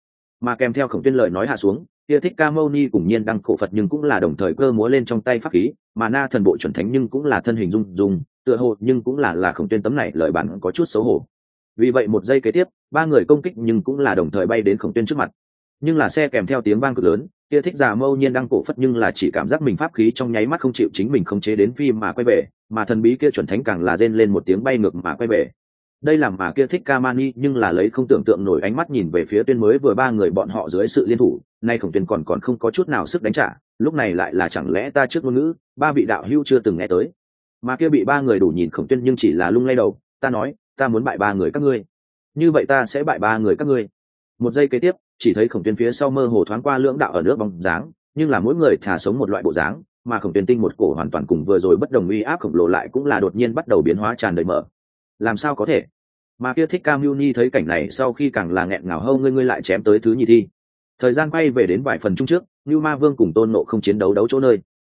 S1: Mà kèm theo Khổng Tuyên lời nói hạ xuống, kia Thích Ca Mâu Ni cùng Nhiên Đăng cổ Phật nhưng cũng là đồng thời cơ múa lên trong tay pháp khí, mà Na Thần Bộ chuẩn thánh nhưng cũng là thân hình rung rung, tựa hồ nhưng cũng là Khổng Tuyên tấm này lời bản có chút xấu hổ. Vì vậy một giây kế tiếp, ba người công kích nhưng cũng là đồng thời bay đến Khổng Tuyên trước mặt. Nhưng là xe kèm theo tiếng vang cực lớn, kia Thích Già Mâu Nhiên Đăng cổ Phật nhưng là chỉ cảm giác mình pháp khí trong nháy mắt không chịu chính mình khống chế đến phi mà quay về, mà thần bí kia chuẩn thánh càng là rên lên một tiếng bay ngược mà quay về. Đây làm mà kia Thích Ca Mani nhưng là lấy không tưởng tượng nổi ánh mắt nhìn về phía Tuyên mới vừa ba người bọn họ dưới sự liên thủ, nay Khổng Tuyên còn không có chút nào sức đánh trả, lúc này lại là chẳng lẽ ta trước ngôn ngữ, ba vị đạo hữu chưa từng nghe tới. Mà kia bị ba người đủ nhìn Khổng Tuyên nhưng chỉ là lung lay đầu, ta nói, ta muốn bại ba người các ngươi. Như vậy ta sẽ bại ba người các ngươi. Một giây kế tiếp, chỉ thấy Khổng Tuyên phía sau mơ hồ thoáng qua lưỡng đạo ở nước bóng dáng, nhưng là mỗi người thả sống một loại bộ dáng, mà Khổng Tuyên tinh một cổ hoàn toàn cùng vừa rồi bất đồng uy áp khổng lồ lại cũng là đột nhiên bắt đầu biến hóa tràn đầy mở. Làm sao có thể? Mà kia Thích Ca Muni thấy cảnh này sau khi càng là nghẹn ngào hâu ngươi lại chém tới thứ nhì thi. Thời gian quay về đến vài phần chung trước, Nưu Ma Vương cùng Tôn Nộ không chiến đấu chỗ nơi.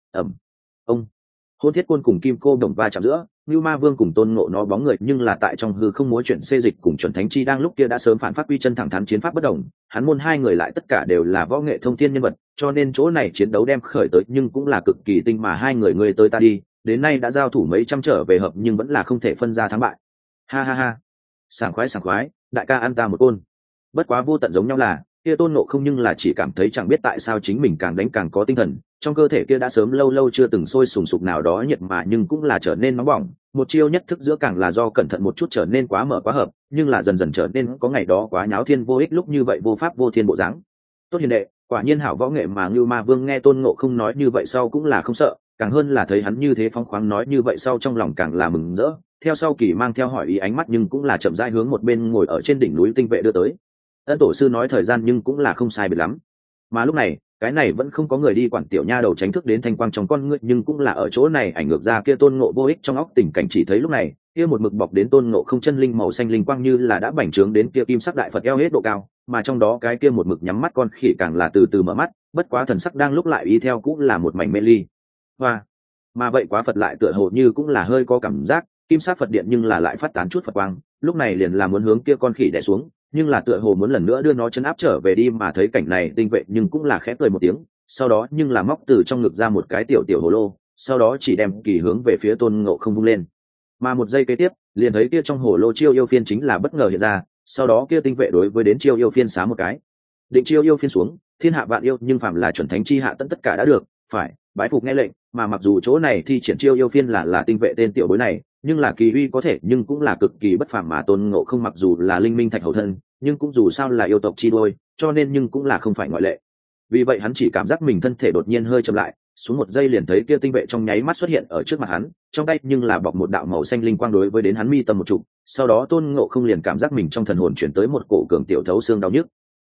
S1: Ông Hôn Thiết Côn cùng Kim Cô đồng va chạm giữa, Nưu Ma Vương cùng Tôn Ngộ nó bóng người nhưng là tại trong hư không múa chuyển xê dịch cùng chuẩn thánh chi đang lúc kia đã sớm phản phát quy chân thẳng thắn chiến pháp bất đồng, hắn môn hai người lại tất cả đều là võ nghệ thông thiên nhân vật, cho nên chỗ này chiến đấu đem khởi tới nhưng cũng là cực kỳ tinh mà hai người ngươi tới ta đi, đến nay đã giao thủ mấy trăm trở về hợp nhưng vẫn là không thể phân ra thắng bại. Ha ha ha. Sảng khoái, đại ca ăn ta một côn. Bất quá vô tận giống nhau là, kia Tôn Ngộ không nhưng là chỉ cảm thấy chẳng biết tại sao chính mình càng đánh càng có tinh thần, trong cơ thể kia đã sớm lâu lâu chưa từng sôi sùng sục nào đó nhiệt mà nhưng cũng là trở nên nóng bỏng, một chiêu nhất thức giữa càng là do cẩn thận một chút trở nên quá mở quá hợp, nhưng là dần dần trở nên có ngày đó quá nháo thiên vô ích lúc như vậy vô pháp vô thiên bộ dáng. Tốt hiền đệ, quả nhiên hảo võ nghệ mà Ngưu Ma Vương nghe Tôn Ngộ không nói như vậy sau cũng là không sợ, càng hơn là thấy hắn như thế phóng khoáng nói như vậy sau trong lòng càng là mừng rỡ. Theo sau Kỳ mang theo hỏi ý ánh mắt nhưng cũng là chậm rãi hướng một bên ngồi ở trên đỉnh núi tinh vệ đưa tới. Ân tổ sư nói thời gian nhưng cũng là không sai biệt lắm. Mà lúc này, cái này vẫn không có người đi quản tiểu nha đầu tránh thức đến thanh quang trong con ngươi nhưng cũng là ở chỗ này ảnh ngược ra kia Tôn Ngộ vô ích trong óc tình cảnh chỉ thấy lúc này, kia một mực bọc đến Tôn Ngộ không chân linh màu xanh linh quang như là đã bành trướng đến kia kim sắc đại Phật eo hết độ cao, mà trong đó cái kia một mực nhắm mắt con khỉ càng là từ từ mở mắt, bất quá thần sắc đang lúc lại y theo cũng là một mảnh mê ly. Hoa. Mà vậy quá Phật lại tựa hồ như cũng là hơi có cảm giác, kim sắc Phật điện nhưng là lại phát tán chút Phật quang, lúc này liền là muốn hướng kia con khỉ đè xuống, nhưng là tựa hồ muốn lần nữa đưa nó chân áp trở về đi mà thấy cảnh này tinh vệ nhưng cũng là khẽ cười một tiếng, sau đó nhưng là móc từ trong ngực ra một cái tiểu tiểu hồ lô, sau đó chỉ đem Kỳ hướng về phía Tôn Ngộ không vung lên. Mà một giây kế tiếp, liền thấy kia trong hồ lô chiêu yêu phiên chính là bất ngờ hiện ra, sau đó kia tinh vệ đối với đến chiêu yêu phiên xá một cái. Định chiêu yêu phiên xuống, thiên hạ vạn yêu nhưng phàm là chuẩn thánh chi hạ tất cả đã được, phải bái phục nghe lệnh, mà mặc dù chỗ này thì triển chiêu yêu phiên là tinh vệ tên tiểu bối này, nhưng là kỳ uy có thể nhưng cũng là cực kỳ bất phàm mà Tôn Ngộ không mặc dù là linh minh thạch hậu thân, nhưng cũng dù sao là yêu tộc chi đôi, cho nên nhưng cũng là không phải ngoại lệ. Vì vậy hắn chỉ cảm giác mình thân thể đột nhiên hơi chậm lại, xuống một giây liền thấy kia tinh vệ trong nháy mắt xuất hiện ở trước mặt hắn, trong tay nhưng là bọc một đạo màu xanh linh quang đối với đến hắn mi tâm một trụ, sau đó Tôn Ngộ không liền cảm giác mình trong thần hồn chuyển tới một cổ cường tiểu thấu xương đau nhức.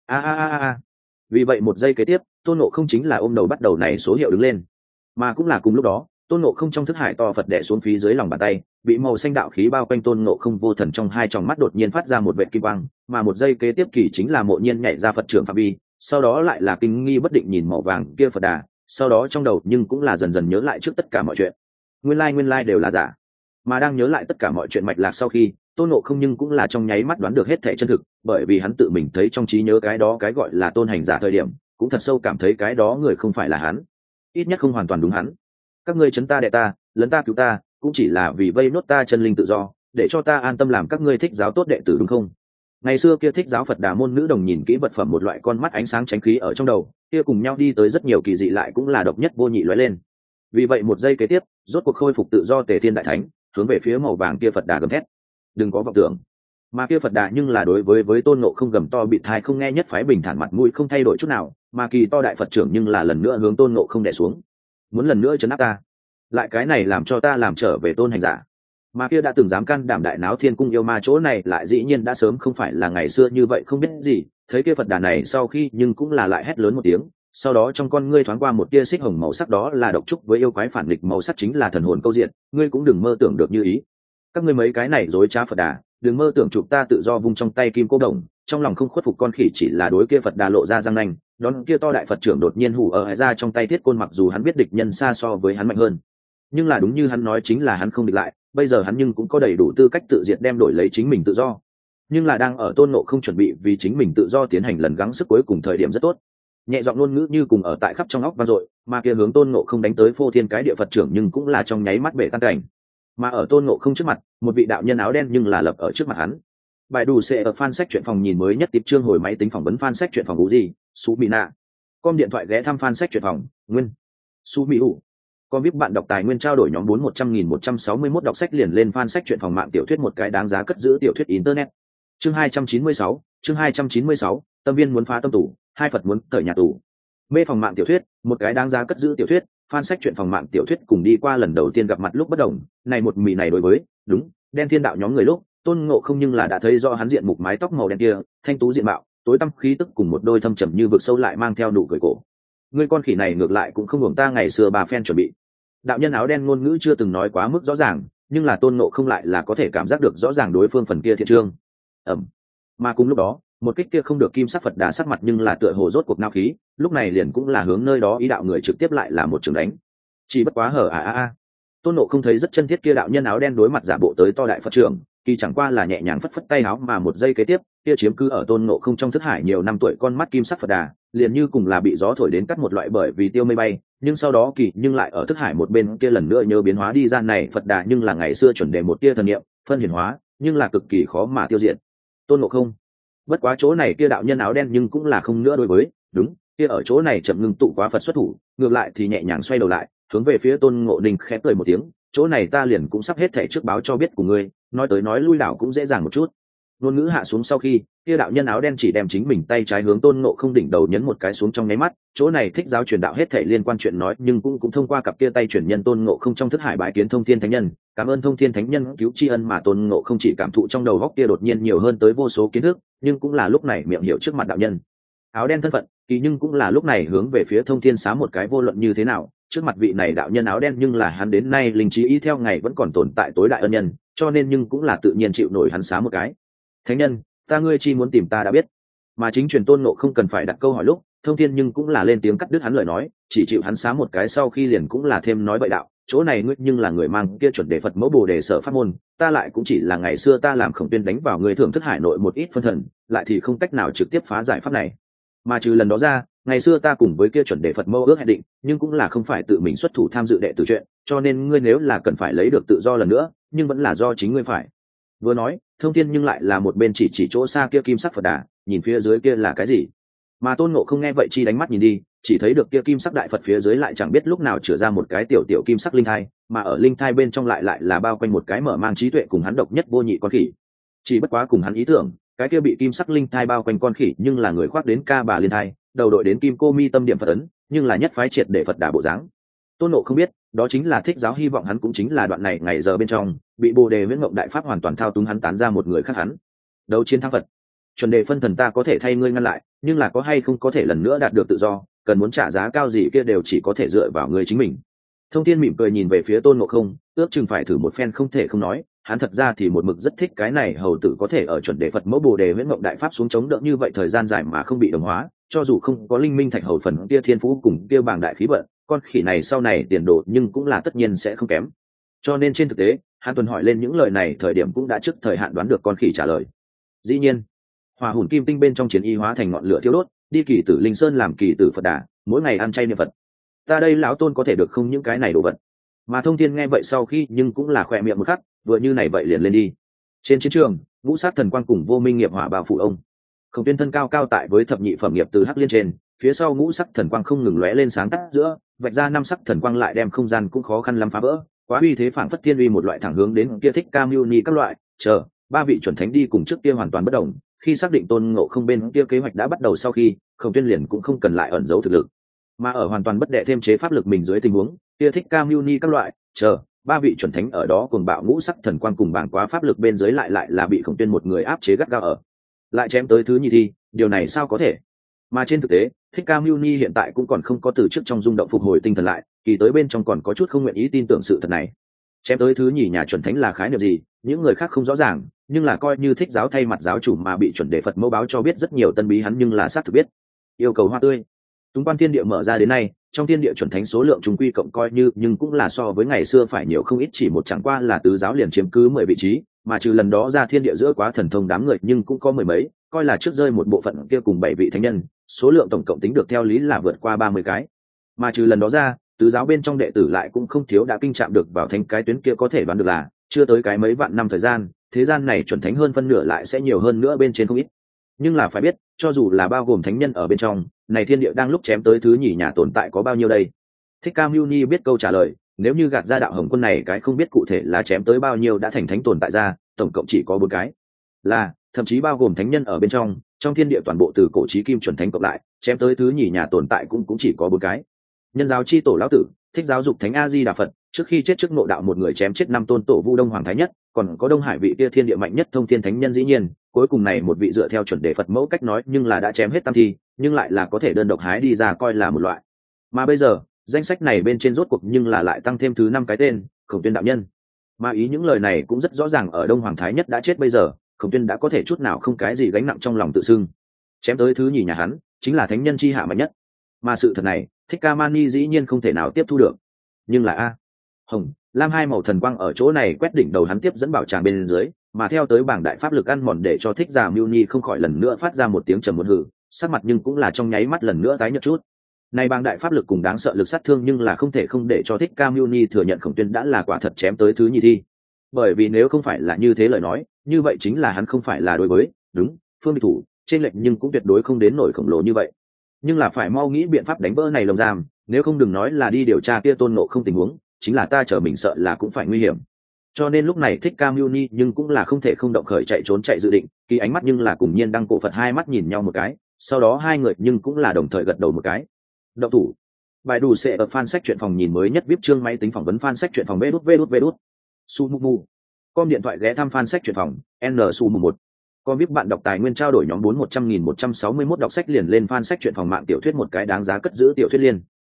S1: A. Vì vậy một giây kế tiếp, Tôn Ngộ không chính là ôm đầu bắt đầu này số hiệu đứng lên. Mà cũng là cùng lúc đó, Tôn Ngộ không trong thức hải to Phật đè xuống phía dưới lòng bàn tay, bị màu xanh đạo khí bao quanh Tôn Ngộ không vô thần trong hai tròng mắt đột nhiên phát ra một vệt kim quang, mà một giây kế tiếp Kỳ chính là mộ nhiên nhảy ra Phật trưởng phạm vi, sau đó lại là kinh nghi bất định nhìn màu vàng kia Phật đà, sau đó trong đầu nhưng cũng là dần dần nhớ lại trước tất cả mọi chuyện. Nguyên lai đều là giả. Mà đang nhớ lại tất cả mọi chuyện mạch lạc sau khi, Tôn Ngộ không nhưng cũng là trong nháy mắt đoán được hết thảy chân thực, bởi vì hắn tự mình thấy trong trí nhớ cái đó cái gọi là tôn hành giả thời điểm, cũng thật sâu cảm thấy cái đó người không phải là hắn, ít nhất không hoàn toàn đúng hắn. Các ngươi chấn ta đệ ta, lấn ta cứu ta, cũng chỉ là vì vây nốt ta chân linh tự do, để cho ta an tâm làm các ngươi thích giáo tốt đệ tử đúng không? Ngày xưa kia thích giáo Phật Đà môn nữ đồng nhìn kỹ vật phẩm một loại con mắt ánh sáng tránh khí ở trong đầu, kia cùng nhau đi tới rất nhiều kỳ dị lại cũng là độc nhất vô nhị lóe lên. Vì vậy một giây kế tiếp, rốt cuộc khôi phục tự do Tề Thiên đại thánh, hướng về phía màu vàng kia Phật Đà gầm thét. Đừng có vọng tưởng. Mà kia Phật Đà nhưng là đối với Tôn Ngộ không gầm to bịt tai không nghe nhất phái bình thản mặt mũi không thay đổi chút nào, mà kỳ to đại Phật trưởng nhưng là lần nữa hướng Tôn Ngộ không đè xuống. Muốn lần nữa trấn áp ta, lại cái này làm cho ta làm trở về tôn hành giả. Mà kia đã từng dám can đảm đại náo thiên cung yêu ma chỗ này lại dĩ nhiên đã sớm không phải là ngày xưa như vậy không biết gì, thấy kia Phật Đà này sau khi nhưng cũng là lại hét lớn một tiếng, sau đó trong con ngươi thoáng qua một tia xích hồng màu sắc đó là độc trúc với yêu quái phản nghịch màu sắc chính là thần hồn câu diện, ngươi cũng đừng mơ tưởng được như ý. Các ngươi mấy cái này dối trá Phật Đà, đừng mơ tưởng chụp ta tự do vung trong tay kim cô đồng, trong lòng không khuất phục con khỉ chỉ là đối kia Phật Đà lộ ra răng nanh, đón kia to đại Phật trưởng đột nhiên hủ ở ra trong tay thiết côn mặc dù hắn biết địch nhân xa so với hắn mạnh hơn, nhưng là đúng như hắn nói chính là hắn không địch lại, bây giờ hắn nhưng cũng có đầy đủ tư cách tự diệt đem đổi lấy chính mình tự do. nhưng là đang ở tôn ngộ không chuẩn bị vì chính mình tự do tiến hành lần gắng sức cuối cùng thời điểm rất tốt. Nhẹ giọng ngôn ngữ như cùng ở tại khắp trong óc vang dội, mà kia hướng tôn ngộ không đánh tới phô thiên cái địa Phật trưởng nhưng cũng là trong nháy mắt bể tan cảnh. Mà ở tôn ngộ không trước mặt, một vị đạo nhân áo đen nhưng là lập ở trước mặt hắn. Bài đủ sẽ ở fan sách truyện phòng nhìn mới nhất tiếp chương hồi máy tính phỏng vấn fan sách truyện phòng Uzi, Su Mina. Com điện thoại ghé thăm fan sách truyện phòng, Nguyên. Su Mỹ Hủ. Com VIP bạn đọc tài nguyên trao đổi nhóm 400.161 đọc sách liền lên fan sách truyện phòng mạng tiểu thuyết một cái đáng giá cất giữ tiểu thuyết internet. Chương 296, chương 296, tâm viên muốn phá tâm tủ, hai Phật muốn cởi nhà tù. Mê phòng mạng tiểu thuyết, một cái đáng giá cất giữ tiểu thuyết, fan sách truyện phòng mạng tiểu thuyết cùng đi qua lần đầu tiên gặp mặt lúc bất đồng, này một mì này đối với, đúng, đen thiên đạo nhóm người lúc, tôn ngộ không nhưng là đã thấy do hắn diện mục mái tóc màu đen kia, thanh tú diện mạo, tối tăm khí tức cùng một đôi thâm trầm như vực sâu lại mang theo nụ cười cổ. Ngươi con khỉ này ngược lại cũng không hưởng ta ngày xưa bà phen chuẩn bị. Đạo nhân áo đen ngôn ngữ chưa từng nói quá mức rõ ràng, nhưng là tôn ngộ không lại là có thể cảm giác được rõ ràng đối phương phần kia thiện trương. Mà cùng lúc đó, một kích kia không được kim sắc Phật Đà sắc mặt nhưng là tựa hồ rốt cuộc nao khí, lúc này liền cũng là hướng nơi đó ý đạo người trực tiếp lại là một trường đánh. Chỉ bất quá tôn nộ không thấy rất chân thiết kia đạo nhân áo đen đối mặt giả bộ tới to đại Phật trưởng, kỳ chẳng qua là nhẹ nhàng phất phất tay áo mà một giây kế tiếp, kia chiếm cứ ở tôn nộ không trong thức hải nhiều năm tuổi con mắt kim sắc Phật Đà, liền như cùng là bị gió thổi đến cắt một loại bởi vì tiêu mây bay, nhưng sau đó kỳ nhưng lại ở thức hải một bên kia lần nữa nhớ biến hóa đi ra này Phật Đà nhưng là ngày xưa chuẩn đề một tia thần niệm, phân hiển hóa, nhưng là cực kỳ khó mà tiêu diệt. Tôn nộ không. Bất quá chỗ này kia đạo nhân áo đen nhưng cũng là không nữa đối với, đúng, kia ở chỗ này chậm ngưng tụ quá Phật xuất thủ, ngược lại thì nhẹ nhàng xoay đầu lại, hướng về phía tôn ngộ đình khẽ cười một tiếng, chỗ này ta liền cũng sắp hết thảy trước báo cho biết của ngươi, nói tới nói lui đảo cũng dễ dàng một chút. Ngôn ngữ hạ xuống sau khi, kia đạo nhân áo đen chỉ đem chính mình tay trái hướng tôn ngộ không đỉnh đầu nhấn một cái xuống trong nháy mắt, chỗ này thích giáo truyền đạo hết thảy liên quan chuyện nói nhưng cũng thông qua cặp kia tay truyền nhân tôn ngộ không trong thức hải bái kiến thông thiên thánh nhân, cảm ơn thông thiên thánh nhân cứu tri ân mà tôn ngộ không chỉ cảm thụ trong đầu góc kia đột nhiên nhiều hơn tới vô số kiến thức, nhưng cũng là lúc này miệng hiểu trước mặt đạo nhân áo đen thân phận, kỳ nhưng cũng là lúc này hướng về phía thông thiên xá một cái vô luận như thế nào, trước mặt vị này đạo nhân áo đen nhưng là hắn đến nay linh trí ý theo ngày vẫn còn tồn tại tối đại ân nhân, cho nên nhưng cũng là tự nhiên chịu nổi hắn xá một cái. Thánh nhân, ta ngươi chi muốn tìm ta đã biết. Mà chính truyền tôn ngộ không cần phải đặt câu hỏi lúc, thông thiên nhưng cũng là lên tiếng cắt đứt hắn lời nói, chỉ chịu hắn xá một cái sau khi liền cũng là thêm nói bậy đạo, chỗ này ngươi nhưng là người mang kia chuẩn đề Phật mẫu bồ đề sở pháp môn, ta lại cũng chỉ là ngày xưa ta làm Khổng Tuyên đánh vào người thưởng thức hải nội một ít phân thần, lại thì không cách nào trực tiếp phá giải pháp này. Mà trừ lần đó ra, ngày xưa ta cùng với kia chuẩn đề Phật mẫu ước hẹn định, nhưng cũng là không phải tự mình xuất thủ tham dự đệ tử chuyện, cho nên ngươi nếu là cần phải lấy được tự do lần nữa, nhưng vẫn là do chính ngươi phải. Vừa nói, thông thiên nhưng lại là một bên chỉ chỗ xa kia kim sắc Phật Đà, nhìn phía dưới kia là cái gì. Mà tôn ngộ không nghe vậy chi đánh mắt nhìn đi, chỉ thấy được kia kim sắc đại Phật phía dưới lại chẳng biết lúc nào chữa ra một cái tiểu kim sắc linh thai, mà ở linh thai bên trong lại là bao quanh một cái mở mang trí tuệ cùng hắn độc nhất vô nhị con khỉ. Chỉ bất quá cùng hắn ý tưởng, cái kia bị kim sắc linh thai bao quanh con khỉ nhưng là người khoác đến ca bà liên thai, đầu đội đến kim cô mi tâm điểm Phật ấn, nhưng là nhất phái triệt để Phật Đà bộ dáng. Tôn Ngộ không biết, đó chính là thích giáo hy vọng hắn cũng chính là đoạn này ngày giờ bên trong, bị Bồ Đề Viễn Ngộng đại pháp hoàn toàn thao túng hắn tán ra một người khác hắn. Đấu chiến thắng Phật. Chuẩn đề phân thần ta có thể thay ngươi ngăn lại, nhưng là có hay không có thể lần nữa đạt được tự do, cần muốn trả giá cao gì kia đều chỉ có thể dựa vào ngươi chính mình. Thông Thiên mỉm cười nhìn về phía Tôn Ngộ không, ước chừng phải thử một phen không thể không nói, hắn thật ra thì một mực rất thích cái này hầu tử có thể ở chuẩn đề Phật mẫu Bồ Đề Viễn Ngộng đại pháp xuống chống đỡ như vậy thời gian dài mà không bị đồng hóa, cho dù không có linh minh thạch hầu phần kia thiên phú cùng kia bảng đại khí vận, con khỉ này sau này tiền đồ nhưng cũng là tất nhiên sẽ không kém. Cho nên trên thực tế, hắn tuần hỏi lên những lời này thời điểm cũng đã trước thời hạn đoán được con khỉ trả lời. Dĩ nhiên, Hỏa Hồn Kim Tinh bên trong chiến y hóa thành ngọn lửa thiêu đốt, đi kỳ tử linh sơn làm kỳ tử Phật Đà, mỗi ngày ăn chay niệm Phật. Ta đây lão tôn có thể được không những cái này đồ vật. Mà Thông Thiên nghe vậy sau khi nhưng cũng là khỏe miệng một khắc, vừa như này vậy liền lên đi. Trên chiến trường, Ngũ Sát Thần Quang cùng Vô Minh nghiệp hỏa bao phủ ông. Khổng Tuyên thân cao cao tại với thập nhị phẩm nghiệp từ hắc liên trên, phía sau Ngũ Sắc Thần Quang không ngừng lóe lên sáng tắt giữa, vạch ra năm sắc thần quang lại đem không gian cũng khó khăn lắm phá vỡ, quá uy thế phảng phất thiên uy một loại thẳng hướng đến kia Thích Ca Mâu Ni các loại, chờ, ba vị chuẩn thánh đi cùng trước kia hoàn toàn bất động, khi xác định Tôn Ngộ không bên kia kế hoạch đã bắt đầu sau khi, Khổng Tuyên liền cũng không cần lại ẩn giấu thực lực, mà ở hoàn toàn bất đệ thêm chế pháp lực mình dưới tình huống, kia Thích Ca Mâu Ni các loại, chờ, ba vị chuẩn thánh ở đó cuồng bạo ngũ sắc thần quang cùng bảng quá pháp lực bên dưới lại là bị Khổng Tuyên một người áp chế gắt gao ở, lại chém tới thứ nhì thi, điều này sao có thể? Mà trên thực tế, Thích Ca Mâu Ni hiện tại cũng còn không có từ trước trong rung động phục hồi tinh thần lại, kỳ tới bên trong còn có chút không nguyện ý tin tưởng sự thật này. Chém tới thứ nhì nhà chuẩn thánh là khái niệm gì, những người khác không rõ ràng, nhưng là coi như thích giáo thay mặt giáo chủ mà bị chuẩn đề Phật mẫu báo cho biết rất nhiều tân bí hắn nhưng là xác thực biết. Yêu cầu hoa tươi. Túng quan thiên địa mở ra đến nay, trong thiên địa chuẩn thánh số lượng chúng quy cộng coi như nhưng cũng là so với ngày xưa phải nhiều không ít, chỉ một chẳng qua là tứ giáo liền chiếm cứ 10 vị trí, mà trừ lần đó ra thiên địa giữa quá thần thông đám người nhưng cũng có mười mấy, coi là trước rơi một bộ phận kia cùng 7 vị thánh nhân, số lượng tổng cộng tính được theo lý là vượt qua 30 cái. Mà trừ lần đó ra, tứ giáo bên trong đệ tử lại cũng không thiếu đã kinh chạm được vào thánh cái tuyến kia, có thể đoán được là chưa tới cái mấy vạn năm thời gian, thế gian này chuẩn thánh hơn phân nửa lại sẽ nhiều hơn nữa bên trên không ít. Nhưng là phải biết, cho dù là bao gồm thánh nhân ở bên trong, này thiên địa đang lúc chém tới thứ nhì nhà tồn tại có bao nhiêu đây? Thích Ca Mưu Ni biết câu trả lời, nếu như gạt ra đạo hồng quân này cái không biết cụ thể là chém tới bao nhiêu đã thành thánh tồn tại ra, tổng cộng chỉ có 4 cái. Là, thậm chí bao gồm thánh nhân ở bên trong thiên địa toàn bộ từ cổ chí kim chuẩn thánh cộng lại, chém tới thứ nhì nhà tồn tại cũng chỉ có 4 cái. Nhân giáo chi tổ lão tử, Thích giáo dục thánh A Di Đà Phật, trước khi chết trước ngộ đạo một người chém chết 5 tôn tổ Vu Đông Hoàng Thái Nhất, còn có Đông Hải vị kia thiên địa mạnh nhất thông thiên thánh nhân dĩ nhiên, cuối cùng này một vị dựa theo chuẩn đề Phật mẫu cách nói nhưng là đã chém hết tam thi, nhưng lại là có thể đơn độc hái đi ra coi là một loại. Mà bây giờ, danh sách này bên trên rốt cuộc nhưng là lại tăng thêm thứ 5 cái tên, Khổng Tuyên đạo nhân. Mà ý những lời này cũng rất rõ ràng, ở Đông Hoàng Thái Nhất đã chết bây giờ, Khổng Tuyên đã có thể chút nào không cái gì gánh nặng trong lòng tự xưng. Chém tới thứ nhì nhà hắn, chính là thánh nhân chi hạ mạnh nhất. Mà sự thật này, Thích Ca Mani dĩ nhiên không thể nào tiếp thu được. Nhưng là hồng, lam hai màu thần quang ở chỗ này quét đỉnh đầu hắn tiếp dẫn bảo tràng bên dưới, mà theo tới bảng đại pháp lực ăn mòn để cho Thích Già Mưu Ni không khỏi lần nữa phát ra một tiếng trầm một hử, sắc mặt nhưng cũng là trong nháy mắt lần nữa tái nhợt chút. Này bảng đại pháp lực cùng đáng sợ lực sát thương nhưng là không thể không để cho Thích Ca Mưu Ni thừa nhận Khổng Tuyên đã là quả thật chém tới thứ nhì thi. Bởi vì nếu không phải là như thế lời nói, như vậy chính là hắn không phải là đối với, đúng, phương địch thủ, trên lệnh nhưng cũng tuyệt đối không đến nổi khổng lồ như vậy. Nhưng là phải mau nghĩ biện pháp đánh vỡ này lồng giam, nếu không đừng nói là đi điều tra kia Tôn Ngộ Không tình huống, chính là ta chờ mình sợ là cũng phải nguy hiểm. Cho nên lúc này Thích Ca Mưu Ni nhưng cũng là không thể không động khởi chạy trốn chạy dự định, khi ánh mắt nhưng là cùng Nhiên Đăng Cổ Phật hai mắt nhìn nhau một cái, sau đó hai người nhưng cũng là đồng thời gật đầu một cái. Động thủ. Bài đủ sẽ ở fan sách truyện phòng nhìn mới nhất VIP chương máy tính phỏng vấn fan sách truyện phòng vđvđvđ. Su Mu. Com điện thoại ghé thăm fan sách truyện phòng N Su 1. Com VIP bạn đọc tài nguyên trao đổi nhóm 4100.161 đọc sách liền lên fan sách truyện phòng mạng tiểu thuyết một cái đáng giá cất giữ tiểu thuyết liên.